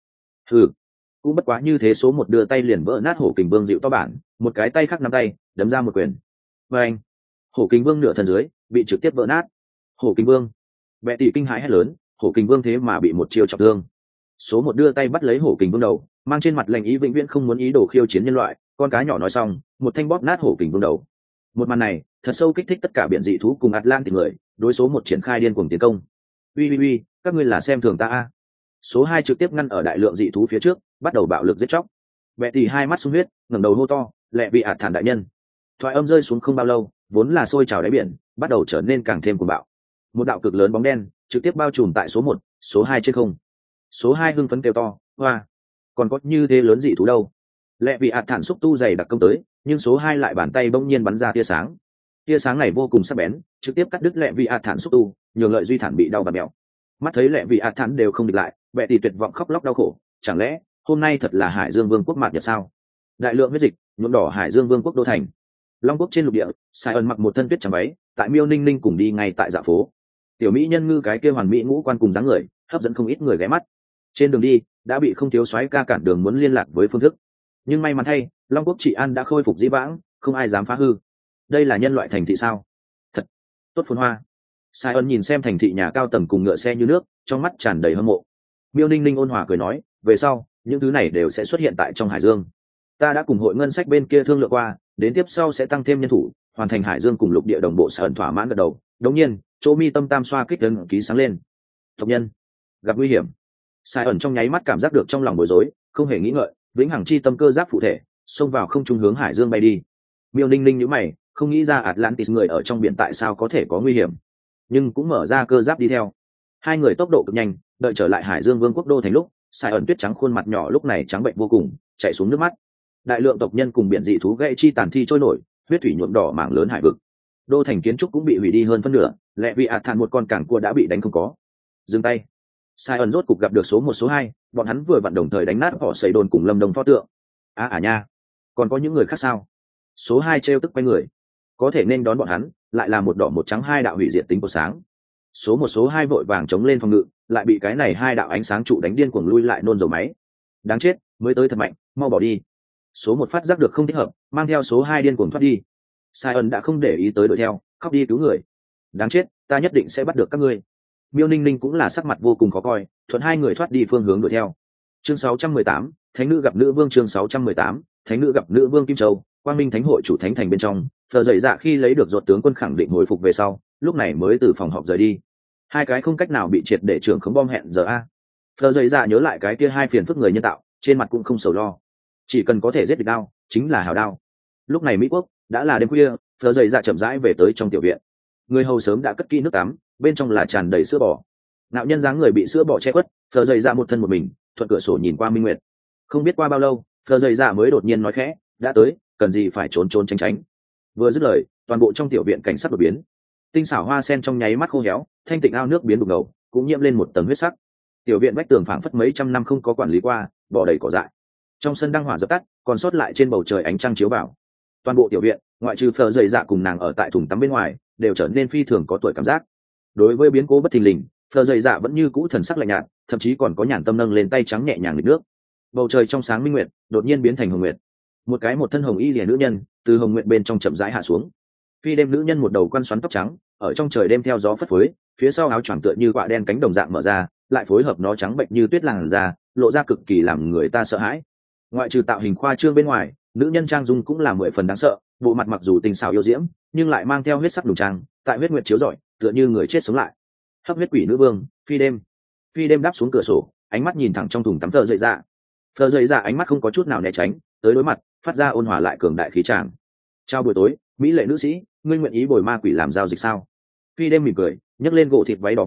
Cũng bất quá như thế, số 1 đưa tay liền vỡ nát hổ kình vương dịu to bản, một cái tay khác nắm tay đấm ra một quyền. Và anh, hổ kình vương nửa thân dưới bị trực tiếp vỡ nát. Hổ kình vương, bệ tỷ kinh hãi hét lớn, hổ kình vương thế mà bị một chiêu trọng thương. Số 1 đưa tay bắt lấy hổ kình vương đầu, mang trên mặt lạnh ý vĩnh viễn không muốn ý đồ khiêu chiến nhân loại. Con cá nhỏ nói xong, một thanh bóp nát hổ kình vương đầu. Một màn này thật sâu kích thích tất cả biển dị thú cùng Atlantic người, đối số 1 triển khai điên cuồng tiến công. Uy, các ngươi là xem thường ta a. Số 2 trực tiếp ngăn ở đại lượng dị thú phía trước, bắt đầu bạo lực giết chóc. Bệ tỷ hai mắt sung huyết, ngẩng đầu hô to, lẹ vị ạt thản đại nhân. Thoại âm rơi xuống không bao lâu, vốn là sôi trào đáy biển bắt đầu trở nên càng thêm cuồng bạo. Một đạo cực lớn bóng đen trực tiếp bao trùm tại số 1, số 2 trên không. Số 2 hưng phấn kêu to, hoa, còn có như thế lớn dị thú đâu. Lẹ vị ạt thản xúc tu dày đặc công tới, nhưng số 2 lại bàn tay bỗng nhiên bắn ra tia sáng. Tia sáng này vô cùng sắc bén, trực tiếp cắt đứt lẹ vị ạt thản xúc tu, nhường lợi duy thản bị đau và mèo. Mắt thấy lẹ vị ạt thản đều không địch lại, bệ tỷ tuyệt vọng khóc lóc đau khổ. Chẳng lẽ hôm nay thật là Hải Dương Vương quốc mạt nhật sao? Đại lượng huyết dịch nhuộm đỏ Hải Dương Vương quốc đô thành. Long quốc trên lục địa, Sai ẩn mặc một thân tuyết trắng váy, tại Miêu Ninh Ninh cùng đi ngay tại dạ phố. Tiểu mỹ nhân ngư cái kia hoàn mỹ ngũ quan cùng dáng người, hấp dẫn không ít người ghé mắt. Trên đường đi đã bị không thiếu soái ca cản đường muốn liên lạc với phương thức, nhưng may mắn thay, Long quốc trị an đã khôi phục dĩ vãng, không ai dám phá hư. Đây là nhân loại thành thị sao? Thật tốt phồn hoa. Sai ẩn nhìn xem thành thị nhà cao tầng cùng ngựa xe như nước, trong mắt tràn đầy hâm mộ. Miêu Ninh Ninh ôn hòa cười nói, về sau những thứ này đều sẽ xuất hiện tại trong Hải Dương. Ta đã cùng hội ngân sách bên kia thương lượng qua, đến tiếp sau sẽ tăng thêm nhân thủ, hoàn thành Hải Dương cùng lục địa đồng bộ. Sai ẩn thỏa mãn gật đầu. Đống nhiên chỗ mi tâm tam xoa kích ấn ký sáng lên. Tộc nhân gặp nguy hiểm. Sai ẩn trong nháy mắt cảm giác được trong lòng bối rối, không hề nghĩ ngợi, vĩnh hằng chi tâm cơ giáp phụ thể xông vào không trung hướng Hải Dương bay đi. Miêu Ninh Ninh nhíu mày, không nghĩ ra Atlantis người ở trong biển tại sao có thể có nguy hiểm, nhưng cũng mở ra cơ giáp đi theo. Hai người tốc độ cực nhanh, đợi trở lại Hải Dương Vương quốc đô thành lúc, Sai ẩn tuyết trắng khuôn mặt nhỏ lúc này trắng bệnh vô cùng, chảy xuống nước mắt. Đại lượng tộc nhân cùng biển dị thú gãy chi tàn thi trôi nổi, huyết thủy nhuộm đỏ mảng lớn hải vực. Đô thành kiến trúc cũng bị hủy đi hơn phân nửa, lẹ vì ạt thản một con cảng cua đã bị đánh không có. Dừng tay. Sai ẩn rốt cục gặp được số 1 số 2, bọn hắn vừa vặn đồng thời đánh nát họ xây đồn cùng Lâm Đồng pho tượng. Nha, còn có những người khác sao? Số 2 trêu tức quay người, có thể nên đón bọn hắn lại là một đỏ một trắng hai đạo hủy diệt tính của sáng. Số 1 số 2 vội vàng chống lên phòng ngự, lại bị cái này hai đạo ánh sáng trụ đánh điên cuồng lui lại nôn dầu máy. Đáng chết, mới tới thật mạnh, mau bỏ đi. Số 1 phát giác được không thích hợp, mang theo số 2 điên cuồng thoát đi. Sai ẩn đã không để ý tới đuổi theo, khóc đi cứu người. Đáng chết, ta nhất định sẽ bắt được các ngươi. Miêu Ninh Ninh cũng là sắc mặt vô cùng khó coi, thuận hai người thoát đi phương hướng đuổi theo. Chương 618, Thánh nữ gặp nữ vương. Chương 618, Thánh nữ gặp nữ vương Kim Châu. Quang Minh Thánh hội chủ thánh thành bên trong, Phờ dậy dạ khi lấy được ruột tướng quân khẳng định hồi phục về sau, lúc này mới từ phòng họp rời đi. Hai cái không cách nào bị triệt để trưởng khống bom hẹn giờ a. Phờ dậy dạ nhớ lại cái kia hai phiền phức người nhân tạo, trên mặt cũng không sầu lo. Chỉ cần có thể giết địch đao, chính là hào đao. Lúc này Mỹ quốc đã là đêm khuya, Phờ dậy dạ chậm rãi về tới trong tiểu viện. Người hầu sớm đã cất kỹ nước tắm, bên trong là tràn đầy sữa bò. Nạo nhân dáng người bị sữa bò che khuất, Phờ dậy dạ một thân một mình, thuận cửa sổ nhìn qua minh nguyệt. Không biết qua bao lâu, Phờ dậy dạ mới đột nhiên nói khẽ, đã tới, cần gì phải trốn trốn tránh tránh. Vừa dứt lời, toàn bộ trong tiểu viện cảnh sắc đột biến. Tinh xảo hoa sen trong nháy mắt khô héo, thanh tịnh ao nước biến đục ngầu, cũng nhiễm lên một tầng huyết sắc. Tiểu viện vách tường phảng phất mấy trăm năm không có quản lý qua, bỏ đầy cỏ dại. Trong sân đăng hỏa dập tắt, còn sót lại trên bầu trời ánh trăng chiếu vào. Toàn bộ tiểu viện, ngoại trừ Phờ dậy dạ cùng nàng ở tại thùng tắm bên ngoài, đều trở nên phi thường có tuổi cảm giác. Đối với biến cố bất thình lình, Phờ dậy dạ vẫn như cũ thần sắc lạnh nhạt, thậm chí còn có nhàn tâm nâng lên tay trắng nhẹ nhàng nghịch nước. Bầu trời trong sáng minh nguyệt đột nhiên biến thành hồng nguyệt. Một thân hồng y rìa nữ nhân từ hồng nguyệt bên trong chậm rãi hạ xuống. Phi đêm nữ nhân một đầu quăn xoắn tóc trắng, ở trong trời đêm theo gió phất phới, phía sau áo choàng tựa như quạ đen cánh đồng dạng mở ra, lại phối hợp nó trắng bệnh như tuyết làn da, lộ ra cực kỳ làm người ta sợ hãi. Ngoại trừ tạo hình khoa trương bên ngoài, nữ nhân trang dung cũng là 10 phần đáng sợ, bộ mặt mặc dù tinh xảo yêu diễm, nhưng lại mang theo huyết sắc đùng trang, tại huyết nguyệt chiếu rọi, tựa như người chết sống lại. Hấp huyết quỷ nữ vương, Phi đêm. Phi đêm đáp xuống cửa sổ, ánh mắt nhìn thẳng trong thùng tắm Phờ dậy dạ. Phờ dậy dạ ánh mắt không có chút nào né tránh, tới đối mặt, phát ra ôn hòa lại cường đại khí tràng. Chào buổi tối, mỹ lệ nữ sĩ, ngươi nguyện ý bồi ma quỷ làm giao dịch sao? Phi đêm mỉm cười, nhấc lên gỗ thịt váy đỏ váy,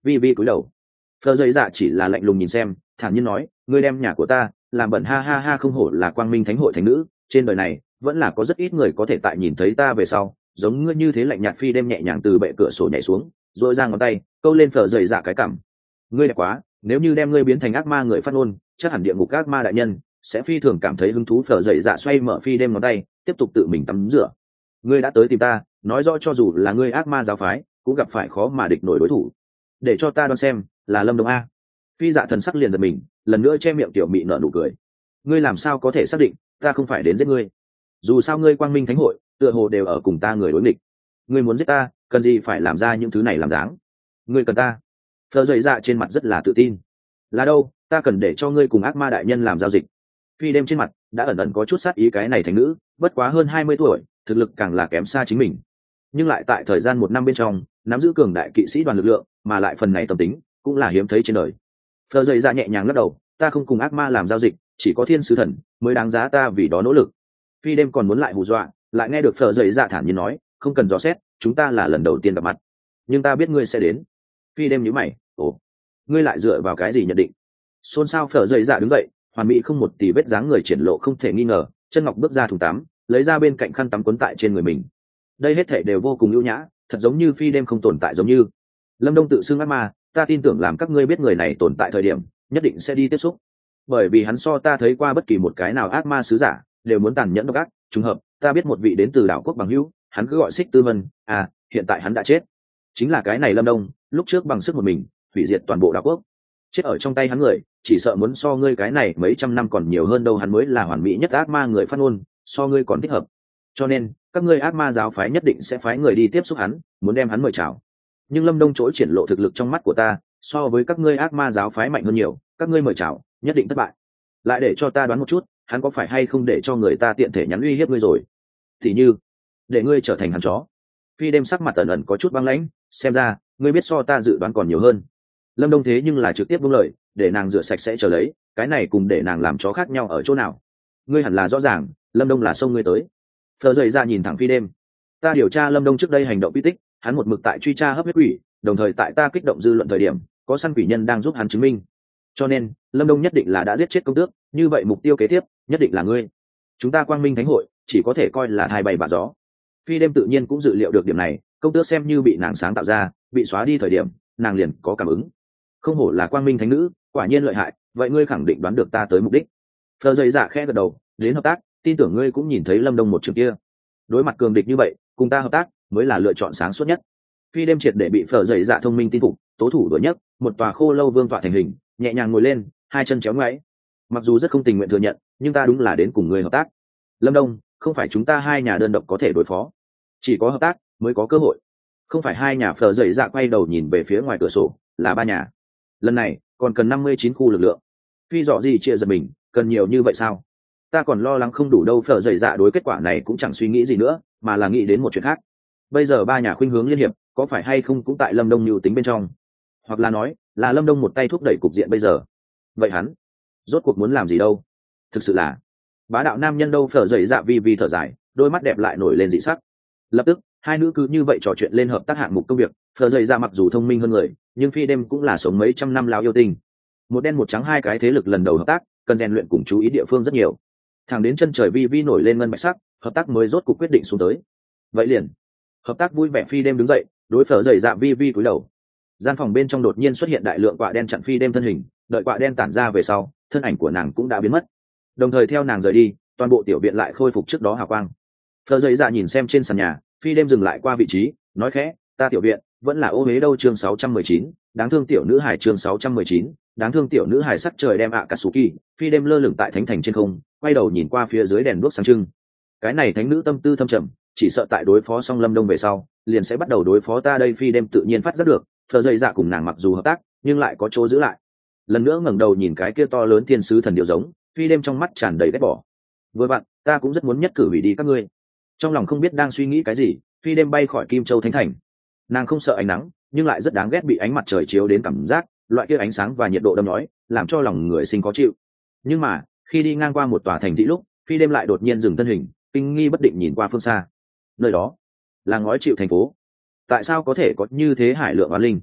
vi vi cúi đầu. Phờ dậy dạ chỉ là lạnh lùng nhìn xem, thản nhiên nói, ngươi đem nhà của ta làm bẩn, ha ha ha, không hổ là quang minh thánh hội thánh nữ, trên đời này vẫn là có rất ít người có thể tại nhìn thấy ta về sau giống ngươi như thế lạnh nhạt. Phi đêm nhẹ nhàng từ bệ cửa sổ nhảy xuống, rồi ra ngón tay câu lên phở dậy dạ cái cằm. Ngươi đẹp quá, nếu như đem ngươi biến thành ác ma người phát ngôn, chắc hẳn địa ngục ác ma đại nhân sẽ phi thường cảm thấy hứng thú. Phở dậy dạ xoay mở phi đêm ngón tay, tiếp tục tự mình tắm rửa. Ngươi đã tới tìm ta, nói rõ cho dù là ngươi ác ma giáo phái cũng gặp phải khó mà địch nổi đối thủ. Để cho ta đoán xem, là Lâm Đông a? Phi dạ thần sắc liền giật mình, lần nữa che miệng tiểu mị nở nụ cười. Ngươi làm sao có thể xác định ta không phải đến giết ngươi? Dù sao ngươi quang minh thánh hội tựa hồ đều ở cùng ta người đối nghịch. Ngươi muốn giết ta, cần gì phải làm ra những thứ này làm dáng? Ngươi cần ta? Phở dậy dạ trên mặt rất là tự tin. Là đâu, ta cần để cho ngươi cùng ác ma đại nhân làm giao dịch. Phi đêm trên mặt đã ẩn ẩn có chút sát ý, cái này thành nữ bất quá hơn 20 tuổi, thực lực càng là kém xa chính mình, nhưng lại tại thời gian 1 năm bên trong nắm giữ cường đại kỵ sĩ đoàn lực lượng, mà lại phần này tâm tính cũng là hiếm thấy trên đời. Phở dậy dạ nhẹ nhàng lắc đầu, ta không cùng ác ma làm giao dịch, chỉ có thiên sứ thần mới đáng giá ta vì đó nỗ lực. Phi đêm còn muốn lại hù dọa, lại nghe được Phở dậy dạ thản nhiên nói, không cần dò xét, chúng ta là lần đầu tiên gặp mặt, nhưng ta biết ngươi sẽ đến. Phi đêm nhíu mày, ồ, ngươi lại dựa vào cái gì nhận định? Xôn xao. Phở dậy dạ đứng dậy, hoàn mỹ không một tì vết dáng người triển lộ không thể nghi ngờ, chân ngọc bước ra thùng tắm, lấy ra bên cạnh khăn tắm quấn tại trên người mình. Đây hết thảy đều vô cùng ưu nhã, thật giống như phi đêm không tồn tại giống như. Lâm Đông tự xưng ác ma, ta tin tưởng làm các ngươi biết người này tồn tại thời điểm, nhất định sẽ đi tiếp xúc, bởi vì hắn so ta thấy qua bất kỳ một cái nào ác ma sứ giả đều muốn tàn nhẫn độc ác. Trùng hợp ta biết một vị đến từ đảo quốc bằng hữu, hắn cứ gọi Xích Tư Vân, à, hiện tại hắn đã chết. Chính là cái này Lâm Đông, lúc trước bằng sức một mình hủy diệt toàn bộ đảo quốc, chết ở trong tay hắn người chỉ sợ muốn so ngươi cái này mấy trăm năm còn nhiều hơn đâu. Hắn mới là hoàn mỹ nhất ác ma người phát ngôn, so ngươi còn thích hợp, cho nên các ngươi ác ma giáo phái nhất định sẽ phái người đi tiếp xúc hắn, muốn đem hắn mời chào. Nhưng Lâm Đông chỗ triển lộ thực lực trong mắt của ta so với các ngươi ác ma giáo phái mạnh hơn nhiều, các ngươi mời chào nhất định thất bại. Lại để cho ta đoán một chút, hắn có phải hay không để cho người ta tiện thể nhắn uy hiếp ngươi rồi, thì như để ngươi trở thành hắn chó? Phi đêm sắc mặt ẩn ẩn có chút băng lãnh, xem ra ngươi biết so ta dự đoán còn nhiều hơn. Lâm Đông thế nhưng là trực tiếp buông lời, để nàng rửa sạch sẽ trở lấy, cái này cùng để nàng làm chó khác nhau ở chỗ nào? Ngươi hẳn là rõ ràng, Lâm Đông là xông ngươi tới. Phở dậy ra nhìn thẳng Phi đêm, ta điều tra Lâm Đông trước đây hành động quy tích, hắn một mực tại truy tra hấp huyết quỷ, đồng thời tại ta kích động dư luận thời điểm có săn quỷ nhân đang giúp hắn chứng minh, cho nên Lâm Đông nhất định là đã giết chết công tước, như vậy mục tiêu kế tiếp nhất định là ngươi. Chúng ta quang minh thánh hội chỉ có thể coi là thai bay bạ gió. Phi đêm tự nhiên cũng dự liệu được điểm này, công tước xem như bị nàng sáng tạo ra, bị xóa đi thời điểm nàng liền có cảm ứng. Không hổ là quang minh thánh nữ, quả nhiên lợi hại, vậy ngươi khẳng định đoán được ta tới mục đích. Phở dậy dạ khẽ gật đầu, đến hợp tác, tin tưởng ngươi cũng nhìn thấy Lâm Đông một trường kia, đối mặt cường địch như vậy cùng ta hợp tác mới là lựa chọn sáng suốt nhất. Phi đêm triệt để bị Phở dậy dạ thông minh tin phục, tố thủ đuổi nhất một tòa khô lâu vương tọa thành hình, nhẹ nhàng ngồi lên, hai chân chéo ngoáy. Mặc dù rất không tình nguyện thừa nhận, nhưng ta đúng là đến cùng ngươi hợp tác. Lâm Đông không phải chúng ta hai nhà đơn độc có thể đối phó, chỉ có hợp tác mới có cơ hội. Không phải hai nhà. Phở dậy dạ quay đầu nhìn về phía ngoài cửa sổ, là ba nhà. Lần này còn cần 59 khu lực lượng. Phi dọ gì chia giật mình, cần nhiều như vậy sao? Ta còn lo lắng không đủ đâu. Phở dậy dạ đối kết quả này cũng chẳng suy nghĩ gì nữa, mà là nghĩ đến một chuyện khác. Bây giờ ba nhà khuynh hướng liên hiệp có phải hay không cũng tại Lâm Đông mưu tính bên trong, hoặc là nói là Lâm Đông một tay thúc đẩy cục diện bây giờ. Vậy hắn rốt cuộc muốn làm gì đâu? Thực sự là bá đạo nam nhân đâu. Phở dậy dạ vi thở dài, đôi mắt đẹp lại nổi lên dị sắc. Lập tức hai nữ cứ như vậy trò chuyện lên hợp tác hạng mục công việc. Phở dậy dạ mặc dù thông minh hơn người, nhưng Phi đêm cũng là sống mấy trăm năm lao yêu tình, một đen một trắng hai cái thế lực lần đầu hợp tác, cần rèn luyện cùng chú ý địa phương rất nhiều. Thẳng đến chân trời vi nổi lên ngân bạch sắc, hợp tác mới rốt cuộc quyết định xuống tới. Vậy liền hợp tác vui vẻ. Phi đêm đứng dậy, đối Phở dậy dạ vi cúi đầu. Gian phòng bên trong đột nhiên xuất hiện đại lượng quạ đen chặn Phi đêm thân hình, đợi quạ đen tản ra về sau, thân ảnh của nàng cũng đã biến mất, đồng thời theo nàng rời đi, toàn bộ tiểu viện lại khôi phục trước đó hào quang. Phở dậy dạ nhìn xem trên sàn nhà, Phi đêm dừng lại qua vị trí, nói khẽ, ta tiểu viện vẫn là ô huế đâu. Chương 619, đáng thương tiểu nữ hải. Chương 619, đáng thương tiểu nữ hải. Sắc trời đem Akatsuki, Phi đêm lơ lửng tại thánh thành trên không, quay đầu nhìn qua phía dưới đèn đuốc sáng trưng. Cái này thánh nữ tâm tư thâm trầm, chỉ sợ tại đối phó xong Lâm Đông về sau liền sẽ bắt đầu đối phó ta đây. Phi đêm tự nhiên phát giác được Phở dậy dạ cùng nàng mặc dù hợp tác nhưng lại có chỗ giữ lại. Lần nữa ngẩng đầu nhìn cái kia to lớn thiên sứ thần điệu giống, Phi đêm trong mắt tràn đầy ghét bỏ. Vừa vặn ta cũng rất muốn nhất cử hủy đi các ngươi. Trong lòng không biết đang suy nghĩ cái gì, Phi đêm bay khỏi Kim Châu Thánh Thành. Nàng không sợ ánh nắng, nhưng lại rất đáng ghét bị ánh mặt trời chiếu đến cảm giác, loại kia ánh sáng và nhiệt độ đâm nói, làm cho lòng người sinh khó chịu. Nhưng mà khi đi ngang qua một tòa thành thị lúc, Phi đêm lại đột nhiên dừng thân hình, kinh nghi bất định nhìn qua phương xa. Nơi đó là ngói chịu thành phố. Tại sao có thể có như thế hải lượng oán linh?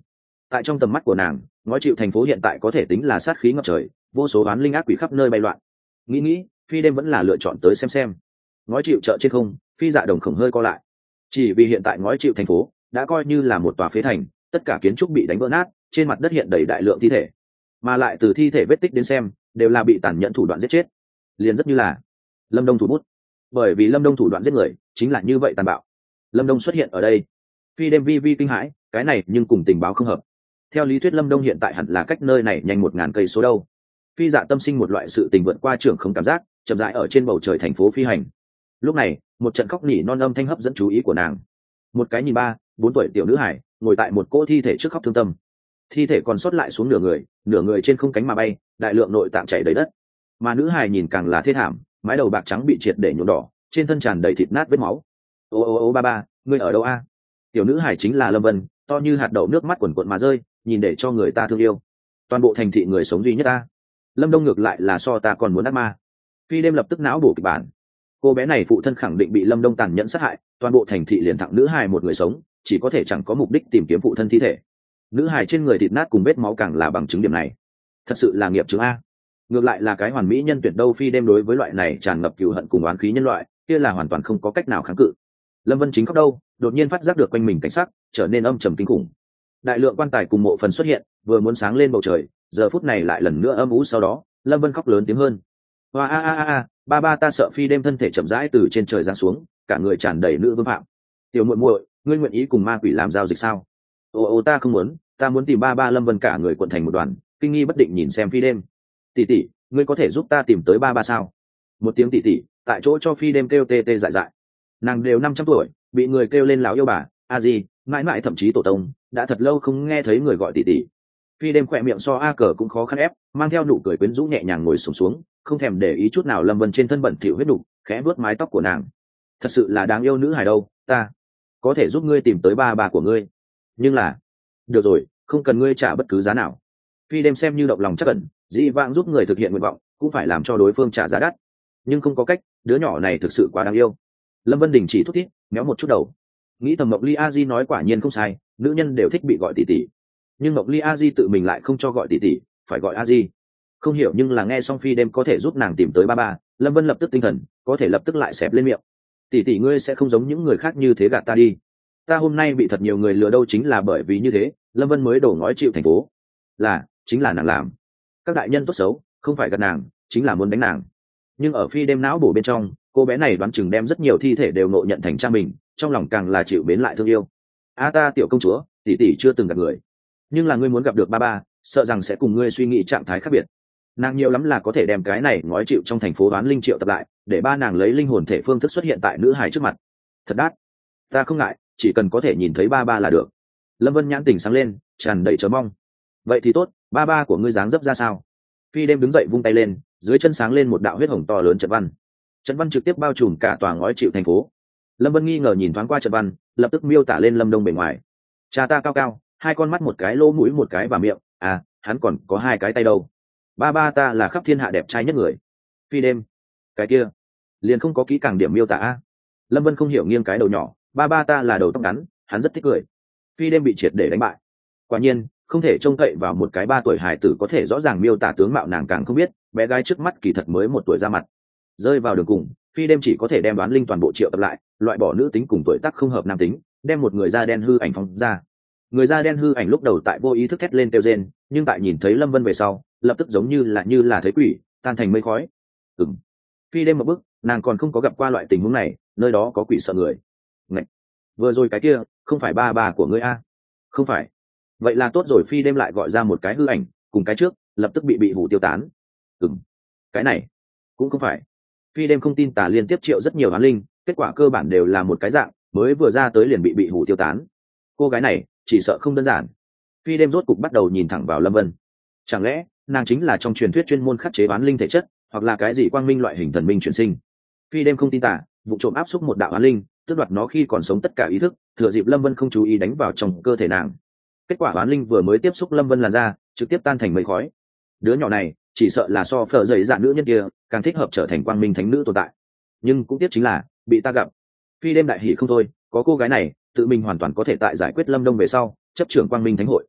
Tại trong tầm mắt của nàng, ngói chịu thành phố hiện tại có thể tính là sát khí ngập trời, vô số oán linh ác quỷ khắp nơi bay loạn. Nghĩ phi đêm vẫn là lựa chọn tới xem. Ngói chịu chợ trên không, phi dạ đồng khổng hơi co lại. Chỉ vì hiện tại ngói chịu thành phố đã coi như là một tòa phế thành, tất cả kiến trúc bị đánh vỡ nát, trên mặt đất hiện đầy đại lượng thi thể, mà lại từ thi thể vết tích đến xem đều là bị tàn nhẫn thủ đoạn giết chết, liền rất như là Lâm Đông thủ bút. Bởi vì Lâm Đông thủ đoạn giết người chính là như vậy tàn bạo. Lâm Đông xuất hiện ở đây, phi đêm vi kinh hãi, cái này nhưng cùng tình báo không hợp. Theo lý thuyết Lâm Đông hiện tại hẳn là cách nơi này nhanh 1000 cây số đâu. Phi dạ tâm sinh một loại sự tình vượt qua trưởng không cảm giác, chậm rãi ở trên bầu trời thành phố phi hành. Lúc này một trận khóc nỉ non âm thanh hấp dẫn chú ý của nàng. Một cái nhìn 3-4 tuổi tiểu nữ hải ngồi tại một cỗ thi thể trước khóc thương tâm. Thi thể còn sót lại xuống nửa người trên không cánh mà bay, đại lượng nội tạng chảy đầy đất. Mà nữ hải nhìn càng là thê thảm, mái đầu bạc trắng bị triệt để nhuộm đỏ, trên thân tràn đầy thịt nát vết máu. Ô ba, ngươi ở đâu a? Tiểu nữ hải chính là Lâm Vân, to như hạt đậu, nước mắt quần quần mà rơi, nhìn để cho người ta thương yêu. Toàn bộ thành thị người sống duy nhất ta. Lâm Đông ngược lại là so ta còn muốn ác ma. Phi đêm lập tức não bổ kịch bản. Cô bé này phụ thân khẳng định bị Lâm Đông tàn nhẫn sát hại, toàn bộ thành thị liền thẳng nữ hài một người sống, chỉ có thể chẳng có mục đích tìm kiếm phụ thân thi thể. Nữ hài trên người thịt nát cùng vết máu càng là bằng chứng điểm này. Thật sự là nghiệp chứng a. Ngược lại là cái hoàn mỹ nhân tuyệt đâu. Phi đêm đối với loại này tràn ngập cừu hận cùng oán khí nhân loại, kia là hoàn toàn không có cách nào kháng cự. Lâm Vân chính khóc đâu, đột nhiên phát giác được quanh mình cảnh sắc trở nên âm trầm kinh khủng. Đại lượng quan tài cùng mộ phần xuất hiện, vừa muốn sáng lên bầu trời, giờ phút này lại lần nữa âm u. Sau đó Lâm Vân khóc lớn tiếng hơn. Hoa a, ba ta sợ. Phi đêm thân thể chậm rãi từ trên trời giáng xuống, cả người tràn đầy nữ vương phạm. Tiểu muội muội, ngươi nguyện ý cùng ma quỷ làm giao dịch sao? Ô ta không muốn, ta muốn tìm ba. Lâm Vân cả người cuộn thành một đoàn, kinh nghi bất định nhìn xem Phi đêm. Tỷ, ngươi có thể giúp ta tìm tới ba sao? Một tiếng tỷ tại chỗ cho Phi đêm kêu tê dại. Nàng đều 500 tuổi, bị người kêu lên láo yêu bà, a gì, mãi mãi thậm chí tổ tông, đã thật lâu không nghe thấy người gọi tỷ. Phi đêm khỏe miệng so a cờ cũng khó khăn ép, mang theo nụ cười quyến rũ nhẹ nhàng ngồi xuống, không thèm để ý chút nào Lâm Vân trên thân bẩn thỉu huyết đục, khẽ vuốt mái tóc của nàng. Thật sự là đáng yêu nữ hài đâu, ta có thể giúp ngươi tìm tới ba của ngươi, nhưng là được rồi, không cần ngươi trả bất cứ giá nào. Phi đêm xem như động lòng chắc ẩn, dĩ vãng giúp người thực hiện nguyện vọng cũng phải làm cho đối phương trả giá đắt, nhưng không có cách, đứa nhỏ này thực sự quá đáng yêu. Lâm Vân đình chỉ thút thít, méo một chút đầu, nghĩ thầm Mộc Ly A Di nói quả nhiên không sai, nữ nhân đều thích bị gọi tỷ, nhưng Mộc Ly A Di tự mình lại không cho gọi tỷ, phải gọi A Di. Không hiểu, nhưng là nghe xong Phi đêm có thể giúp nàng tìm tới ba, Lâm Vân lập tức tinh thần, có thể lập tức lại xẹp lên miệng. Tỷ ngươi sẽ không giống những người khác như thế gạt ta đi. Ta hôm nay bị thật nhiều người lừa đâu, chính là bởi vì như thế Lâm Vân mới đổ ngói chịu thành phố. Chính là nàng làm. Các đại nhân tốt xấu không phải gạt nàng, chính là muốn đánh nàng. Nhưng ở Phi đêm não bổ bên trong, cô bé này đoán chừng đem rất nhiều thi thể đều ngộ nhận thành cha mình, trong lòng càng là chịu mến lại thương yêu. Ta tiểu công chúa, tỷ chưa từng gặp người, nhưng là ngươi muốn gặp được ba, sợ rằng sẽ cùng ngươi suy nghĩ trạng thái khác biệt. Nàng nhiều lắm là có thể đem cái này ngói chịu trong thành phố đoán linh triệu tập lại, để ba nàng lấy linh hồn thể phương thức xuất hiện tại nữ hài trước mặt. Thật đắt. Ta không ngại, chỉ cần có thể nhìn thấy ba là được. Lâm Vân nhãn tình sáng lên, tràn đầy chờ mong. Vậy thì tốt, ba của ngươi dáng dấp ra sao? Phi đêm đứng dậy vung tay lên, dưới chân sáng lên một đạo huyết hồng to lớn trận văn. Trận văn trực tiếp bao trùm cả tòa ngói chịu thành phố. Lâm Vân nghi ngờ nhìn thoáng qua trận văn, lập tức miêu tả lên Lâm Đông bề ngoài. Cha ta cao, hai con mắt, một cái lỗ mũi, một cái và miệng, hắn còn có hai cái tay đâu. Ba ta là khắp thiên hạ đẹp trai nhất người. Phi đêm, cái kia liền không có kỹ càng điểm miêu tả. Lâm Vân không hiểu, nghiêng cái đầu nhỏ. Ba ta là đầu tóc ngắn, hắn rất thích cười. Phi đêm bị triệt để đánh bại. Quả nhiên không thể trông cậy vào một cái 3 tuổi hài tử có thể rõ ràng miêu tả tướng mạo nàng, càng không biết bé gái trước mắt kỳ thật mới 1 tuổi ra mặt. Rơi vào đường cùng, Phi đêm chỉ có thể đem đoán linh toàn bộ triệu tập lại, loại bỏ nữ tính cùng tuổi tác không hợp nam tính, đem một người da đen hư ảnh phóng ra. Người da đen hư ảnh lúc đầu tại vô ý thức thét lên kêu rên, nhưng tại nhìn thấy Lâm Vân về sau, lập tức giống như là thấy quỷ, tan thành mây khói. Phi đêm một bước, nàng còn không có gặp qua loại tình huống này, nơi đó có quỷ sợ người. Ngậy! Vừa rồi cái kia không phải ba của ngươi a? Không phải. Vậy là tốt rồi. Phi đêm lại gọi ra một cái hư ảnh, cùng cái trước lập tức bị hủ tiêu tán. Cái này cũng không phải. Phi đêm không tin tà liên tiếp triệu rất nhiều hoán linh, kết quả cơ bản đều là một cái dạng, mới vừa ra tới liền bị hủ tiêu tán. Cô gái này chỉ sợ không đơn giản. Phi đêm rốt cục bắt đầu nhìn thẳng vào Lâm Vân. Chẳng lẽ nàng chính là trong truyền thuyết chuyên môn khắc chế hoán linh thể chất, hoặc là cái gì quang minh loại hình thần minh chuyển sinh? Phi đêm không tin tà, vụ trộm áp xúc một đạo hoán linh, tước đoạt nó khi còn sống tất cả ý thức, thừa dịp Lâm Vân không chú ý đánh vào trong cơ thể nàng. Kết quả hoán linh vừa mới tiếp xúc Lâm Vân làn da, trực tiếp tan thành mây khói. Đứa nhỏ này chỉ sợ là so phở dày dạ nữ nhân kia càng thích hợp trở thành quang minh thánh nữ tồn tại. Nhưng cũng tiếc chính là bị ta gặp. Phi đêm đại hỉ không thôi, có cô gái này tự mình hoàn toàn có thể tại giải quyết Lâm Đông về sau chấp trưởng quang minh thánh hội.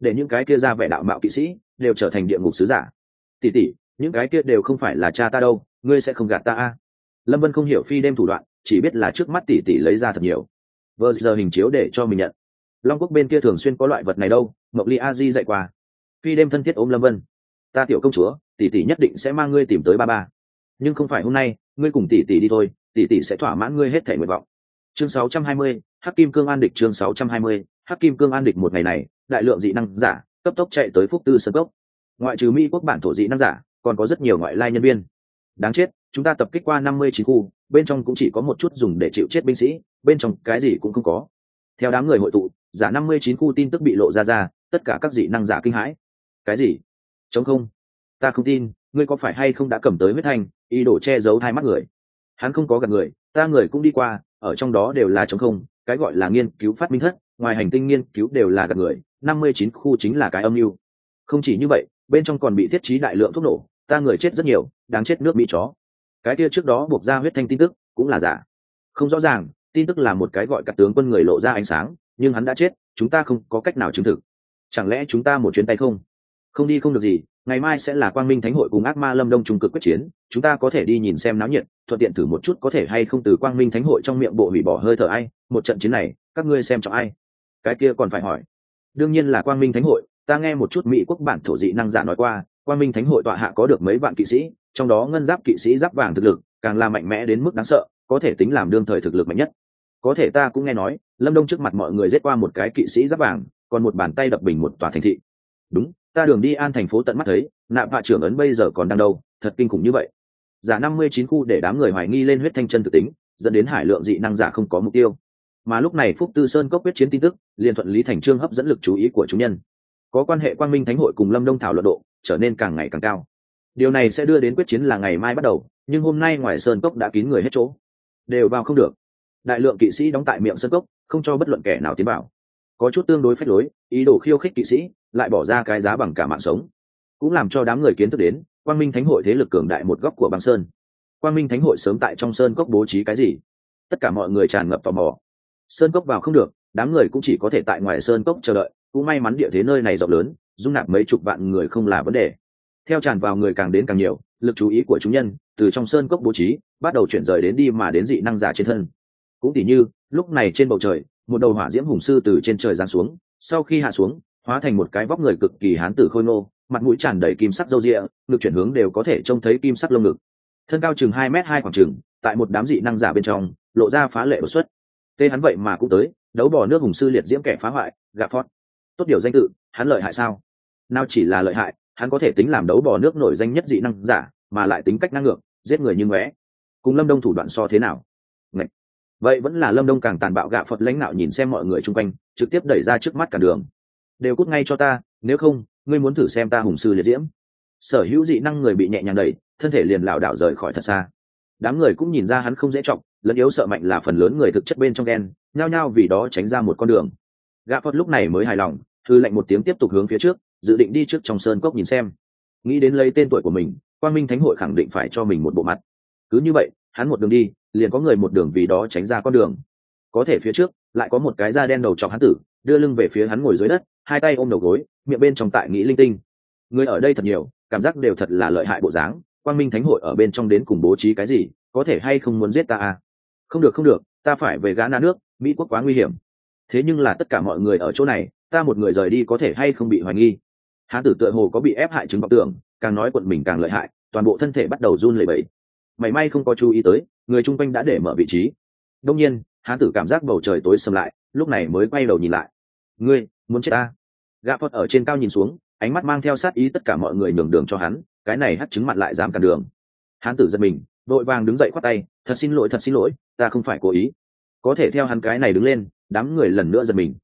để những cái kia ra vẻ đạo mạo kỵ sĩ đều trở thành địa ngục sứ giả. Tỷ tỷ, những cái kia đều không phải là cha ta đâu, ngươi sẽ không gạt ta a? Lâm Vân không hiểu phi đêm thủ đoạn, chỉ biết là trước mắt tỷ tỷ lấy ra thật nhiều vờ giờ hình chiếu để cho mình nhận. Long Quốc bên kia thường xuyên có loại vật này đâu, Mộc Ly A Di dạy qua. Phi đêm thân thiết ôm Lâm Vân. Ta tiểu công chúa, tỷ tỷ nhất định sẽ mang ngươi tìm tới ba ba, nhưng không phải hôm nay, ngươi cùng tỷ tỷ đi thôi, tỷ tỷ sẽ thỏa mãn ngươi hết thảy nguyện vọng. Chương 620, Hắc Kim Cương An Địch. Chương 620, Hắc Kim Cương An Địch. Một ngày này, đại lượng dị năng giả cấp tốc chạy tới Phúc Tư Sơn Cốc. Ngoại trừ Mỹ quốc bản thổ dị năng giả, còn có rất nhiều ngoại lai nhân viên. Đáng chết, chúng ta tập kích qua 59 khu, bên trong cũng chỉ có một chút dùng để chịu chết binh sĩ, bên trong cái gì cũng không có. Theo đám người hội tụ, giả 59 khu tin tức bị lộ ra, tất cả các dị năng giả kinh hãi. Cái gì? Trống không? Ta không tin, ngươi có phải hay không đã cầm tới huyết thanh, ý đồ che giấu hai mắt người? Hắn không có gạt người, ta người cũng đi qua, ở trong đó đều là trống không, cái gọi là nghiên cứu phát minh thất, ngoài hành tinh nghiên cứu đều là gạt người, 59 khu chính là cái âm mưu. Không chỉ như vậy, bên trong còn bị thiết trí đại lượng thuốc nổ, ta người chết rất nhiều, đáng chết nước Mỹ chó. Cái kia trước đó buộc ra huyết thanh tin tức cũng là giả. Không rõ ràng, tin tức là một cái gọi cả tướng quân người lộ ra ánh sáng, nhưng hắn đã chết, chúng ta không có cách nào chứng thực. Chẳng lẽ chúng ta một chuyến tay không? Không đi không được gì, ngày mai sẽ là Quang Minh Thánh hội cùng Ác Ma Lâm Đông trung cực quyết chiến, chúng ta có thể đi nhìn xem náo nhiệt, thuận tiện thử một chút có thể hay không từ Quang Minh Thánh hội trong miệng bộ hủy bỏ hơi thở ai, một trận chiến này, các ngươi xem cho ai? Cái kia còn phải hỏi. Đương nhiên là Quang Minh Thánh hội, ta nghe một chút Mỹ quốc bản thổ dị năng giả nói qua, Quang Minh Thánh hội tọa hạ có được mấy vạn kỵ sĩ, trong đó ngân giáp kỵ sĩ giáp vàng thực lực càng là mạnh mẽ đến mức đáng sợ, có thể tính làm đương thời thực lực mạnh nhất. Có thể ta cũng nghe nói, Lâm Đông trước mặt mọi người giết qua một cái kỵ sĩ giáp vàng, còn một bàn tay đập bình một tòa thành thị. Đúng, ta đường đi An thành phố tận mắt thấy, nạp hạ trưởng ấn bây giờ còn đang đâu, thật kinh khủng như vậy. Giả 59 khu để đám người hoài nghi lên huyết thanh chân thực tính, dẫn đến hải lượng dị năng giả không có mục tiêu. Mà lúc này Phúc Tư Sơn Cốc quyết chiến tin tức liền thuận lý thành chương hấp dẫn lực chú ý của chúng nhân. Có quan hệ Quang Minh Thánh hội cùng Lâm Đông thảo luận độ trở nên càng ngày càng cao. Điều này sẽ đưa đến quyết chiến là ngày mai bắt đầu, nhưng hôm nay ngoài sơn cốc đã kín người hết chỗ, đều vào không được. Đại lượng kỵ sĩ đóng tại miệng sơn cốc, không cho bất luận kẻ nào tiến vào. Có chút tương đối phách lối, ý đồ khiêu khích kỵ sĩ, lại bỏ ra cái giá bằng cả mạng sống, cũng làm cho đám người kiến thức đến Quang Minh Thánh hội thế lực cường đại một góc của băng sơn. Quang Minh Thánh hội sớm tại trong sơn cốc bố trí cái gì? Tất cả mọi người tràn ngập tò mò. Sơn cốc vào không được, đám người cũng chỉ có thể tại ngoài sơn cốc chờ đợi. Cũng may mắn địa thế nơi này rộng lớn, dung nạp mấy chục vạn người không là vấn đề. Theo tràn vào người càng đến càng nhiều, lực chú ý của chúng nhân từ trong sơn cốc bố trí bắt đầu chuyển rời đến đi mà đến dị năng giả trên thân. Cũng tỉ như lúc này trên bầu trời, một đầu hỏa diễm hùng sư từ trên trời giáng xuống, sau khi hạ xuống hóa thành một cái vóc người cực kỳ hán tử khôi ngô, mặt mũi tràn đầy kim sắc râu ria, ngực chuyển hướng đều có thể trông thấy kim sắc lông ngực, thân cao chừng 2m2 khoảng chừng, tại một đám dị năng giả bên trong lộ ra phá lệ đột xuất. Tên hắn vậy mà cũng tới, đấu bò nước hùng sư liệt diễm kẻ phá hoại, gạ phót. Tốt điều danh tự, hắn lợi hại sao? Nào chỉ là lợi hại, hắn có thể tính làm đấu bò nước nổi danh nhất dị năng giả, mà lại tính cách năng ngược, giết người như ngóe. Cùng Lâm Đông thủ đoạn so thế nào? Ngậy. Vậy vẫn là Lâm Đông càng tàn bạo. Gạ Phật lãnh nạo nhìn xem mọi người chung quanh, trực tiếp đẩy ra trước mắt cả đường. Đều cút ngay cho ta, nếu không, ngươi muốn thử xem ta hùng sư liệt diễm. Sở hữu dị năng người bị nhẹ nhàng đẩy, thân thể liền lảo đảo rời khỏi thật xa. Đám người cũng nhìn ra hắn không dễ trọng, lẫn yếu sợ mạnh là phần lớn người thực chất bên trong đen, nhao nhao vì đó tránh ra một con đường. Gạ Phật lúc này mới hài lòng, thư lệnh một tiếng tiếp tục hướng phía trước, dự định đi trước trong sơn cốc nhìn xem. Nghĩ đến lấy tên tuổi của mình, Quang Minh Thánh hội khẳng định phải cho mình một bộ mặt. Cứ như vậy, hắn một đường đi, liền có người một đường vì đó tránh ra con đường. Có thể phía trước lại có một cái da đen đầu trọc hắn tử, đưa lưng về phía hắn ngồi dưới đất, hai tay ôm đầu gối, miệng bên trong tại nghĩ linh tinh. Người ở đây thật nhiều, cảm giác đều thật là lợi hại bộ dáng. Quang Minh Thánh hội ở bên trong đến cùng bố trí cái gì, có thể hay không muốn giết ta à? Không được không được, ta phải về Gã Na nước, Mỹ quốc quá nguy hiểm. Thế nhưng là tất cả mọi người ở chỗ này, ta một người rời đi có thể hay không bị hoài nghi? Hán tử tựa hồ có bị ép hại chứng vọng tưởng, càng nói quận mình càng lợi hại, toàn bộ thân thể bắt đầu run lẩy bẩy. Mảy may không có chú ý tới, người chung quanh đã để mở vị trí. Đông nhiên, hán tử cảm giác bầu trời tối sầm lại, lúc này mới quay đầu nhìn lại. Ngươi muốn chết ta? Gạ Phật ở trên cao nhìn xuống, ánh mắt mang theo sát ý, tất cả mọi người nhường đường cho hắn, cái này hất chứng mặt lại dám cản đường. Hán tử giật mình, vội vàng đứng dậy khoát tay, thật xin lỗi, ta không phải cố ý. Có thể theo hắn cái này đứng lên, đám người lần nữa giật mình.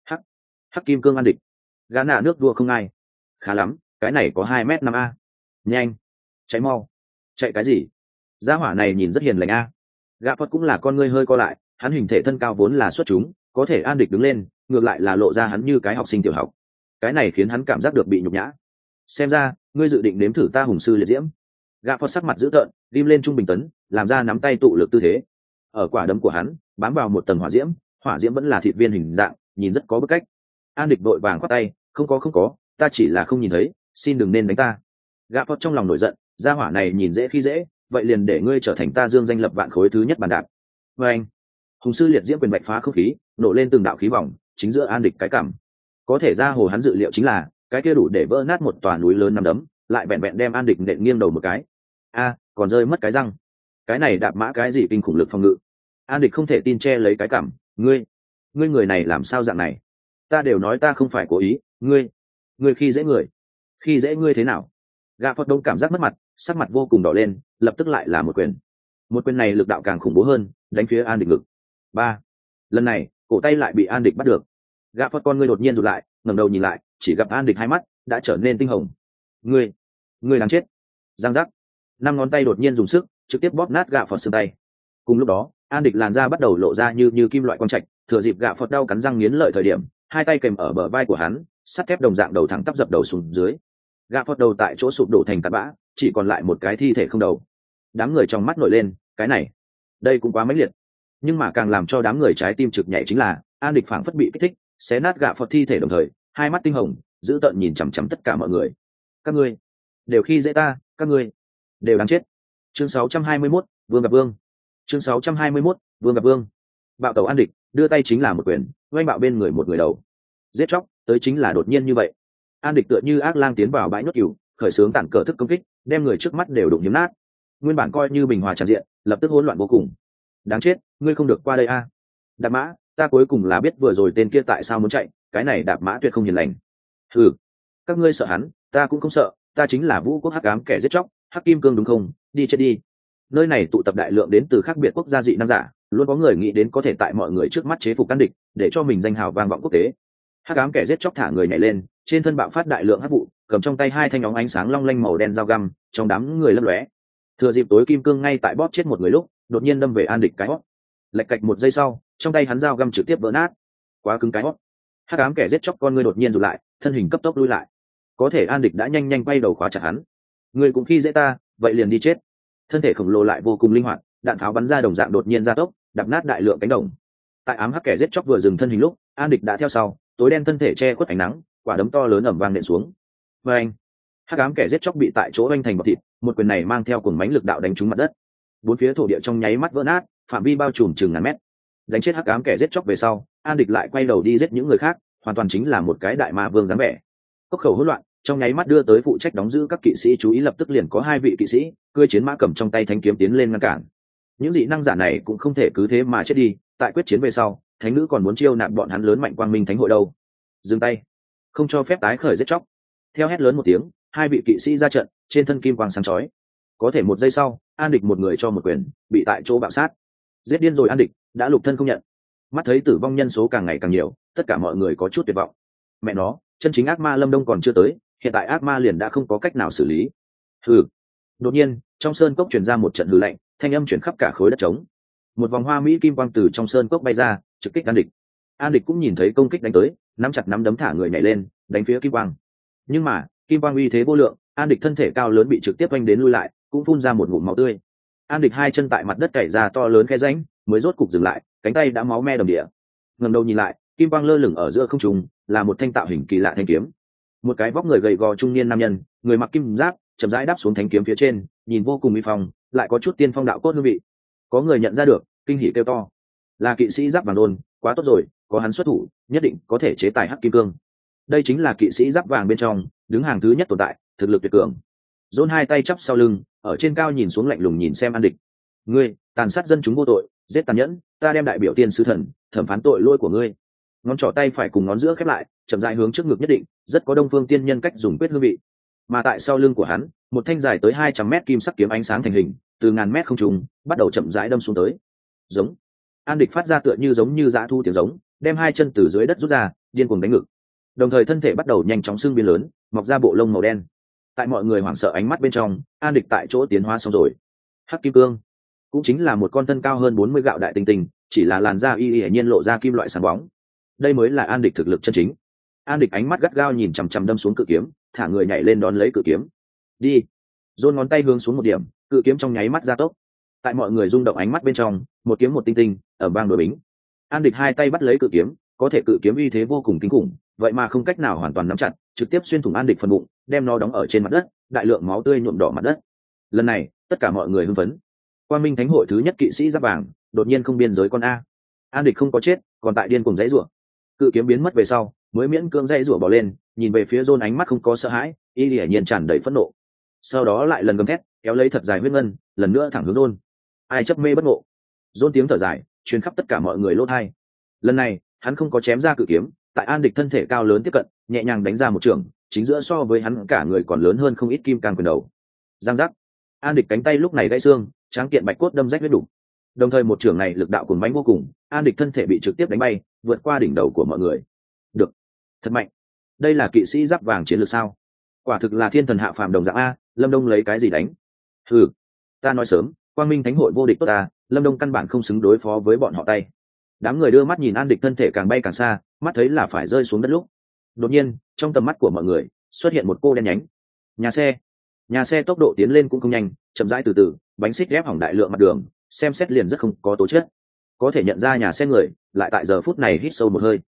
Hắc Kim Cương An Địch. Gã Na nước đua không ai. Khá lắm, cái này có 2m5 a. Nhanh, chạy mau. Chạy cái gì? Gia hỏa này nhìn rất hiền lành a. Gạ Phật cũng là con ngươi hơi co lại, hắn hình thể thân cao vốn là xuất chúng, có thể An Địch đứng lên, ngược lại là lộ ra hắn như cái học sinh tiểu học. Cái này khiến hắn cảm giác được bị nhục nhã. Xem ra, ngươi dự định nếm thử ta hùng sư liệt diễm. Gạ Phật sắc mặt dữ tợn, lim lên trung bình tấn, làm ra nắm tay tụ lực tư thế. Ở quả đấm của hắn bám vào một tầng hỏa diễm vẫn là thịt viên hình dạng, nhìn rất có bức cách. An Địch đội vàng khoát tay, Không có, ta chỉ là không nhìn thấy, xin đừng nên đánh ta. Gã phật trong lòng nổi giận, gia hỏa này nhìn dễ khi dễ, vậy liền để ngươi trở thành ta dương danh lập vạn khối thứ nhất bàn đạp. Và anh, hùng sư liệt diễm quyền bạch phá không khí, nổ lên từng đạo khí vòng chính giữa An Địch cái cảm. Có thể ra hồ hắn dự liệu chính là cái kia đủ để vỡ nát một tòa núi lớn nằm đấm, lại vẹn vẹn đem An Địch nện nghiêng đầu một cái. Còn rơi mất cái răng. Cái này đạp mã cái gì kinh khủng lực phòng ngự. An Địch không thể tin che lấy cái cảm, ngươi người này làm sao dạng này? Ta đều nói ta không phải cố ý, ngươi khi dễ người. Khi dễ ngươi thế nào? Gã Phật đông cảm giác mất mặt, sắc mặt vô cùng đỏ lên, lập tức lại là một quyền này lực đạo càng khủng bố hơn, đánh phía An Địch ngực. Lần này cổ tay lại bị An Địch bắt được. Gã Phật con ngươi đột nhiên rụt lại, ngẩng đầu nhìn lại, chỉ gặp An Địch hai mắt đã trở nên tinh hồng. Ngươi đáng chết. Giang giác, năm ngón tay đột nhiên dùng sức trực tiếp bóp nát gã Phật xương tay. Cùng lúc đó An Địch làn da bắt đầu lộ ra như kim loại quang trạch, thừa dịp gã Phật đau cắn răng nghiến lợi thời điểm, hai tay kèm ở bờ vai của hắn, sắt thép đồng dạng đầu thẳng tắp dập đầu xuống dưới. Gã Phật đầu tại chỗ sụp đổ thành tạt bã, chỉ còn lại một cái thi thể không đầu. Đám người trong mắt nổi lên, cái này, đây cũng quá mãnh liệt. Nhưng mà càng làm cho đám người trái tim trực nhảy chính là An Địch phảng phất bị kích thích, xé nát gã Phật thi thể đồng thời, hai mắt tinh hồng dữ tợn nhìn chằm chằm tất cả mọi người. Các ngươi đều khi dễ ta, các ngươi đều đáng chết. Chương 621, Vương gặp Vương. Chương 621, Vương gặp Vương. Bạo tẩu An Địch đưa tay chính là một quyền, oanh bạo bên người một người đầu. Giết chóc tới chính là đột nhiên như vậy. An Địch tựa như ác lang tiến vào bãi nhốt cừu, khởi xướng tản cờ thức công kích, đem người trước mắt đều đụng nhấm nát. Nguyên bản coi như bình hòa tràn diện, lập tức hỗn loạn vô cùng. Đáng chết, ngươi không được qua đây a. Đạp mã, ta cuối cùng là biết vừa rồi tên kia tại sao muốn chạy, cái này đạp mã tuyệt không hiền lành. Các ngươi sợ hắn, ta cũng không sợ, ta chính là Vũ Quốc hắc ám kẻ giết chóc, Hắc Kim Cương đúng không? Đi chết đi. Nơi này tụ tập đại lượng đến từ khác biệt quốc gia dị năng giả, luôn có người nghĩ đến có thể tại mọi người trước mắt chế phục An Địch, để cho mình danh hào vang vọng quốc tế. Hắc ám kẻ giết chóc thả người nhảy lên, trên thân bạo phát đại lượng hắc vụ, cầm trong tay hai thanh óng ánh sáng long lanh màu đen dao găm, trong đám người lấp lóe. Thừa dịp tối kim cương ngay tại bóp chết một người lúc, đột nhiên đâm về An Địch cái hót. Lạch cạch một giây sau, trong tay hắn dao găm trực tiếp vỡ nát. Quá cứng cái hót. Hắc ám kẻ giết chóc con ngươi đột nhiên rụt lại, thân hình cấp tốc lui lại. Có thể An Địch đã nhanh nhanh quay đầu khóa chặt hắn. Ngươi cũng khi dễ ta, vậy liền đi chết. Thân thể khổng lồ lại vô cùng linh hoạt, đạn pháo bắn ra đồng dạng đột nhiên gia tốc, đập nát đại lượng cánh đồng. Tại ám hắc kẻ giết chóc vừa dừng thân hình lúc, An Địch đã theo sau, tối đen thân thể che khuất ánh nắng, quả đấm to lớn ầm vang nện xuống. Và anh, hắc ám kẻ giết chóc bị tại chỗ anh thành bọt thịt, một quyền này mang theo cuồng mãnh lực đạo đánh trúng mặt đất. Bốn phía thổ địa trong nháy mắt vỡ nát, phạm vi bao trùm chừng ngàn mét. Đánh chết hắc ám kẻ giết chóc về sau, An Địch lại quay đầu đi giết những người khác, hoàn toàn chính là một cái đại ma vương dáng vẻ. Cốc khẩu hỗn loạn, trong nháy mắt đưa tới phụ trách đóng giữ các kỵ sĩ chú ý, lập tức liền có hai vị kỵ sĩ cưỡi chiến mã cầm trong tay thánh kiếm tiến lên ngăn cản. Những dị năng giả này cũng không thể cứ thế mà chết đi, tại quyết chiến về sau, thánh nữ còn muốn chiêu nạp bọn hắn lớn mạnh quang minh thánh hội đâu. Dừng tay, không cho phép tái khởi giết chóc. Theo hét lớn một tiếng, hai vị kỵ sĩ ra trận, trên thân kim quang sáng chói. Có thể một giây sau, An Địch một người cho một quyền, bị tại chỗ bạo sát. Giết điên rồi An Địch, đã lục thân không nhận. Mắt thấy tử vong nhân số càng ngày càng nhiều, tất cả mọi người có chút tuyệt vọng. Mẹ nó, chân chính ác ma Lâm Đông còn chưa tới, hiện tại ác ma liền đã không có cách nào xử lý. Hừ. Đột nhiên, trong sơn cốc truyền ra một trận hừ lạnh, thanh âm chuyển khắp cả khối đất trống. Một vòng hoa mỹ kim quang từ trong sơn cốc bay ra, trực kích An Địch. An Địch cũng nhìn thấy công kích đánh tới, nắm chặt nắm đấm thả người nhảy lên, đánh phía kim quang. Nhưng mà, kim quang uy thế vô lượng, An Địch thân thể cao lớn bị trực tiếp oanh đến lui lại, cũng phun ra một ngụm máu tươi. An Địch hai chân tại mặt đất cày ra to lớn khe rãnh, mới rốt cục dừng lại, cánh tay đã máu me đầm địa. Ngẩng đầu nhìn lại, kim quang lơ lửng ở giữa không trung, là một thanh tạo hình kỳ lạ thanh kiếm. Một cái vóc người gầy gò trung niên nam nhân, người mặc kim giáp, chậm rãi đáp xuống thanh kiếm phía trên, nhìn vô cùng uy phong, lại có chút tiên phong đạo cốt hương vị. Có người nhận ra được, kinh hỉ kêu to: là kỵ sĩ giáp vàng đôn, quá tốt rồi, có hắn xuất thủ, nhất định có thể chế tài hắc kim cương. Đây chính là kỵ sĩ giáp vàng bên trong, đứng hàng thứ nhất tồn tại, thực lực tuyệt cường. Dôn hai tay chắp sau lưng, ở trên cao nhìn xuống lạnh lùng nhìn xem An Địch. Ngươi tàn sát dân chúng vô tội, giết tàn nhẫn, ta đem đại biểu tiên sứ thần thẩm phán tội lỗi của ngươi. Ngón trỏ tay phải cùng ngón giữa khép lại, chậm rãi hướng trước ngực nhất định, rất có đông phương tiên nhân cách dùng quyết hương vị. Mà tại sau lưng của hắn, một thanh dài tới 200 mét kim sắc kiếm ánh sáng thành hình, từ ngàn mét không trung bắt đầu chậm rãi đâm xuống tới. Giống. An Địch phát ra tựa như giống như dã thu tiếng giống, đem hai chân từ dưới đất rút ra, điên cuồng đánh ngực. Đồng thời thân thể bắt đầu nhanh chóng xương biến lớn, mọc ra bộ lông màu đen. Tại mọi người hoảng sợ ánh mắt bên trong, An Địch tại chỗ tiến hóa xong rồi. Hắc kim cương cũng chính là một con thân cao hơn 40 gạo đại tinh tinh, chỉ là làn da y y nhiên lộ ra kim loại sáng bóng. Đây mới là An Địch thực lực chân chính. An Địch ánh mắt gắt gao nhìn chằm chằm đâm xuống cự kiếm, thả người nhảy lên đón lấy cự kiếm. Đi. Dôn ngón tay hướng xuống một điểm, cự kiếm trong nháy mắt gia tốc. Tại mọi người rung động ánh mắt bên trong, một kiếm một tinh tinh ở bang đối bính. An Địch hai tay bắt lấy cự kiếm, có thể cự kiếm uy thế vô cùng kinh khủng, vậy mà không cách nào hoàn toàn nắm chặt, trực tiếp xuyên thủng An Địch phần bụng, đem nó đóng ở trên mặt đất, đại lượng máu tươi nhuộm đỏ mặt đất. Lần này tất cả mọi người hưng phấn. Quang Minh Thánh hội thứ nhất kỵ sĩ giáp vàng đột nhiên không biên giới con a. An Địch không có chết, còn tại điên cuồng dãy rủa. Cự kiếm biến mất về sau, mới miễn cưỡng dãy rủa bỏ lên, nhìn về phía John ánh mắt không có sợ hãi, y hiển nhiên tràn đầy phẫn nộ. Sau đó lại lần gầm thét, kéo lấy thật dài huyết ngân, lần nữa thẳng hướng John. Ai chấp mê bất ngộ. John tiếng thở dài truyền khắp tất cả mọi người lỗ tai. Lần này hắn không có chém ra cự kiếm, tại An Địch thân thể cao lớn tiếp cận, nhẹ nhàng đánh ra một trường, chính giữa so với hắn cả người còn lớn hơn không ít kim cang quyền đầu. Giang giác. An Địch cánh tay lúc này gãy xương, tráng kiện bạch cốt đâm rách huyết đủ. Đồng thời một trường này lực đạo cuồng mãnh vô cùng, An Địch thân thể bị trực tiếp đánh bay, vượt qua đỉnh đầu của mọi người. Được, thật mạnh. Đây là kỵ sĩ giáp vàng chiến lược sao? Quả thực là thiên thần hạ phàm đồng dạng a. Lâm Đông lấy cái gì đánh? Ừ, ta nói sớm, Quang Minh Thánh hội vô địch tốt ta, Lâm Đông căn bản không xứng đối phó với bọn họ tay. Đám người đưa mắt nhìn An Địch thân thể càng bay càng xa, mắt thấy là phải rơi xuống đất lúc. Đột nhiên, trong tầm mắt của mọi người xuất hiện một cô đen nhánh. Nhà xe tốc độ tiến lên cũng không nhanh, chậm rãi từ từ, bánh xích ghép hỏng đại lượng mặt đường, xem xét liền rất không có tố chất. Có thể nhận ra nhà xe người, lại tại giờ phút này hít sâu một hơi.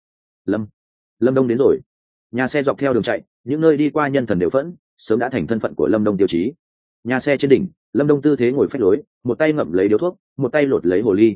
Lâm Đông đến rồi. Nhà xe dọc theo đường chạy, những nơi đi qua nhân thần đều phẫn, sớm đã thành thân phận của Lâm Đông tiêu chí. Nhà xe trên đỉnh, Lâm Đông tư thế ngồi phách lối, một tay ngậm lấy điếu thuốc, một tay lột lấy hồ ly.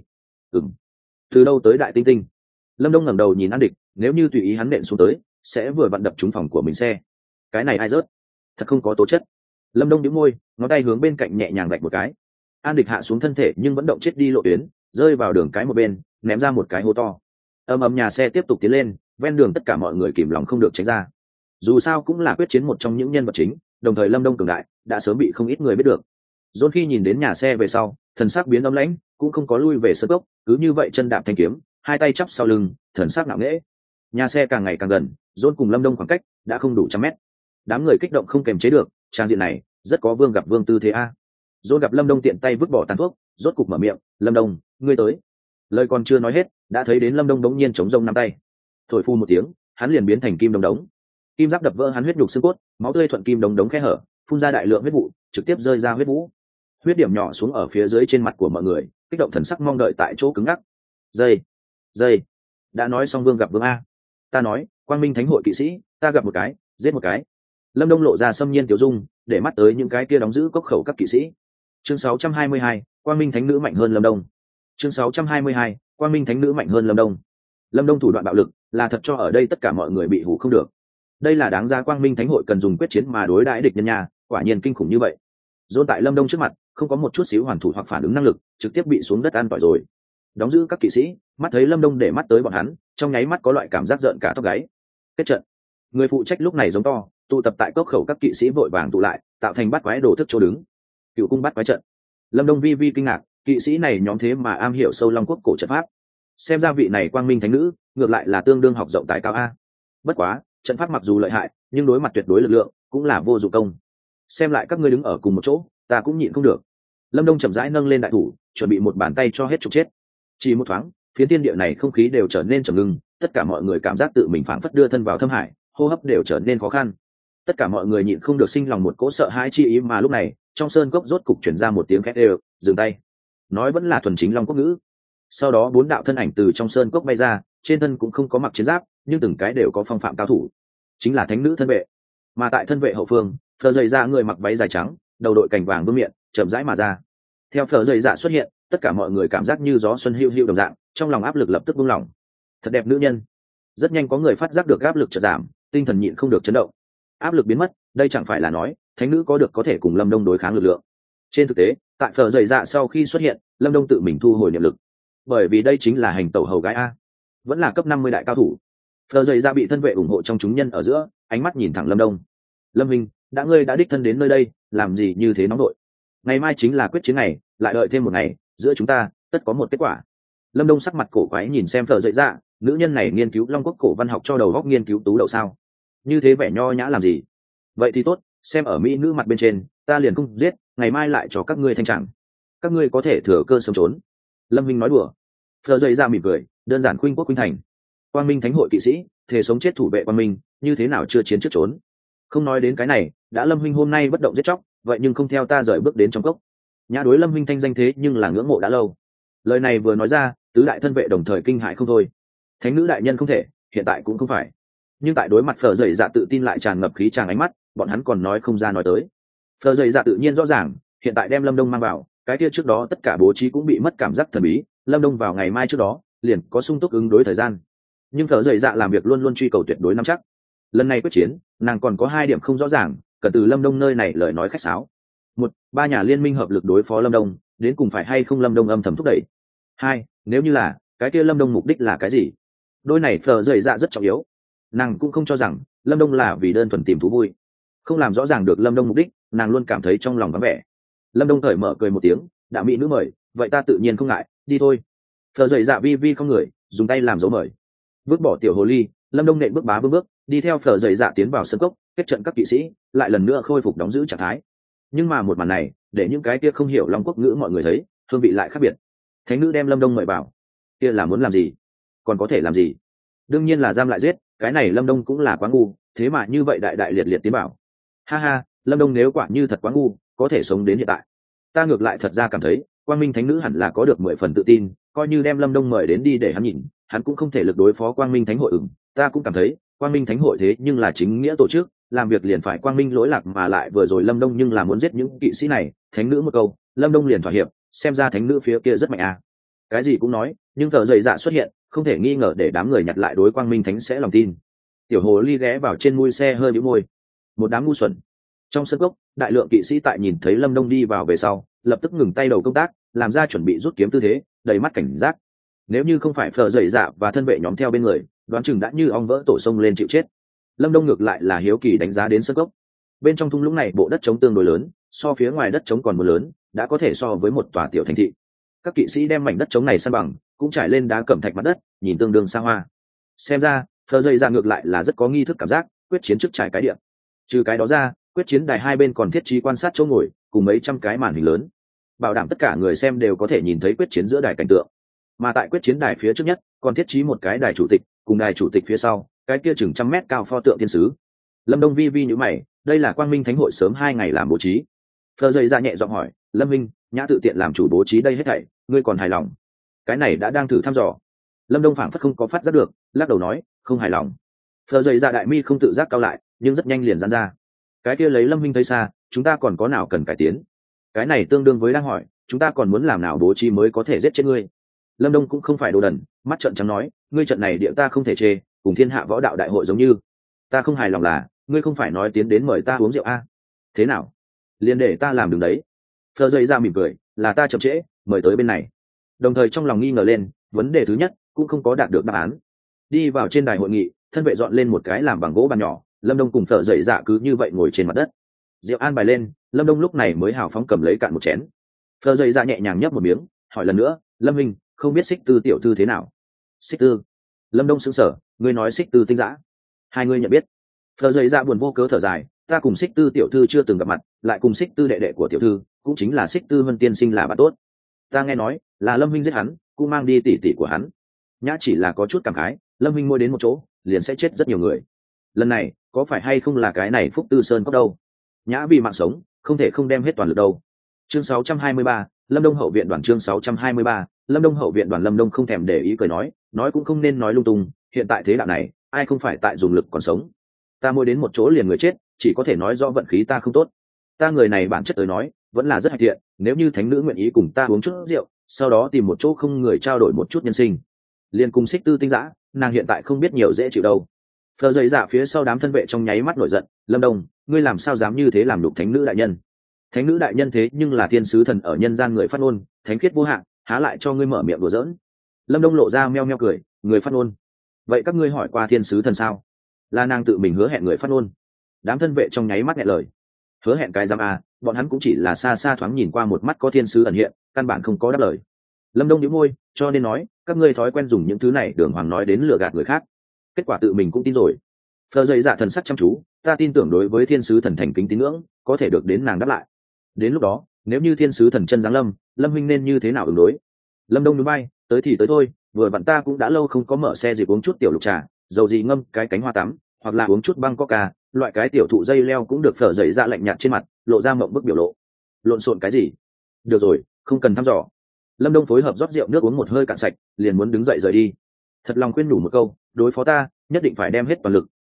Từ đâu tới đại tinh tinh? Lâm Đông ngẩng đầu nhìn An Địch, nếu như tùy ý hắn nện xuống tới, sẽ vừa vặn đập trúng phòng của mình xe. Cái này ai rớt? Thật không có tố chất. Lâm Đông nhíu môi, ngón tay hướng bên cạnh nhẹ nhàng vạch một cái. An Địch hạ xuống thân thể nhưng vẫn động chết đi lộ tuyến, rơi vào đường cái một bên, ném ra một cái hố to. Ầm nhà xe tiếp tục tiến lên, ven đường tất cả mọi người kìm lòng không được tránh ra. Dù sao cũng là quyết chiến một trong những nhân vật chính, đồng thời Lâm Đông cường đại, đã sớm bị không ít người biết được. John khi nhìn đến nhà xe về sau, thần sắc biến âm lãnh, cũng không có lui về sân gốc, cứ như vậy chân đạp thanh kiếm, hai tay chắp sau lưng, thần sắc ngạo nghễ. Nhà xe càng ngày càng gần, John cùng Lâm Đông khoảng cách đã không đủ trăm mét. Đám người kích động không kềm chế được, trang diện này rất có vương gặp vương tư thế a. John gặp Lâm Đông tiện tay vứt bỏ tàn thuốc, rốt cục mở miệng, "Lâm Đông, ngươi tới." Lời còn chưa nói hết, đã thấy đến Lâm Đông đống nhiên chống rông nắm tay. Thổi phu một tiếng, hắn liền biến thành kim đống đống. Kim giáp đập vỡ hắn huyết nhục xương cốt, máu tươi thuận kim đống đống khe hở, phun ra đại lượng huyết vụ, trực tiếp rơi ra huyết vũ. Huyết điểm nhỏ xuống ở phía dưới trên mặt của mọi người, kích động thần sắc mong đợi tại chỗ cứng ngắc. Dây, đã nói xong vương gặp vương a. Ta nói, Quang Minh Thánh hội kỵ sĩ, ta gặp một cái, giết một cái. Lâm Đông lộ ra xâm nhiên tiểu dung, để mắt tới những cái kia đóng giữ cốc khẩu các kỵ sĩ. Chương 622, Quang Minh Thánh nữ mạnh hơn Lâm Đông. Chương 622, Quang Minh Thánh nữ mạnh hơn Lâm Đông. Lâm Đông thủ đoạn bạo lực, là thật cho ở đây tất cả mọi người bị hủ không được. Đây là đáng ra Quang Minh Thánh hội cần dùng quyết chiến mà đối đãi địch nhân nhà, quả nhiên kinh khủng như vậy. Dôn tại Lâm Đông trước mặt, không có một chút xíu hoàn thủ hoặc phản ứng năng lực, trực tiếp bị xuống đất an tỏi rồi. Đóng giữ các kỵ sĩ, mắt thấy Lâm Đông để mắt tới bọn hắn, trong nháy mắt có loại cảm giác giận cả tóc gáy. Kết trận. Người phụ trách lúc này giống to, tụ tập tại cốc khẩu các kỵ sĩ vội vàng tụ lại, tạo thành bắt quái đồ thức chỗ đứng. Cựu cung bắt quái trận. Lâm Đông vi kinh ngạc, kỵ sĩ này nhóm thế mà am hiểu sâu long quốc cổ trận pháp. Xem ra vị này Quang Minh Thánh nữ, ngược lại là tương đương học rộng tài cao a. Bất quá, trận pháp mặc dù lợi hại, nhưng đối mặt tuyệt đối lực lượng, cũng là vô dụng công. Xem lại các ngươi đứng ở cùng một chỗ, ta cũng nhịn không được. Lâm Đông chậm rãi nâng lên đại thủ, chuẩn bị một bàn tay cho hết trục chết. Chỉ một thoáng, phía thiên địa này không khí đều trở nên trầm ngưng, tất cả mọi người cảm giác tự mình phảng phất đưa thân vào thâm hải, hô hấp đều trở nên khó khăn. Tất cả mọi người nhịn không được sinh lòng một cỗ sợ hãi chi ý, mà lúc này, trong sơn cốc rốt cục truyền ra một tiếng khét đều, dừng tay. Nói vẫn là thuần chính long quốc ngữ. Sau đó bốn đạo thân ảnh từ trong sơn cốc bay ra, trên thân cũng không có mặc chiến giáp, nhưng từng cái đều có phong phạm cao thủ, chính là thánh nữ thân vệ. Mà tại thân vệ hậu phương, phờ dày ra người mặc váy dài trắng, đầu đội cành vàng vương miện, chậm rãi mà ra. Theo phờ dày dạ xuất hiện, tất cả mọi người cảm giác như gió xuân hưu hưu đồng dạng, trong lòng áp lực lập tức buông lỏng. Thật đẹp nữ nhân. Rất nhanh có người phát giác được áp lực chợt giảm, tinh thần nhịn không được chấn động. Áp lực biến mất, đây chẳng phải là nói thánh nữ có thể cùng Lâm Đông đối kháng lực lượng. Trên thực tế, tại phờ dày dạ sau khi xuất hiện, Lâm Đông tự mình thu hồi niệm lực, bởi vì đây chính là hành tẩu hầu gái a, vẫn là cấp 50 đại cao thủ. Phờ dày dạ bị thân vệ ủng hộ trong chúng nhân ở giữa, ánh mắt nhìn thẳng Lâm Đông. Lâm Minh, ngươi đã đích thân đến nơi đây, làm gì như thế nóng nội? Ngày mai chính là quyết chiến ngày, lại đợi thêm một ngày, giữa chúng ta tất có một kết quả. Lâm Đông sắc mặt cổ quái nhìn xem phờ dậy dạ, nữ nhân này nghiên cứu long quốc cổ văn học cho đầu góc nghiên cứu tú đậu sao? Như thế vẻ nho nhã làm gì? Vậy thì tốt, xem ở mỹ nữ mặt bên trên, ta liền không giết, ngày mai lại cho các ngươi thanh trạng. Các ngươi có thể thừa cơ sớm trốn. Lâm Minh nói đùa. Phờ dậy dạ mỉm cười, đơn giản khuynh quốc khuynh thành. Quang Minh Thánh hội kỵ sĩ, thể sống chết thủ vệ Quang Minh, như thế nào chưa chiến trước trốn? Không nói đến cái này, đã Lâm Minh hôm nay bất động giết chóc, vậy nhưng không theo ta rời bước đến trong cốc. Nhã đối Lâm Minh thanh danh thế nhưng là ngưỡng mộ đã lâu. Lời này vừa nói ra, tứ đại thân vệ đồng thời kinh hãi không thôi. Thánh nữ đại nhân không thể, hiện tại cũng không phải. nhưng tại đối mặt phở dậy dạ tự tin lại tràn ngập khí tràn ánh mắt, bọn hắn còn nói không ra nói tới. Phở dậy dạ tự nhiên rõ ràng, hiện tại đem Lâm Đông mang vào, cái kia trước đó tất cả bố trí cũng bị mất cảm giác thần bí. Lâm Đông vào ngày mai trước đó liền có sung túc ứng đối thời gian, nhưng phở dậy dạ làm việc luôn luôn truy cầu tuyệt đối nắm chắc. Lần này quyết chiến, nàng còn có 2 điểm không rõ ràng, cần từ Lâm Đông nơi này lời nói khách sáo. 1, 3 nhà liên minh hợp lực đối phó Lâm Đông, đến cùng phải hay không Lâm Đông âm thầm thúc đẩy. 2, nếu như là, cái kia Lâm Đông mục đích là cái gì? Đôi này phở dậy dạ rất trọng yếu. Nàng cũng không cho rằng Lâm Đông là vì đơn thuần tìm thú vui, không làm rõ ràng được Lâm Đông mục đích, nàng luôn cảm thấy trong lòng vắng vẻ. Lâm Đông cởi mở cười một tiếng, đã mỹ nữ mời, vậy ta tự nhiên không ngại, đi thôi. Phở dậy dạ vi vi không người, dùng tay làm dấu mời. Vứt bỏ tiểu hồ ly, Lâm Đông nện bước bá bước đi theo phở dậy dạ tiến vào sân cốc, kết trận các kỵ sĩ lại lần nữa khôi phục đóng giữ trạng thái. Nhưng mà một màn này để những cái kia không hiểu Long Quốc ngữ mọi người thấy hương vị lại khác biệt. Thánh nữ đem Lâm Đông mời vào, kia là muốn làm gì? Còn có thể làm gì? Đương nhiên là giam lại giết. Cái này Lâm Đông cũng là quá ngu, thế mà như vậy đại đại liệt liệt tiến bảo. Ha ha, Lâm Đông nếu quả như thật quá ngu, có thể sống đến hiện tại. Ta ngược lại thật ra cảm thấy Quang Minh Thánh nữ hẳn là có được 10 phần tự tin, coi như đem Lâm Đông mời đến đi để hắn nhìn, hắn cũng không thể lực đối phó Quang Minh Thánh hội. Ta cũng cảm thấy Quang Minh Thánh hội thế nhưng là chính nghĩa tổ chức, làm việc liền phải quang minh lỗi lạc, mà lại vừa rồi Lâm Đông nhưng là muốn giết những kỵ sĩ này. Thánh nữ một câu, Lâm Đông liền thỏa hiệp, xem ra thánh nữ phía kia rất mạnh à. Cái gì cũng nói, nhưng thợ dậy dạ xuất hiện không thể nghi ngờ để đám người nhặt lại đối Quang Minh Thánh sẽ lòng tin. Tiểu hồ ly ghé vào trên mui xe hơi bĩu môi, một đám ngu xuẩn. Trong sân gốc, đại lượng kỵ sĩ tại nhìn thấy Lâm Đông đi vào về sau lập tức ngừng tay đầu công tác, làm ra chuẩn bị rút kiếm tư thế, đầy mắt cảnh giác. Nếu như không phải phở dậy dạ và thân vệ nhóm theo bên người, đoán chừng đã như ong vỡ tổ sông lên chịu chết. Lâm Đông ngược lại là hiếu kỳ đánh giá đến sân gốc. Bên trong thung lũng này bộ đất trống tương đối lớn, so phía ngoài đất trống còn mưa lớn, đã có thể so với một tòa tiểu thành thị. Các kỵ sĩ đem mảnh đất trống này san bằng, cũng trải lên đá cẩm thạch mặt đất, nhìn tương đương xa hoa. Xem ra phở dậy dạ ngược lại là rất có nghi thức cảm giác, quyết chiến trước trải cái điện. Trừ cái đó ra, quyết chiến đài hai bên còn thiết trí quan sát chỗ ngồi cùng mấy trăm cái màn hình lớn, bảo đảm tất cả người xem đều có thể nhìn thấy quyết chiến giữa đài cảnh tượng. Mà tại quyết chiến đài phía trước nhất còn thiết trí một cái đài chủ tịch, cùng đài chủ tịch phía sau cái kia chừng 100 mét cao pho tượng thiên sứ. Lâm Đông vi vi nhíu mày, đây là Quang Minh Thánh hội sớm 2 ngày làm bố trí. Phở dậy dạ nhẹ giọng hỏi, Lâm Minh, nhã tự tiện làm chủ bố trí đây hết thảy, ngươi còn hài lòng? Cái này đã đang thử thăm dò. Lâm Đông phảng phất không có phát giác được, lắc đầu nói, không hài lòng. Phở dậy dạ đại mi không tự giác cao lại, nhưng rất nhanh liền giãn ra. Cái kia lấy Lâm Minh thấy xa, chúng ta còn có nào cần cải tiến? Cái này tương đương với đang hỏi, chúng ta còn muốn làm nào bố trí mới có thể giết chết ngươi? Lâm Đông cũng không phải đồ đần, mắt trợn trắng nói, ngươi trận này địa ta không thể chê, cùng thiên hạ võ đạo đại hội giống như. Ta không hài lòng là, ngươi không phải nói tiến đến mời ta uống rượu a? Thế nào? Liền để ta làm đường đấy. Phở dậy ra mỉm cười, là ta chậm trễ, mời tới bên này. Đồng thời trong lòng nghi ngờ lên, vấn đề thứ nhất cũng không có đạt được đáp án. Đi vào trên đài hội nghị, thân vệ dọn lên một cái làm bằng gỗ bàn nhỏ, Lâm Đông cùng Phở dậy dạ cứ như vậy ngồi trên mặt đất. Rượu an bài lên, Lâm Đông lúc này mới hào phóng cầm lấy cạn một chén. Phở dậy dạ nhẹ nhàng nhấp một miếng, hỏi lần nữa, Lâm Minh, không biết Xích Tư tiểu thư thế nào? Xích Tư? Lâm Đông sững sờ, ngươi nói Xích Tư tinh dã? Hai ngươi nhận biết? Phở dậy dạ buồn vô cớ thở dài, ta cùng Xích Tư tiểu thư chưa từng gặp mặt, lại cùng Xích Tư đệ đệ của tiểu thư, cũng chính là Xích Tư Vân tiên sinh là bạn tốt. Ta nghe nói là Lâm Minh giết hắn, cũng mang đi tỷ tỷ của hắn. Nhã chỉ là có chút cảm khái, Lâm Minh mỗi đến một chỗ liền sẽ chết rất nhiều người. Lần này có phải hay không là cái này Phúc Tư Sơn Cốc đâu? Nhã vì mạng sống không thể không đem hết toàn lực đâu. Chương 623, Lâm Đông hậu viện đoàn. Chương 623, Lâm Đông hậu viện đoàn. Lâm Đông không thèm để ý cười nói cũng không nên nói lung tung, hiện tại thế đạo này ai không phải tại dùng lực còn sống. Ta mỗi đến một chỗ liền người chết, chỉ có thể nói do vận khí ta không tốt. Ta người này bản chất tới nói vẫn là rất hạnh thiện, nếu như thánh nữ nguyện ý cùng ta uống chút rượu, sau đó tìm một chỗ không người trao đổi một chút nhân sinh, liền cùng Xích Tư tinh dã, nàng hiện tại không biết nhiều dễ chịu đâu. Phở dậy dạ phía sau đám thân vệ trong nháy mắt nổi giận, Lâm Đông, ngươi làm sao dám như thế làm đục thánh nữ đại nhân? Thánh nữ đại nhân thế nhưng là thiên sứ thần ở nhân gian người phát ngôn, thánh khiết vô hạn, há lại cho ngươi mở miệng đùa giỡn? Lâm Đông lộ ra meo meo cười, người phát ngôn. Vậy các ngươi hỏi qua thiên sứ thần sao? Là nàng tự mình hứa hẹn người phát ngôn. Đám thân vệ trong nháy mắt nghẹn lời. Hứa hẹn cái giam à, bọn hắn cũng chỉ là xa xa thoáng nhìn qua một mắt có thiên sứ ẩn hiện, căn bản không có đáp lời. Lâm Đông nhíu môi, cho nên nói, các ngươi thói quen dùng những thứ này đường hoàng nói đến lừa gạt người khác. Kết quả tự mình cũng tin rồi. Phở dậy dạ thần sắc chăm chú, ta tin tưởng đối với thiên sứ thần thành kính tín ngưỡng, có thể được đến nàng đáp lại. Đến lúc đó, nếu như thiên sứ thần chân giáng lâm, Lâm huynh nên như thế nào ứng đối? Lâm Đông núi bay, tới thì tới thôi, vừa vặn ta cũng đã lâu không có mở xe dịp uống chút tiểu lục trà, dầu gì ngâm cái cánh hoa tắm, hoặc là uống chút băng coca, loại cái tiểu thụ dây leo cũng được. Phở dậy dạ lạnh nhạt trên mặt, lộ ra mộng bức biểu lộ. Lộn xộn cái gì? Được rồi, không cần thăm dò. Lâm Đông phối hợp rót rượu nước uống một hơi cạn sạch, liền muốn đứng dậy rời đi. Thật lòng khuyên nhủ một câu, đối phó ta, nhất định phải đem hết toàn lực,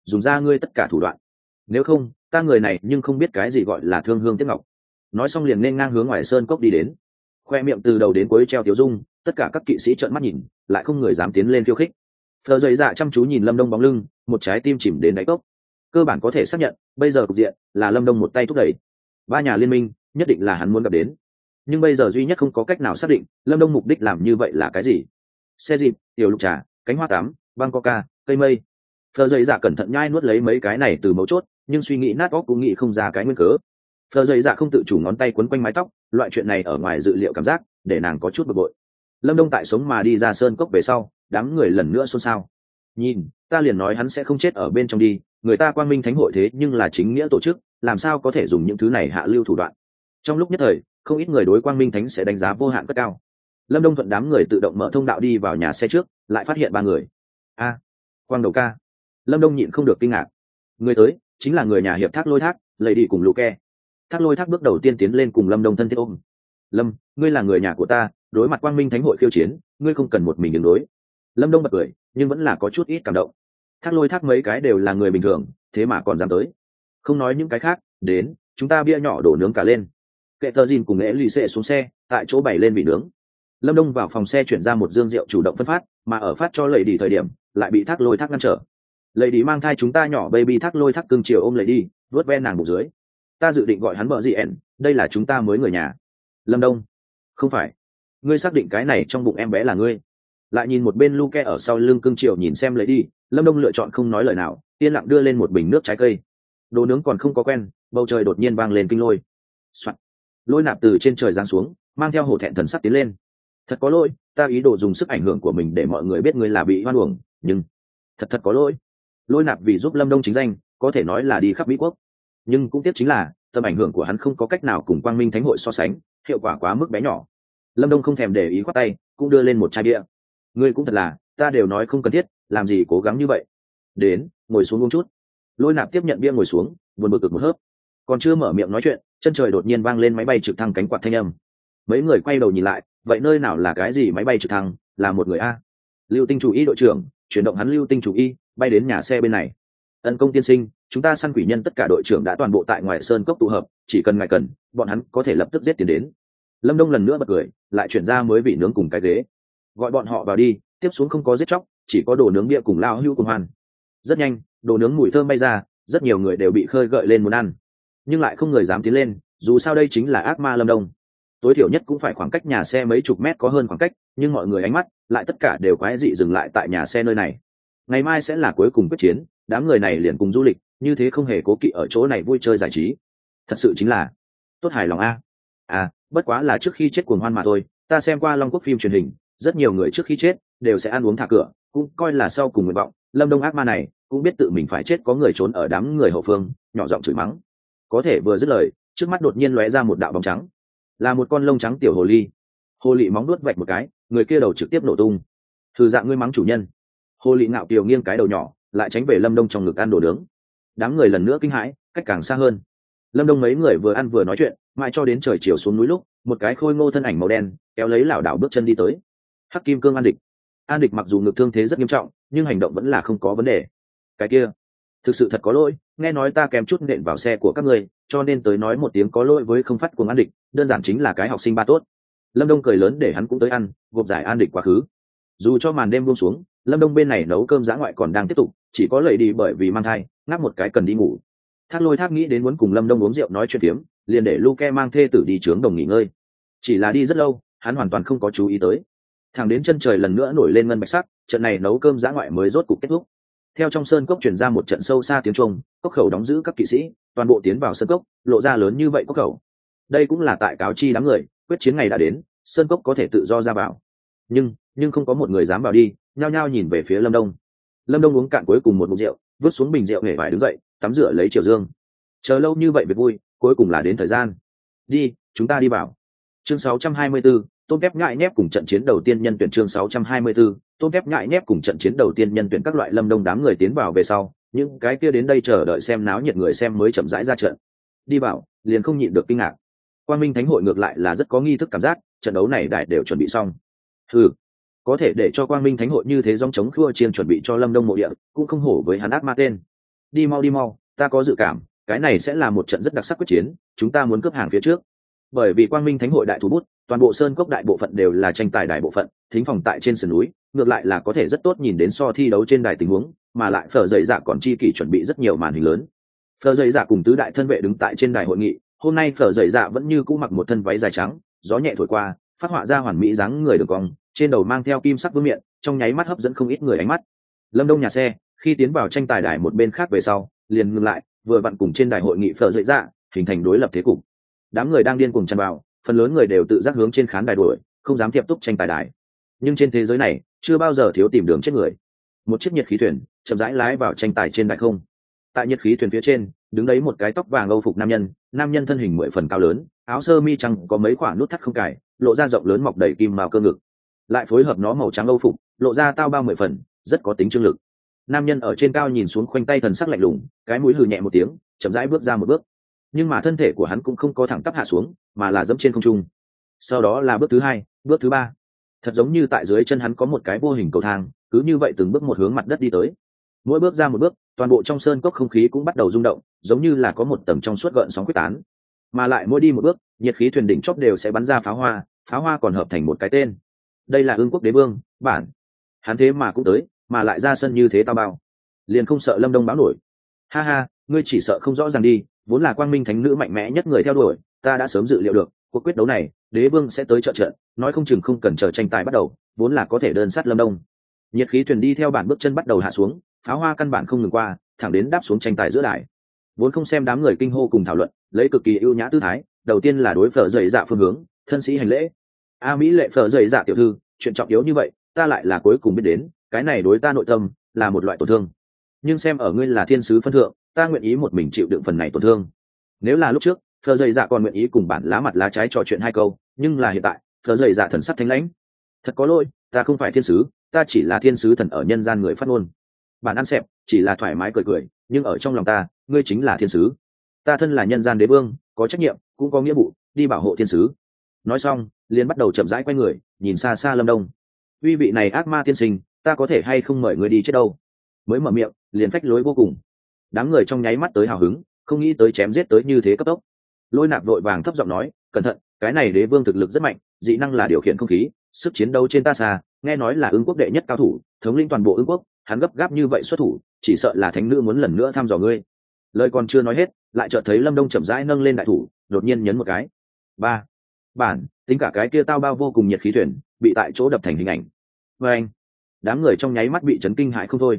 dùng ra ngươi tất cả thủ đoạn, nếu không ta người này nhưng không biết cái gì gọi là thương hương tiếc ngọc. Nói xong liền nên ngang hướng ngoài sơn cốc đi đến, khoe miệng từ đầu đến cuối treo tiếu dung. Tất cả các kỵ sĩ trợn mắt nhìn, lại không người dám tiến lên khiêu khích. Phờ dậy dạ chăm chú nhìn Lâm Đông bóng lưng, một trái tim chìm đến đáy cốc. Cơ bản có thể xác nhận bây giờ cục diện là Lâm Đông một tay thúc đẩy, ba nhà liên minh nhất định là hắn muốn gặp đến. Nhưng bây giờ duy nhất không có cách nào xác định Lâm Đông mục đích làm như vậy là cái gì. Xe dịp, tiểu lục trà, cánh hoa tám, băng coca, cây mây. Phờ dậy dạ cẩn thận nhai nuốt lấy mấy cái này từ mấu chốt, nhưng suy nghĩ nát óc cũng nghĩ không ra cái nguyên cớ. Phờ dậy dạ không tự chủ ngón tay quấn quanh mái tóc, loại chuyện này ở ngoài dự liệu cảm giác để nàng có chút bực bội. Lâm Đông tại sống mà đi ra sơn cốc về sau, đám người lần nữa xôn xao. Nhìn, ta liền nói hắn sẽ không chết ở bên trong đi, người ta Quang Minh Thánh hội thế nhưng là chính nghĩa tổ chức, làm sao có thể dùng những thứ này hạ lưu thủ đoạn. Trong lúc nhất thời, không ít người đối Quang Minh Thánh sẽ đánh giá vô hạn cất cao. Lâm Đông thuận đám người tự động mở thông đạo đi vào nhà xe trước, lại phát hiện ba người. Quang đầu ca. Lâm Đông nhịn không được kinh ngạc. Người tới chính là người nhà hiệp Thác Lôi Thác, lấy đi cùng Luke. Thác Lôi Thác bước đầu tiên tiến lên cùng Lâm Đông thân thiết ôm. Lâm, ngươi là người nhà của ta, đối mặt Quang Minh Thánh hội khiêu chiến, ngươi không cần một mình ứng đối. Lâm Đông bật cười, nhưng vẫn là có chút ít cảm động. Thác Lôi Thác mấy cái đều là người bình thường, thế mà còn dám tới. Không nói những cái khác, đến, chúng ta bia nhỏ đổ nướng cả lên. Kệ Tờ Dìn cùng Nghệ Lì Xệ xuống xe, tại chỗ bày lên vị nướng. Lâm Đông vào phòng xe chuyển ra một dương rượu chủ động phân phát, mà ở phát cho Lady thời điểm, lại bị Thác Lôi Thác ngăn trở. Lady mang thai chúng ta nhỏ baby. Thác Lôi Thác cưng chiều ôm Lady, vuốt ve nàng bụng dưới. Ta dự định gọi hắn vợ gì ẻn, đây là chúng ta mới người nhà. Lâm Đông, không phải, ngươi xác định cái này trong bụng em bé là ngươi? Lại nhìn một bên Luke ở sau lưng cưng chiều nhìn xem Lady, Lâm Đông lựa chọn không nói lời nào, yên lặng đưa lên một bình nước trái cây. Đồ nướng còn không có quen, bầu trời đột nhiên vang lên kinh lôi. Soạn. Lôi nạp từ trên trời giáng xuống, mang theo hổ thẹn thần sắc tiến lên. Thật có lỗi, ta ý đồ dùng sức ảnh hưởng của mình để mọi người biết ngươi là bị hoan uổng, nhưng thật có lỗi. Lôi nạp vì giúp Lâm Đông chính danh, có thể nói là đi khắp Mỹ quốc, nhưng cũng tiếc chính là tầm ảnh hưởng của hắn không có cách nào cùng Quang Minh Thánh hội so sánh, hiệu quả quá mức bé nhỏ. Lâm Đông không thèm để ý khoát tay, cũng đưa lên một chai bia. Ngươi cũng thật là, ta đều nói không cần thiết, làm gì cố gắng như vậy. Đến, ngồi xuống uống chút. Lôi nạp tiếp nhận bia ngồi xuống, buồn bực cực một hớp. Còn chưa mở miệng nói chuyện, chân trời đột nhiên vang lên máy bay trực thăng cánh quạt thanh âm. Mấy người quay đầu nhìn lại, vậy nơi nào là cái gì máy bay trực thăng, là một người a. Lưu Tinh chủ y đội trưởng, chuyển động hắn Lưu Tinh chủ y, bay đến nhà xe bên này. Ân công tiên sinh, chúng ta săn quỷ nhân tất cả đội trưởng đã toàn bộ tại ngoài sơn cốc tụ hợp, chỉ cần ngài cần, bọn hắn có thể lập tức giết tiền đến. Lâm Đông lần nữa bật cười, lại chuyển ra mới vị nướng cùng cái ghế. Gọi bọn họ vào đi, tiếp xuống không có giết chóc, chỉ có đồ nướng bia cùng lao hưu cùng hoan. Rất nhanh, đồ nướng mùi thơm bay ra, rất nhiều người đều bị khơi gợi lên muốn ăn, nhưng lại không người dám tiến lên, dù sao đây chính là ác ma Lâm Đông. Tối thiểu nhất cũng phải khoảng cách nhà xe mấy chục mét có hơn khoảng cách, nhưng mọi người ánh mắt lại tất cả đều quái dị dừng lại tại nhà xe nơi này. Ngày mai sẽ là cuối cùng quyết chiến, đám người này liền cùng du lịch, như thế không hề cố kỵ ở chỗ này vui chơi giải trí. Thật sự chính là tốt hài lòng a. Bất quá là trước khi chết cuồng hoan mà thôi, ta xem qua Long Quốc phim truyền hình, rất nhiều người trước khi chết đều sẽ ăn uống thả cửa, cũng coi là sau cùng nguyện vọng. Lâm Đông ác ma này cũng biết tự mình phải chết, có người trốn ở đám người hậu phương, nhỏ giọng chửi mắng. Có thể vừa dứt lời, trước mắt đột nhiên lóe ra một đạo bóng trắng, là một con lông trắng tiểu hồ ly. Hồ lị móng đuốt vạch một cái, người kia đầu trực tiếp nổ tung. Thử dạng ngươi mắng chủ nhân. Hồ lị ngạo kiều nghiêng cái đầu nhỏ, lại tránh về Lâm Đông trong ngực ăn đồ nướng. Đám người lần nữa kinh hãi, cách càng xa hơn. Lâm Đông mấy người vừa ăn vừa nói chuyện, mãi cho đến trời chiều xuống núi lúc, một cái khôi ngô thân ảnh màu đen kéo lấy lảo đảo bước chân đi tới. Hắc Kim Cương An Địch. An Địch mặc dù ngực thương thế rất nghiêm trọng, nhưng hành động vẫn là không có vấn đề. Cái kia, thực sự thật có lỗi, nghe nói ta kèm chút nện vào xe của các người, cho nên tới nói một tiếng có lỗi với không phát cuồng An Địch, đơn giản chính là cái học sinh ba tốt. Lâm Đông cười lớn để hắn cũng tới ăn, gộp giải An Địch quá khứ. Dù cho màn đêm buông xuống, Lâm Đông bên này nấu cơm dã ngoại còn đang tiếp tục, chỉ có Lệ đi bởi vì mang thai, ngáp một cái cần đi ngủ. Thác Lôi Thác nghĩ đến muốn cùng Lâm Đông uống rượu nói chuyện phiếm, liền để Luke mang thê tử đi trướng đồng nghỉ ngơi. Chỉ là đi rất lâu, hắn hoàn toàn không có chú ý tới. Thẳng đến chân trời lần nữa nổi lên ngân bạch sắc, trận này nấu cơm dã ngoại mới rốt cục kết thúc. Theo trong sơn cốc truyền ra một trận sâu xa tiếng chuông, cốc khẩu đóng giữ các kỵ sĩ, toàn bộ tiến vào sơn cốc, lộ ra lớn như vậy cốc khẩu. Đây cũng là tại cáo chi đám người, quyết chiến ngày đã đến, sơn cốc có thể tự do ra vào. Nhưng không có một người dám vào đi, nhao nhao nhìn về phía Lâm Đông. Lâm Đông uống cạn cuối cùng một ngụm rượu, vứt xuống bình rượu hề vải đứng dậy, tắm rửa lấy Triều Dương. Chờ lâu như vậy việc vui, cuối cùng là đến thời gian. Đi, chúng ta đi vào. Chương 624, Tôm Kép Nhại Nhép cùng trận chiến đầu tiên nhân tuyển. Chương 624, Tôm Kép Nhại Nhép cùng trận chiến đầu tiên nhân tuyển. Các loại Lâm Đông đám người tiến vào về sau, những cái kia đến đây chờ đợi xem náo nhiệt người xem mới chậm rãi ra trận. Đi vào, liền không nhịn được kinh ngạc. Quang Minh Thánh hội ngược lại là rất có nghi thức cảm giác, trận đấu này đại đều chuẩn bị xong. Có thể để cho Quang Minh Thánh hội như thế dòng chống khua chiên chuẩn bị cho Lâm Đông mộ địa, cũng không hổ với hắn ác ma tên. đi mau, ta có dự cảm cái này sẽ là một trận rất đặc sắc quyết chiến, chúng ta muốn cướp hàng phía trước. Bởi vì quang minh thánh hội đại thủ bút, toàn bộ sơn cốc đại bộ phận đều là tranh tài đại bộ phận, thính phòng tại trên sườn núi, ngược lại là có thể rất tốt nhìn đến so thi đấu trên đài tình huống, mà lại phở dậy dạ còn chi kỷ chuẩn bị rất nhiều màn hình lớn. Phở dậy dạ cùng tứ đại thân vệ đứng tại trên đài hội nghị, hôm nay phở dậy dạ vẫn như cũ mặc một thân váy dài trắng, gió nhẹ thổi qua, phát họa ra hoàn mỹ dáng người đường cong, trên đầu mang theo kim sắc vương miện, trong nháy mắt hấp dẫn không ít người ánh mắt. Lâm Đông nhà xe khi tiến vào tranh tài đài một bên khác về sau, liền ngừng lại, vừa vặn cùng trên đài hội nghị phở dậy dạ, hình thành đối lập thế cục. Đám người đang điên cuồng tràn vào, phần lớn người đều tự giác hướng trên khán đài đuổi, không dám tiếp tục tranh tài đài. Nhưng trên thế giới này chưa bao giờ thiếu tìm đường chết người. Một chiếc nhiệt khí thuyền chậm rãi lái vào tranh tài trên đài không. Tại nhiệt khí thuyền phía trên đứng đấy một cái tóc vàng âu phục nam nhân thân hình 10 phần cao lớn, áo sơ mi trắng có mấy quả nút thắt không cài, lộ ra rộng lớn mọc đầy kim mao cơ ngực, lại phối hợp nó màu trắng âu phục, lộ ra tao bao 10 phần, rất có tính trương lực. Nam nhân ở trên cao nhìn xuống khoanh tay thần sắc lạnh lùng, cái mũi hừ nhẹ một tiếng, chậm rãi bước ra một bước. Nhưng mà thân thể của hắn cũng không có thẳng tắp hạ xuống, mà là dẫm trên không trung. Sau đó là bước thứ hai, bước thứ ba, thật giống như tại dưới chân hắn có một cái vô hình cầu thang, cứ như vậy từng bước một hướng mặt đất đi tới. Mỗi bước ra một bước, toàn bộ trong sơn cốc không khí cũng bắt đầu rung động, giống như là có một tầng trong suốt gợn sóng quyết tán. Mà lại mỗi đi một bước, nhiệt khí thuyền đỉnh chóp đều sẽ bắn ra pháo hoa còn hợp thành một cái tên. Đây là Ương quốc đế vương bản. Hắn thế mà cũng tới, mà lại ra sân như thế tao bao, liền không sợ Lâm Đông báo nổi. Ha ha, ngươi chỉ sợ không rõ ràng đi, vốn là quang minh thánh nữ mạnh mẽ nhất người theo đuổi, ta đã sớm dự liệu được cuộc quyết đấu này đế vương sẽ tới trợ trận, nói không chừng không cần chờ tranh tài bắt đầu, vốn là có thể đơn sát Lâm Đông. Nhiệt khí thuyền đi theo bản bước chân bắt đầu hạ xuống, pháo hoa căn bản không ngừng qua, thẳng đến đáp xuống tranh tài giữa đài. Vốn không xem đám người kinh hô cùng thảo luận, lấy cực kỳ ưu nhã tư thái, đầu tiên là đối phở dậy dạ phương hướng, thân sĩ hành lễ. A Mỹ lệ phở dậy dạ tiểu thư, chuyện trọng yếu như vậy, ta lại là cuối cùng biết đến, cái này đối ta nội tâm là một loại tổn thương. Nhưng xem ở ngươi là thiên sứ phân thượng, ta nguyện ý một mình chịu đựng phần này tổn thương. Nếu là lúc trước, phở dậy dạ còn nguyện ý cùng bản lá mặt lá trái trò chuyện hai câu, nhưng là hiện tại, phở dậy dạ thần sắc thanh lãnh. Thật có lỗi, ta không phải thiên sứ, ta chỉ là thiên sứ thần ở nhân gian người phát ngôn. Bản ăn xẹp chỉ là thoải mái cười cười, nhưng ở trong lòng ta, ngươi chính là thiên sứ. Ta thân là nhân gian đế vương, có trách nhiệm cũng có nghĩa vụ đi bảo hộ thiên sứ. Nói xong liền bắt đầu chậm rãi quay người, nhìn xa xa Lâm Đông. Uy vị này ác ma tiên sinh, ta có thể hay không mời người đi chết đâu. Mới mở miệng liền phách lối vô cùng. Đám người trong nháy mắt tới hào hứng, không nghĩ tới chém giết tới như thế cấp tốc. Lôi Nạp vội vàng thấp giọng nói, cẩn thận, cái này đế vương thực lực rất mạnh, dị năng là điều khiển không khí, sức chiến đấu trên ta xa, nghe nói là Ương quốc đệ nhất cao thủ, thống lĩnh toàn bộ Ương quốc, hắn gấp gáp như vậy xuất thủ, chỉ sợ là thánh nữ muốn lần nữa thăm dò ngươi. Lời còn chưa nói hết, lại chợt thấy Lâm Đông chậm rãi nâng lên đại thủ, đột nhiên nhấn một cái. Ba, bản, tính cả cái kia tao bao vô cùng nhiệt khí thuyền, bị tại chỗ đập thành hình ảnh. Và anh, đám người trong nháy mắt bị chấn kinh hãi không thôi.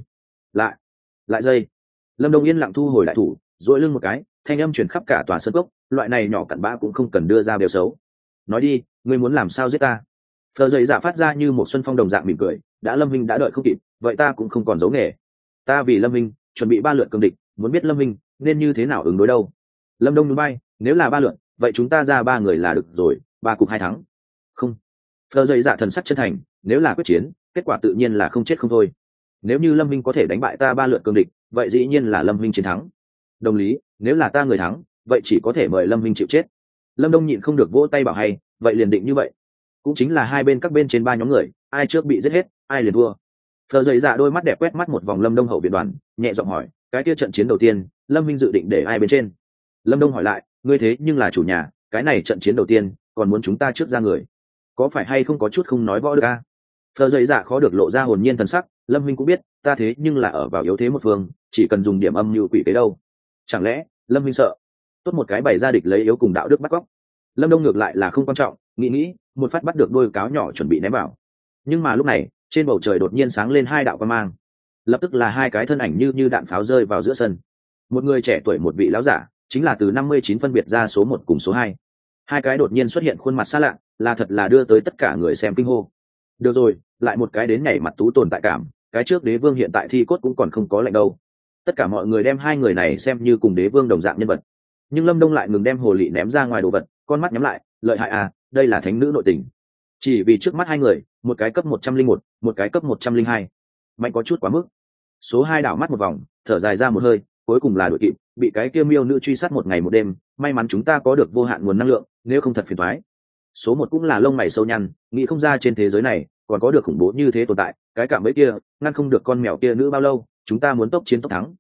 Lại dây. Lâm Đông yên lặng thu hồi đại thủ, duỗi lưng một cái, thanh âm truyền khắp cả tòa sân cốc, loại này nhỏ cặn bã cũng không cần đưa ra đều xấu. Nói đi, ngươi muốn làm sao giết ta? Phờ dậy dạ phát ra như một xuân phong đồng dạng mỉm cười, đã Lâm Minh đã đợi không kịp, vậy ta cũng không còn giấu nghề. Ta vì Lâm Minh chuẩn bị 3 lượt cường địch, muốn biết Lâm Minh nên như thế nào ứng đối đâu. Lâm Đông núi bay, nếu là 3 lượt, vậy chúng ta ra 3 người là được rồi, 3 cục 2 thắng. Không. Phờ dậy dạ thần sắc chân thành, nếu là quyết chiến, kết quả tự nhiên là không chết không thôi. Nếu như Lâm Minh có thể đánh bại ta 3 lượt cường địch, vậy dĩ nhiên là Lâm Minh chiến thắng. Đồng lý, nếu là ta người thắng, vậy chỉ có thể mời Lâm Minh chịu chết. Lâm Đông nhịn không được vỗ tay bảo hay, vậy liền định như vậy. Cũng chính là hai bên các bên trên 3 nhóm người, ai trước bị giết hết, ai liền thua. Phờ dậy dạ đôi mắt đẹp quét mắt một vòng Lâm Đông hậu viện đoàn, nhẹ giọng hỏi, cái kia trận chiến đầu tiên, Lâm Minh dự định để ai bên trên? Lâm Đông hỏi lại, ngươi thế nhưng là chủ nhà, cái này trận chiến đầu tiên, còn muốn chúng ta trước ra người, có phải hay không có chút không nói võ được a? Phờ dậy dạ khó được lộ ra hồn nhiên thần sắc, Lâm Minh cũng biết, ta thế nhưng là ở vào yếu thế một phương, chỉ cần dùng điểm âm như quỷ kế đâu. Chẳng lẽ Lâm Minh sợ? Tốt một cái bày ra địch lấy yếu cùng đạo đức bắt cóc. Lâm Đông ngược lại là không quan trọng, nghĩ một phát bắt được đôi cáo nhỏ chuẩn bị ném vào. Nhưng mà lúc này trên bầu trời đột nhiên sáng lên 2 đạo quang mang, lập tức là 2 cái thân ảnh như đạn pháo rơi vào giữa sân. Một người trẻ tuổi, một vị lão giả, chính là từ 59 phân biệt ra số 1 cùng số 2. 2 cái đột nhiên xuất hiện khuôn mặt xa lạ, là thật là đưa tới tất cả người xem kinh hô. Được rồi, lại một cái đến nhảy mặt tú tồn tại cảm, cái trước đế vương hiện tại thi cốt cũng còn không có lạnh đâu. Tất cả mọi người đem 2 người này xem như cùng đế vương đồng dạng nhân vật. Nhưng Lâm Đông lại ngừng đem hồ lị ném ra ngoài đồ vật, con mắt nhắm lại, lợi hại à, đây là thánh nữ nội tình. Chỉ vì trước mắt 2 người, một cái cấp 101, một cái cấp 102. Mạnh có chút quá mức. Số 2 đảo mắt một vòng, thở dài ra một hơi, cuối cùng là đuổi kịp, bị cái kia miêu nữ truy sát một ngày một đêm, may mắn chúng ta có được vô hạn nguồn năng lượng, nếu không thật phiền toái. Số 1 cũng là lông mày sâu nhăn, nghĩ không ra trên thế giới này còn có được khủng bố như thế tồn tại, cái cảm ấy kia, ngăn không được con mèo kia nữ bao lâu, chúng ta muốn tốc chiến tốc thắng.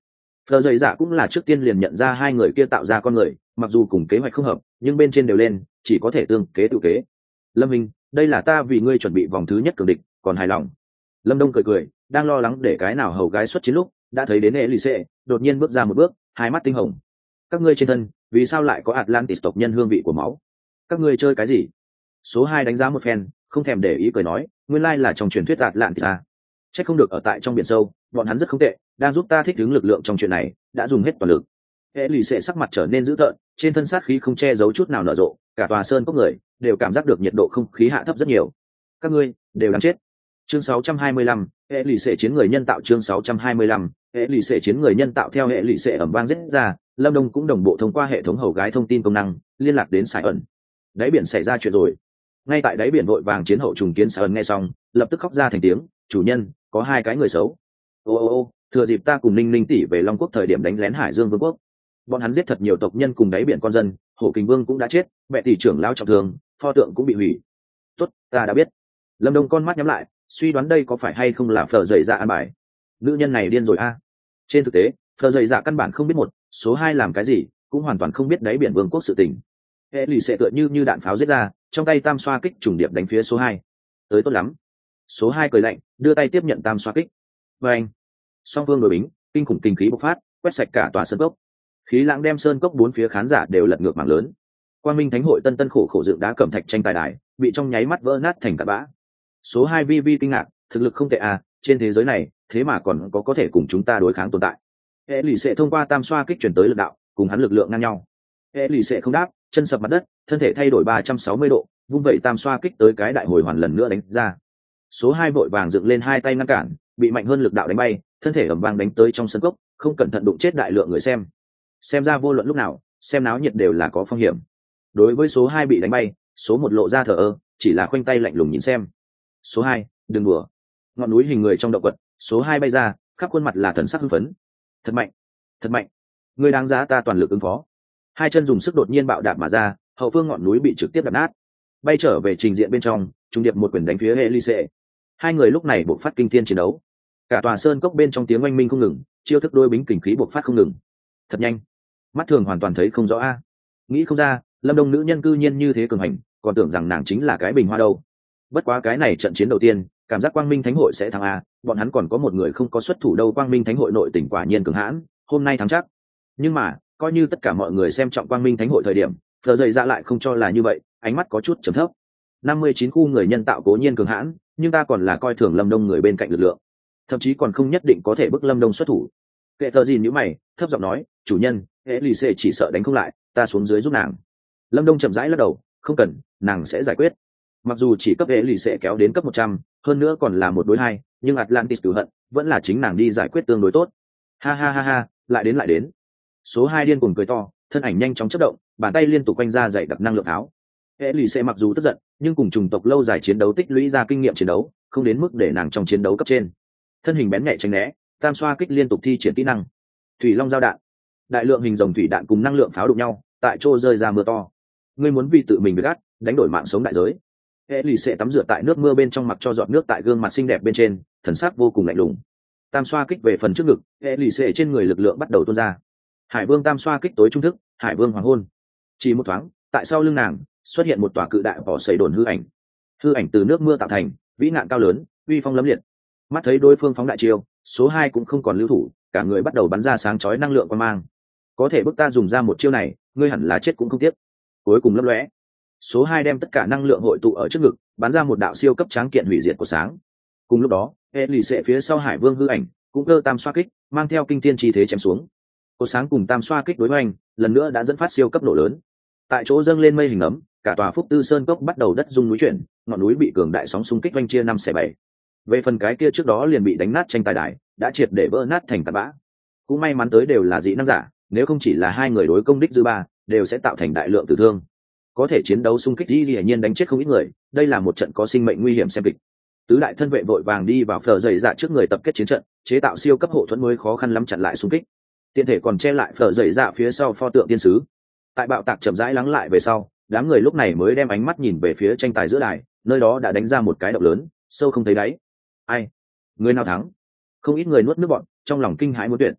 Phờ dậy dạ cũng là trước tiên liền nhận ra hai người kia tạo ra con người, mặc dù cùng kế hoạch không hợp nhưng bên trên đều lên, chỉ có thể tương kế tự kế. Lâm Minh, đây là ta vì ngươi chuẩn bị vòng thứ nhất cường địch, còn hài lòng. Lâm Đông cười cười, đang lo lắng để cái nào hầu gái xuất chiến lúc đã thấy đến Elise đột nhiên bước ra một bước, hai mắt tinh hồng. Các ngươi trên thân vì sao lại có Atlantis tộc nhân hương vị của máu? Các ngươi chơi cái gì? Số 2 đánh giá một phen, không thèm để ý cười nói, nguyên lai là trong truyền thuyết Atlantis à. Chắc không được ở tại trong biển sâu, bọn hắn rất không tệ, đang giúp ta thích ứng lực lượng trong chuyện này, đã dùng hết toàn lực. Elise sắc mặt trở nên dữ tợn, trên thân sát khí không che giấu chút nào nở rộ, cả tòa sơn cốc người đều cảm giác được nhiệt độ không khí hạ thấp rất nhiều. Các ngươi đều đáng chết. Chương 625, hệ lụy sẽ chiến người nhân tạo. Chương 625, hệ lụy sẽ chiến người nhân tạo. Theo hệ lụy sẽ ẩm vang rít ra, Lâm Đông cũng đồng bộ thông qua hệ thống hầu gái thông tin công năng liên lạc đến Sài ẩn. Đáy biển xảy ra chuyện rồi. Ngay tại đáy biển vội vàng chiến hậu trùng kiến Sài ẩn nghe xong, lập tức khóc ra thành tiếng, chủ nhân, có hai cái người xấu. Ô, thừa dịp ta cùng Ninh Ninh tỷ về Long Quốc thời điểm đánh lén Hải Dương Vương quốc. Bọn hắn giết thật nhiều tộc nhân cùng đáy biển con dân, Hổ Kình Vương cũng đã chết, mẹ tỷ trưởng lão trọng thương, pho tượng cũng bị hủy. Tốt, ta đã biết. Lâm Đông con mắt nhắm lại, suy đoán đây có phải hay không là Phở dậy dạ an bài. Nữ nhân này điên rồi a. Trên thực tế, Phở dậy dạ căn bản không biết một số 2 làm cái gì, cũng hoàn toàn không biết đáy biển vương quốc sự tình. Hệ lụy sẽ tựa như đạn pháo giết ra, trong tay tam xoa kích trùng điệp đánh phía số 2. Tới tốt lắm. Số 2 cười lạnh, đưa tay tiếp nhận tam xoa kích. Và anh, song phương đối bính, kinh khủng kinh khí bộc phát, quét sạch cả tòa sơn cốc. Khí lãng đem sơn cốc bốn phía khán giả đều lật ngược mảng lớn. Quang Minh Thánh hội tân khổ dựng đá cẩm thạch tranh tài đài, bị trong nháy mắt vỡ nát thành cát bã. Số 2 vi kinh ngạc, thực lực không tệ à, trên thế giới này thế mà còn có thể cùng chúng ta đối kháng tồn tại. Hệ lụy sẽ thông qua tam xoa kích chuyển tới lực đạo, cùng hắn lực lượng ngang nhau. Hệ lụy sẽ không đáp, chân sập mặt đất, thân thể thay đổi 360 độ, vung vậy tam xoa kích tới cái đại hồi hoàn lần nữa đánh ra. Số 2 vội vàng dựng lên hai tay ngăn cản, bị mạnh hơn lực đạo đánh bay, thân thể ầm vang đánh tới trong sân cốc, không cẩn thận đụng chết đại lượng người xem. Xem ra vô luận lúc nào, xem náo nhiệt đều là có phong hiểm. Đối với số 2 bị đánh bay, số 1 lộ ra thờ ơ, chỉ là khoanh tay lạnh lùng nhìn xem. Số 2, đừng đùa. Ngọn núi hình người trong động vật, số 2 bay ra, khắp khuôn mặt là thần sắc hưng phấn. Thật mạnh, thật mạnh. Ngươi đáng giá ta toàn lực ứng phó. Hai chân dùng sức đột nhiên bạo đạp mà ra, hậu phương ngọn núi bị trực tiếp đập nát. Bay trở về trình diện bên trong, trung điệp một quyền đánh phía Elise. Hai người lúc này buộc phát kinh thiên chiến đấu. Cả tòa sơn cốc bên trong tiếng oanh minh không ngừng, chiêu thức đôi bính kình khí buộc phát không ngừng. Thật nhanh, mắt thường hoàn toàn thấy không rõ a. Nghĩ không ra, Lâm Đông nữ nhân cư nhiên như thế cường hành, còn tưởng rằng nàng chính là cái bình hoa đâu. Bất quá cái này trận chiến đầu tiên, cảm giác Quang Minh Thánh hội sẽ thắng a, bọn hắn còn có một người không có xuất thủ đâu. Quang Minh Thánh hội nội tình quả nhiên cường hãn, hôm nay thắng chắc. Nhưng mà, coi như tất cả mọi người xem trọng Quang Minh Thánh hội thời điểm, Phở dậy dạ lại không cho là như vậy, ánh mắt có chút trầm thấp. 59 khu người nhân tạo cố nhiên cường hãn, nhưng ta còn là coi thường Lâm Đông người bên cạnh lực lượng, thậm chí còn không nhất định có thể bức Lâm Đông xuất thủ. Kệ thợ gì nhíu mày, thấp giọng nói, chủ nhân, Elise chỉ sợ đánh không lại, ta xuống dưới giúp nàng. Lâm Đông chậm rãi lắc đầu, không cần, nàng sẽ giải quyết. Mặc dù chỉ cấp Elise kéo đến cấp 100, hơn nữa còn là 1 đối 2, nhưng Atlantis cửu hận, vẫn là chính nàng đi giải quyết tương đối tốt. Ha ha ha ha, lại đến. Số 2 điên cuồng cười to, thân ảnh nhanh chóng chớp động, bàn tay liên tục quanh ra dày đặc năng lượng áo. Elise mặc dù tức giận, nhưng cùng chủng tộc lâu dài chiến đấu tích lũy ra kinh nghiệm chiến đấu, không đến mức để nàng trong chiến đấu cấp trên. Thân hình bén nhạy tránh né, tam xoa kích liên tục thi triển kỹ năng. Thủy long giao đạn, đại lượng hình rồng thủy đạn cùng năng lượng pháo đụng nhau, tại chỗ rơi ra mưa to. Ngươi muốn vì tự mình bị gắt, đánh đổi mạng sống đại giới. Elise tắm rửa tại nước mưa bên trong, mặc cho giọt nước tại gương mặt xinh đẹp bên trên, thần sắc vô cùng lạnh lùng. Tam xoa kích về phần trước ngực, Elise trên người lực lượng bắt đầu tuôn ra. Hải Vương tam xoa kích tối trung thức, Hải Vương hoàng hôn. Chỉ một thoáng, tại sau lưng nàng xuất hiện một tòa cự đại vỏ sấy đồn hư ảnh. Hư ảnh từ nước mưa tạo thành, vĩ ngạn cao lớn, uy phong lẫm liệt. Mắt thấy đối phương phóng đại chiêu, số 2 cũng không còn lưu thủ, cả người bắt đầu bắn ra sáng chói năng lượng quang mang. Có thể bức ta dùng ra một chiêu này, ngươi hẳn là chết cũng không tiếc. Cuối cùng lấp lóe, số 2 đem tất cả năng lượng hội tụ ở trước ngực, bắn ra một đạo siêu cấp tráng kiện hủy diệt của sáng. Cùng lúc đó, Elise phía sau Hải Vương hư ảnh cũng cơ tam xoa kích, mang theo kinh thiên chi thế chém xuống. Cột sáng cùng tam xoa kích đối hoành, lần nữa đã dẫn phát siêu cấp nổ lớn. Tại chỗ dâng lên mây hình ấm, cả tòa Phúc Tư Sơn cốc bắt đầu đất rung núi chuyển, ngọn núi bị cường đại sóng xung kích vanh chia 5/7. Về phần cái kia trước đó liền bị đánh nát tranh tài đài, đã triệt để vỡ nát thành tạt bã. Cũng may mắn tới đều là dị năng giả, nếu không chỉ là hai người đối công đích dư ba, đều sẽ tạo thành đại lượng tử thương. Có thể chiến đấu xung kích hiển nhiên đánh chết không ít người, đây là một trận có sinh mệnh nguy hiểm xem kịch. Tứ đại thân vệ vội vàng đi vào Phở dậy dạ trước người tập kết chiến trận, chế tạo siêu cấp hộ thuẫn mới khó khăn lắm chặn lại xung kích. Tiện thể còn che lại Phở dậy dạ phía sau pho tượng tiên sứ. Tại bạo tạc chậm rãi lắng lại về sau, đám người lúc này mới đem ánh mắt nhìn về phía tranh tài giữa đài, nơi đó đã đánh ra một cái động lớn, sâu không thấy đáy. Ai? Người nào thắng? Không ít người nuốt nước bọt, trong lòng kinh hãi muốn tuyệt.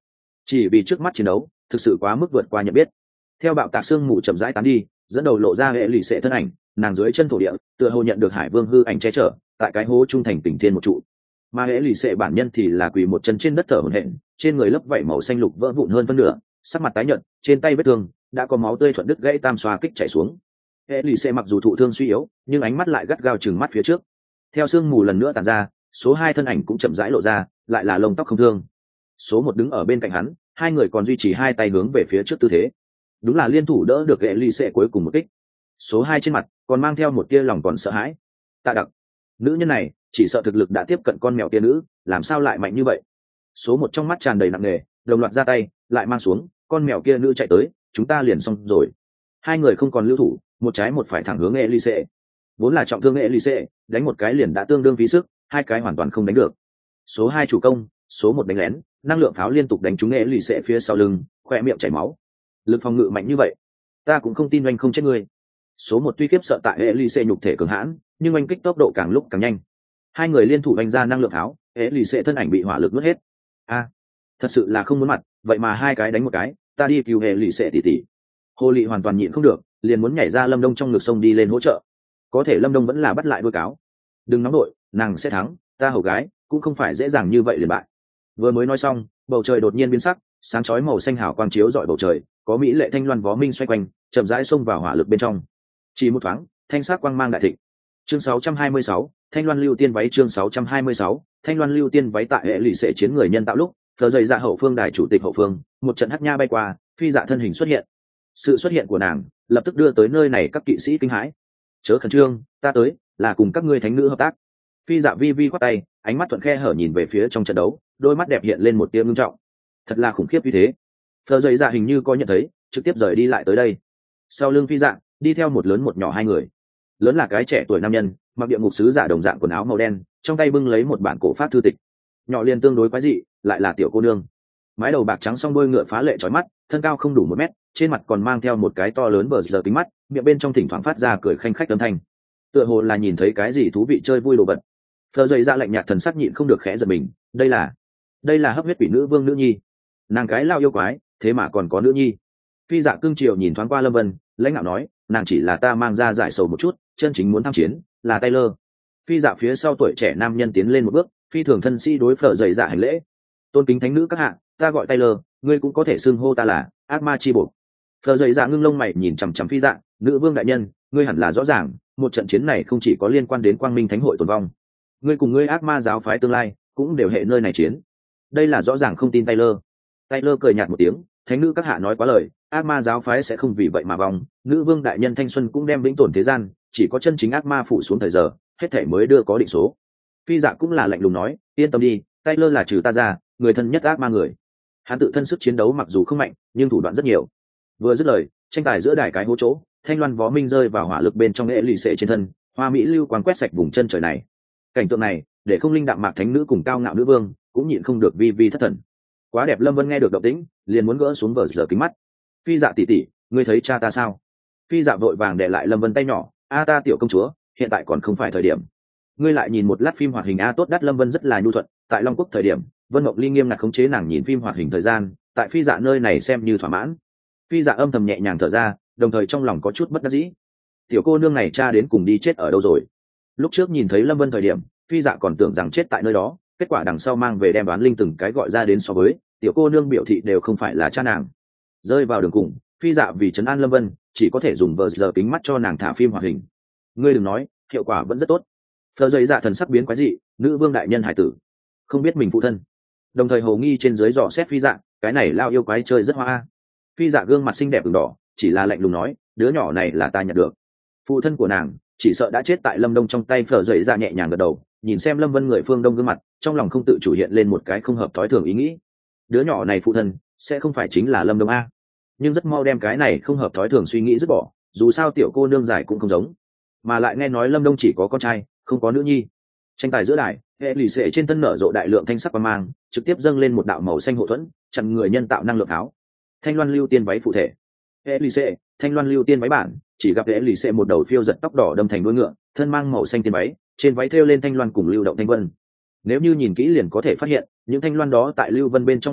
chỉ vì trước mắt chiến đấu thực sự quá mức vượt qua nhận biết. Theo bạo tạc xương mù chậm rãi tán đi, dẫn đầu lộ ra hệ lụy sệ thân ảnh, nàng dưới chân thổ địa tựa hồ nhận được hải vương hư ảnh che chở, tại cái hố trung thành tỉnh thiên một trụ. Mà hệ lụy sệ bản nhân thì là quỳ một chân trên đất thở hổn hển, trên người lớp vảy màu xanh lục vỡ vụn hơn phân nửa, sắc mặt tái nhợt, trên tay vết thương đã có máu tươi thuận đứt gãy tam xoa kích chảy xuống. Hệ lụy sệ mặc dù thụ thương suy yếu, nhưng ánh mắt lại gắt gao chừng mắt phía trước. Theo sương mù lần nữa tàn ra, số 2 thân ảnh cũng chậm rãi lộ ra, lại là lông tóc không thương. Số 1 đứng ở bên cạnh hắn, hai người còn duy trì hai tay hướng về phía trước tư thế, đúng là liên thủ đỡ được hệ ly sệ cuối cùng một kích. Số 2 trên mặt còn mang theo một tia lòng còn sợ hãi. Tạ Đặc, nữ nhân này chỉ sợ thực lực đã tiếp cận con mèo tia nữ, làm sao lại mạnh như vậy? Số 1 trong mắt tràn đầy nặng nề, đồng loạt ra tay lại mang xuống, con mèo kia nữ chạy tới, chúng ta liền xong rồi. Hai người không còn lưu thủ, một trái một phải thẳng hướng hệ ly sệ. Vốn là trọng thương hệ ly sệ, đánh một cái liền đã tương đương phí sức, hai cái hoàn toàn không đánh được. Số 2 chủ công, số 1 đánh lén, năng lượng pháo liên tục đánh trúng hệ ly sệ phía sau lưng, khoe miệng chảy máu. Lực phòng ngự mạnh như vậy, ta cũng không tin anh không chết ngươi. Số 1 tuy khiếp sợ tại hệ ly sệ nhục thể cường hãn, nhưng anh kích tốc độ càng lúc càng nhanh. Hai người liên thủ đánh ra năng lượng pháo, hệ ly sệ thân ảnh bị hỏa lực nuốt hết. Thật sự là không muốn mặt, vậy mà hai cái đánh một cái, ta đi cứu hệ ly sệ tỷ tỷ. Hồ Lị hoàn toàn nhịn không được, liền muốn nhảy ra Lâm Đông trong ngực sông đi lên hỗ trợ. Có thể Lâm Đông vẫn là bắt lại đuôi cáo. Đừng nóng đội, nàng sẽ thắng, ta hầu gái cũng không phải dễ dàng như vậy liền bại. Vừa mới nói xong, bầu trời đột nhiên biến sắc, sáng chói màu xanh hào quang chiếu rọi bầu trời, có mỹ lệ thanh loan vó minh xoay quanh, chậm rãi xông vào hỏa lực bên trong. Chỉ một thoáng, thanh sắc quang mang đại thịnh. Chương 626, Thanh Loan Lưu Tiên váy. Chương 626, Thanh Loan Lưu Tiên váy. Tại hệ lụy sẽ chiến người nhân tạo lúc, phờ dậy dạ hậu phương đài chủ tịch hậu phương, một trận hắc nha bay qua, phi dạ thân hình xuất hiện. Sự xuất hiện của nàng lập tức đưa tới nơi này các kỵ sĩ kinh hãi. Chớ khẩn trương, ta tới là cùng các ngươi thánh nữ hợp tác. Phi dạ vi vi khoát tay, ánh mắt thuận khe hở nhìn về phía trong trận đấu, đôi mắt đẹp hiện lên một tia ngưng trọng. Thật là khủng khiếp như thế. Phờ dậy dạ hình như có nhận thấy, trực tiếp rời đi lại tới đây. Sau lưng phi dạ đi theo một lớn một nhỏ hai người. Lớn là cái trẻ tuổi nam nhân, mặc địa ngục sứ giả đồng dạng quần áo màu đen, trong tay bưng lấy một bản cổ pháp thư tịch. Nhỏ liền tương đối quái dị, lại là tiểu cô nương. Mái đầu bạc trắng song đuôi ngựa phá lệ chói mắt, thân cao không đủ 1 mét, trên mặt còn mang theo một cái to lớn vờ giờ kính mắt, miệng bên trong thỉnh thoảng phát ra cười khanh khách âm thanh. Tựa hồ là nhìn thấy cái gì thú vị chơi vui đồ vật. Phờ dậy ra lạnh nhạt thần sắc nhịn không được khẽ giật mình, đây là hấp huyết quỷ nữ vương nữ nhi. Nàng cái lao yêu quái, thế mà còn có nữ nhi. Phi dạ cương triều nhìn thoáng qua Lâm Vân, lãnh đạo nói, nàng chỉ là ta mang ra giải sầu một chút, chân chính muốn tham chiến là Taylor. Phi dạ phía sau tuổi trẻ nam nhân tiến lên một bước, phi thường thân sĩ đối phở dậy dạ hành lễ. Tôn kính thánh nữ các hạ, ta gọi Taylor, ngươi cũng có thể xưng hô ta là ác ma chi bộ. Phở dậy dạ ngưng lông mày nhìn chằm chằm phi dạ, nữ vương đại nhân, ngươi hẳn là rõ ràng, một trận chiến này không chỉ có liên quan đến quang minh thánh hội tồn vong, ngươi cùng ngươi ác ma giáo phái tương lai cũng đều hệ nơi này chiến. Đây là rõ ràng không tin Taylor. Taylor cười nhạt một tiếng, thánh nữ các hạ nói quá lời, ác ma giáo phái sẽ không vì vậy mà vong, nữ vương đại nhân thanh xuân cũng đem vĩnh tồn thế gian, chỉ có chân chính ác ma phủ xuống thời giờ, hết thể mới đưa có định số. Phi dạ cũng là lạnh lùng nói, yên tâm đi, Taylor là trừ ta ra người thân nhất ác ma người. Hắn tự thân sức chiến đấu mặc dù không mạnh, nhưng thủ đoạn rất nhiều. Vừa dứt lời, tranh tài giữa đài cái hố chỗ, thanh loan vó minh rơi vào hỏa lực bên trong nghệ lì xệ trên thân, hoa mỹ lưu quang quét sạch vùng chân trời này. Cảnh tượng này để không linh đạm mạc thánh nữ cùng cao ngạo nữ vương cũng nhịn không được vi vi thất thần. Quá đẹp. Lâm Vân nghe được động tĩnh, liền muốn gỡ xuống vờ giờ kính mắt. Phi dạ tỷ tỷ, ngươi thấy cha ta sao? Phi dạ vội vàng để lại Lâm Vân tay nhỏ, a ta tiểu công chúa, hiện tại còn không phải thời điểm. Ngươi lại nhìn một lát phim hoạt hình a tốt đắt. Lâm Vân rất là nhu thuận, tại Long Quốc thời điểm, Vân Mộng Ly nghiêm ngặt khống chế nàng nhìn phim hoạt hình thời gian, tại phi dạ nơi này xem như thỏa mãn. Phi dạ âm thầm nhẹ nhàng thở ra, đồng thời trong lòng có chút bất đắc dĩ. Tiểu cô nương này cha đến cùng đi chết ở đâu rồi? Lúc trước nhìn thấy Lâm Vân thời điểm, phi dạ còn tưởng rằng chết tại nơi đó, kết quả đằng sau mang về đem đoán linh từng cái gọi ra đến so với tiểu cô nương biểu thị đều không phải là cha nàng. Rơi vào đường cùng, phi dạ vì trấn an Lâm Vân chỉ có thể dùng vờ giờ kính mắt cho nàng thả phim hoạt hình. Ngươi đừng nói, hiệu quả vẫn rất tốt. Phờ dậy dạ thần sắc biến quái dị, nữ vương đại nhân hải tử không biết mình phụ thân, đồng thời hồ nghi trên dưới dò xét phi dạ, cái này lao yêu quái chơi rất hoa. Phi dạ gương mặt xinh đẹp ửng đỏ, chỉ là lạnh lùng nói, đứa nhỏ này là ta nhận được. Phụ thân của nàng chỉ sợ đã chết tại Lâm Đông trong tay. Phờ dậy dạ nhẹ nhàng gật đầu, nhìn xem Lâm Vân người phương Đông gương mặt, trong lòng không tự chủ hiện lên một cái không hợp thói thường ý nghĩ. Đứa nhỏ này phụ thân sẽ không phải chính là Lâm Đông a? Nhưng rất mau đem cái này không hợp thói thường suy nghĩ dứt bỏ, dù sao tiểu cô nương giải cũng không giống, mà lại nghe nói Lâm Đông chỉ có con trai, không có nữ nhi. Tranh tài giữa đài, hệ lì xệ trên thân nở rộ đại lượng thanh sắc quang mang, trực tiếp dâng lên một đạo màu xanh hộ thuẫn, chặn người nhân tạo năng lượng pháo. Thanh loan lưu tiên váy phụ thể. Hệ lì xệ, thanh loan lưu tiên váy bản, chỉ gặp hệ lì xệ một đầu phiêu giật tóc đỏ đâm thành đuôi ngựa, thân mang màu xanh tiên váy, trên váy thêu lên thanh loan cùng lưu động thanh vân. Nếu như nhìn kỹ liền có thể phát hiện, những thanh loan đó tại lưu vân bên trong bay lượn,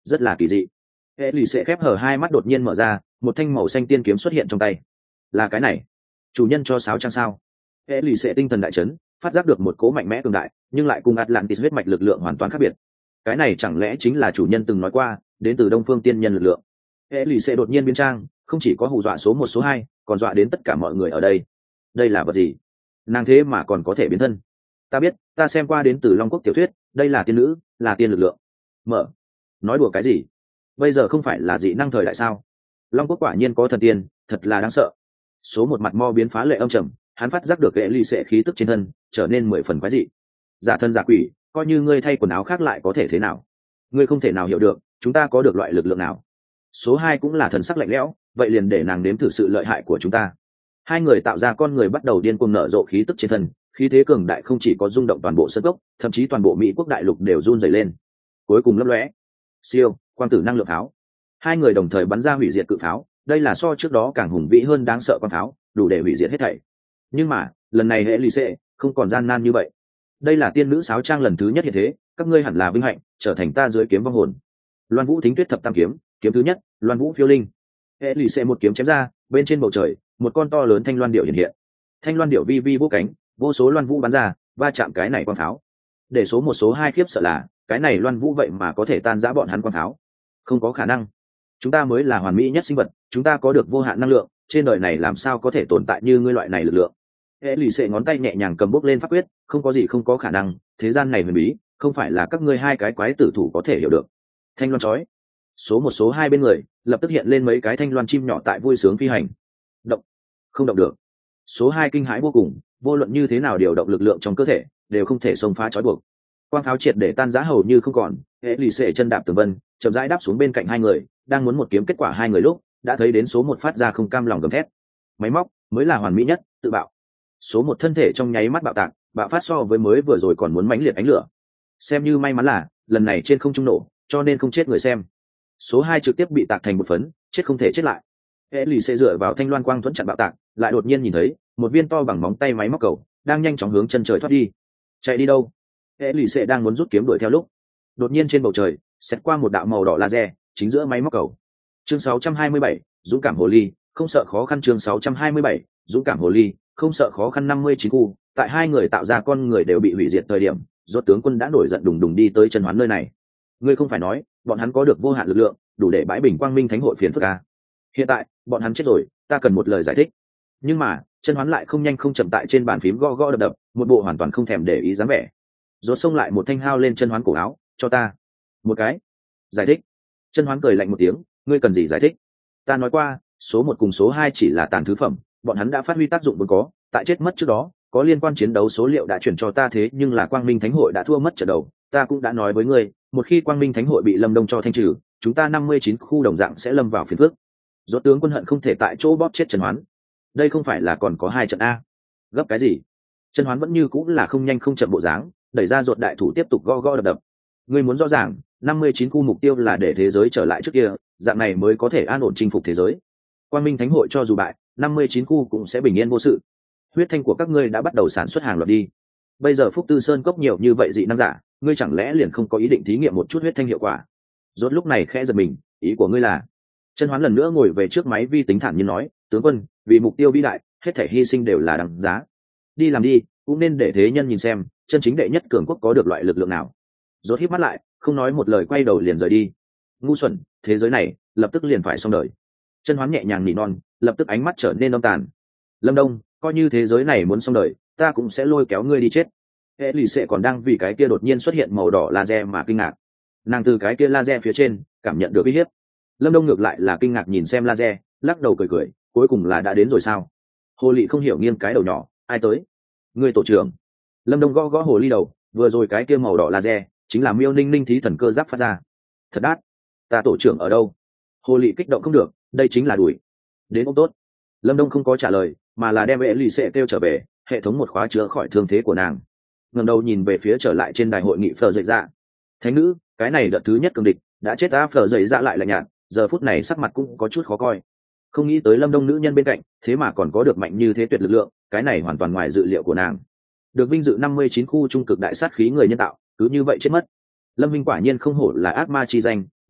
rất là kỳ dị. Hệ lì xệ khép hở hai mắt đột nhiên mở ra, một thanh màu xanh tiên kiếm xuất hiện trong tay. Là cái này, chủ nhân cho sáo trang sao? Hệ lì xệ tinh thần đại chấn, phát giác được một cỗ mạnh mẽ cường đại, nhưng lại cùng Atlantis huyết mạch lực lượng hoàn toàn khác biệt. Cái này chẳng lẽ chính là chủ nhân từng nói qua, đến từ Đông Phương tiên nhân lực lượng? Hệ lì xệ đột nhiên biến trang, không chỉ có hù dọa số một số hai, còn dọa đến tất cả mọi người ở đây. Đây là vật gì? Nàng thế mà còn có thể biến thân? Ta biết, ta xem qua đến từ Long Quốc tiểu thuyết, đây là tiên nữ, là tiên lực lượng. Mở, nói đùa cái gì? Bây giờ không phải là dị năng thời đại sao? Long Quốc quả nhiên có thần tiên, thật là đáng sợ. Số một mặt mo biến phá lệ âm trầm, hắn phát giác được hệ lì xệ khí tức trên thân trở nên 10 phần quái dị. Giả thân giả quỷ, coi như ngươi thay quần áo khác lại có thể thế nào? Ngươi không thể nào hiểu được, chúng ta có được loại lực lượng nào? Số hai cũng là thần sắc lạnh lẽo, vậy liền để nàng nếm thử sự lợi hại của chúng ta. Hai người tạo ra con người bắt đầu điên cuồng nở rộ khí tức trên thân, khí thế cường đại không chỉ có rung động toàn bộ sân gốc, thậm chí toàn bộ Mỹ quốc đại lục đều run rẩy lên. Cuối cùng lấp lóe, siêu quang tử năng lượng pháo. Hai người đồng thời bắn ra hủy diệt cự pháo, đây là so trước đó càng hùng vĩ hơn đáng sợ quang pháo, đủ để hủy diệt hết thảy. Nhưng mà lần này hệ lì xệ không còn gian nan như vậy. Đây là tiên nữ sáo trang lần thứ nhất hiện thế, các ngươi hẳn là vinh hạnh trở thành ta dưới kiếm vong hồn. Loan Vũ Thính Tuyết thập tam kiếm, kiếm thứ nhất, Loan Vũ phiêu linh. Hệ lì xệ một kiếm chém ra, bên trên bầu trời một con to lớn thanh loan điệu hiện hiện. Thanh loan điệu vi vi vỗ cánh, vô số loan vũ bắn ra, va chạm cái này quang pháo. Để số một số hai khiếp sợ là cái này loan vũ vậy mà có thể tan rã bọn hắn quang pháo. Không có khả năng, chúng ta mới là hoàn mỹ nhất sinh vật, chúng ta có được vô hạn năng lượng, trên đời này làm sao có thể tồn tại như ngươi loại này lực lượng? Hệ lì xệ ngón tay nhẹ nhàng cầm bốc lên pháp quyết, không có gì không có khả năng, thế gian này huyền bí, không phải là các ngươi hai cái quái tử thủ có thể hiểu được. Thanh loan chói, số một số hai bên người lập tức hiện lên mấy cái thanh loan chim nhỏ tại vui sướng phi hành. Động, không động được. Số hai kinh hãi vô cùng, vô luận như thế nào điều động lực lượng trong cơ thể đều không thể xông phá trói buộc. Quang pháo triệt để tan rã hầu như không còn. Hệ lì xệ chân đạp tường vân, chậm rãi đáp xuống bên cạnh hai người, đang muốn một kiếm kết quả hai người lúc đã thấy đến số một phát ra không cam lòng gầm thét. Máy móc mới là hoàn mỹ nhất, tự bạo. Số một thân thể trong nháy mắt bạo tạc, bạo phát so với mới vừa rồi còn muốn mãnh liệt ánh lửa. Xem như may mắn là lần này trên không trung nổ, cho nên không chết người xem. Số hai trực tiếp bị tạc thành một phấn, chết không thể chết lại. Hệ lì sẽ dựa vào thanh loan quang thuẫn chặn bạo tạc, lại đột nhiên nhìn thấy một viên to bằng móng tay máy móc cầu đang nhanh chóng hướng chân trời thoát đi. Chạy đi đâu? Hệ lì sẽ đang muốn rút kiếm đuổi theo lúc, đột nhiên trên bầu trời xét qua một đạo màu đỏ laser chính giữa máy móc cầu. Chương 627, dũng cảm hồ ly, không sợ khó khăn. Chương 627, dũng cảm hồ ly, không sợ khó khăn. 59 khu, tại hai người tạo ra con người đều bị hủy diệt thời điểm, rốt tướng quân đã nổi giận đùng đùng đi tới chân hoán nơi này. Ngươi không phải nói bọn hắn có được vô hạn lực lượng, đủ để bãi bình quang minh thánh hội phiền phức à? Hiện tại bọn hắn chết rồi, ta cần một lời giải thích. Nhưng mà chân hoán lại không nhanh không chậm tại trên bàn phím gõ gõ đập đập, một bộ hoàn toàn không thèm để ý dáng vẻ. Rốt xông lại một thanh hao lên chân hoán cổ áo, cho ta một cái giải thích. Chân hoán cười lạnh một tiếng, ngươi cần gì giải thích? Ta nói qua, số một cùng số hai chỉ là tàn thứ phẩm, bọn hắn đã phát huy tác dụng vốn có, tại chết mất trước đó có liên quan chiến đấu số liệu đã chuyển cho ta, thế nhưng là quang minh thánh hội đã thua mất trận đầu. Ta cũng đã nói với ngươi, một khi quang minh thánh hội bị lâm đông cho thanh trừ, chúng ta 59 khu đồng dạng sẽ lâm vào phiền phức. Rốt tướng quân hận không thể tại chỗ bóp chết Trần Hoán. Đây không phải là còn có hai trận a? Gấp cái gì? Trần Hoán vẫn như cũng là không nhanh không chậm bộ dáng, đẩy ra ruột đại thủ tiếp tục gõ gõ đập đập. Ngươi muốn rõ ràng, 59 khu mục tiêu là để thế giới trở lại trước kia, dạng này mới có thể an ổn chinh phục thế giới. Quang minh thánh hội cho dù bại, 59 khu cũng sẽ bình yên vô sự. Huyết thanh của các ngươi đã bắt đầu sản xuất hàng loạt đi. Bây giờ Phúc Tư Sơn cốc nhiều như vậy dị năng giả, ngươi chẳng lẽ liền không có ý định thí nghiệm một chút huyết thanh hiệu quả? Rốt lúc này khẽ giật mình, ý của ngươi là? Chân Hoán lần nữa ngồi về trước máy vi tính thản nhiên nói, tướng quân, vì mục tiêu vĩ đại, hết thảy hy sinh đều là đáng giá. Đi làm đi, cũng nên để thế nhân nhìn xem, chân chính đệ nhất cường quốc có được loại lực lượng nào. Rốt híp mắt lại, không nói một lời quay đầu liền rời đi. Ngu xuẩn, thế giới này lập tức liền phải xong đời. Chân Hoán nhẹ nhàng nỉ non, lập tức ánh mắt trở nên âm tàn. Lâm Đông, coi như thế giới này muốn xong đời, ta cũng sẽ lôi kéo ngươi đi chết. Hệ lì xệ còn đang vì cái kia đột nhiên xuất hiện màu đỏ laser mà kinh ngạc. Nàng từ cái kia laser phía trên cảm nhận được uy hiếp. Lâm Đông ngược lại là kinh ngạc nhìn xem laser, lắc đầu cười cười, cuối cùng là đã đến rồi sao? Hồ Lị không hiểu nghiêng cái đầu nhỏ, ai tới? Ngươi tổ trưởng. Lâm Đông gõ gõ hồ ly đầu, vừa rồi cái kia màu đỏ laser chính là Miêu Ninh Ninh thí thần cơ giáp phát ra. Thật đắt. Ta tổ trưởng ở đâu? Hồ Lị kích động không được, đây chính là đuổi. Đến ông tốt. Lâm Đông không có trả lời, mà là đem hệ lì xệ kêu trở về, hệ thống một khóa chữa khỏi thương thế của nàng. Ngẩng đầu nhìn về phía trở lại trên đài hội nghị Phở Dậy Dạ. Thánh nữ, cái này đợt thứ nhất cường địch đã chết ta. Phở Dậy Dạ lại là nhạt, giờ phút này sắc mặt cũng có chút khó coi. Không nghĩ tới Lâm Đông nữ nhân bên cạnh, thế mà còn có được mạnh như thế tuyệt lực lượng, cái này hoàn toàn ngoài dự liệu của nàng. Được vinh dự 59 khu trung cực đại sát khí người nhân tạo, cứ như vậy chết mất. Lâm Vinh quả nhiên không hổ là ác ma chi danh,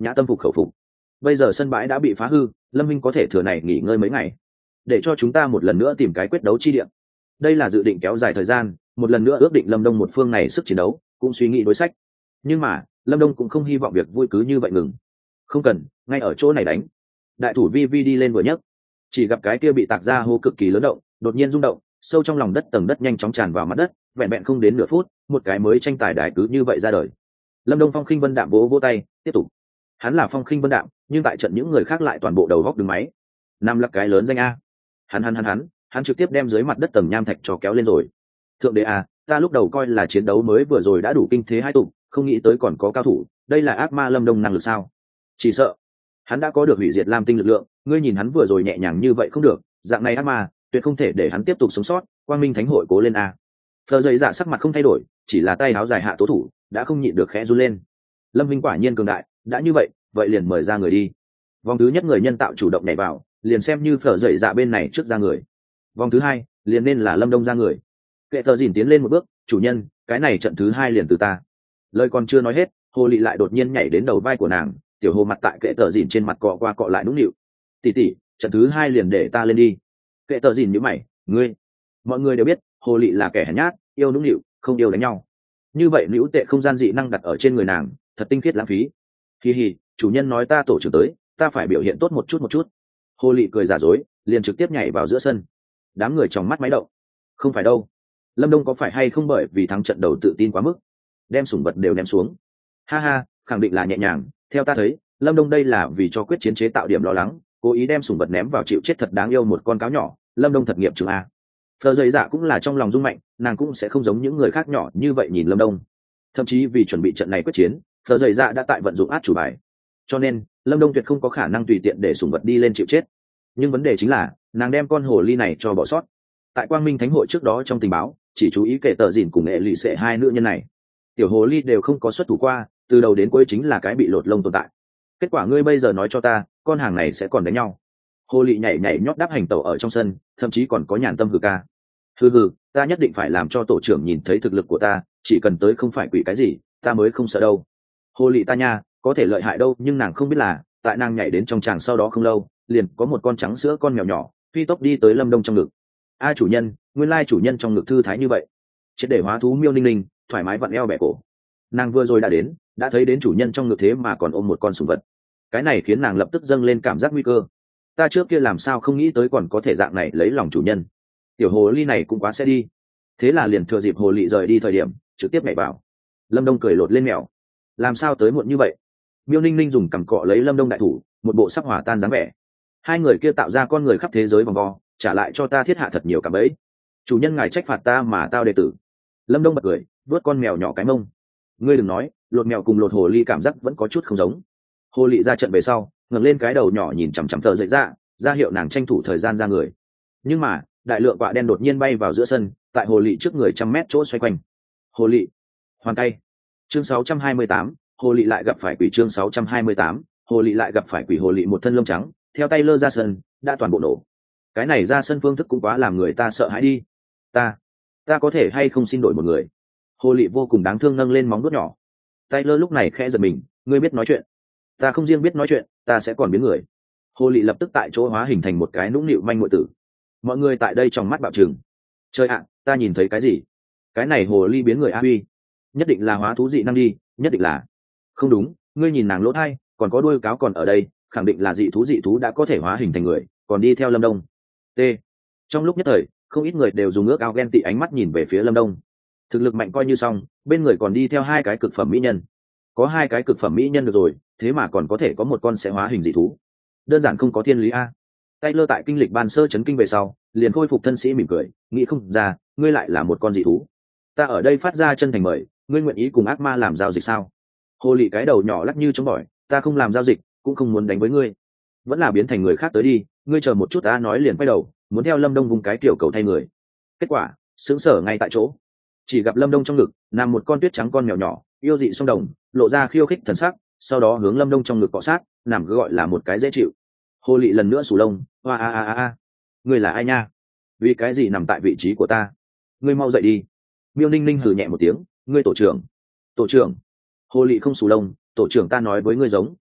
nhã tâm phục khẩu phục. Bây giờ sân bãi đã bị phá hư, Lâm Minh có thể thừa này nghỉ ngơi mấy ngày, để cho chúng ta một lần nữa tìm cái quyết đấu chi địa. Đây là dự định kéo dài thời gian, một lần nữa ước định Lâm Đông một phương này sức chiến đấu, cũng suy nghĩ đối sách. Nhưng mà Lâm Đông cũng không hy vọng việc vui cứ như vậy ngừng. Không cần, ngay ở chỗ này đánh. Đại thủ vi vi đi lên vừa nhấc, chỉ gặp cái kia bị tạc ra hô cực kỳ lớn động, đột nhiên rung động, sâu trong lòng đất tầng đất nhanh chóng tràn vào mặt đất, vẹn vẹn không đến nửa phút, một cái mới tranh tài đài cứ như vậy ra đời. Lâm Đông phong khinh vân đạm vỗ vỗ tay, tiếp tục. Hắn là phong khinh vân đạm, nhưng tại trận những người khác lại toàn bộ đầu góc đứng máy. Nam là cái lớn danh a. Hắn trực tiếp đem dưới mặt đất tầng nham thạch cho kéo lên rồi. Thượng đế a, ta lúc đầu coi là chiến đấu mới vừa rồi đã đủ kinh thế hai tụng, không nghĩ tới còn có cao thủ, đây là ác ma Lâm Đông năng lực sao? Chỉ sợ hắn đã có được hủy diệt lam tinh lực lượng, ngươi nhìn hắn vừa rồi nhẹ nhàng như vậy không được, dạng này ác ma tuyệt không thể để hắn tiếp tục sống sót. Quang Minh Thánh hội cố lên a. Phờ dậy dạ sắc mặt không thay đổi, chỉ là tay áo dài hạ tố thủ đã không nhịn được khẽ run lên. Lâm Minh quả nhiên cường đại, đã như vậy liền mời ra người đi. Vòng thứ nhất người nhân tạo chủ động nhảy vào, liền xem như phở dậy dạ bên này trước ra người. Vòng thứ hai liền nên là Lâm Đông ra người. Kệ Tờ Dìn tiến lên một bước, chủ nhân, cái này trận thứ hai liền từ ta. Lời còn chưa nói hết, hồ lị lại đột nhiên nhảy đến đầu vai của nàng, tiểu hồ mặt tại Kệ Tờ Dìn trên mặt cọ qua cọ lại nũng nịu. Tỷ, trận thứ hai liền để ta lên đi. Kệ Tờ Dìn nhíu mày, ngươi. Mọi người đều biết hồ lị là kẻ hèn nhát, yêu nũng nịu, không yêu đánh nhau. Như vậy nữ tệ không gian dị năng đặt ở trên người nàng, thật tinh khiết lãng phí. Hi, chủ nhân nói ta tổ trưởng tới, ta phải biểu hiện tốt một chút. Hồ lị cười giả dối, liền trực tiếp nhảy vào giữa sân. Đám người trong mắt máy động. Không phải đâu, Lâm Đông có phải hay không bởi vì thắng trận đầu tự tin quá mức, đem sủng vật đều ném xuống? Ha, khẳng định là nhẹ nhàng. Theo ta thấy, Lâm Đông đây là vì cho quyết chiến chế tạo điểm lo lắng, cố ý đem sủng vật ném vào chịu chết thật đáng yêu một con cáo nhỏ. Lâm Đông thật nghiệm trường a. Phờ dậy dạ cũng là trong lòng rung mạnh, nàng cũng sẽ không giống những người khác nhỏ như vậy nhìn Lâm Đông. Thậm chí vì chuẩn bị trận này quyết chiến, Phờ dậy dạ đã tại vận dụng át chủ bài, cho nên Lâm Đông tuyệt không có khả năng tùy tiện để sủng vật đi lên chịu chết. Nhưng vấn đề chính là nàng đem con hồ ly này cho bỏ sót. Tại Quang Minh Thánh hội trước đó trong tình báo chỉ chú ý Kệ Tờ Dìn cùng Nghệ Lì Xệ hai nữ nhân này, tiểu hồ ly đều không có xuất thủ qua, từ đầu đến cuối chính là cái bị lột lông tồn tại. Kết quả ngươi bây giờ nói cho ta, con hàng này sẽ còn đánh nhau? Hồ lị nhảy nhót đáp hành tẩu ở trong sân, thậm chí còn có nhàn tâm hừ ca. Hừ, ta nhất định phải làm cho tổ trưởng nhìn thấy thực lực của ta, chỉ cần tới không phải quỷ cái gì, ta mới không sợ đâu. Hồ lị ta nha, có thể lợi hại đâu, nhưng nàng không biết là tại nàng nhảy đến trong tràng sau đó không lâu, liền có một con trắng sữa con mèo nhỏ phi tốc đi tới Lâm Đông trong ngực. A chủ nhân, nguyên lai chủ nhân trong ngực thư thái như vậy. Triệt để hóa thú Miêu Ninh Ninh thoải mái vặn eo bẻ cổ. Nàng vừa rồi đã thấy đến chủ nhân trong ngực thế mà còn ôm một con sủng vật. Cái này khiến nàng lập tức dâng lên cảm giác nguy cơ. Ta trước kia làm sao không nghĩ tới còn có thể dạng này lấy lòng chủ nhân. Tiểu hồ ly này cũng quá sẽ đi. Thế là liền thừa dịp hồ lị rời đi thời điểm trực tiếp nhảy vào. Lâm Đông cười lột lên mèo. Làm sao tới muộn như vậy? Miêu Ninh Ninh dùng cằm cọ lấy Lâm Đông đại thủ, một bộ sắp hỏa tan dáng vẻ. Hai người kia tạo ra con người khắp thế giới vòng vo, trả lại cho ta thiết hạ thật nhiều cảm bẫy. Chủ nhân ngài trách phạt ta mà tao đệ tử. Lâm Đông bật cười, vuốt con mèo nhỏ cái mông. Ngươi đừng nói, lột mèo cùng lột hồ ly cảm giác vẫn có chút không giống. Hồ lị ra trận về sau, ngẩng lên cái đầu nhỏ nhìn chằm chằm Thờ dậy ra hiệu nàng tranh thủ thời gian ra người. Nhưng mà đại lượng quạ đen đột nhiên bay vào giữa sân, tại hồ lị trước người 100 mét chỗ xoay quanh. Hồ lị, hoàn tay. Chương 628, hồ lị lại gặp phải quỷ. Chương 628, hồ lị lại gặp phải quỷ. Hồ lị một thân lông trắng, theo tay lơ ra sân, đã toàn bộ nổ. Cái này ra sân phương thức cũng quá làm người ta sợ hãi đi. Ta có thể hay không xin đổi một người? Hồ lị vô cùng đáng thương nâng lên móng vuốt nhỏ. Tay lơ lúc này khẽ giật mình, ngươi biết nói chuyện? Ta không riêng biết nói chuyện, ta sẽ còn biến người. Hồ lị lập tức tại chỗ hóa hình thành một cái nũng nịu manh muội tử. Mọi người tại đây trong mắt bạo trừng. Trời ạ, ta nhìn thấy cái gì? Cái này hồ ly biến người a huy, nhất định là hóa thú dị năng đi, nhất định là. Không đúng, ngươi nhìn nàng lỗ thai, còn có đuôi cáo còn ở đây, khẳng định là dị thú đã có thể hóa hình thành người, còn đi theo Lâm Đông. T. Trong lúc nhất thời, không ít người đều dùng ước ao ghen tị ánh mắt nhìn về phía Lâm Đông. Thực lực mạnh coi như xong, bên người còn đi theo hai cái cực phẩm mỹ nhân. Có hai cái cực phẩm mỹ nhân được rồi, thế mà còn có thể có một con sẽ hóa hình dị thú, đơn giản không có thiên lý a. Taylor tại kinh lịch ban sơ chấn kinh về sau, liền khôi phục thân sĩ mỉm cười, nghĩ không ra, ngươi lại là một con dị thú. Ta ở đây phát ra chân thành mời, ngươi nguyện ý cùng ác ma làm giao dịch sao? Hồ lị cái đầu nhỏ lắc như chống bỏi, ta không làm giao dịch, cũng không muốn đánh với ngươi. Vẫn là biến thành người khác tới đi, ngươi chờ một chút, ta nói liền quay đầu, muốn theo Lâm Đông vùng cái kiểu cầu thay người. Kết quả, sững sờ ngay tại chỗ. Chỉ gặp Lâm Đông trong ngực nằm một con tuyết trắng con mèo nhỏ, yêu dị song đồng, lộ ra khiêu khích thần sắc, sau đó hướng Lâm Đông trong ngực cọ sát, nằm cứ gọi là một cái dễ chịu. Hồ lị lần nữa sù lông, hoa a. Ngươi là ai nha? Vì cái gì nằm tại vị trí của ta? Ngươi mau dậy đi. Miêu Ninh Ninh hừ nhẹ một tiếng, ngươi tổ trưởng. Hồ lị không sù lông, tổ trưởng ta nói với ngươi giống,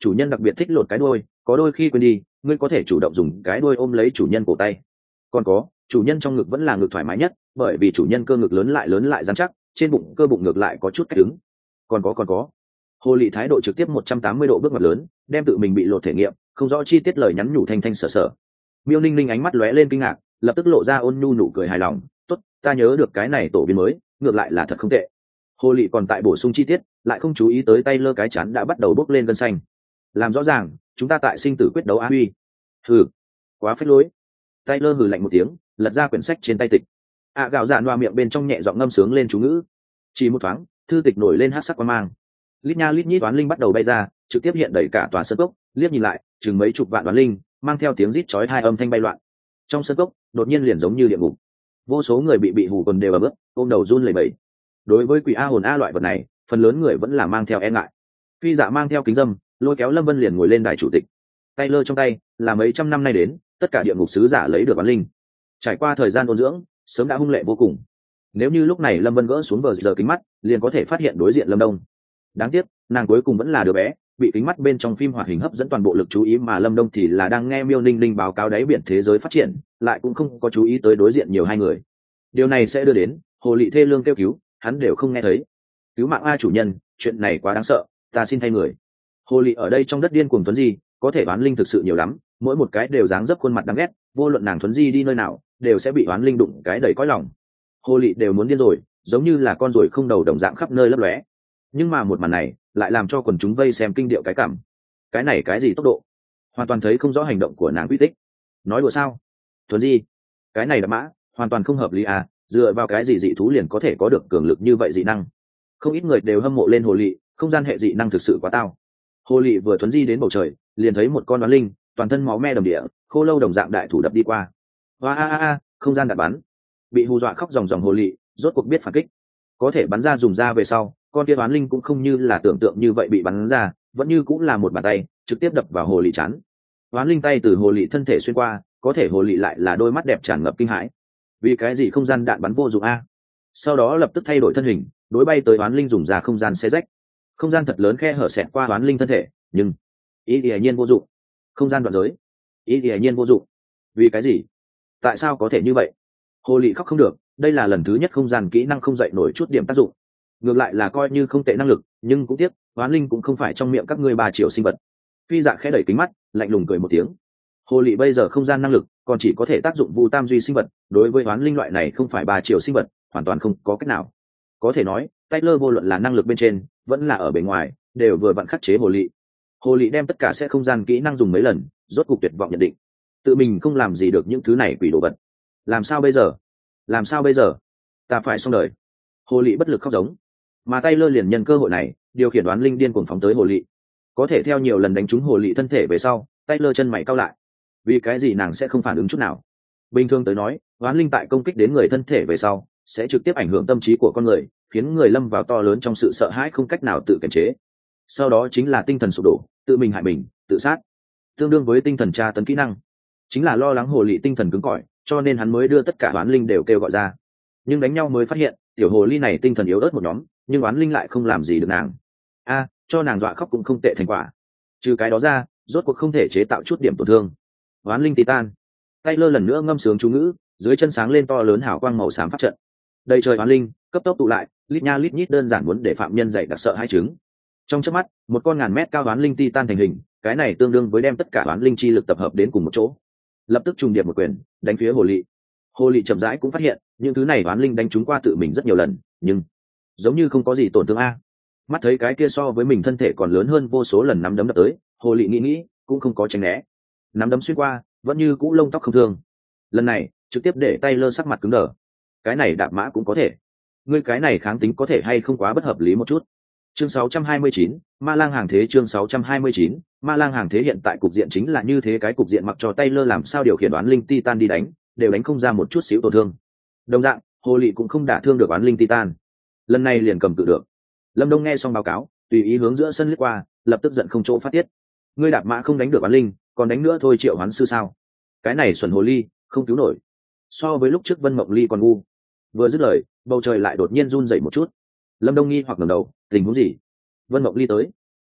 chủ nhân đặc biệt thích lột cái đuôi, có đôi khi quên đi, ngươi có thể chủ động dùng cái đuôi ôm lấy chủ nhân cổ tay. Còn có, chủ nhân trong ngực vẫn là ngực thoải mái nhất, bởi vì chủ nhân cơ ngực lớn lại dán chắc, trên bụng cơ bụng ngược lại có chút cách đứng. Còn có, hồ lị thái độ trực tiếp 180 độ bước ngoặt lớn, đem tự mình bị lột thể nghiệm, không rõ chi tiết lời nhắn nhủ thanh thanh sở sở. Miêu Ninh Ninh ánh mắt lóe lên kinh ngạc, lập tức lộ ra ôn nhu nụ cười hài lòng. Tốt, ta nhớ được cái này tổ viên mới, ngược lại là thật không tệ. Hồ lị còn tại bổ sung chi tiết, lại không chú ý tới tay lơ cái chán đã bắt đầu bốc lên gân xanh. Làm rõ ràng, chúng ta tại sinh tử quyết đấu á huy. Hừ, quá phết lối. Tay lơ hừ lạnh một tiếng, lật ra quyển sách trên tay tịch. Gạo dạn loa miệng bên trong nhẹ giọng ngâm sướng lên chú ngữ. Chỉ một thoáng, thư tịch nổi lên hắc sắc quang mang. Lít nha lít nhít toán linh bắt đầu bay ra, trực tiếp hiện đầy cả tòa sân cốc. Liếc nhìn lại, chừng mấy chục vạn toán linh mang theo tiếng rít chói tai âm thanh bay loạn. Trong sân cốc, đột nhiên liền giống như địa ngục. Vô số người bị hù quần đều ấm ức, ôm đầu run lẩy bẩy. Đối với quỷ a hồn a loại vật này, phần lớn người vẫn là mang theo e ngại. Phi Dạ mang theo kính dâm, lôi kéo Lâm Vân liền ngồi lên đài chủ tịch. Tay lơ trong tay là mấy trăm năm nay đến tất cả địa ngục sứ giả lấy được oán linh, trải qua thời gian ôn dưỡng, sớm đã hung lệ vô cùng. Nếu như lúc này Lâm Vân gỡ xuống bờ giờ kính mắt, liền có thể phát hiện đối diện Lâm Đông. Đáng tiếc, nàng cuối cùng vẫn là đứa bé, bị kính mắt bên trong phim hoạt hình hấp dẫn toàn bộ lực chú ý, mà Lâm Đông thì là đang nghe Miêu Ninh Ninh báo cáo đáy biển thế giới phát triển, lại cũng không có chú ý tới đối diện nhiều hai người. Điều này sẽ đưa đến hồ lị thê lương kêu cứu, hắn đều không nghe thấy. Cứu mạng a chủ nhân, chuyện này quá đáng sợ, ta xin thay người. Hồ lị ở đây trong đất điên cuồng tuấn di, có thể oán linh thực sự nhiều lắm, mỗi một cái đều dáng dấp khuôn mặt đáng ghét, vô luận nàng thuấn di đi nơi nào đều sẽ bị oán linh đụng cái đầy cõi lòng. Hồ lị đều muốn điên rồi, giống như là con ruồi không đầu đồng dạng khắp nơi lấp lóe. Nhưng mà một màn này lại làm cho quần chúng vây xem kinh điệu cái cảm. Cái này cái gì tốc độ, hoàn toàn thấy không rõ hành động của nàng quy tích. Nói đùa sao? Thuấn di, cái này đã mã hoàn toàn không hợp lý à, dựa vào cái gì dị thú liền có thể có được cường lực như vậy dị năng? Không ít người đều hâm mộ lên hồ lị, không gian hệ dị năng thực sự quá tao. Hồ lị vừa thuấn di đến bầu trời, liền thấy một con đoán linh toàn thân máu me đầm địa, khô lâu đồng dạng đại thủ đập đi qua. Hoa không gian đạn bắn. Bị hù dọa khóc ròng ròng hồ lị rốt cuộc biết phản kích, có thể bắn ra dùng ra về sau, con kia đoán linh cũng không như là tưởng tượng như vậy bị bắn ra, vẫn như cũng là một bàn tay trực tiếp đập vào hồ lị chán. Đoán linh tay từ hồ lị thân thể xuyên qua, có thể hồ lị lại là đôi mắt đẹp tràn ngập kinh hãi. Vì cái gì không gian đạn bắn vô dụng a? Sau đó lập tức thay đổi thân hình, đối bay tới đoán linh dùng ra không gian xé rách. Không gian thật lớn khe hở xẹt qua đoán linh thân thể, nhưng ý hiển nhiên vô dụng. Không gian đoạn giới, ý hiển nhiên vô dụng. Vì cái gì? Tại sao có thể như vậy? Hồ lị khóc không được, đây là lần thứ nhất không gian kỹ năng không dậy nổi chút điểm tác dụng. Ngược lại là coi như không tệ năng lực, nhưng cũng tiếc, oán linh cũng không phải trong miệng các ngươi 3 triệu sinh vật. Phi Dạ khẽ đẩy kính mắt, lạnh lùng cười một tiếng. Hồ lị bây giờ không gian năng lực còn chỉ có thể tác dụng vu tam duy sinh vật, đối với oán linh loại này không phải 3 triệu sinh vật, hoàn toàn không có cách nào. Có thể nói, Taylor vô luận là năng lực bên trên, vẫn là ở bên ngoài, đều vừa vặn khắc chế hồ lị. Hồ lị đem tất cả sẽ không gian kỹ năng dùng mấy lần, rốt cục tuyệt vọng nhận định, tự mình không làm gì được những thứ này quỷ đồ vật. Làm sao bây giờ? Làm sao bây giờ? Ta phải xong đời. Hồ lị bất lực khóc giống, mà Taylor liền nhân cơ hội này điều khiển đoán linh điên cuồng phóng tới hồ lị. Có thể theo nhiều lần đánh trúng hồ lị thân thể về sau, Taylor chân mày cau lại. Vì cái gì nàng sẽ không phản ứng chút nào? Bình thường tới nói, đoán linh tại công kích đến người thân thể về sau sẽ trực tiếp ảnh hưởng tâm trí của con người, khiến người lâm vào to lớn trong sự sợ hãi không cách nào tự kiềm chế. Sau đó chính là tinh thần sụp đổ, tự mình hại mình, tự sát, tương đương với tinh thần tra tấn kỹ năng. Chính là lo lắng hồ lị tinh thần cứng cỏi, cho nên hắn mới đưa tất cả oán linh đều kêu gọi ra. Nhưng đánh nhau mới phát hiện, tiểu hồ ly này tinh thần yếu ớt một nhóm, nhưng oán linh lại không làm gì được nàng. Cho nàng dọa khóc cũng không tệ thành quả. Trừ cái đó ra, rốt cuộc không thể chế tạo chút điểm tổn thương. Oán linh titan. Taylor lần nữa ngâm sướng chú ngữ, dưới chân sáng lên to lớn hào quang màu xám pháp trận. Đầy trời oán linh cấp tốc tụ lại, lít nha lít nhít đơn giản muốn để phạm nhân dạy đặc sợ hai chứng. Trong chớp mắt, một con ngàn mét cao oán linh titan thành hình, cái này tương đương với đem tất cả oán linh chi lực tập hợp đến cùng một chỗ, lập tức trùng điệp một quyền đánh phía hồ lị. Hồ lị chậm rãi cũng phát hiện những thứ này oán linh đánh trúng qua tự mình rất nhiều lần, nhưng giống như không có gì tổn thương a. Mắt thấy cái kia so với mình thân thể còn lớn hơn vô số lần nắm đấm đập tới, hồ lị nghĩ cũng không có tránh né, nắm đấm xuyên qua vẫn như cũ lông tóc không thương. Lần này trực tiếp để tay lơ sắc mặt cứng đờ. Cái này đạp mã cũng có thể, ngươi cái này kháng tính có thể hay không quá bất hợp lý một chút. Chương 629, Ma Lang hàng thế. Chương 629, Ma Lang hàng thế. Hiện tại cục diện chính là như thế, cái cục diện mặc cho Taylor làm sao điều khiển oán linh Titan đi đánh, đều đánh không ra một chút xíu tổn thương. Đồng dạng, hồ lị cũng không đả thương được oán linh Titan. Lần này liền cầm cự được. Lâm Đông nghe xong báo cáo, tùy ý hướng giữa sân lướt qua, lập tức giận không chỗ phát tiết. Ngươi đạp mã không đánh được oán linh, còn đánh nữa thôi triệu hoán sư sao? Cái này xuẩn hồ ly, không cứu nổi. So với lúc trước Vân Mộng Ly còn ngu. Vừa dứt lời, bầu trời lại đột nhiên run rẩy một chút. Lâm Đông nghi hoặc ngẩng đầu, tình huống gì? Vân Mộng Ly tới.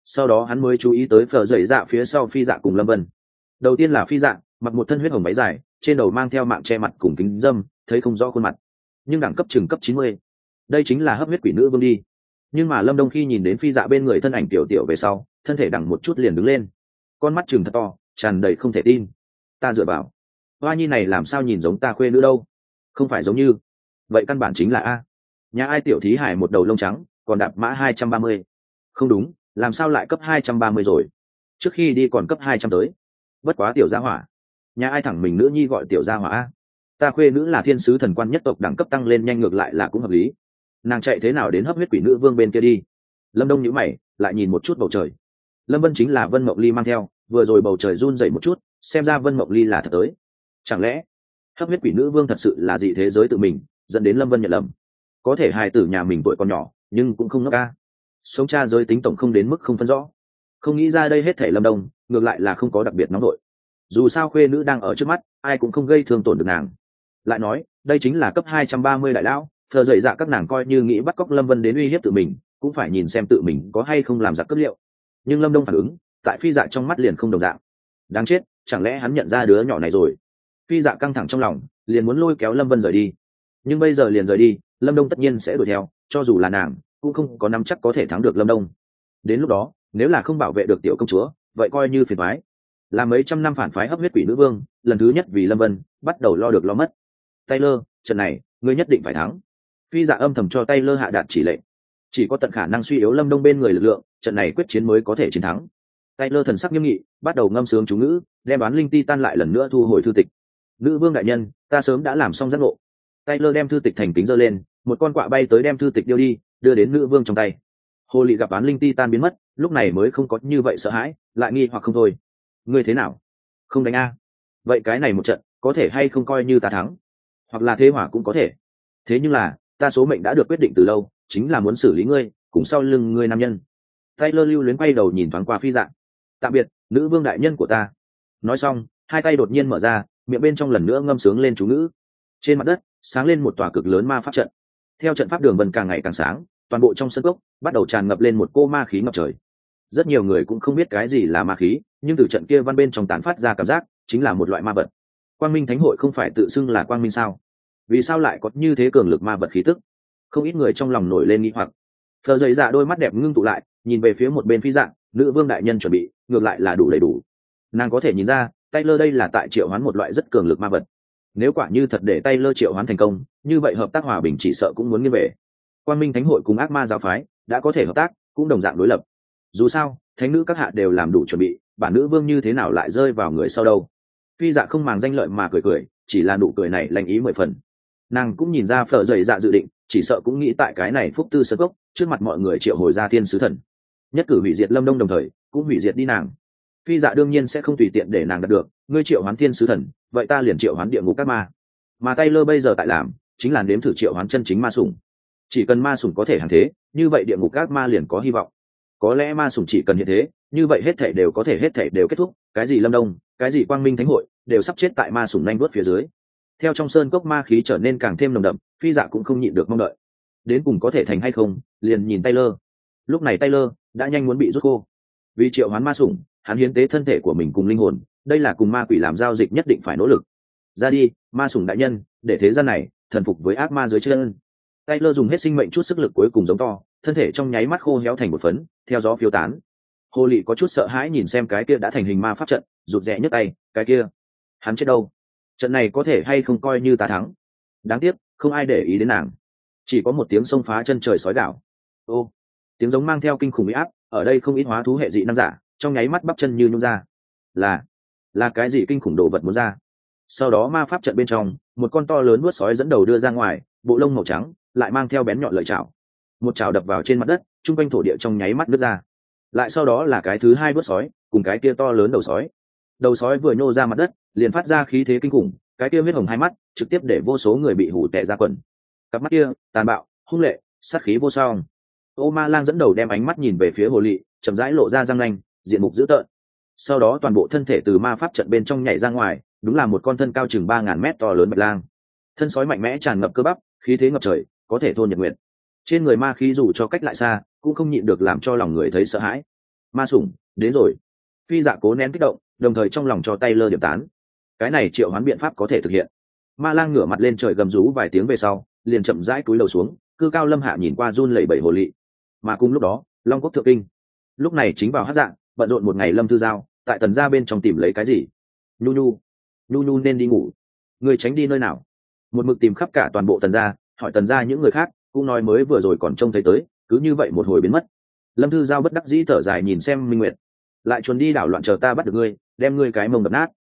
Sau đó hắn mới chú ý tới phở dậy dạ phía sau phi dạ cùng lâm vân. Đầu tiên là phi dạ, mặc một thân huyết hồng váy dài, trên đầu mang theo mạng che mặt cùng kính dâm, thấy không rõ khuôn mặt, nhưng đẳng cấp chừng cấp 90. Đây chính là hấp huyết quỷ nữ vương đi. Nhưng mà lâm đông khi nhìn đến phi dạ bên người thân ảnh tiểu tiểu về sau, thân thể đằng một chút liền đứng lên, con mắt chừng thật to, tràn đầy không thể tin. Ta dựa vào, hoa nhi này làm sao nhìn giống ta khuê nữ đâu? Không phải giống như, vậy căn bản chính là a. Nhà ai tiểu thí hải một đầu lông trắng, còn đạp mã 230. Không đúng, làm sao lại cấp 230 rồi? Trước khi đi còn cấp 200 tới. Bất quá tiểu gia hỏa, nhà ai thẳng mình nữ nhi gọi tiểu gia hỏa a. Ta khuê nữ là thiên sứ thần quan nhất tộc, đẳng cấp tăng lên nhanh ngược lại là cũng hợp lý. Nàng chạy thế nào đến hấp huyết quỷ nữ vương bên kia đi? Lâm Đông nhíu mày, lại nhìn một chút bầu trời. Lâm Vân chính là Vân Mộng Ly mang theo, vừa rồi bầu trời run rẩy một chút, xem ra Vân Mộng Ly là thật tới. Chẳng lẽ hấp huyết quỷ nữ vương thật sự là dị thế giới tự mình, dẫn đến Lâm Vân nhận lầm? Có thể hài tử nhà mình tuổi còn nhỏ, nhưng cũng không ngốc ca. Sống cha giới tính tổng không đến mức không phân rõ. Không nghĩ ra đây hết thảy Lâm Đông, ngược lại là không có đặc biệt nóng nổi. Dù sao khuê nữ đang ở trước mắt, ai cũng không gây thương tổn được nàng. Lại nói, đây chính là cấp 230 đại lão, thờ dậy dạ các nàng coi như nghĩ bắt cóc Lâm Vân đến uy hiếp tự mình, cũng phải nhìn xem tự mình có hay không làm giặc cấp liệu. Nhưng Lâm Đông phản ứng, tại phi dạ trong mắt liền không đồng dạng. Đáng chết, chẳng lẽ hắn nhận ra đứa nhỏ này rồi? Phi dạ căng thẳng trong lòng, liền muốn lôi kéo Lâm Vân rời đi. Nhưng bây giờ liền rời đi, Lâm Đông tất nhiên sẽ đuổi theo, cho dù là nàng cũng không có nắm chắc có thể thắng được Lâm Đông. Đến lúc đó, nếu là không bảo vệ được tiểu công chúa, vậy coi như phiền toái. Là mấy trăm năm phản phái hấp huyết quỷ nữ vương, lần thứ nhất vì Lâm Vân bắt đầu lo được lo mất. Taylor, trận này ngươi nhất định phải thắng. Phi dạ âm thầm cho Taylor hạ đạt chỉ lệnh. Chỉ có tận khả năng suy yếu Lâm Đông bên người lực lượng, trận này quyết chiến mới có thể chiến thắng. Taylor thần sắc nghiêm nghị, bắt đầu ngâm sướng chú ngữ, đem bán linh ti tan lại lần nữa thu hồi thư tịch. Nữ vương đại nhân, ta sớm đã làm xong giác ngộ. Taylor đem thư tịch thành kính giơ lên, một con quạ bay tới đem thư tịch điêu đi, đưa đến nữ vương trong tay. Hồ lị gặp bán linh ti tan biến mất, lúc này mới không có như vậy sợ hãi, lại nghi hoặc không thôi. Ngươi thế nào? Không đánh a? Vậy cái này một trận, có thể hay không coi như ta thắng? Hoặc là thế hỏa cũng có thể. Thế nhưng là, ta số mệnh đã được quyết định từ lâu, chính là muốn xử lý ngươi, cùng sau lưng ngươi nam nhân. Taylor lưu luyến quay đầu nhìn thoáng qua phi dạ. Tạm biệt, nữ vương đại nhân của ta. Nói xong, hai tay đột nhiên mở ra, miệng bên trong lần nữa ngâm sướng lên chú ngữ. Trên mặt đất sáng lên một tòa cực lớn ma pháp trận. Theo trận pháp đường vân càng ngày càng sáng, toàn bộ trong sân cốc bắt đầu tràn ngập lên một cô ma khí ngập trời. Rất nhiều người cũng không biết cái gì là ma khí, nhưng từ trận kia văn bên trong tán phát ra cảm giác chính là một loại ma vật. Quang Minh Thánh hội không phải tự xưng là quang minh sao? Vì sao lại có như thế cường lực ma vật khí tức? Không ít người trong lòng nổi lên nghi hoặc. Phờ dậy dạ đôi mắt đẹp ngưng tụ lại, nhìn về phía một bên phi dạng, nữ vương đại nhân chuẩn bị, ngược lại là đủ đầy đủ. Nàng có thể nhìn ra, Taylor đây là tại triệu hoán một loại rất cường lực ma vật. Nếu quả như thật để Taylor triệu hoán thành công, như vậy hợp tác hòa bình chỉ sợ cũng muốn nghiêng về. Quang Minh Thánh hội cùng ác ma giáo phái đã có thể hợp tác, cũng đồng dạng đối lập. Dù sao, thánh nữ các hạ đều làm đủ chuẩn bị, bản nữ vương như thế nào lại rơi vào người sau đâu? Phi dạ không màng danh lợi mà cười cười, chỉ là nụ cười này lành ý 10 phần. Nàng cũng nhìn ra phở dậy dạ dự định, chỉ sợ cũng nghĩ tại cái này phúc tư sơ gốc, trước mặt mọi người triệu hồi ra thiên sứ thần, nhất cử hủy diệt Lâm Đông đồng thời cũng hủy diệt đi nàng. Phi dạ đương nhiên sẽ không tùy tiện để nàng đạt được, ngươi triệu hoán thiên sứ thần, vậy ta liền triệu hoán địa ngục các ma. Mà Taylor bây giờ tại làm, chính là nếm thử triệu hoán chân chính ma sủng. Chỉ cần ma sủng có thể hàng thế, như vậy địa ngục các ma liền có hy vọng. Có lẽ ma sủng chỉ cần như thế, như vậy hết thảy đều có thể hết thảy đều kết thúc, cái gì Lâm Đông, cái gì Quang Minh Thánh hội, đều sắp chết tại ma sủng nhanh đuốt phía dưới. Theo trong sơn cốc ma khí trở nên càng thêm nồng đậm, phi dạ cũng không nhịn được mong đợi. Đến cùng có thể thành hay không, liền nhìn Taylor. Lúc này Taylor đã nhanh muốn bị rút khô. Vì triệu hoán ma sủng, hắn hiến tế thân thể của mình cùng linh hồn, đây là cùng ma quỷ làm giao dịch nhất định phải nỗ lực. Ra đi, ma sủng đại nhân, để thế gian này thần phục với ác ma dưới chân. Taylor dùng hết sinh mệnh chút sức lực cuối cùng giống to, thân thể trong nháy mắt khô héo thành một phấn, theo gió phiêu tán. Hồ lị có chút sợ hãi nhìn xem cái kia đã thành hình ma pháp trận, rụt rè nhấc tay, cái kia, hắn chết đâu? Trận này có thể hay không coi như ta thắng? Đáng tiếc, không ai để ý đến nàng. Chỉ có một tiếng xông phá chân trời sói gạo. Ô, tiếng giống mang theo kinh khủng uy áp, ở đây không ít hóa thú hệ dị năng giả, trong nháy mắt bắp chân như nhung ra. Là cái gì kinh khủng đồ vật muốn ra? Sau đó ma pháp trận bên trong, một con to lớn nuốt sói dẫn đầu đưa ra ngoài, bộ lông màu trắng, lại mang theo bén nhọn lợi chảo. Một chảo đập vào trên mặt đất, trung quanh thổ địa trong nháy mắt nứt ra. Lại sau đó là cái thứ hai nuốt sói, cùng cái kia to lớn đầu sói. Đầu sói vừa nhô ra mặt đất, liền phát ra khí thế kinh khủng, cái kia huyết hồng hai mắt, trực tiếp để vô số người bị hủ tè ra quần. Cặp mắt kia, tàn bạo, hung lệ, sát khí vô song. Ô Ma Lang dẫn đầu đem ánh mắt nhìn về phía hồ lị, chậm rãi lộ ra răng nanh, diện mục dữ tợn. Sau đó toàn bộ thân thể từ ma pháp trận bên trong nhảy ra ngoài, đúng là một con thân cao chừng 3000 mét to lớn bạch lang. Thân sói mạnh mẽ tràn ngập cơ bắp, khí thế ngập trời, có thể thôn nhật nguyện. Trên người ma khí dù cho cách lại xa, cũng không nhịn được làm cho lòng người thấy sợ hãi. Ma sủng đến rồi. Phi dạ cố nén kích động, đồng thời trong lòng cho tay lơ điểm tán. Cái này triệu hoán biện pháp có thể thực hiện. Ma lang ngửa mặt lên trời gầm rú vài tiếng về sau, liền chậm rãi cúi đầu xuống, cư cao lâm hạ nhìn qua run lẩy bẩy hồ lị. Mà cùng lúc đó, Long Quốc thượng kinh lúc này chính vào hát dạng, bận rộn một ngày. Lâm Thư Giao tại Tần gia bên trong tìm lấy cái gì. Nhu nhu nên đi ngủ, người tránh đi nơi nào. Một mực tìm khắp cả toàn bộ Tần gia, hỏi Tần gia những người khác, cũng nói mới vừa rồi còn trông thấy tới, cứ như vậy một hồi biến mất. Lâm Thư Giao bất đắc dĩ thở dài nhìn xem Minh Nguyệt, lại chuồn đi đảo loạn, chờ ta bắt được ngươi, đem ngươi cái mông đập nát.